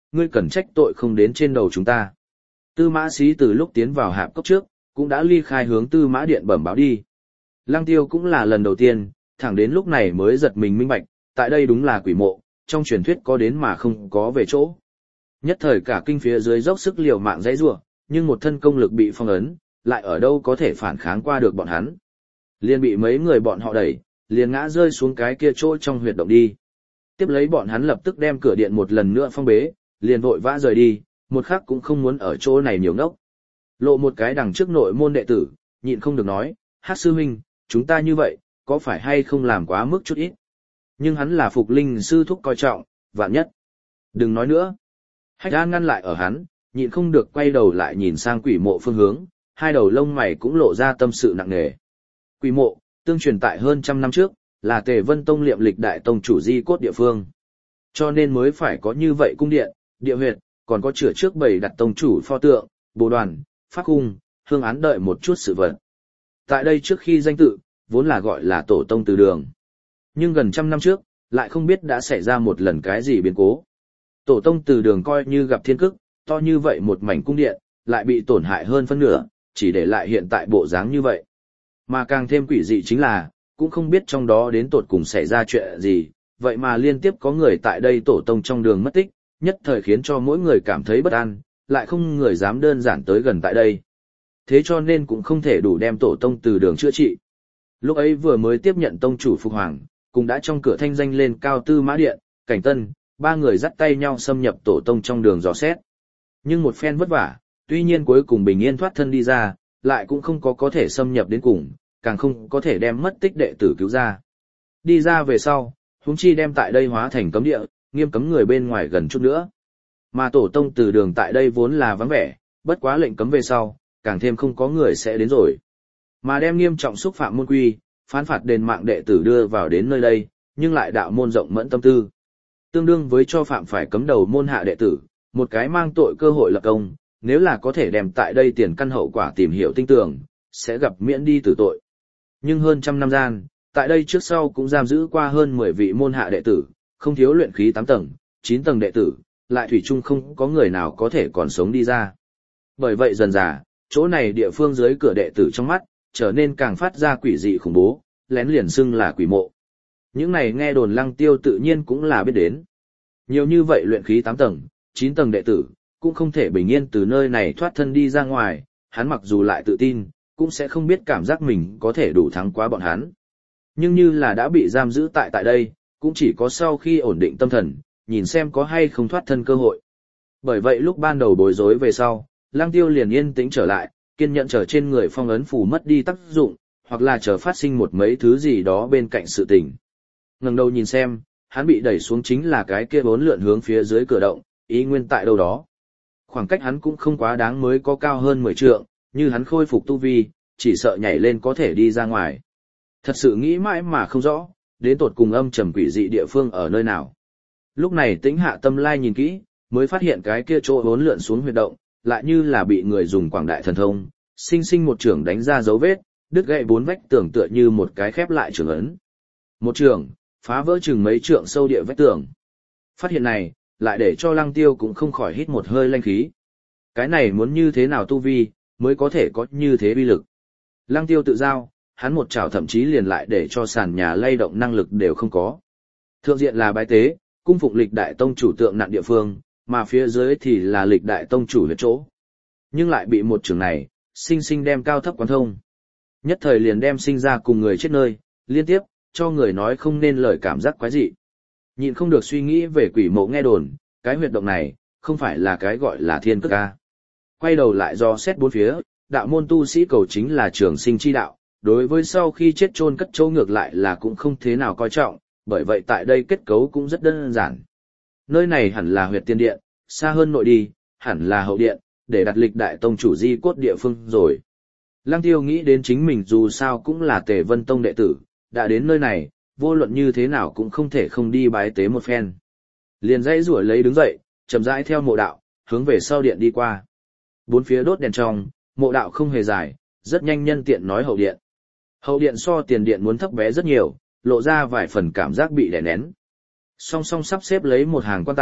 ngươi cần trách tội không đến trên đầu chúng ta. Tư Mã Sĩ từ lúc tiến vào hạp cốc trước, cũng đã ly khai hướng Tư Mã Điện bẩm báo đi. Lăng Tiêu cũng là lần đầu tiên, thẳng đến lúc này mới giật mình minh bạch, tại đây đúng là quỷ mộ, trong truyền thuyết có đến mà không có về chỗ. Nhất thời cả kinh phía dưới dốc sức liều mạng dãy rủa, nhưng một thân công lực bị phong ấn, lại ở đâu có thể phản kháng qua được bọn hắn. Liền bị mấy người bọn họ đẩy, liền ngã rơi xuống cái kia chỗ trong huyệt động đi. Tiếp lấy bọn hắn lập tức đem cửa điện một lần nữa phong bế, liền vội vã rời đi, một khắc cũng không muốn ở chỗ này nhiều ngốc. Lộ một cái đằng trước nội môn đệ tử, nhịn không được nói, Hát sư huynh, chúng ta như vậy, có phải hay không làm quá mức chút ít? Nhưng hắn là Phục Linh sư thúc coi trọng, vạn nhất. Đừng nói nữa. Hách An ngăn lại ở hắn, nhịn không được quay đầu lại nhìn sang quỷ mộ phương hướng, hai đầu lông mày cũng lộ ra tâm sự nặng nề. Quỷ mộ, tương truyền tại hơn trăm năm trước, là Tề Vân Tông liệm lịch đại tông chủ di cốt địa phương. Cho nên mới phải có như vậy cung điện, địa huyệt, còn có chữa trước bày đặt tông chủ pho tượng, bồ đoàn, pháp cung, hương án đợi một chút sự vật. Tại đây trước khi danh tự, vốn là gọi là tổ tông từ đường. Nhưng gần trăm năm trước, lại không biết đã xảy ra một lần cái gì biến cố. Tổ tông từ đường coi như gặp thiên cức, to như vậy một mảnh cung điện, lại bị tổn hại hơn phân nửa, chỉ để lại hiện tại bộ dáng như vậy. Mà càng thêm quỷ dị chính là, cũng không biết trong đó đến tột cùng xảy ra chuyện gì, vậy mà liên tiếp có người tại đây tổ tông trong đường mất tích, nhất thời khiến cho mỗi người cảm thấy bất an, lại không người dám đơn giản tới gần tại đây. Thế cho nên cũng không thể đủ đem tổ tông từ đường chữa trị. Lúc ấy vừa mới tiếp nhận tông chủ Phục Hoàng, cũng đã trong cửa thanh danh lên cao Tư Mã Điện, Cảnh Tân, ba người dắt tay nhau xâm nhập tổ tông trong đường dò xét. Nhưng một phen vất vả, tuy nhiên cuối cùng bình yên thoát thân đi ra, lại cũng không có có thể xâm nhập đến cùng, càng không có thể đem mất tích đệ tử cứu ra. Đi ra về sau, huống chi đem tại đây hóa thành cấm địa, nghiêm cấm người bên ngoài gần chút nữa. Mà tổ tông từ đường tại đây vốn là vắng vẻ, bất quá lệnh cấm về sau, càng thêm không có người sẽ đến rồi. Mà đem nghiêm trọng xúc phạm môn quy, phán phạt đền mạng đệ tử đưa vào đến nơi đây, nhưng lại đạo môn rộng mẫn tâm tư. Tương đương với cho phạm phải cấm đầu môn hạ đệ tử, một cái mang tội cơ hội lập công, nếu là có thể đem tại đây tiền căn hậu quả tìm hiểu tinh tường, sẽ gặp miễn đi tử tội. Nhưng hơn trăm năm gian, tại đây trước sau cũng giam giữ qua hơn mười vị môn hạ đệ tử, không thiếu luyện khí tám tầng, chín tầng đệ tử, lại thủy chung không có người nào có thể còn sống đi ra. Bởi vậy dần dà, chỗ này địa phương dưới cửa đệ tử trong mắt, trở nên càng phát ra quỷ dị khủng bố, lén liền xưng là quỷ mộ. Những này nghe đồn Lăng Tiêu tự nhiên cũng là biết đến. Nhiều như vậy luyện khí tám tầng, chín tầng đệ tử, cũng không thể bình yên từ nơi này thoát thân đi ra ngoài, hắn mặc dù lại tự tin, cũng sẽ không biết cảm giác mình có thể đủ thắng quá bọn hắn. Nhưng như là đã bị giam giữ tại tại đây, cũng chỉ có sau khi ổn định tâm thần, nhìn xem có hay không thoát thân cơ hội. Bởi vậy lúc ban đầu bối rối về sau, Lăng Tiêu liền yên tĩnh trở lại, kiên nhẫn chờ trên người phong ấn phù mất đi tác dụng, hoặc là chờ phát sinh một mấy thứ gì đó bên cạnh sự tình. Ngẩng đầu nhìn xem, hắn bị đẩy xuống chính là cái kia bốn lượn hướng phía dưới cửa động, ý nguyên tại đâu đó. Khoảng cách hắn cũng không quá đáng mới có cao hơn mười trượng, như hắn khôi phục tu vi, chỉ sợ nhảy lên có thể đi ra ngoài. Thật sự nghĩ mãi mà không rõ, đến tột cùng âm trầm quỷ dị địa phương ở nơi nào. Lúc này Tĩnh hạ tâm lai nhìn kỹ, mới phát hiện cái kia chỗ bốn lượn xuống huyệt động, lại như là bị người dùng quảng đại thần thông, sinh sinh một trường đánh ra dấu vết, đứt gãy bốn vách tường tựa như một cái khép lại trường ấn. Một trường, phá vỡ chừng mấy trượng sâu địa vách tường. Phát hiện này, lại để cho Lăng Tiêu cũng không khỏi hít một hơi lanh khí. Cái này muốn như thế nào tu vi, mới có thể có như thế uy lực. Lăng Tiêu tự giao, hắn một chảo thậm chí liền lại để cho sàn nhà lay động năng lực đều không có. Thượng diện là bái tế, cung phụng lịch đại tông chủ tượng nạn địa phương, mà phía dưới thì là lịch đại tông chủ huyệt chỗ. Nhưng lại bị một trường này, sinh sinh đem cao thấp quán thông. Nhất thời liền đem sinh ra cùng người chết nơi, liên tiếp, cho người nói không nên lời cảm giác quái dị. Nhịn không được suy nghĩ về quỷ mộ nghe đồn, cái huyệt động này, không phải là cái gọi là thiên cước ca. Quay đầu lại do xét bốn phía, đạo môn tu sĩ cầu chính là trường sinh chi đạo, đối với sau khi chết chôn cất chỗ ngược lại là cũng không thế nào coi trọng, bởi vậy tại đây kết cấu cũng rất đơn giản. Nơi này hẳn là huyệt tiên điện, xa hơn nội đi, hẳn là hậu điện, để đặt lịch đại tông chủ di cốt địa phương rồi. Lăng Tiêu nghĩ đến chính mình dù sao cũng là Tề Vân Tông đệ tử, đã đến nơi này, vô luận như thế nào cũng không thể không đi bái tế một phen. Liền dãy rủa lấy đứng dậy, chậm rãi theo mộ đạo, hướng về sau điện đi qua. Bốn phía đốt đèn trong, mộ đạo không hề dài, rất nhanh nhân tiện nói hậu điện. Hậu điện so tiền điện muốn thấp bé rất nhiều, lộ ra vài phần cảm giác bị đè nén. Song song sắp xếp lấy một hàng quan tài,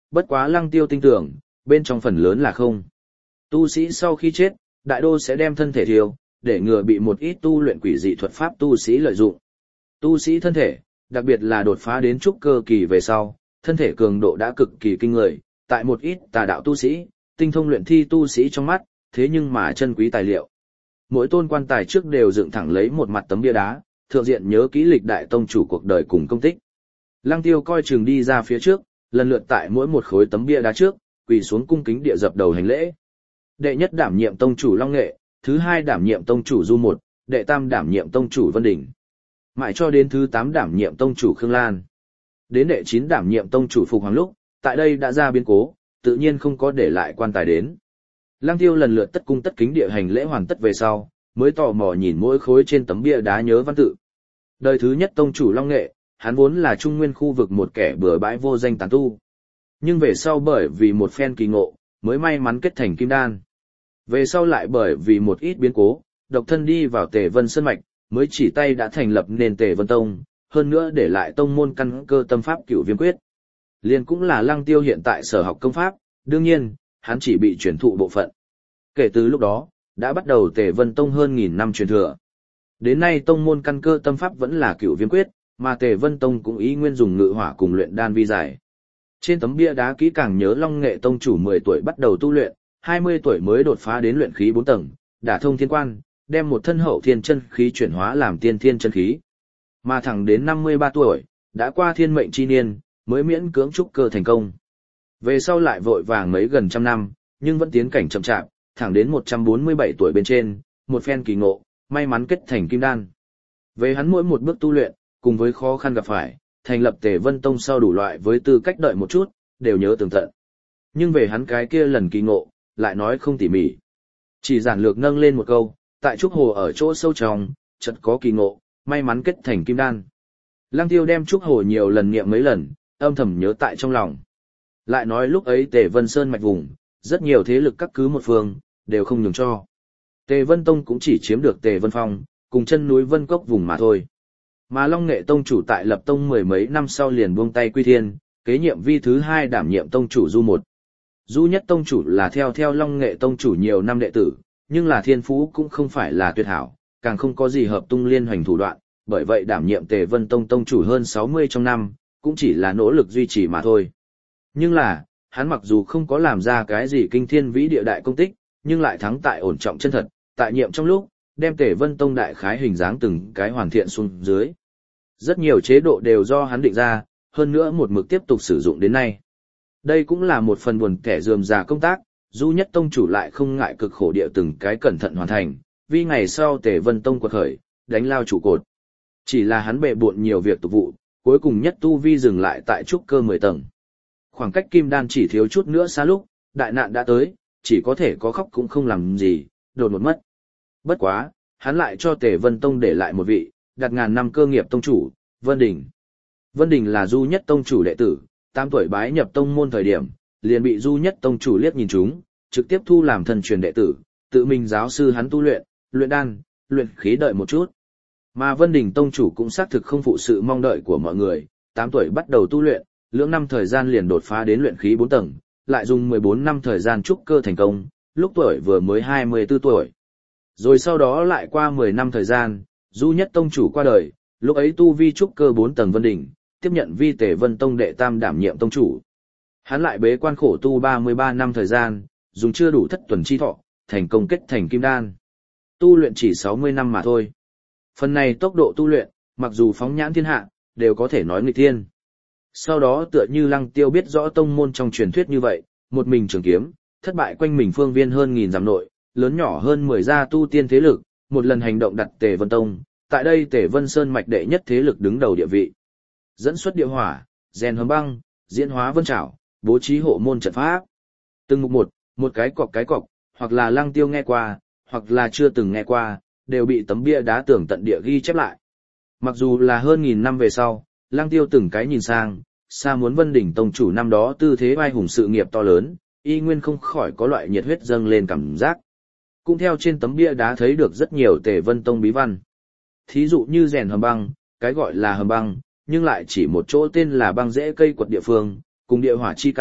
bất quá Lăng Tiêu tin tưởng, bên trong phần lớn là không. Tu sĩ sau khi chết, đại đô sẽ đem thân thể thiêu, để ngừa bị một ít tu luyện quỷ dị thuật pháp tu sĩ lợi dụng. Tu sĩ thân thể, đặc biệt là đột phá đến trúc cơ kỳ về sau, thân thể cường độ đã cực kỳ kinh người, tại một ít tà đạo tu sĩ, tinh thông luyện thi tu sĩ trong mắt, thế nhưng mà chân quý tài liệu. Mỗi tôn quan tài trước đều dựng thẳng lấy một mặt tấm bia đá, thượng diện nhớ kỹ lịch đại tông chủ cuộc đời cùng công tích. Lăng Tiêu coi chừng đi ra phía trước, lần lượt tại mỗi một khối tấm bia đá trước, quỳ xuống cung kính địa dập đầu hành lễ. Đệ nhất đảm nhiệm tông chủ Long Nghệ, thứ hai đảm nhiệm tông chủ Du Một, đệ tam đảm nhiệm tông chủ Vân Đình. Mãi cho đến thứ tám đảm nhiệm tông chủ Khương Lan. Đến đệ chín đảm nhiệm tông chủ Phục Hoàng lúc, tại đây đã ra biến cố, tự nhiên không có để lại quan tài đến. Lăng Tiêu lần lượt tất cung tất kính địa hành lễ hoàn tất về sau, mới tò mò nhìn mỗi khối trên tấm bia đá nhớ văn tự. Đời thứ nhất tông chủ Long Nghệ, hắn vốn là trung nguyên khu vực một kẻ bừa bãi vô danh tán tu. Nhưng về sau bởi vì một phen kỳ ngộ, mới may mắn kết thành kim đan. Về sau lại bởi vì một ít biến cố, độc thân đi vào Tề Vân Sơn Mạch, mới chỉ tay đã thành lập nền Tề Vân Tông, hơn nữa để lại tông môn căn cơ tâm pháp Cửu Viêm Quyết. Liên cũng là Lăng Tiêu hiện tại sở học công pháp, đương nhiên, hắn chỉ bị truyền thụ bộ phận. Kể từ lúc đó, đã bắt đầu Tề Vân Tông hơn nghìn năm truyền thừa. Đến nay tông môn căn cơ tâm pháp vẫn là Cửu Viêm Quyết, mà Tề Vân Tông cũng ý nguyên dùng ngự hỏa cùng luyện đan vi giải. Trên tấm bia đá kỹ càng nhớ Long Nghệ tông chủ mười tuổi bắt đầu tu luyện, hai mươi tuổi mới đột phá đến luyện khí bốn tầng, đả thông thiên quan, đem một thân hậu thiên chân khí chuyển hóa làm tiên thiên chân khí. Mà thẳng đến năm mươi ba tuổi, đã qua thiên mệnh chi niên, mới miễn cưỡng trúc cơ thành công. Về sau lại vội vàng mấy gần trăm năm, nhưng vẫn tiến cảnh chậm chạp, thẳng đến một trăm bốn mươi bảy tuổi bên trên, một phen kỳ ngộ, may mắn kết thành kim đan. Về hắn mỗi một bước tu luyện, cùng với khó khăn gặp phải, thành lập Tề Vân Tông sau đủ loại với tư cách đợi một chút, đều nhớ tường tận. Nhưng về hắn cái kia lần kỳ ngộ, lại nói không tỉ mỉ. Chỉ giản lược nâng lên một câu, tại trúc hồ ở chỗ sâu trong, chợt có kỳ ngộ, may mắn kết thành kim đan. Lăng Tiêu đem trúc hồ nhiều lần niệm mấy lần, âm thầm nhớ tại trong lòng. Lại nói lúc ấy Tề Vân Sơn mạch vùng, rất nhiều thế lực các cứ một phương, đều không nhường cho. Tề Vân Tông cũng chỉ chiếm được Tề Vân Phong, cùng chân núi Vân Cốc vùng mà thôi. Mà Long Nghệ tông chủ tại lập tông mười mấy năm sau liền buông tay quy thiên, kế nhiệm vi thứ hai đảm nhiệm tông chủ Du Một. Du nhất tông chủ là theo theo Long Nghệ tông chủ nhiều năm đệ tử, nhưng là thiên phú cũng không phải là tuyệt hảo, càng không có gì hợp tung liên hoành thủ đoạn, bởi vậy đảm nhiệm Tề Vân Tông tông chủ hơn sáu mươi trong năm, cũng chỉ là nỗ lực duy trì mà thôi. Nhưng là, hắn mặc dù không có làm ra cái gì kinh thiên vĩ địa đại công tích, nhưng lại thắng tại ổn trọng chân thật, tại nhiệm trong lúc, đem Tề Vân Tông đại khái hình dáng từng cái hoàn thiện xuống dưới. Rất nhiều chế độ đều do hắn định ra, hơn nữa một mực tiếp tục sử dụng đến nay. Đây cũng là một phần buồn kẻ rườm rà công tác, Du Nhất Tông chủ lại không ngại cực khổ địa từng cái cẩn thận hoàn thành, vì ngày sau Tề Vân Tông quật khởi, đánh lao trụ cột. Chỉ là hắn bệ bộn nhiều việc tục vụ, cuối cùng nhất tu vi dừng lại tại trúc cơ mười tầng. Khoảng cách kim đan chỉ thiếu chút nữa xa lúc, đại nạn đã tới, chỉ có thể có khóc cũng không làm gì, đột một mất. Bất quá, hắn lại cho Tề Vân Tông để lại một vị, đặt ngàn năm cơ nghiệp tông chủ, Vân Đình. Vân Đình là Du Nhất Tông chủ đệ tử, tám tuổi bái nhập tông môn thời điểm, liền bị Du Nhất Tông chủ liếc nhìn chúng, trực tiếp thu làm thân truyền đệ tử, tự mình giáo sư hắn tu luyện, luyện đan, luyện khí đợi một chút. Mà Vân Đình Tông chủ cũng xác thực không phụ sự mong đợi của mọi người, tám tuổi bắt đầu tu luyện, lưỡng năm thời gian liền đột phá đến luyện khí bốn tầng, lại dùng mười bốn năm thời gian trúc cơ thành công, lúc tuổi vừa mới hai mươi tư tuổi. Rồi sau đó lại qua mười năm thời gian, Du Nhất Tông chủ qua đời, lúc ấy tu vi trúc cơ bốn tầng Vân Đình, tiếp nhận vi Tề Vân Tông đệ tam đảm nhiệm tông chủ. Hắn lại bế quan khổ tu ba mươi ba năm thời gian, dùng chưa đủ thất tuần chi thọ, thành công kết thành kim đan. Tu luyện chỉ sáu mươi năm mà thôi. Phần này tốc độ tu luyện, mặc dù phóng nhãn thiên hạ, đều có thể nói nghịch thiên. Sau đó tựa như Lăng Tiêu biết rõ tông môn trong truyền thuyết như vậy, một mình trường kiếm, thất bại quanh mình phương viên hơn nghìn dặm nội, lớn nhỏ hơn mười gia tu tiên thế lực, một lần hành động đặt Tề Vân Tông, tại đây Tề Vân Sơn mạch đệ nhất thế lực đứng đầu địa vị. Dẫn xuất địa hỏa, rèn hầm băng, diễn hóa vân trảo, bố trí hộ môn trận pháp. Từng mục một, một cái cọc cái cọc, hoặc là Lăng Tiêu nghe qua, hoặc là chưa từng nghe qua, đều bị tấm bia đá tường tận địa ghi chép lại. Mặc dù là hơn nghìn năm về sau, Lăng Tiêu từng cái nhìn sang, xa muốn Vân Đỉnh tông chủ năm đó tư thế vai hùng sự nghiệp to lớn, y nguyên không khỏi có loại nhiệt huyết dâng lên cảm giác. Cũng theo trên tấm bia đá thấy được rất nhiều Tề Vân Tông bí văn. Thí dụ như rèn hầm băng, cái gọi là hầm băng, nhưng lại chỉ một chỗ tên là băng rễ cây quật địa phương, cùng địa hỏa chi căn,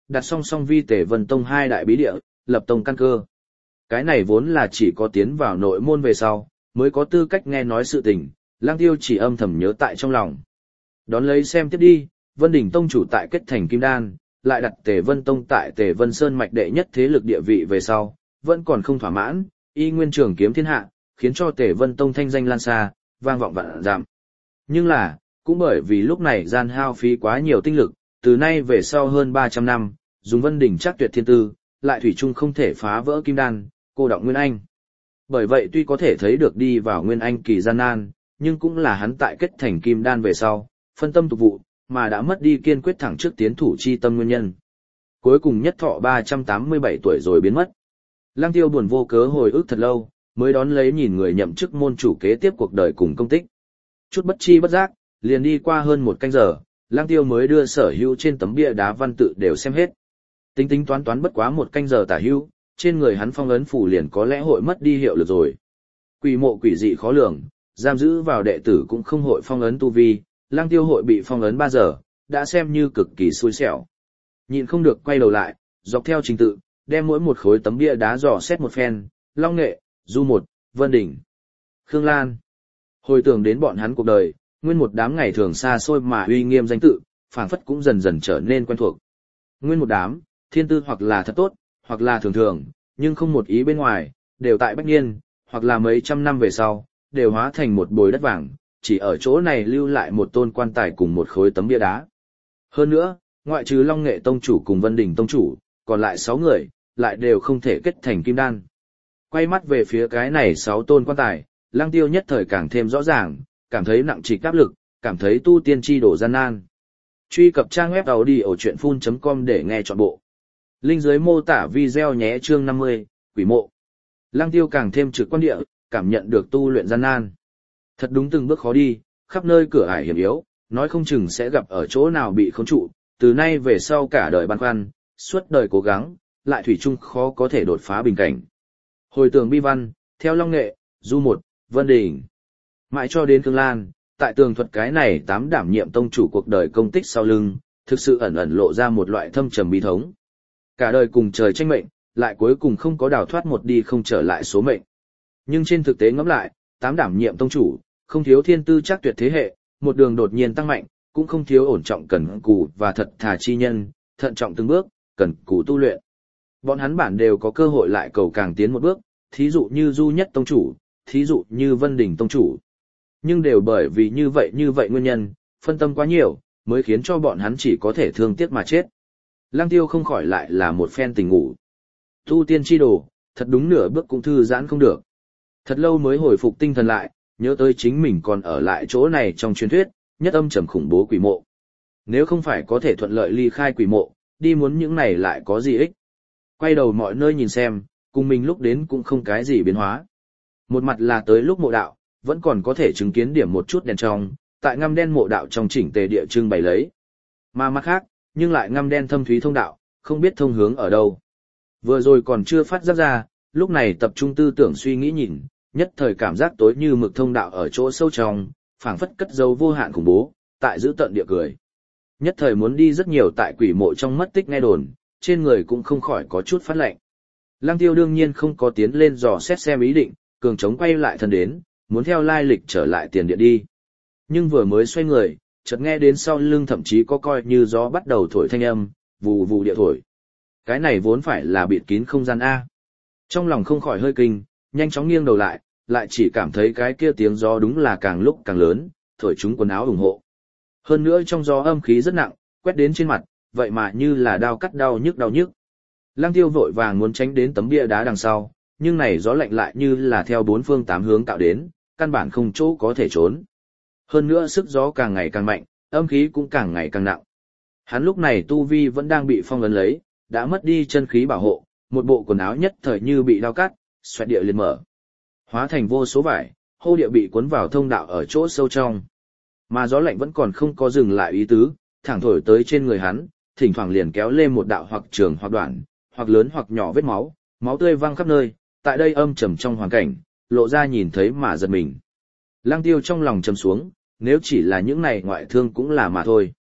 đặt song song vi Tề Vân Tông hai đại bí địa, lập tông căn cơ. Cái này vốn là chỉ có tiến vào nội môn về sau, mới có tư cách nghe nói sự tình, Lăng Tiêu chỉ âm thầm nhớ tại trong lòng. Đón lấy xem tiếp đi, Vân Đỉnh Tông chủ tại kết thành Kim Đan, lại đặt Tề Vân Tông tại Tề Vân Sơn mạch đệ nhất thế lực địa vị về sau, vẫn còn không thỏa mãn, y nguyên trường kiếm thiên hạ, khiến cho Tề Vân Tông thanh danh lan xa, vang vọng vạn dặm. Nhưng là, cũng bởi vì lúc này gian hao phí quá nhiều tinh lực, từ nay về sau hơn ba trăm năm, dùng Vân Đỉnh chắc tuyệt thiên tư, lại thủy chung không thể phá vỡ Kim Đan, cô đọng Nguyên Anh. Bởi vậy tuy có thể thấy được đi vào Nguyên Anh kỳ gian nan, nhưng cũng là hắn tại kết thành Kim Đan về sau, phân tâm tục vụ, mà đã mất đi kiên quyết thẳng trước tiến thủ chi tâm nguyên nhân. Cuối cùng nhất thọ ba trăm tám mươi bảy tuổi rồi biến mất. Lăng Tiêu buồn vô cớ hồi ức thật lâu, mới đón lấy nhìn người nhậm chức môn chủ kế tiếp cuộc đời cùng công tích. Chút bất chi bất giác, liền đi qua hơn một canh giờ, Lăng Tiêu mới đưa sở hữu trên tấm bia đá văn tự đều xem hết. Tính tính toán toán bất quá một canh giờ tả hữu, trên người hắn phong ấn phủ liền có lẽ hội mất đi hiệu lực rồi. Quỷ mộ quỷ dị khó lường, giam giữ vào đệ tử cũng không hội phong ấn tu vi, Lăng Tiêu hội bị phong ấn ba giờ, đã xem như cực kỳ xui xẻo. Nhịn không được quay đầu lại, dọc theo trình tự, đem mỗi một khối tấm bia đá dò xét một phen, Long Nghệ, Du Một, Vân Đỉnh, Khương Lan. Hồi tưởng đến bọn hắn cuộc đời, nguyên một đám ngày thường xa xôi mà uy nghiêm danh tự, phảng phất cũng dần dần trở nên quen thuộc. Nguyên một đám, thiên tư hoặc là thật tốt, hoặc là thường thường, nhưng không một ý bên ngoài, đều tại bách niên, hoặc là mấy trăm năm về sau, đều hóa thành một bồi đất vàng, chỉ ở chỗ này lưu lại một tôn quan tài cùng một khối tấm bia đá. Hơn nữa, ngoại trừ Long Nghệ Tông chủ cùng Vân Đỉnh Tông chủ, còn lại sáu người, lại đều không thể kết thành kim đan. Quay mắt về phía cái này sáu tôn quan tài, Lăng Tiêu nhất thời càng thêm rõ ràng, cảm thấy nặng trịch áp lực, cảm thấy tu tiên chi đổ gian nan. Truy cập trang web audiochuyenphun chấm com để nghe trọn bộ. Link dưới mô tả video nhé. Chương năm mươi, Quỷ mộ. Lăng Tiêu càng thêm trực quan địa, cảm nhận được tu luyện gian nan. Thật đúng từng bước khó đi, khắp nơi cửa ải hiểm yếu, nói không chừng sẽ gặp ở chỗ nào bị khống trụ, từ nay về sau cả đời băn khoăn, suốt đời cố gắng, lại thủy chung khó có thể đột phá bình cảnh. Hồi tưởng bi văn, theo Long Nghệ, Du Một, Vân Đỉnh, mãi cho đến Khương Lan, tại tường thuật cái này tám đảm nhiệm tông chủ cuộc đời công tích sau lưng, thực sự ẩn ẩn lộ ra một loại thâm trầm bi thống. Cả đời cùng trời tranh mệnh, lại cuối cùng không có đào thoát một đi không trở lại số mệnh. Nhưng trên thực tế ngẫm lại, tám đảm nhiệm tông chủ, không thiếu thiên tư chắc tuyệt thế hệ, một đường đột nhiên tăng mạnh, cũng không thiếu ổn trọng cần cù và thật thà chi nhân, thận trọng từng bước, cần cù tu luyện. Bọn hắn bản đều có cơ hội lại cầu càng tiến một bước, thí dụ như Du Nhất tông chủ, thí dụ như Vân Đỉnh tông chủ. Nhưng đều bởi vì như vậy như vậy nguyên nhân, phân tâm quá nhiều, mới khiến cho bọn hắn chỉ có thể thương tiếc mà chết. Lăng Tiêu không khỏi lại là một phen tình ngủ. Tu tiên chi đồ, thật đúng nửa bước cũng thư giãn không được. Thật lâu mới hồi phục tinh thần lại, nhớ tới chính mình còn ở lại chỗ này trong truyền thuyết, nhất âm trầm khủng bố quỷ mộ. Nếu không phải có thể thuận lợi ly khai quỷ mộ, đi muốn những này lại có gì ích. Quay đầu mọi nơi nhìn xem, cùng mình lúc đến cũng không cái gì biến hóa. Một mặt là tới lúc mộ đạo, vẫn còn có thể chứng kiến điểm một chút đèn trong, tại ngăm đen mộ đạo trong chỉnh tề địa trưng bày lấy. Mà mặt khác, nhưng lại ngăm đen thâm thúy thông đạo, không biết thông hướng ở đâu. Vừa rồi còn chưa phát giác ra, lúc này tập trung tư tưởng suy nghĩ nhìn, nhất thời cảm giác tối như mực thông đạo ở chỗ sâu trong, phảng phất cất dấu vô hạn khủng bố, tại giữ tận địa cười. Nhất thời muốn đi rất nhiều tại quỷ mộ trong mất tích nghe đồn, trên người cũng không khỏi có chút phát lạnh. Lăng Tiêu đương nhiên không có tiến lên dò xét xem ý định, cường chống quay lại thân đến, muốn theo lai lịch trở lại tiền điện đi. Nhưng vừa mới xoay người, chợt nghe đến sau lưng thậm chí có coi như gió bắt đầu thổi thanh âm, vù vù địa thổi. Cái này vốn phải là bịt kín không gian A. Trong lòng không khỏi hơi kinh, nhanh chóng nghiêng đầu lại, lại chỉ cảm thấy cái kia tiếng gió đúng là càng lúc càng lớn, thổi chúng quần áo ủng hộ. Hơn nữa trong gió âm khí rất nặng, quét đến trên mặt, vậy mà như là đao cắt đau nhức đau nhức. Lăng Tiêu vội vàng muốn tránh đến tấm bia đá đằng sau, nhưng này gió lạnh lại như là theo bốn phương tám hướng tạo đến, căn bản không chỗ có thể trốn. Hơn nữa sức gió càng ngày càng mạnh, âm khí cũng càng ngày càng nặng. Hắn lúc này tu vi vẫn đang bị phong ấn lấy, đã mất đi chân khí bảo hộ, một bộ quần áo nhất thời như bị đao cắt, xoẹt địa liền mở. Hóa thành vô số vải, hô địa bị cuốn vào thông đạo ở chỗ sâu trong. Mà gió lạnh vẫn còn không có dừng lại ý tứ, thẳng thổi tới trên người hắn, thỉnh thoảng liền kéo lên một đạo hoặc trường hoặc đoạn, hoặc lớn hoặc nhỏ vết máu, máu tươi văng khắp nơi, tại đây âm trầm trong hoàn cảnh, lộ ra nhìn thấy mà giật mình. Lăng Tiêu trong lòng trầm xuống, nếu chỉ là những này ngoại thương cũng là mà thôi.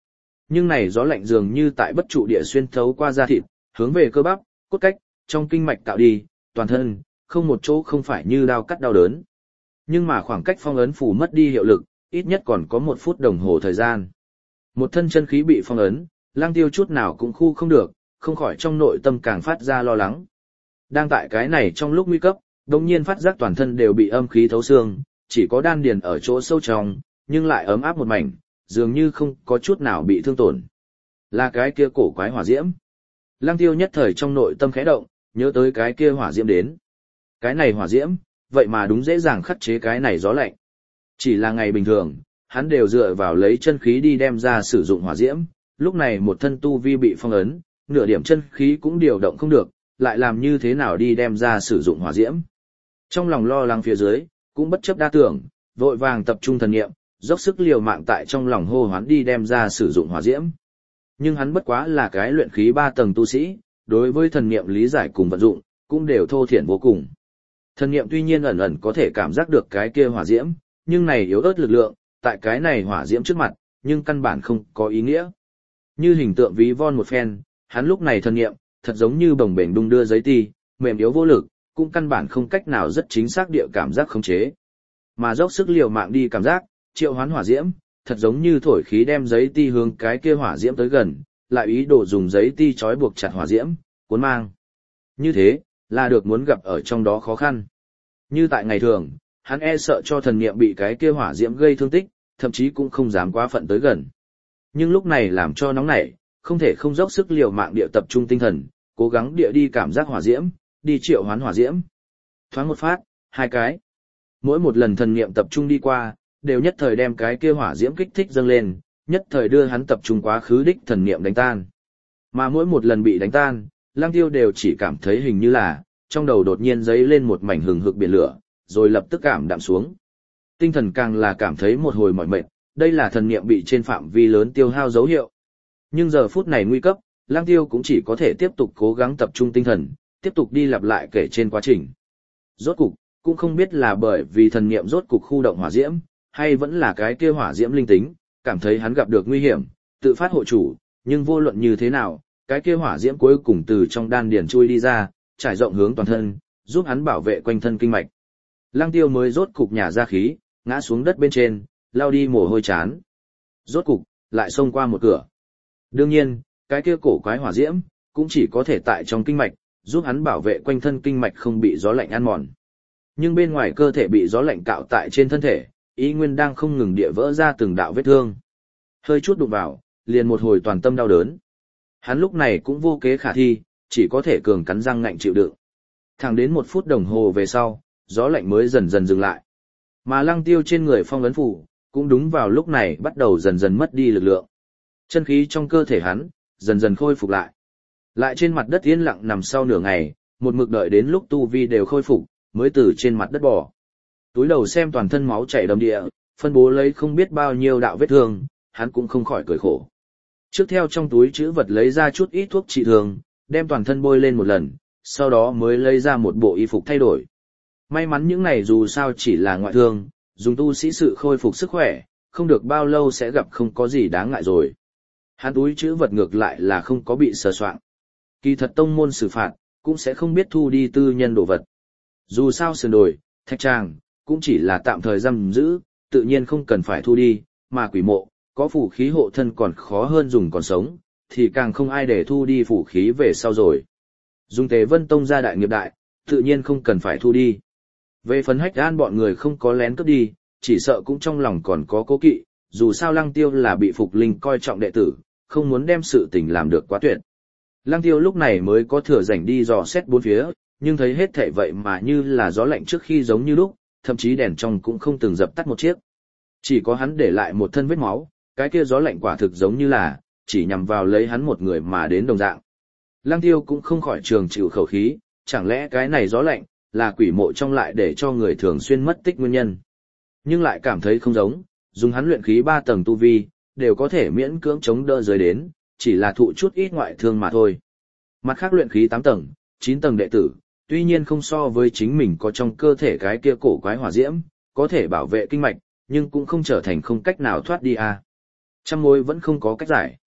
Nhưng này gió lạnh dường như tại bất trụ địa xuyên thấu qua da thịt, hướng về cơ bắp, cốt cách, trong kinh mạch tạo đi, toàn thân, không một chỗ không phải như đao cắt đau đớn. Nhưng mà khoảng cách phong ấn phủ mất đi hiệu lực, ít nhất còn có một phút đồng hồ thời gian. Một thân chân khí bị phong ấn, Lăng Tiêu chút nào cũng khu không được, không khỏi trong nội tâm càng phát ra lo lắng. Đang tại cái này trong lúc nguy cấp, đột nhiên phát giác toàn thân đều bị âm khí thấu xương, chỉ có đan điền ở chỗ sâu trong, nhưng lại ấm áp một mảnh, dường như không có chút nào bị thương tổn. Là cái kia cổ quái hỏa diễm. Lăng Tiêu nhất thời trong nội tâm khẽ động, nhớ tới cái kia hỏa diễm đến. Cái này hỏa diễm, vậy mà đúng dễ dàng khắc chế cái này gió lạnh. Chỉ là ngày bình thường, hắn đều dựa vào lấy chân khí đi đem ra sử dụng hỏa diễm, lúc này một thân tu vi bị phong ấn, nửa điểm chân khí cũng điều động không được, lại làm như thế nào đi đem ra sử dụng hỏa diễm. Trong lòng lo lắng phía dưới, cũng bất chấp đa tưởng, vội vàng tập trung thần niệm, dốc sức liều mạng tại trong lòng hô hoán đi đem ra sử dụng hỏa diễm. Nhưng hắn bất quá là cái luyện khí ba tầng tu sĩ, đối với thần niệm lý giải cùng vận dụng, cũng đều thô thiển vô cùng. Thần niệm tuy nhiên ẩn ẩn có thể cảm giác được cái kia hỏa diễm, nhưng này yếu ớt lực lượng, tại cái này hỏa diễm trước mặt, nhưng căn bản không có ý nghĩa. Như hình tượng ví von một phen, hắn lúc này thần niệm, thật giống như bồng bềnh đung đưa giấy ti, mềm yếu vô lực, cũng căn bản không cách nào rất chính xác địa cảm giác khống chế. Mà dốc sức liều mạng đi cảm giác, triệu hoán hỏa diễm, thật giống như thổi khí đem giấy ti hướng cái kia hỏa diễm tới gần, lại ý đồ dùng giấy ti trói buộc chặt hỏa diễm, cuốn mang. Như thế, là được muốn gặp ở trong đó khó khăn. Như tại ngày thường, hắn e sợ cho thần niệm bị cái kia hỏa diễm gây thương tích, thậm chí cũng không dám quá phận tới gần. Nhưng lúc này làm cho nóng nảy, không thể không dốc sức liều mạng địa tập trung tinh thần, cố gắng địa đi cảm giác hỏa diễm, đi triệu hoán hỏa diễm. Thoáng một phát, hai cái. Mỗi một lần thần niệm tập trung đi qua, đều nhất thời đem cái kia hỏa diễm kích thích dâng lên, nhất thời đưa hắn tập trung quá khứ đích thần niệm đánh tan. Mà mỗi một lần bị đánh tan, Lăng Tiêu đều chỉ cảm thấy hình như là, trong đầu đột nhiên dấy lên một mảnh hừng hực biển lửa, rồi lập tức cảm đạm xuống. Tinh thần càng là cảm thấy một hồi mỏi mệt, đây là thần niệm bị trên phạm vi lớn tiêu hao dấu hiệu. Nhưng giờ phút này nguy cấp, Lăng Tiêu cũng chỉ có thể tiếp tục cố gắng tập trung tinh thần, tiếp tục đi lặp lại kể trên quá trình. Rốt cục, cũng không biết là bởi vì thần niệm rốt cục khu động hỏa diễm, hay vẫn là cái kia hỏa diễm linh tính, cảm thấy hắn gặp được nguy hiểm, tự phát hộ chủ, nhưng vô luận như thế nào, cái kia hỏa diễm cuối cùng từ trong đan điền chui đi ra, trải rộng hướng toàn thân, giúp hắn bảo vệ quanh thân kinh mạch. Lăng Tiêu mới rốt cục nhả ra khí, ngã xuống đất bên trên, lao đi mồ hôi chán. Rốt cục, lại xông qua một cửa. Đương nhiên, cái kia cổ quái hỏa diễm, cũng chỉ có thể tại trong kinh mạch, giúp hắn bảo vệ quanh thân kinh mạch không bị gió lạnh ăn mòn. Nhưng bên ngoài cơ thể bị gió lạnh cạo tại trên thân thể, ý nguyên đang không ngừng địa vỡ ra từng đạo vết thương. Hơi chút đụng vào, liền một hồi toàn tâm đau đớn. Hắn lúc này cũng vô kế khả thi, chỉ có thể cường cắn răng ngạnh chịu đựng. Thẳng đến một phút đồng hồ về sau, gió lạnh mới dần dần dừng lại. Mà Lăng Tiêu trên người phong ấn phủ, cũng đúng vào lúc này bắt đầu dần dần mất đi lực lượng. Chân khí trong cơ thể hắn, dần dần khôi phục lại. Lại trên mặt đất yên lặng nằm sau nửa ngày, một mực đợi đến lúc tu vi đều khôi phục, mới từ trên mặt đất bò. Túi đầu xem toàn thân máu chảy đầm địa, phân bố lấy không biết bao nhiêu đạo vết thương, hắn cũng không khỏi cười khổ. Trước theo trong túi chữ vật lấy ra chút ít thuốc trị thương, đem toàn thân bôi lên một lần, sau đó mới lấy ra một bộ y phục thay đổi. May mắn những này dù sao chỉ là ngoại thương, dùng tu sĩ sự khôi phục sức khỏe, không được bao lâu sẽ gặp không có gì đáng ngại rồi. Hắn túi chữ vật ngược lại là không có bị sờ soạn. Kỳ thật tông môn xử phạt, cũng sẽ không biết thu đi tư nhân đồ vật. Dù sao sườn đồi, thạch tràng, cũng chỉ là tạm thời giam giữ, tự nhiên không cần phải thu đi, mà quỷ mộ, có phủ khí hộ thân còn khó hơn dùng còn sống, thì càng không ai để thu đi phủ khí về sau rồi. Dùng Tề Vân Tông gia đại nghiệp đại, tự nhiên không cần phải thu đi. Về phần Hách An bọn người không có lén cướp đi, chỉ sợ cũng trong lòng còn có cố kỵ, dù sao Lăng Tiêu là bị Phục Linh coi trọng đệ tử, không muốn đem sự tình làm được quá tuyệt. Lăng Tiêu lúc này mới có thừa rảnh đi dò xét bốn phía, nhưng thấy hết thảy vậy mà như là gió lạnh trước khi giống như lúc, thậm chí đèn trong cũng không từng dập tắt một chiếc. Chỉ có hắn để lại một thân vết máu, cái kia gió lạnh quả thực giống như là, chỉ nhằm vào lấy hắn một người mà đến đồng dạng. Lăng Tiêu cũng không khỏi trường chịu khẩu khí, chẳng lẽ cái này gió lạnh, là quỷ mộ trong lại để cho người thường xuyên mất tích nguyên nhân. Nhưng lại cảm thấy không giống, dùng hắn luyện khí ba tầng tu vi, đều có thể miễn cưỡng chống đỡ dưới đến, chỉ là thụ chút ít ngoại thương mà thôi. Mặt khác luyện khí tám tầng, chín tầng đệ tử, tuy nhiên không so với chính mình có trong cơ thể cái kia cổ quái hỏa diễm, có thể bảo vệ kinh mạch, nhưng cũng không trở thành không cách nào thoát đi à. Trăm mối vẫn không có cách giải.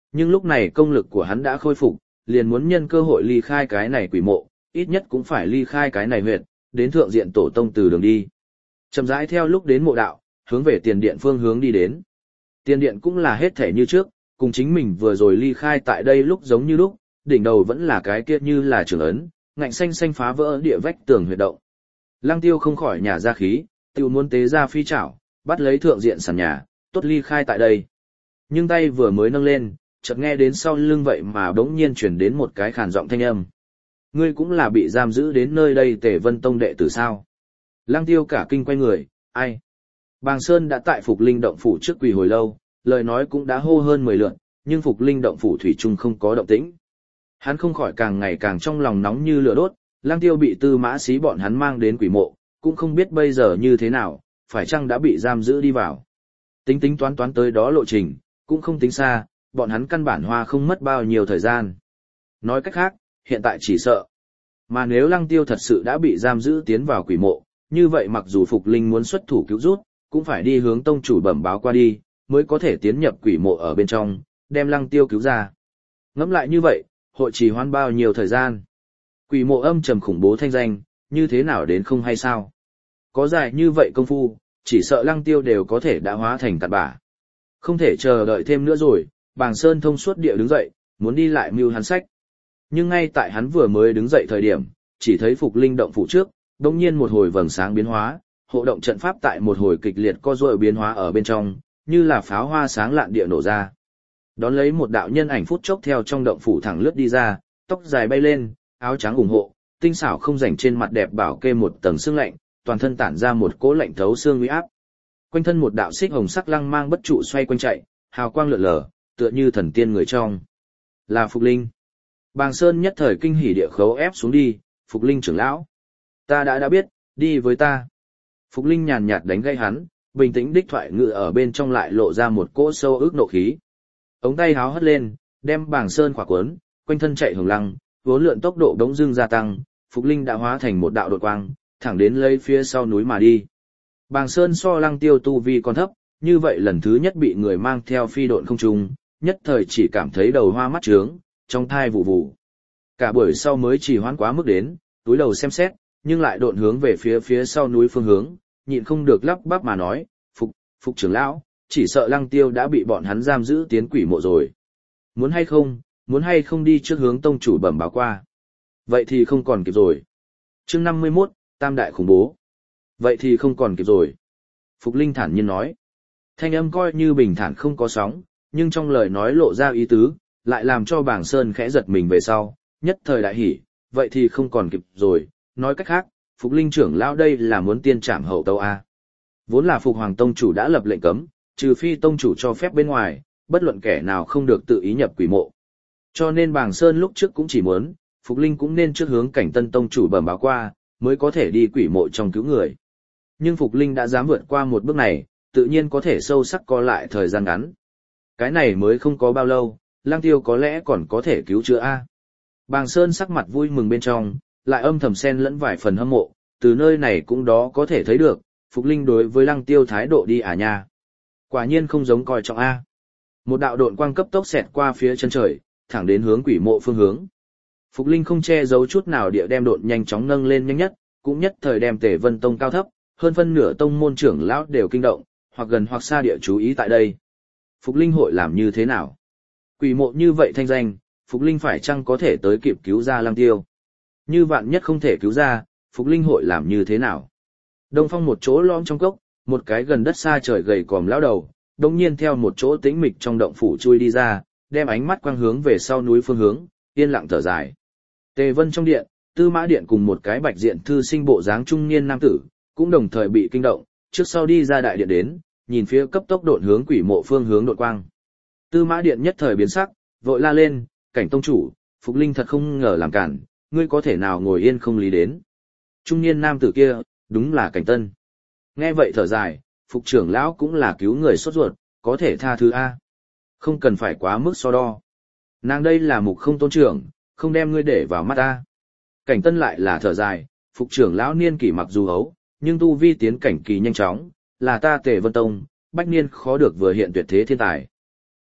Nhưng lúc này công lực của hắn đã khôi phục, liền muốn nhân cơ hội ly khai cái này quỷ mộ, ít nhất cũng phải ly khai cái này huyệt, đến thượng diện tổ tông từ đường đi. Chậm rãi theo lúc đến mộ đạo, hướng về tiền điện phương hướng đi đến. Tiền điện cũng là hết thể như trước, cùng chính mình vừa rồi ly khai tại đây lúc giống như lúc, đỉnh đầu vẫn là cái kia như là trường ấn, ngạnh xanh xanh phá vỡ địa vách tường huyệt động. Lăng Tiêu không khỏi nhả ra khí, tiêu muốn tế ra phi chảo, bắt lấy thượng diện sàn nhà, tốt ly khai tại đây. Nhưng tay vừa mới nâng lên, chợt nghe đến sau lưng vậy mà bỗng nhiên chuyển đến một cái khàn giọng thanh âm. Ngươi cũng là bị giam giữ đến nơi đây Tề Vân Tông đệ tử sao? Lăng Tiêu cả kinh quay người, ai? Bàng Sơn đã tại Phục Linh động phủ trước quỳ hồi lâu, lời nói cũng đã hô hơn mười lượt, nhưng Phục Linh động phủ thủy chung không có động tĩnh. Hắn không khỏi càng ngày càng trong lòng nóng như lửa đốt, Lăng Tiêu bị Tư Mã Sĩ bọn hắn mang đến quỷ mộ, cũng không biết bây giờ như thế nào, phải chăng đã bị giam giữ đi vào. Tính tính toán toán tới đó lộ trình, cũng không tính xa, bọn hắn căn bản hoa không mất bao nhiêu thời gian. Nói cách khác, hiện tại chỉ sợ. Mà nếu Lăng Tiêu thật sự đã bị giam giữ tiến vào quỷ mộ, như vậy mặc dù Phục Linh muốn xuất thủ cứu rút, cũng phải đi hướng tông chủ bẩm báo qua đi, mới có thể tiến nhập quỷ mộ ở bên trong, đem Lăng Tiêu cứu ra. Ngẫm lại như vậy, hội trì hoãn bao nhiêu thời gian. Quỷ mộ âm trầm khủng bố thanh danh, như thế nào đến không hay sao. Có dài như vậy công phu, chỉ sợ Lăng Tiêu đều có thể đã hóa thành cặn bã. Không thể chờ đợi thêm nữa rồi, Bàng Sơn thông suốt địa đứng dậy, muốn đi lại mưu hắn sách. Nhưng ngay tại hắn vừa mới đứng dậy thời điểm, chỉ thấy Phục Linh động phủ trước, đột nhiên một hồi vầng sáng biến hóa, hộ động trận pháp tại một hồi kịch liệt co duỗi biến hóa ở bên trong, như là pháo hoa sáng lạn địa nổ ra. Đón lấy một đạo nhân ảnh phút chốc theo trong động phủ thẳng lướt đi ra, tóc dài bay lên, áo trắng ủng hộ, tinh xảo không rảnh trên mặt đẹp bảo kê một tầng sương lạnh, toàn thân tản ra một cỗ lạnh thấu xương uy áp. Quanh thân một đạo xích hồng sắc lăng mang bất trụ xoay quanh chạy, hào quang lượn lờ, tựa như thần tiên người trong. Là Phục Linh. Bàng Sơn nhất thời kinh hỉ địa khấu ép xuống đi, Phục Linh trưởng lão. Ta đã đã biết, đi với ta. Phục Linh nhàn nhạt đánh gây hắn, bình tĩnh đích thoại ngự ở bên trong lại lộ ra một cỗ sâu ức nộ khí. Ống tay háo hất lên, đem Bàng Sơn khỏa cuốn, quanh thân chạy hồng lăng, vốn lượn tốc độ đống dưng gia tăng, Phục Linh đã hóa thành một đạo đột quang, thẳng đến lấy phía sau núi mà đi. Bàng Sơn so Lăng Tiêu tu vi còn thấp, như vậy lần thứ nhất bị người mang theo phi độn không trung, nhất thời chỉ cảm thấy đầu hoa mắt trướng, trong thai vụ vụ. Cả buổi sau mới chỉ hoãn quá mức đến, túi đầu xem xét, nhưng lại độn hướng về phía phía sau núi phương hướng, nhịn không được lắp bắp mà nói, Phục, Phục trưởng lão, chỉ sợ Lăng Tiêu đã bị bọn hắn giam giữ tiến quỷ mộ rồi. Muốn hay không, muốn hay không đi trước hướng tông chủ bẩm báo qua. Vậy thì không còn kịp rồi. Chương năm mươi mốt, Tam đại khủng bố. Vậy thì không còn kịp rồi. Phục Linh thản nhiên nói. Thanh âm coi như bình thản không có sóng, nhưng trong lời nói lộ ra ý tứ, lại làm cho Bàng Sơn khẽ giật mình về sau, nhất thời đại hỉ, vậy thì không còn kịp rồi, nói cách khác, Phục Linh trưởng lão đây là muốn tiên trảm hậu tấu A. Vốn là Phục Hoàng Tông chủ đã lập lệnh cấm, trừ phi Tông chủ cho phép bên ngoài, bất luận kẻ nào không được tự ý nhập quỷ mộ. Cho nên Bàng Sơn lúc trước cũng chỉ muốn, Phục Linh cũng nên trước hướng Cảnh Tân Tông chủ bẩm báo qua, mới có thể đi quỷ mộ trong cứu người. Nhưng Phục Linh đã dám vượt qua một bước này, tự nhiên có thể sâu sắc co lại thời gian ngắn. Cái này mới không có bao lâu, Lăng Tiêu có lẽ còn có thể cứu chữa A. Bàng Sơn sắc mặt vui mừng bên trong, lại âm thầm xen lẫn vài phần hâm mộ, từ nơi này cũng đó có thể thấy được, Phục Linh đối với Lăng Tiêu thái độ đi à nha. Quả nhiên không giống coi trọng A. Một đạo độn quang cấp tốc xẹt qua phía chân trời, thẳng đến hướng quỷ mộ phương hướng. Phục Linh không che giấu chút nào địa đem độn nhanh chóng nâng lên nhanh nhất, cũng nhất thời đem Tề Vân Tông cao thấp, hơn phân nửa tông môn trưởng lão đều kinh động, hoặc gần hoặc xa địa chú ý tại đây. Phục Linh hội làm như thế nào? Quỷ mộ như vậy thanh danh, Phục Linh phải chăng có thể tới kịp cứu ra Lăng Tiêu? Như vạn nhất không thể cứu ra, Phục Linh hội làm như thế nào? Đông Phong một chỗ lõm trong cốc, một cái gần đất xa trời gầy còm lão đầu, đột nhiên theo một chỗ tĩnh mịch trong động phủ chui đi ra, đem ánh mắt quang hướng về sau núi phương hướng, yên lặng thở dài. Tề Vân trong điện, Tư Mã Điện cùng một cái bạch diện thư sinh bộ dáng trung niên nam tử, cũng đồng thời bị kinh động, trước sau đi ra đại điện đến, nhìn phía cấp tốc độn hướng quỷ mộ phương hướng độn quang. Tư Mã Điện nhất thời biến sắc, vội la lên, Cảnh tông chủ, Phục Linh thật không ngờ làm cản, ngươi có thể nào ngồi yên không lý đến. Trung niên nam tử kia, đúng là Cảnh Tân. Nghe vậy thở dài, Phục trưởng lão cũng là cứu người sốt ruột, có thể tha thứ A. Không cần phải quá mức so đo. Nàng đây là mục không tôn trưởng, không đem ngươi để vào mắt A. Cảnh Tân lại là thở dài, Phục trưởng lão niên kỷ mặc dù hấu, nhưng tu vi tiến cảnh kỳ nhanh chóng, là ta Tề Vân Tông, bách niên khó được vừa hiện tuyệt thế thiên tài.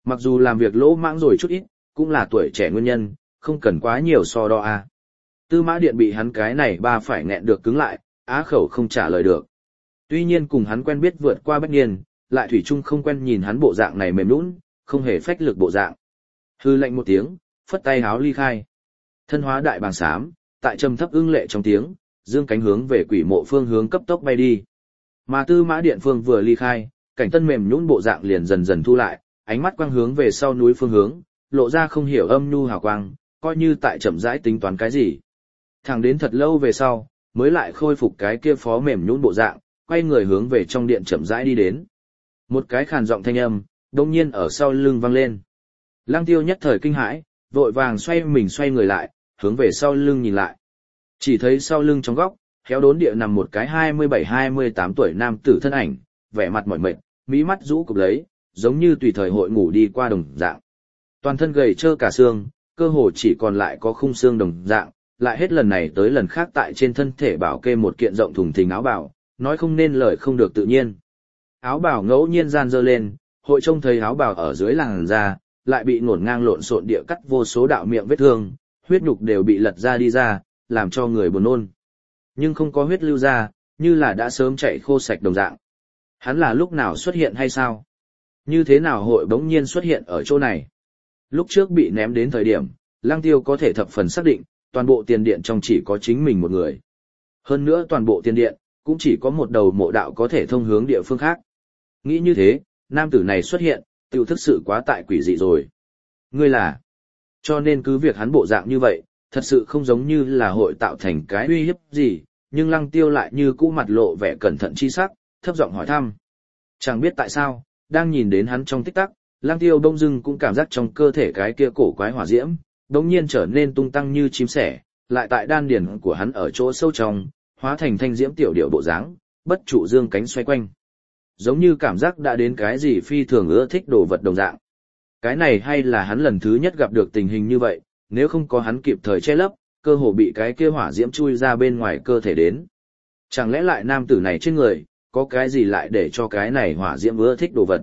Mặc dù làm việc lỗ mãng rồi chút ít, cũng là tuổi trẻ nguyên nhân, không cần quá nhiều so đo à. Tư Mã Điện bị hắn cái này ba phải nghẹn được cứng lại, á khẩu không trả lời được. Tuy nhiên cùng hắn quen biết vượt qua bách niên, lại thủy chung không quen nhìn hắn bộ dạng này mềm nhũn, không hề phách lực bộ dạng. Hư lạnh một tiếng, phất tay háo ly khai. Thân hóa đại bàng xám, tại trầm thấp ưng lệ trong tiếng, dương cánh hướng về quỷ mộ phương hướng cấp tốc bay đi. Mà Tư Mã Điện phương vừa ly khai, cảnh tân mềm nhũn bộ dạng liền dần dần thu lại, ánh mắt quang hướng về sau núi phương hướng, lộ ra không hiểu âm nhu hào quang, coi như tại chậm rãi tính toán cái gì. Thẳng đến thật lâu về sau, mới lại khôi phục cái kia phó mềm nhũn bộ dạng, quay người hướng về trong điện chậm rãi đi đến. Một cái khàn giọng thanh âm, đột nhiên ở sau lưng vang lên. Lăng Tiêu nhất thời kinh hãi, vội vàng xoay mình xoay người lại, hướng về sau lưng nhìn lại. Chỉ thấy sau lưng trong góc, khéo đốn địa nằm một cái hai mươi bảy hai mươi tám tuổi nam tử thân ảnh, vẻ mặt mỏi mệt, mí mắt rũ cụp lấy, giống như tùy thời hội ngủ đi qua đồng dạng. Toàn thân gầy trơ cả xương, cơ hồ chỉ còn lại có khung xương đồng dạng, lại hết lần này tới lần khác tại trên thân thể bảo kê một kiện rộng thùng thình áo bào, nói không nên lời không được tự nhiên. Áo bào ngẫu nhiên gian dơ lên, hội trông thấy áo bào ở dưới làn da, lại bị ngổn ngang lộn xộn địa cắt vô số đạo miệng vết thương, huyết nhục đều bị lật ra đi ra, làm cho người buồn nôn. Nhưng không có huyết lưu ra, như là đã sớm chạy khô sạch đồng dạng. Hắn là lúc nào xuất hiện hay sao? Như thế nào hội bỗng nhiên xuất hiện ở chỗ này? Lúc trước bị ném đến thời điểm, Lăng Tiêu có thể thập phần xác định, toàn bộ tiền điện trong chỉ có chính mình một người. Hơn nữa toàn bộ tiền điện, cũng chỉ có một đầu mộ đạo có thể thông hướng địa phương khác. Nghĩ như thế, nam tử này xuất hiện, tiểu thực sự quá tại quỷ dị rồi. Ngươi là... Cho nên cứ việc hắn bộ dạng như vậy, thật sự không giống như là hội tạo thành cái uy hiếp gì, nhưng Lăng Tiêu lại như cũ mặt lộ vẻ cẩn thận chi sắc, thấp giọng hỏi thăm. Chẳng biết tại sao, đang nhìn đến hắn trong tích tắc, Lăng Tiêu đông dưng cũng cảm giác trong cơ thể cái kia cổ quái hỏa diễm, đống nhiên trở nên tung tăng như chim sẻ, lại tại đan điền của hắn ở chỗ sâu trong, hóa thành thanh diễm tiểu điệu bộ dáng, bất trụ dương cánh xoay quanh. Giống như cảm giác đã đến cái gì phi thường ưa thích đồ vật đồng dạng. Cái này hay là hắn lần thứ nhất gặp được tình hình như vậy, nếu không có hắn kịp thời che lấp, cơ hồ bị cái kia hỏa diễm chui ra bên ngoài cơ thể đến. Chẳng lẽ lại nam tử này trên người, có cái gì lại để cho cái này hỏa diễm ưa thích đồ vật?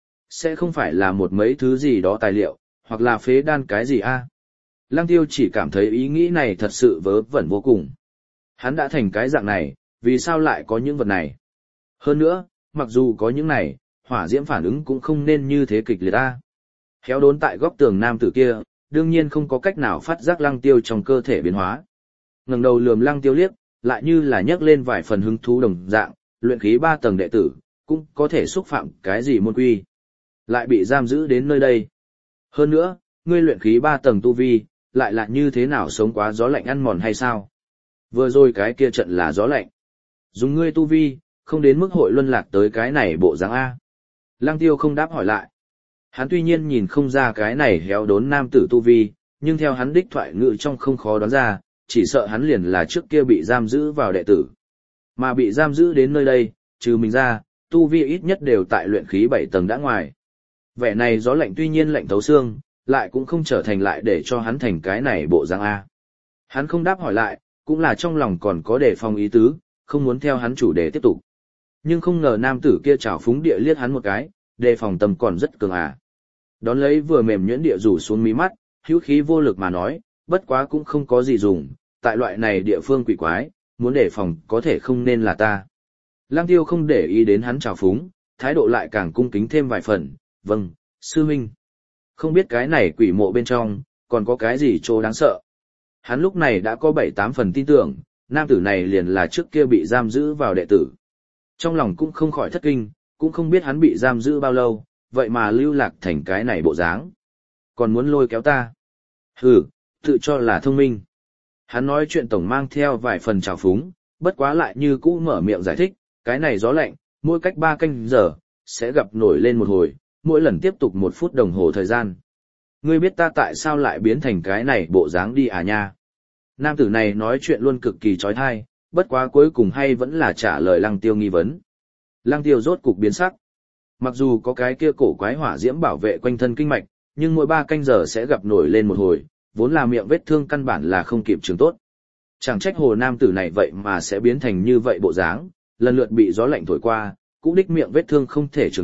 Sẽ không phải là một mấy thứ gì đó tài liệu, hoặc là phế đan cái gì a? Lăng Tiêu chỉ cảm thấy ý nghĩ này thật sự vớ vẩn vô cùng. Hắn đã thành cái dạng này, vì sao lại có những vật này? Hơn nữa, mặc dù có những này, hỏa diễm phản ứng cũng không nên như thế kịch liệt ta. Khéo đốn tại góc tường nam tử kia, đương nhiên không có cách nào phát giác Lăng Tiêu trong cơ thể biến hóa. Ngẩng đầu lườm Lăng Tiêu liếc, lại như là nhấc lên vài phần hứng thú đồng dạng, luyện khí ba tầng đệ tử, cũng có thể xúc phạm cái gì môn quy. Lại bị giam giữ đến nơi đây. Hơn nữa, ngươi luyện khí ba tầng tu vi, lại là như thế nào sống quá gió lạnh ăn mòn hay sao? Vừa rồi cái kia trận là gió lạnh. Dùng ngươi tu vi, không đến mức hội luân lạc tới cái này bộ dáng A. Lăng Tiêu không đáp hỏi lại. Hắn tuy nhiên nhìn không ra cái này héo đốn nam tử tu vi, nhưng theo hắn đích thoại ngữ trong không khó đoán ra, chỉ sợ hắn liền là trước kia bị giam giữ vào đệ tử. Mà bị giam giữ đến nơi đây, trừ mình ra, tu vi ít nhất đều tại luyện khí bảy tầng đã ngoài. Vẻ này gió lạnh tuy nhiên lạnh thấu xương, lại cũng không trở thành lại để cho hắn thành cái này bộ dáng A. Hắn không đáp hỏi lại, cũng là trong lòng còn có đề phòng ý tứ, không muốn theo hắn chủ đề tiếp tục. Nhưng không ngờ nam tử kia trào phúng địa liếc hắn một cái, đề phòng tâm còn rất cường à. Đón lấy vừa mềm nhuyễn địa rủ xuống mí mắt, hữu khí vô lực mà nói, bất quá cũng không có gì dùng, tại loại này địa phương quỷ quái, muốn đề phòng có thể không nên là ta. Lăng Tiêu không để ý đến hắn trào phúng, thái độ lại càng cung kính thêm vài phần, vâng, sư huynh. Không biết cái này quỷ mộ bên trong, còn có cái gì chỗ đáng sợ. Hắn lúc này đã có bảy tám phần tin tưởng, nam tử này liền là trước kia bị giam giữ vào đệ tử. Trong lòng cũng không khỏi thất kinh, cũng không biết hắn bị giam giữ bao lâu, vậy mà lưu lạc thành cái này bộ dáng. Còn muốn lôi kéo ta. Hừ, tự cho là thông minh. Hắn nói chuyện tổng mang theo vài phần trào phúng, bất quá lại như cũ mở miệng giải thích, cái này gió lạnh, mỗi cách ba canh giờ, sẽ gặp nổi lên một hồi, mỗi lần tiếp tục một phút đồng hồ thời gian. Ngươi biết ta tại sao lại biến thành cái này bộ dáng đi à nha? Nam tử này nói chuyện luôn cực kỳ trói thai, bất quá cuối cùng hay vẫn là trả lời Lăng Tiêu nghi vấn. Lăng Tiêu rốt cục biến sắc. Mặc dù có cái kia cổ quái hỏa diễm bảo vệ quanh thân kinh mạch, nhưng mỗi ba canh giờ sẽ gặp nổi lên một hồi, vốn là miệng vết thương căn bản là không kịp chữa tốt. Chẳng trách hồ nam tử này vậy mà sẽ biến thành như vậy bộ dáng, lần lượt bị gió lạnh thổi qua, cũng đích miệng vết thương không thể chữa tốt,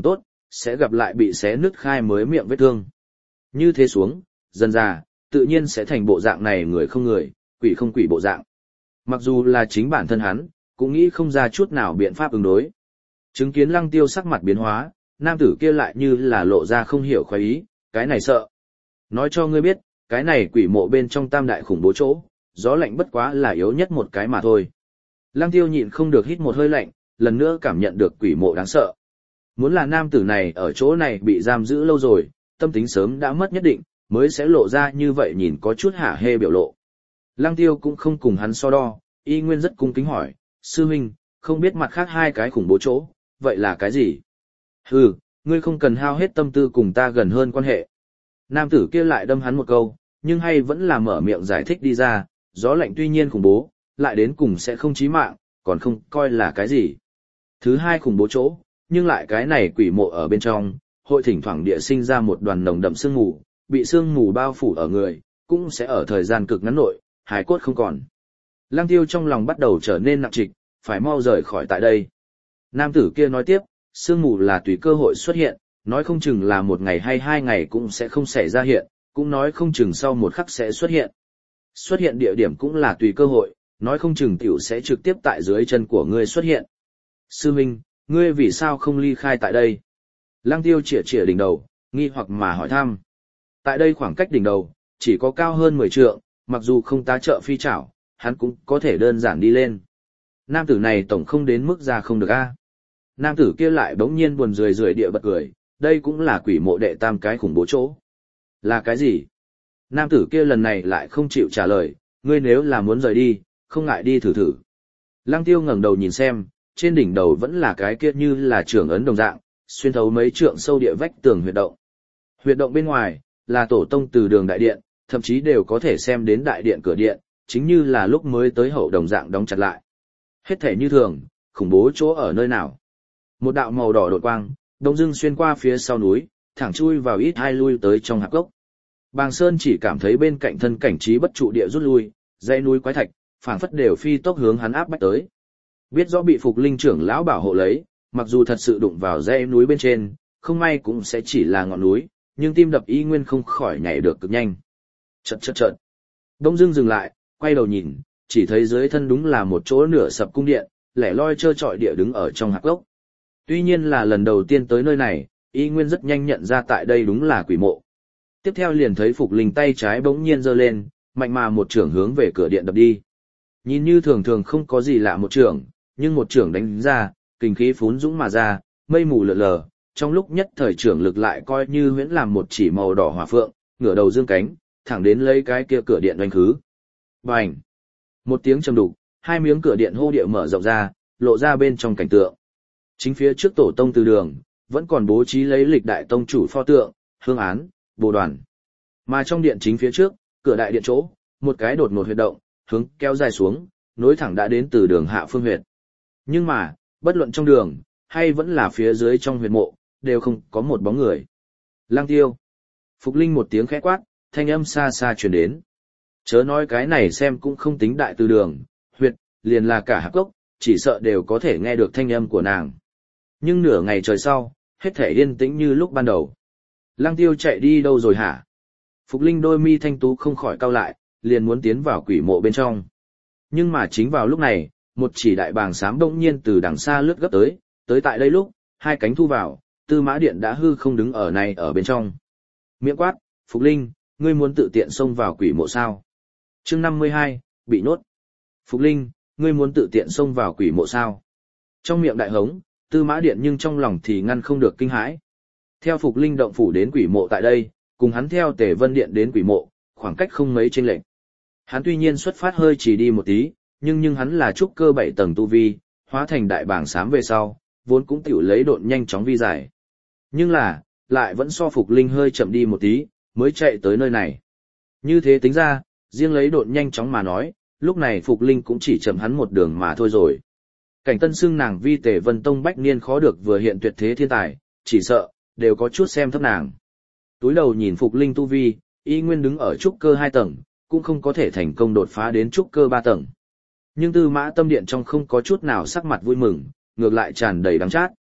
sẽ gặp lại bị xé nứt khai mới miệng vết thương. Như thế xuống, dần dà, tự nhiên sẽ thành bộ dạng này người không người, quỷ không quỷ bộ dạng. Mặc dù là chính bản thân hắn, cũng nghĩ không ra chút nào biện pháp ứng đối. Chứng kiến Lăng Tiêu sắc mặt biến hóa, nam tử kia lại như là lộ ra không hiểu khoái ý, cái này sợ. Nói cho ngươi biết, cái này quỷ mộ bên trong tam đại khủng bố chỗ, gió lạnh bất quá là yếu nhất một cái mà thôi. Lăng Tiêu nhịn không được hít một hơi lạnh, lần nữa cảm nhận được quỷ mộ đáng sợ. Muốn là nam tử này ở chỗ này bị giam giữ lâu rồi, tâm tính sớm đã mất nhất định, mới sẽ lộ ra như vậy nhìn có chút hả hê biểu lộ. Lăng Tiêu cũng không cùng hắn so đo, y nguyên rất cung kính hỏi, sư huynh, không biết mặt khác hai cái khủng bố chỗ, vậy là cái gì? Hừ, ngươi không cần hao hết tâm tư cùng ta gần hơn quan hệ. Nam tử kia lại đâm hắn một câu, nhưng hay vẫn là mở miệng giải thích đi ra, gió lạnh tuy nhiên khủng bố, lại đến cùng sẽ không chí mạng, còn không coi là cái gì. Thứ hai khủng bố chỗ, nhưng lại cái này quỷ mộ ở bên trong, hội thỉnh thoảng địa sinh ra một đoàn nồng đậm sương mù, bị sương mù bao phủ ở người, cũng sẽ ở thời gian cực ngắn nội, hài cốt không còn. Lăng Tiêu trong lòng bắt đầu trở nên nặng trịch, phải mau rời khỏi tại đây. Nam tử kia nói tiếp, sương mù là tùy cơ hội xuất hiện, nói không chừng là một ngày hay hai ngày cũng sẽ không xảy ra hiện, cũng nói không chừng sau một khắc sẽ xuất hiện. Xuất hiện địa điểm cũng là tùy cơ hội, nói không chừng tiểu sẽ trực tiếp tại dưới chân của ngươi xuất hiện. Sư Minh, ngươi vì sao không ly khai tại đây? Lăng Tiêu chĩa chĩa đỉnh đầu, nghi hoặc mà hỏi thăm. Tại đây khoảng cách đỉnh đầu, chỉ có cao hơn mười trượng, mặc dù không tá trợ phi trảo, hắn cũng có thể đơn giản đi lên. Nam tử này tổng không đến mức ra không được a. Nam tử kia lại bỗng nhiên buồn rười rười địa bật cười, đây cũng là quỷ mộ đệ tam cái khủng bố chỗ. Là cái gì? Nam tử kia lần này lại không chịu trả lời, ngươi nếu là muốn rời đi, không ngại đi thử thử. Lăng Tiêu ngẩng đầu nhìn xem, trên đỉnh đầu vẫn là cái kia như là trường ấn đồng dạng, xuyên thấu mấy trượng sâu địa vách tường huyệt động. Huyệt động bên ngoài, là tổ tông từ đường đại điện, thậm chí đều có thể xem đến đại điện cửa điện, chính như là lúc mới tới hậu đồng dạng đóng chặt lại. Hết thể như thường, khủng bố chỗ ở nơi nào. Một đạo màu đỏ đột quang, đông dưng xuyên qua phía sau núi, thẳng chui vào ít hai lui tới trong hạp gốc. Bàng Sơn chỉ cảm thấy bên cạnh thân cảnh trí bất trụ địa rút lui, dãy núi quái thạch, phảng phất đều phi tốc hướng hắn áp bách tới. Biết rõ bị Phục Linh trưởng lão bảo hộ lấy, mặc dù thật sự đụng vào dãy núi bên trên, không may cũng sẽ chỉ là ngọn núi, nhưng tim đập y nguyên không khỏi nhảy được cực nhanh. Chợt chợt chợt. Đông dưng dừng lại, quay đầu nhìn, chỉ thấy dưới thân đúng là một chỗ nửa sập cung điện, lẻ loi trơ trọi địa đứng ở trong hạp gốc. Tuy nhiên là lần đầu tiên tới nơi này, y nguyên rất nhanh nhận ra tại đây đúng là quỷ mộ. Tiếp theo liền thấy Phục Linh tay trái bỗng nhiên giơ lên, mạnh mà một trưởng hướng về cửa điện đập đi. Nhìn như thường thường không có gì lạ một trưởng, nhưng một trưởng đánh ra, kinh khí phún dũng mà ra, mây mù lượn lờ, trong lúc nhất thời trưởng lực lại coi như huyễn làm một chỉ màu đỏ hỏa phượng, ngửa đầu dương cánh, thẳng đến lấy cái kia cửa điện đánh khứ. Bành! Một tiếng trầm đục, hai miếng cửa điện hô địa mở rộng ra, lộ ra bên trong cảnh tượng. Chính phía trước tổ tông từ đường, vẫn còn bố trí lấy lịch đại tông chủ pho tượng, hương án, bồ đoàn. Mà trong điện chính phía trước, cửa đại điện chỗ, một cái đột ngột huyệt động, hướng kéo dài xuống, nối thẳng đã đến từ đường hạ phương huyệt. Nhưng mà, bất luận trong đường, hay vẫn là phía dưới trong huyệt mộ, đều không có một bóng người. Lăng Tiêu! Phục Linh một tiếng khẽ quát, thanh âm xa xa truyền đến. Chớ nói cái này xem cũng không tính đại từ đường, huyệt, liền là cả hạp gốc, chỉ sợ đều có thể nghe được thanh âm của nàng. Nhưng nửa ngày trời sau, hết thể yên tĩnh như lúc ban đầu. Lăng Tiêu chạy đi đâu rồi hả? Phục Linh đôi mi thanh tú không khỏi cau lại, liền muốn tiến vào quỷ mộ bên trong. Nhưng mà chính vào lúc này, một chỉ đại bàng xám đông nhiên từ đằng xa lướt gấp tới, tới tại đây lúc, hai cánh thu vào, Tư Mã Điện đã hư không đứng ở này ở bên trong. Miệng quát, Phục Linh, ngươi muốn tự tiện xông vào quỷ mộ sao? Chương năm mươi hai, bị nhốt. Phục Linh, ngươi muốn tự tiện xông vào quỷ mộ sao? Trong miệng đại hống, Tư Mã Điện nhưng trong lòng thì ngăn không được kinh hãi. Theo Phục Linh động phủ đến quỷ mộ tại đây, cùng hắn theo Tề Vân Điện đến quỷ mộ, khoảng cách không mấy chênh lệch. Hắn tuy nhiên xuất phát hơi chỉ đi một tí, nhưng nhưng hắn là trúc cơ bảy tầng tu vi, hóa thành đại bàng xám về sau, vốn cũng tiểu lấy độn nhanh chóng vi giải. Nhưng là, lại vẫn so Phục Linh hơi chậm đi một tí, mới chạy tới nơi này. Như thế tính ra, riêng lấy độn nhanh chóng mà nói, lúc này Phục Linh cũng chỉ chậm hắn một đường mà thôi rồi. Cảnh Tân xưng nàng vi Tề Vân Tông bách niên khó được vừa hiện tuyệt thế thiên tài, chỉ sợ, đều có chút xem thấp nàng. Túi đầu nhìn Phục Linh tu vi, y nguyên đứng ở trúc cơ hai tầng, cũng không có thể thành công đột phá đến trúc cơ ba tầng. Nhưng Tư Mã Tâm Điện trong không có chút nào sắc mặt vui mừng, ngược lại tràn đầy đắng chát.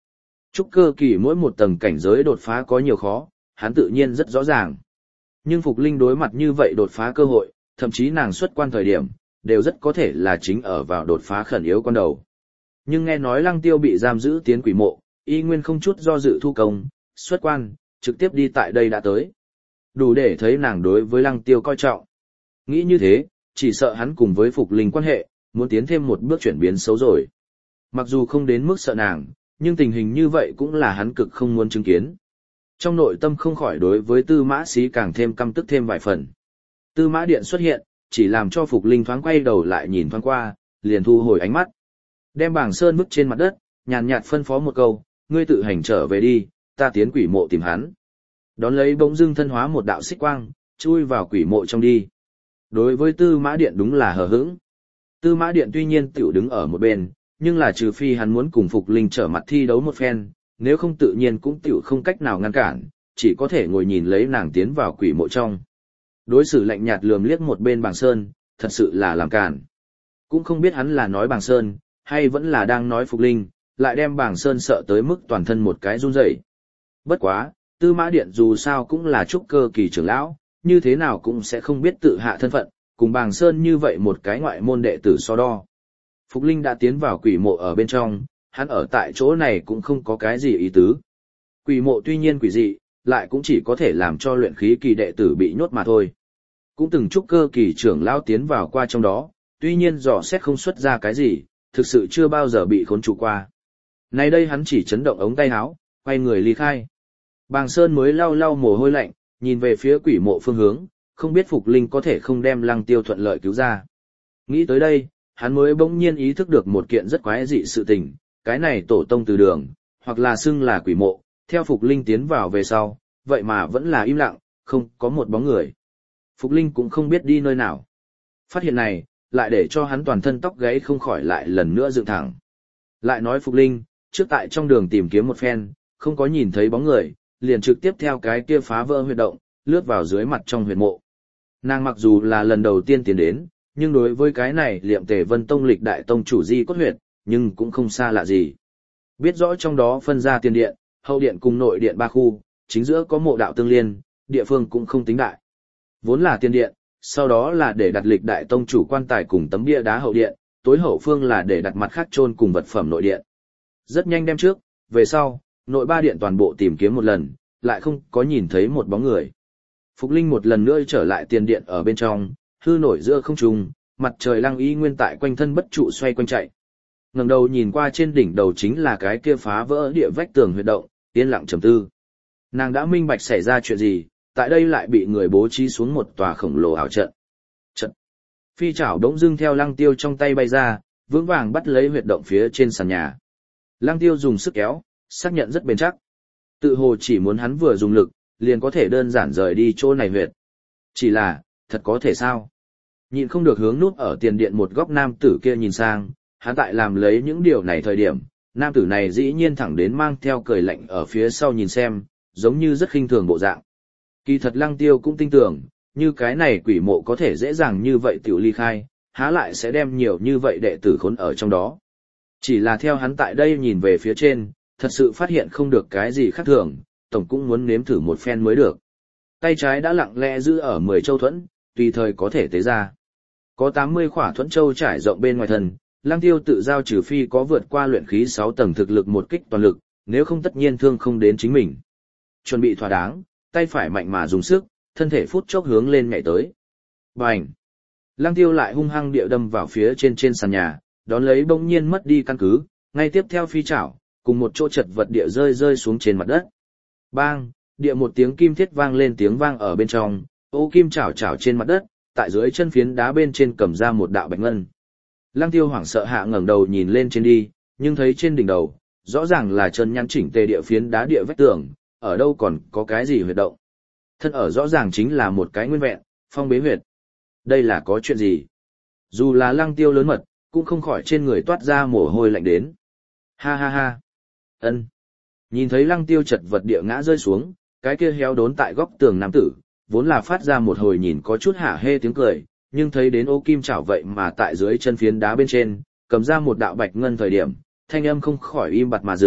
Trúc cơ kỳ mỗi một tầng cảnh giới đột phá có nhiều khó, hắn tự nhiên rất rõ ràng. Nhưng Phục Linh đối mặt như vậy đột phá cơ hội, thậm chí nàng xuất quan thời điểm, đều rất có thể là chính ở vào đột phá khẩn yếu con đầu. Nhưng nghe nói Lăng Tiêu bị giam giữ tiến quỷ mộ, y nguyên không chút do dự thu công, xuất quan, trực tiếp đi tại đây đã tới. Đủ để thấy nàng đối với Lăng Tiêu coi trọng. Nghĩ như thế, chỉ sợ hắn cùng với Phục Linh quan hệ, muốn tiến thêm một bước chuyển biến xấu rồi. Mặc dù không đến mức sợ nàng, nhưng tình hình như vậy cũng là hắn cực không muốn chứng kiến. Trong nội tâm không khỏi đối với Tư Mã Sĩ càng thêm căm tức thêm vài phần. Tư Mã Điện xuất hiện, chỉ làm cho Phục Linh thoáng quay đầu lại nhìn thoáng qua, liền thu hồi ánh mắt. Đem bảng sơn vứt trên mặt đất, nhàn nhạt phân phó một câu, ngươi tự hành trở về đi, ta tiến quỷ mộ tìm hắn. Đón lấy bỗng dưng thân hóa một đạo xích quang, chui vào quỷ mộ trong đi. Đối với Tư Mã Điện đúng là hờ hững. Tư Mã Điện tuy nhiên tiểu đứng ở một bên, nhưng là trừ phi hắn muốn cùng Phục Linh trở mặt thi đấu một phen, nếu không tự nhiên cũng tiểu không cách nào ngăn cản, chỉ có thể ngồi nhìn lấy nàng tiến vào quỷ mộ trong. Đối xử lạnh nhạt lườm liếc một bên Bàng Sơn, thật sự là làm cản. Cũng không biết hắn là nói Bàng Sơn, hay vẫn là đang nói Phục Linh, lại đem Bàng Sơn sợ tới mức toàn thân một cái run rẩy. Bất quá, Tư Mã Điện dù sao cũng là trúc cơ kỳ trưởng lão, như thế nào cũng sẽ không biết tự hạ thân phận, cùng Bàng Sơn như vậy một cái ngoại môn đệ tử so đo. Phục Linh đã tiến vào quỷ mộ ở bên trong, hắn ở tại chỗ này cũng không có cái gì ý tứ. Quỷ mộ tuy nhiên quỷ dị, lại cũng chỉ có thể làm cho luyện khí kỳ đệ tử bị nhốt mà thôi. Cũng từng trúc cơ kỳ trưởng lão tiến vào qua trong đó, tuy nhiên dò xét không xuất ra cái gì, thực sự chưa bao giờ bị khốn trụ qua. Nay đây hắn chỉ chấn động ống tay áo, quay người ly khai. Bàng Sơn mới lau lau mồ hôi lạnh, nhìn về phía quỷ mộ phương hướng, không biết Phục Linh có thể không đem Lăng Tiêu thuận lợi cứu ra. Nghĩ tới đây, hắn mới bỗng nhiên ý thức được một kiện rất quái dị sự tình, cái này tổ tông từ đường, hoặc là xưng là quỷ mộ, theo Phục Linh tiến vào về sau, vậy mà vẫn là im lặng, không có một bóng người. Phục Linh cũng không biết đi nơi nào. Phát hiện này, lại để cho hắn toàn thân tóc gáy không khỏi lại lần nữa dựng thẳng. Lại nói Phục Linh, trước tại trong đường tìm kiếm một phen, không có nhìn thấy bóng người, liền trực tiếp theo cái kia phá vỡ huyệt động, lướt vào dưới mặt trong huyệt mộ. Nàng mặc dù là lần đầu tiên tiến đến, nhưng đối với cái này Liệm Tề Vân Tông lịch đại tông chủ di cốt huyệt, nhưng cũng không xa lạ gì. Biết rõ trong đó phân ra tiền điện, hậu điện cùng nội điện ba khu, chính giữa có mộ đạo tương liên, địa phương cũng không tính đại. Vốn là tiền điện, sau đó là để đặt lịch đại tông chủ quan tài cùng tấm bia đá hậu điện, tối hậu phương là để đặt mặt khác chôn cùng vật phẩm nội điện. Rất nhanh đem trước, về sau, nội ba điện toàn bộ tìm kiếm một lần, lại không có nhìn thấy một bóng người. Phục Linh một lần nữa trở lại tiền điện ở bên trong, hư nổi giữa không trung, mặt trời lăng y nguyên tại quanh thân bất trụ xoay quanh chạy. Ngẩng đầu nhìn qua trên đỉnh đầu chính là cái kia phá vỡ địa vách tường huyệt động, yên lặng trầm tư. Nàng đã minh bạch xảy ra chuyện gì, tại đây lại bị người bố trí xuống một tòa khổng lồ ảo trận. Trận. Phi chảo đống dưng theo Lăng Tiêu trong tay bay ra, vững vàng bắt lấy huyệt động phía trên sàn nhà. Lăng Tiêu dùng sức kéo, xác nhận rất bền chắc. Tự hồ chỉ muốn hắn vừa dùng lực, liền có thể đơn giản rời đi chỗ này huyệt. Chỉ là, thật có thể sao? Nhìn không được hướng núp ở tiền điện một góc nam tử kia nhìn sang, hắn tại làm lấy những điều này thời điểm, nam tử này dĩ nhiên thẳng đến mang theo cười lạnh ở phía sau nhìn xem, giống như rất khinh thường bộ dạng. Kỳ thật Lăng Tiêu cũng tin tưởng, như cái này quỷ mộ có thể dễ dàng như vậy tiểu ly khai, há lại sẽ đem nhiều như vậy đệ tử khốn ở trong đó. Chỉ là theo hắn tại đây nhìn về phía trên, thật sự phát hiện không được cái gì khác thường, tổng cũng muốn nếm thử một phen mới được. Tay trái đã lặng lẽ giữ ở mười châu thuẫn, tùy thời có thể tế ra. Có tám mươi khỏa thuẫn châu trải rộng bên ngoài thân, Lăng Tiêu tự giao trừ phi có vượt qua luyện khí sáu tầng thực lực một kích toàn lực, nếu không tất nhiên thương không đến chính mình. Chuẩn bị thỏa đáng, tay phải mạnh mà dùng sức, thân thể phút chốc hướng lên nhảy tới. Bành! Lăng Tiêu lại hung hăng địa đâm vào phía trên trên sàn nhà, đón lấy bỗng nhiên mất đi căn cứ, ngay tiếp theo phi chảo, cùng một chỗ chật vật địa rơi rơi xuống trên mặt đất. Bang! Địa một tiếng kim thiết vang lên tiếng vang ở bên trong, ô kim chảo chảo trên mặt đất, tại dưới chân phiến đá bên trên cầm ra một đạo bạch ngân. Lăng Tiêu hoảng sợ hạ ngẩng đầu nhìn lên trên đi, nhưng thấy trên đỉnh đầu, rõ ràng là chân nhăn chỉnh tề địa phiến đá địa vách tường, ở đâu còn có cái gì huyệt động. Thân ở rõ ràng chính là một cái nguyên vẹn, phong bế huyệt. Đây là có chuyện gì? Dù là Lăng Tiêu lớn mật, cũng không khỏi trên người toát ra mồ hôi lạnh đến. Ha ha ha! Ân. Nhìn thấy Lăng Tiêu chật vật địa ngã rơi xuống, cái kia héo đốn tại góc tường nam tử, vốn là phát ra một hồi nhìn có chút hả hê tiếng cười, nhưng thấy đến ô kim chảo vậy mà tại dưới chân phiến đá bên trên, cầm ra một đạo bạch ngân thời điểm, thanh âm không khỏi im bặt mà dừng,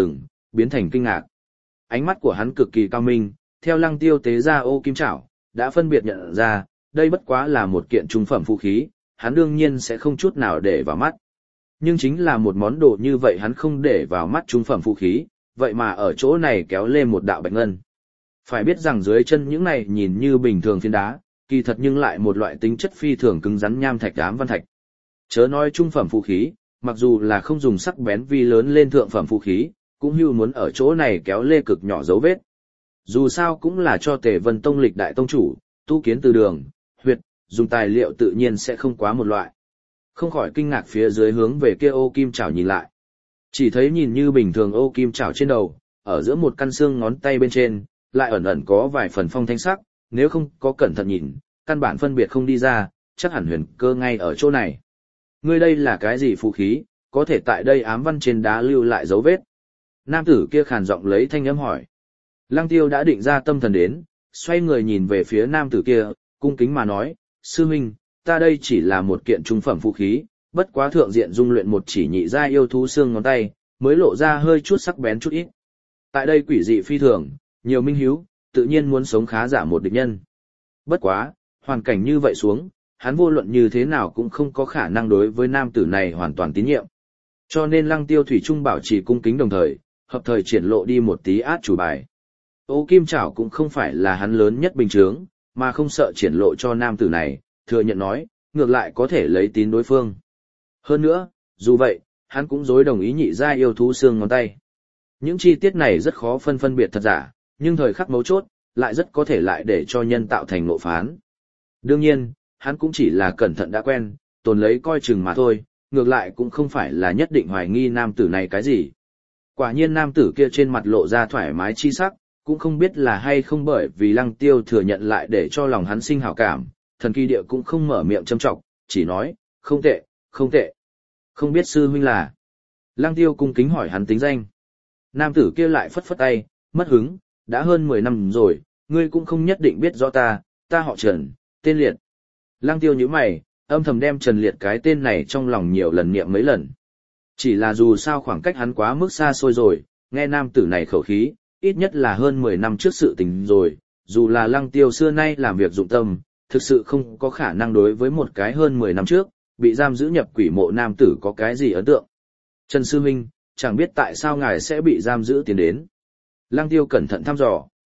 biến thành kinh ngạc. Ánh mắt của hắn cực kỳ cao minh, theo Lăng Tiêu tế ra ô kim chảo, đã phân biệt nhận ra, đây bất quá là một kiện trung phẩm vũ khí, hắn đương nhiên sẽ không chút nào để vào mắt. Nhưng chính là một món đồ như vậy hắn không để vào mắt trung phẩm vũ khí, vậy mà ở chỗ này kéo lên một đạo bạch ngân. Phải biết rằng dưới chân những này nhìn như bình thường phiến đá, kỳ thật nhưng lại một loại tính chất phi thường cứng rắn nham thạch ám văn thạch. Chớ nói trung phẩm vũ khí, mặc dù là không dùng sắc bén vi lớn lên thượng phẩm vũ khí, cũng hưu muốn ở chỗ này kéo lê cực nhỏ dấu vết. Dù sao cũng là cho Tề Vân Tông lịch đại tông chủ, tu kiến từ đường, huyệt, dùng tài liệu tự nhiên sẽ không quá một loại. Không khỏi kinh ngạc phía dưới hướng về kia ô kim chảo nhìn lại. Chỉ thấy nhìn như bình thường ô kim chảo trên đầu, ở giữa một căn xương ngón tay bên trên, lại ẩn ẩn có vài phần phong thanh sắc, nếu không có cẩn thận nhìn, căn bản phân biệt không đi ra, chắc hẳn huyền cơ ngay ở chỗ này. Ngươi đây là cái gì phù khí, có thể tại đây ám văn trên đá lưu lại dấu vết. Nam tử kia khàn giọng lấy thanh âm hỏi. Lăng Tiêu đã định ra tâm thần đến, xoay người nhìn về phía nam tử kia, cung kính mà nói, sư huynh, ta đây chỉ là một kiện trung phẩm phù khí, bất quá thượng diện dung luyện một chỉ nhị giai yêu thú xương ngón tay, mới lộ ra hơi chút sắc bén chút ít. Tại đây quỷ dị phi thường, nhiều minh hiếu, tự nhiên muốn sống khá giả một địch nhân. Bất quá, hoàn cảnh như vậy xuống, hắn vô luận như thế nào cũng không có khả năng đối với nam tử này hoàn toàn tín nhiệm. Cho nên Lăng Tiêu thủy trung bảo trì cung kính đồng thời, hợp thời triển lộ đi một tí át chủ bài. Ô kim chảo cũng không phải là hắn lớn nhất bình chướng, mà không sợ triển lộ cho nam tử này, thừa nhận nói, ngược lại có thể lấy tín đối phương. Hơn nữa, dù vậy, hắn cũng dối đồng ý nhị gia yêu thú xương ngón tay. Những chi tiết này rất khó phân phân biệt thật giả, nhưng thời khắc mấu chốt, lại rất có thể lại để cho nhân tạo thành ngộ phán. Đương nhiên, hắn cũng chỉ là cẩn thận đã quen, tồn lấy coi chừng mà thôi, ngược lại cũng không phải là nhất định hoài nghi nam tử này cái gì. Quả nhiên nam tử kia trên mặt lộ ra thoải mái chi sắc, cũng không biết là hay không bởi vì Lăng Tiêu thừa nhận lại để cho lòng hắn sinh hảo cảm, thần kỳ địa cũng không mở miệng châm trọng, chỉ nói, không tệ, không tệ. Không biết sư huynh là. Lăng Tiêu cung kính hỏi hắn tính danh. Nam tử kia lại phất phất tay, mất hứng, đã hơn mười năm rồi, ngươi cũng không nhất định biết rõ ta, ta họ Trần, tên Liệt. Lăng Tiêu nhíu mày, âm thầm đem Trần Liệt cái tên này trong lòng nhiều lần niệm mấy lần. Chỉ là dù sao khoảng cách hắn quá mức xa xôi rồi, nghe nam tử này khẩu khí, ít nhất là hơn mười năm trước sự tình rồi, dù là Lăng Tiêu xưa nay làm việc dụng tâm, thực sự không có khả năng đối với một cái hơn mười năm trước, bị giam giữ nhập quỷ mộ nam tử có cái gì ấn tượng. Trần Sư Minh, chẳng biết tại sao ngài sẽ bị giam giữ tiến đến. Lăng Tiêu cẩn thận thăm dò.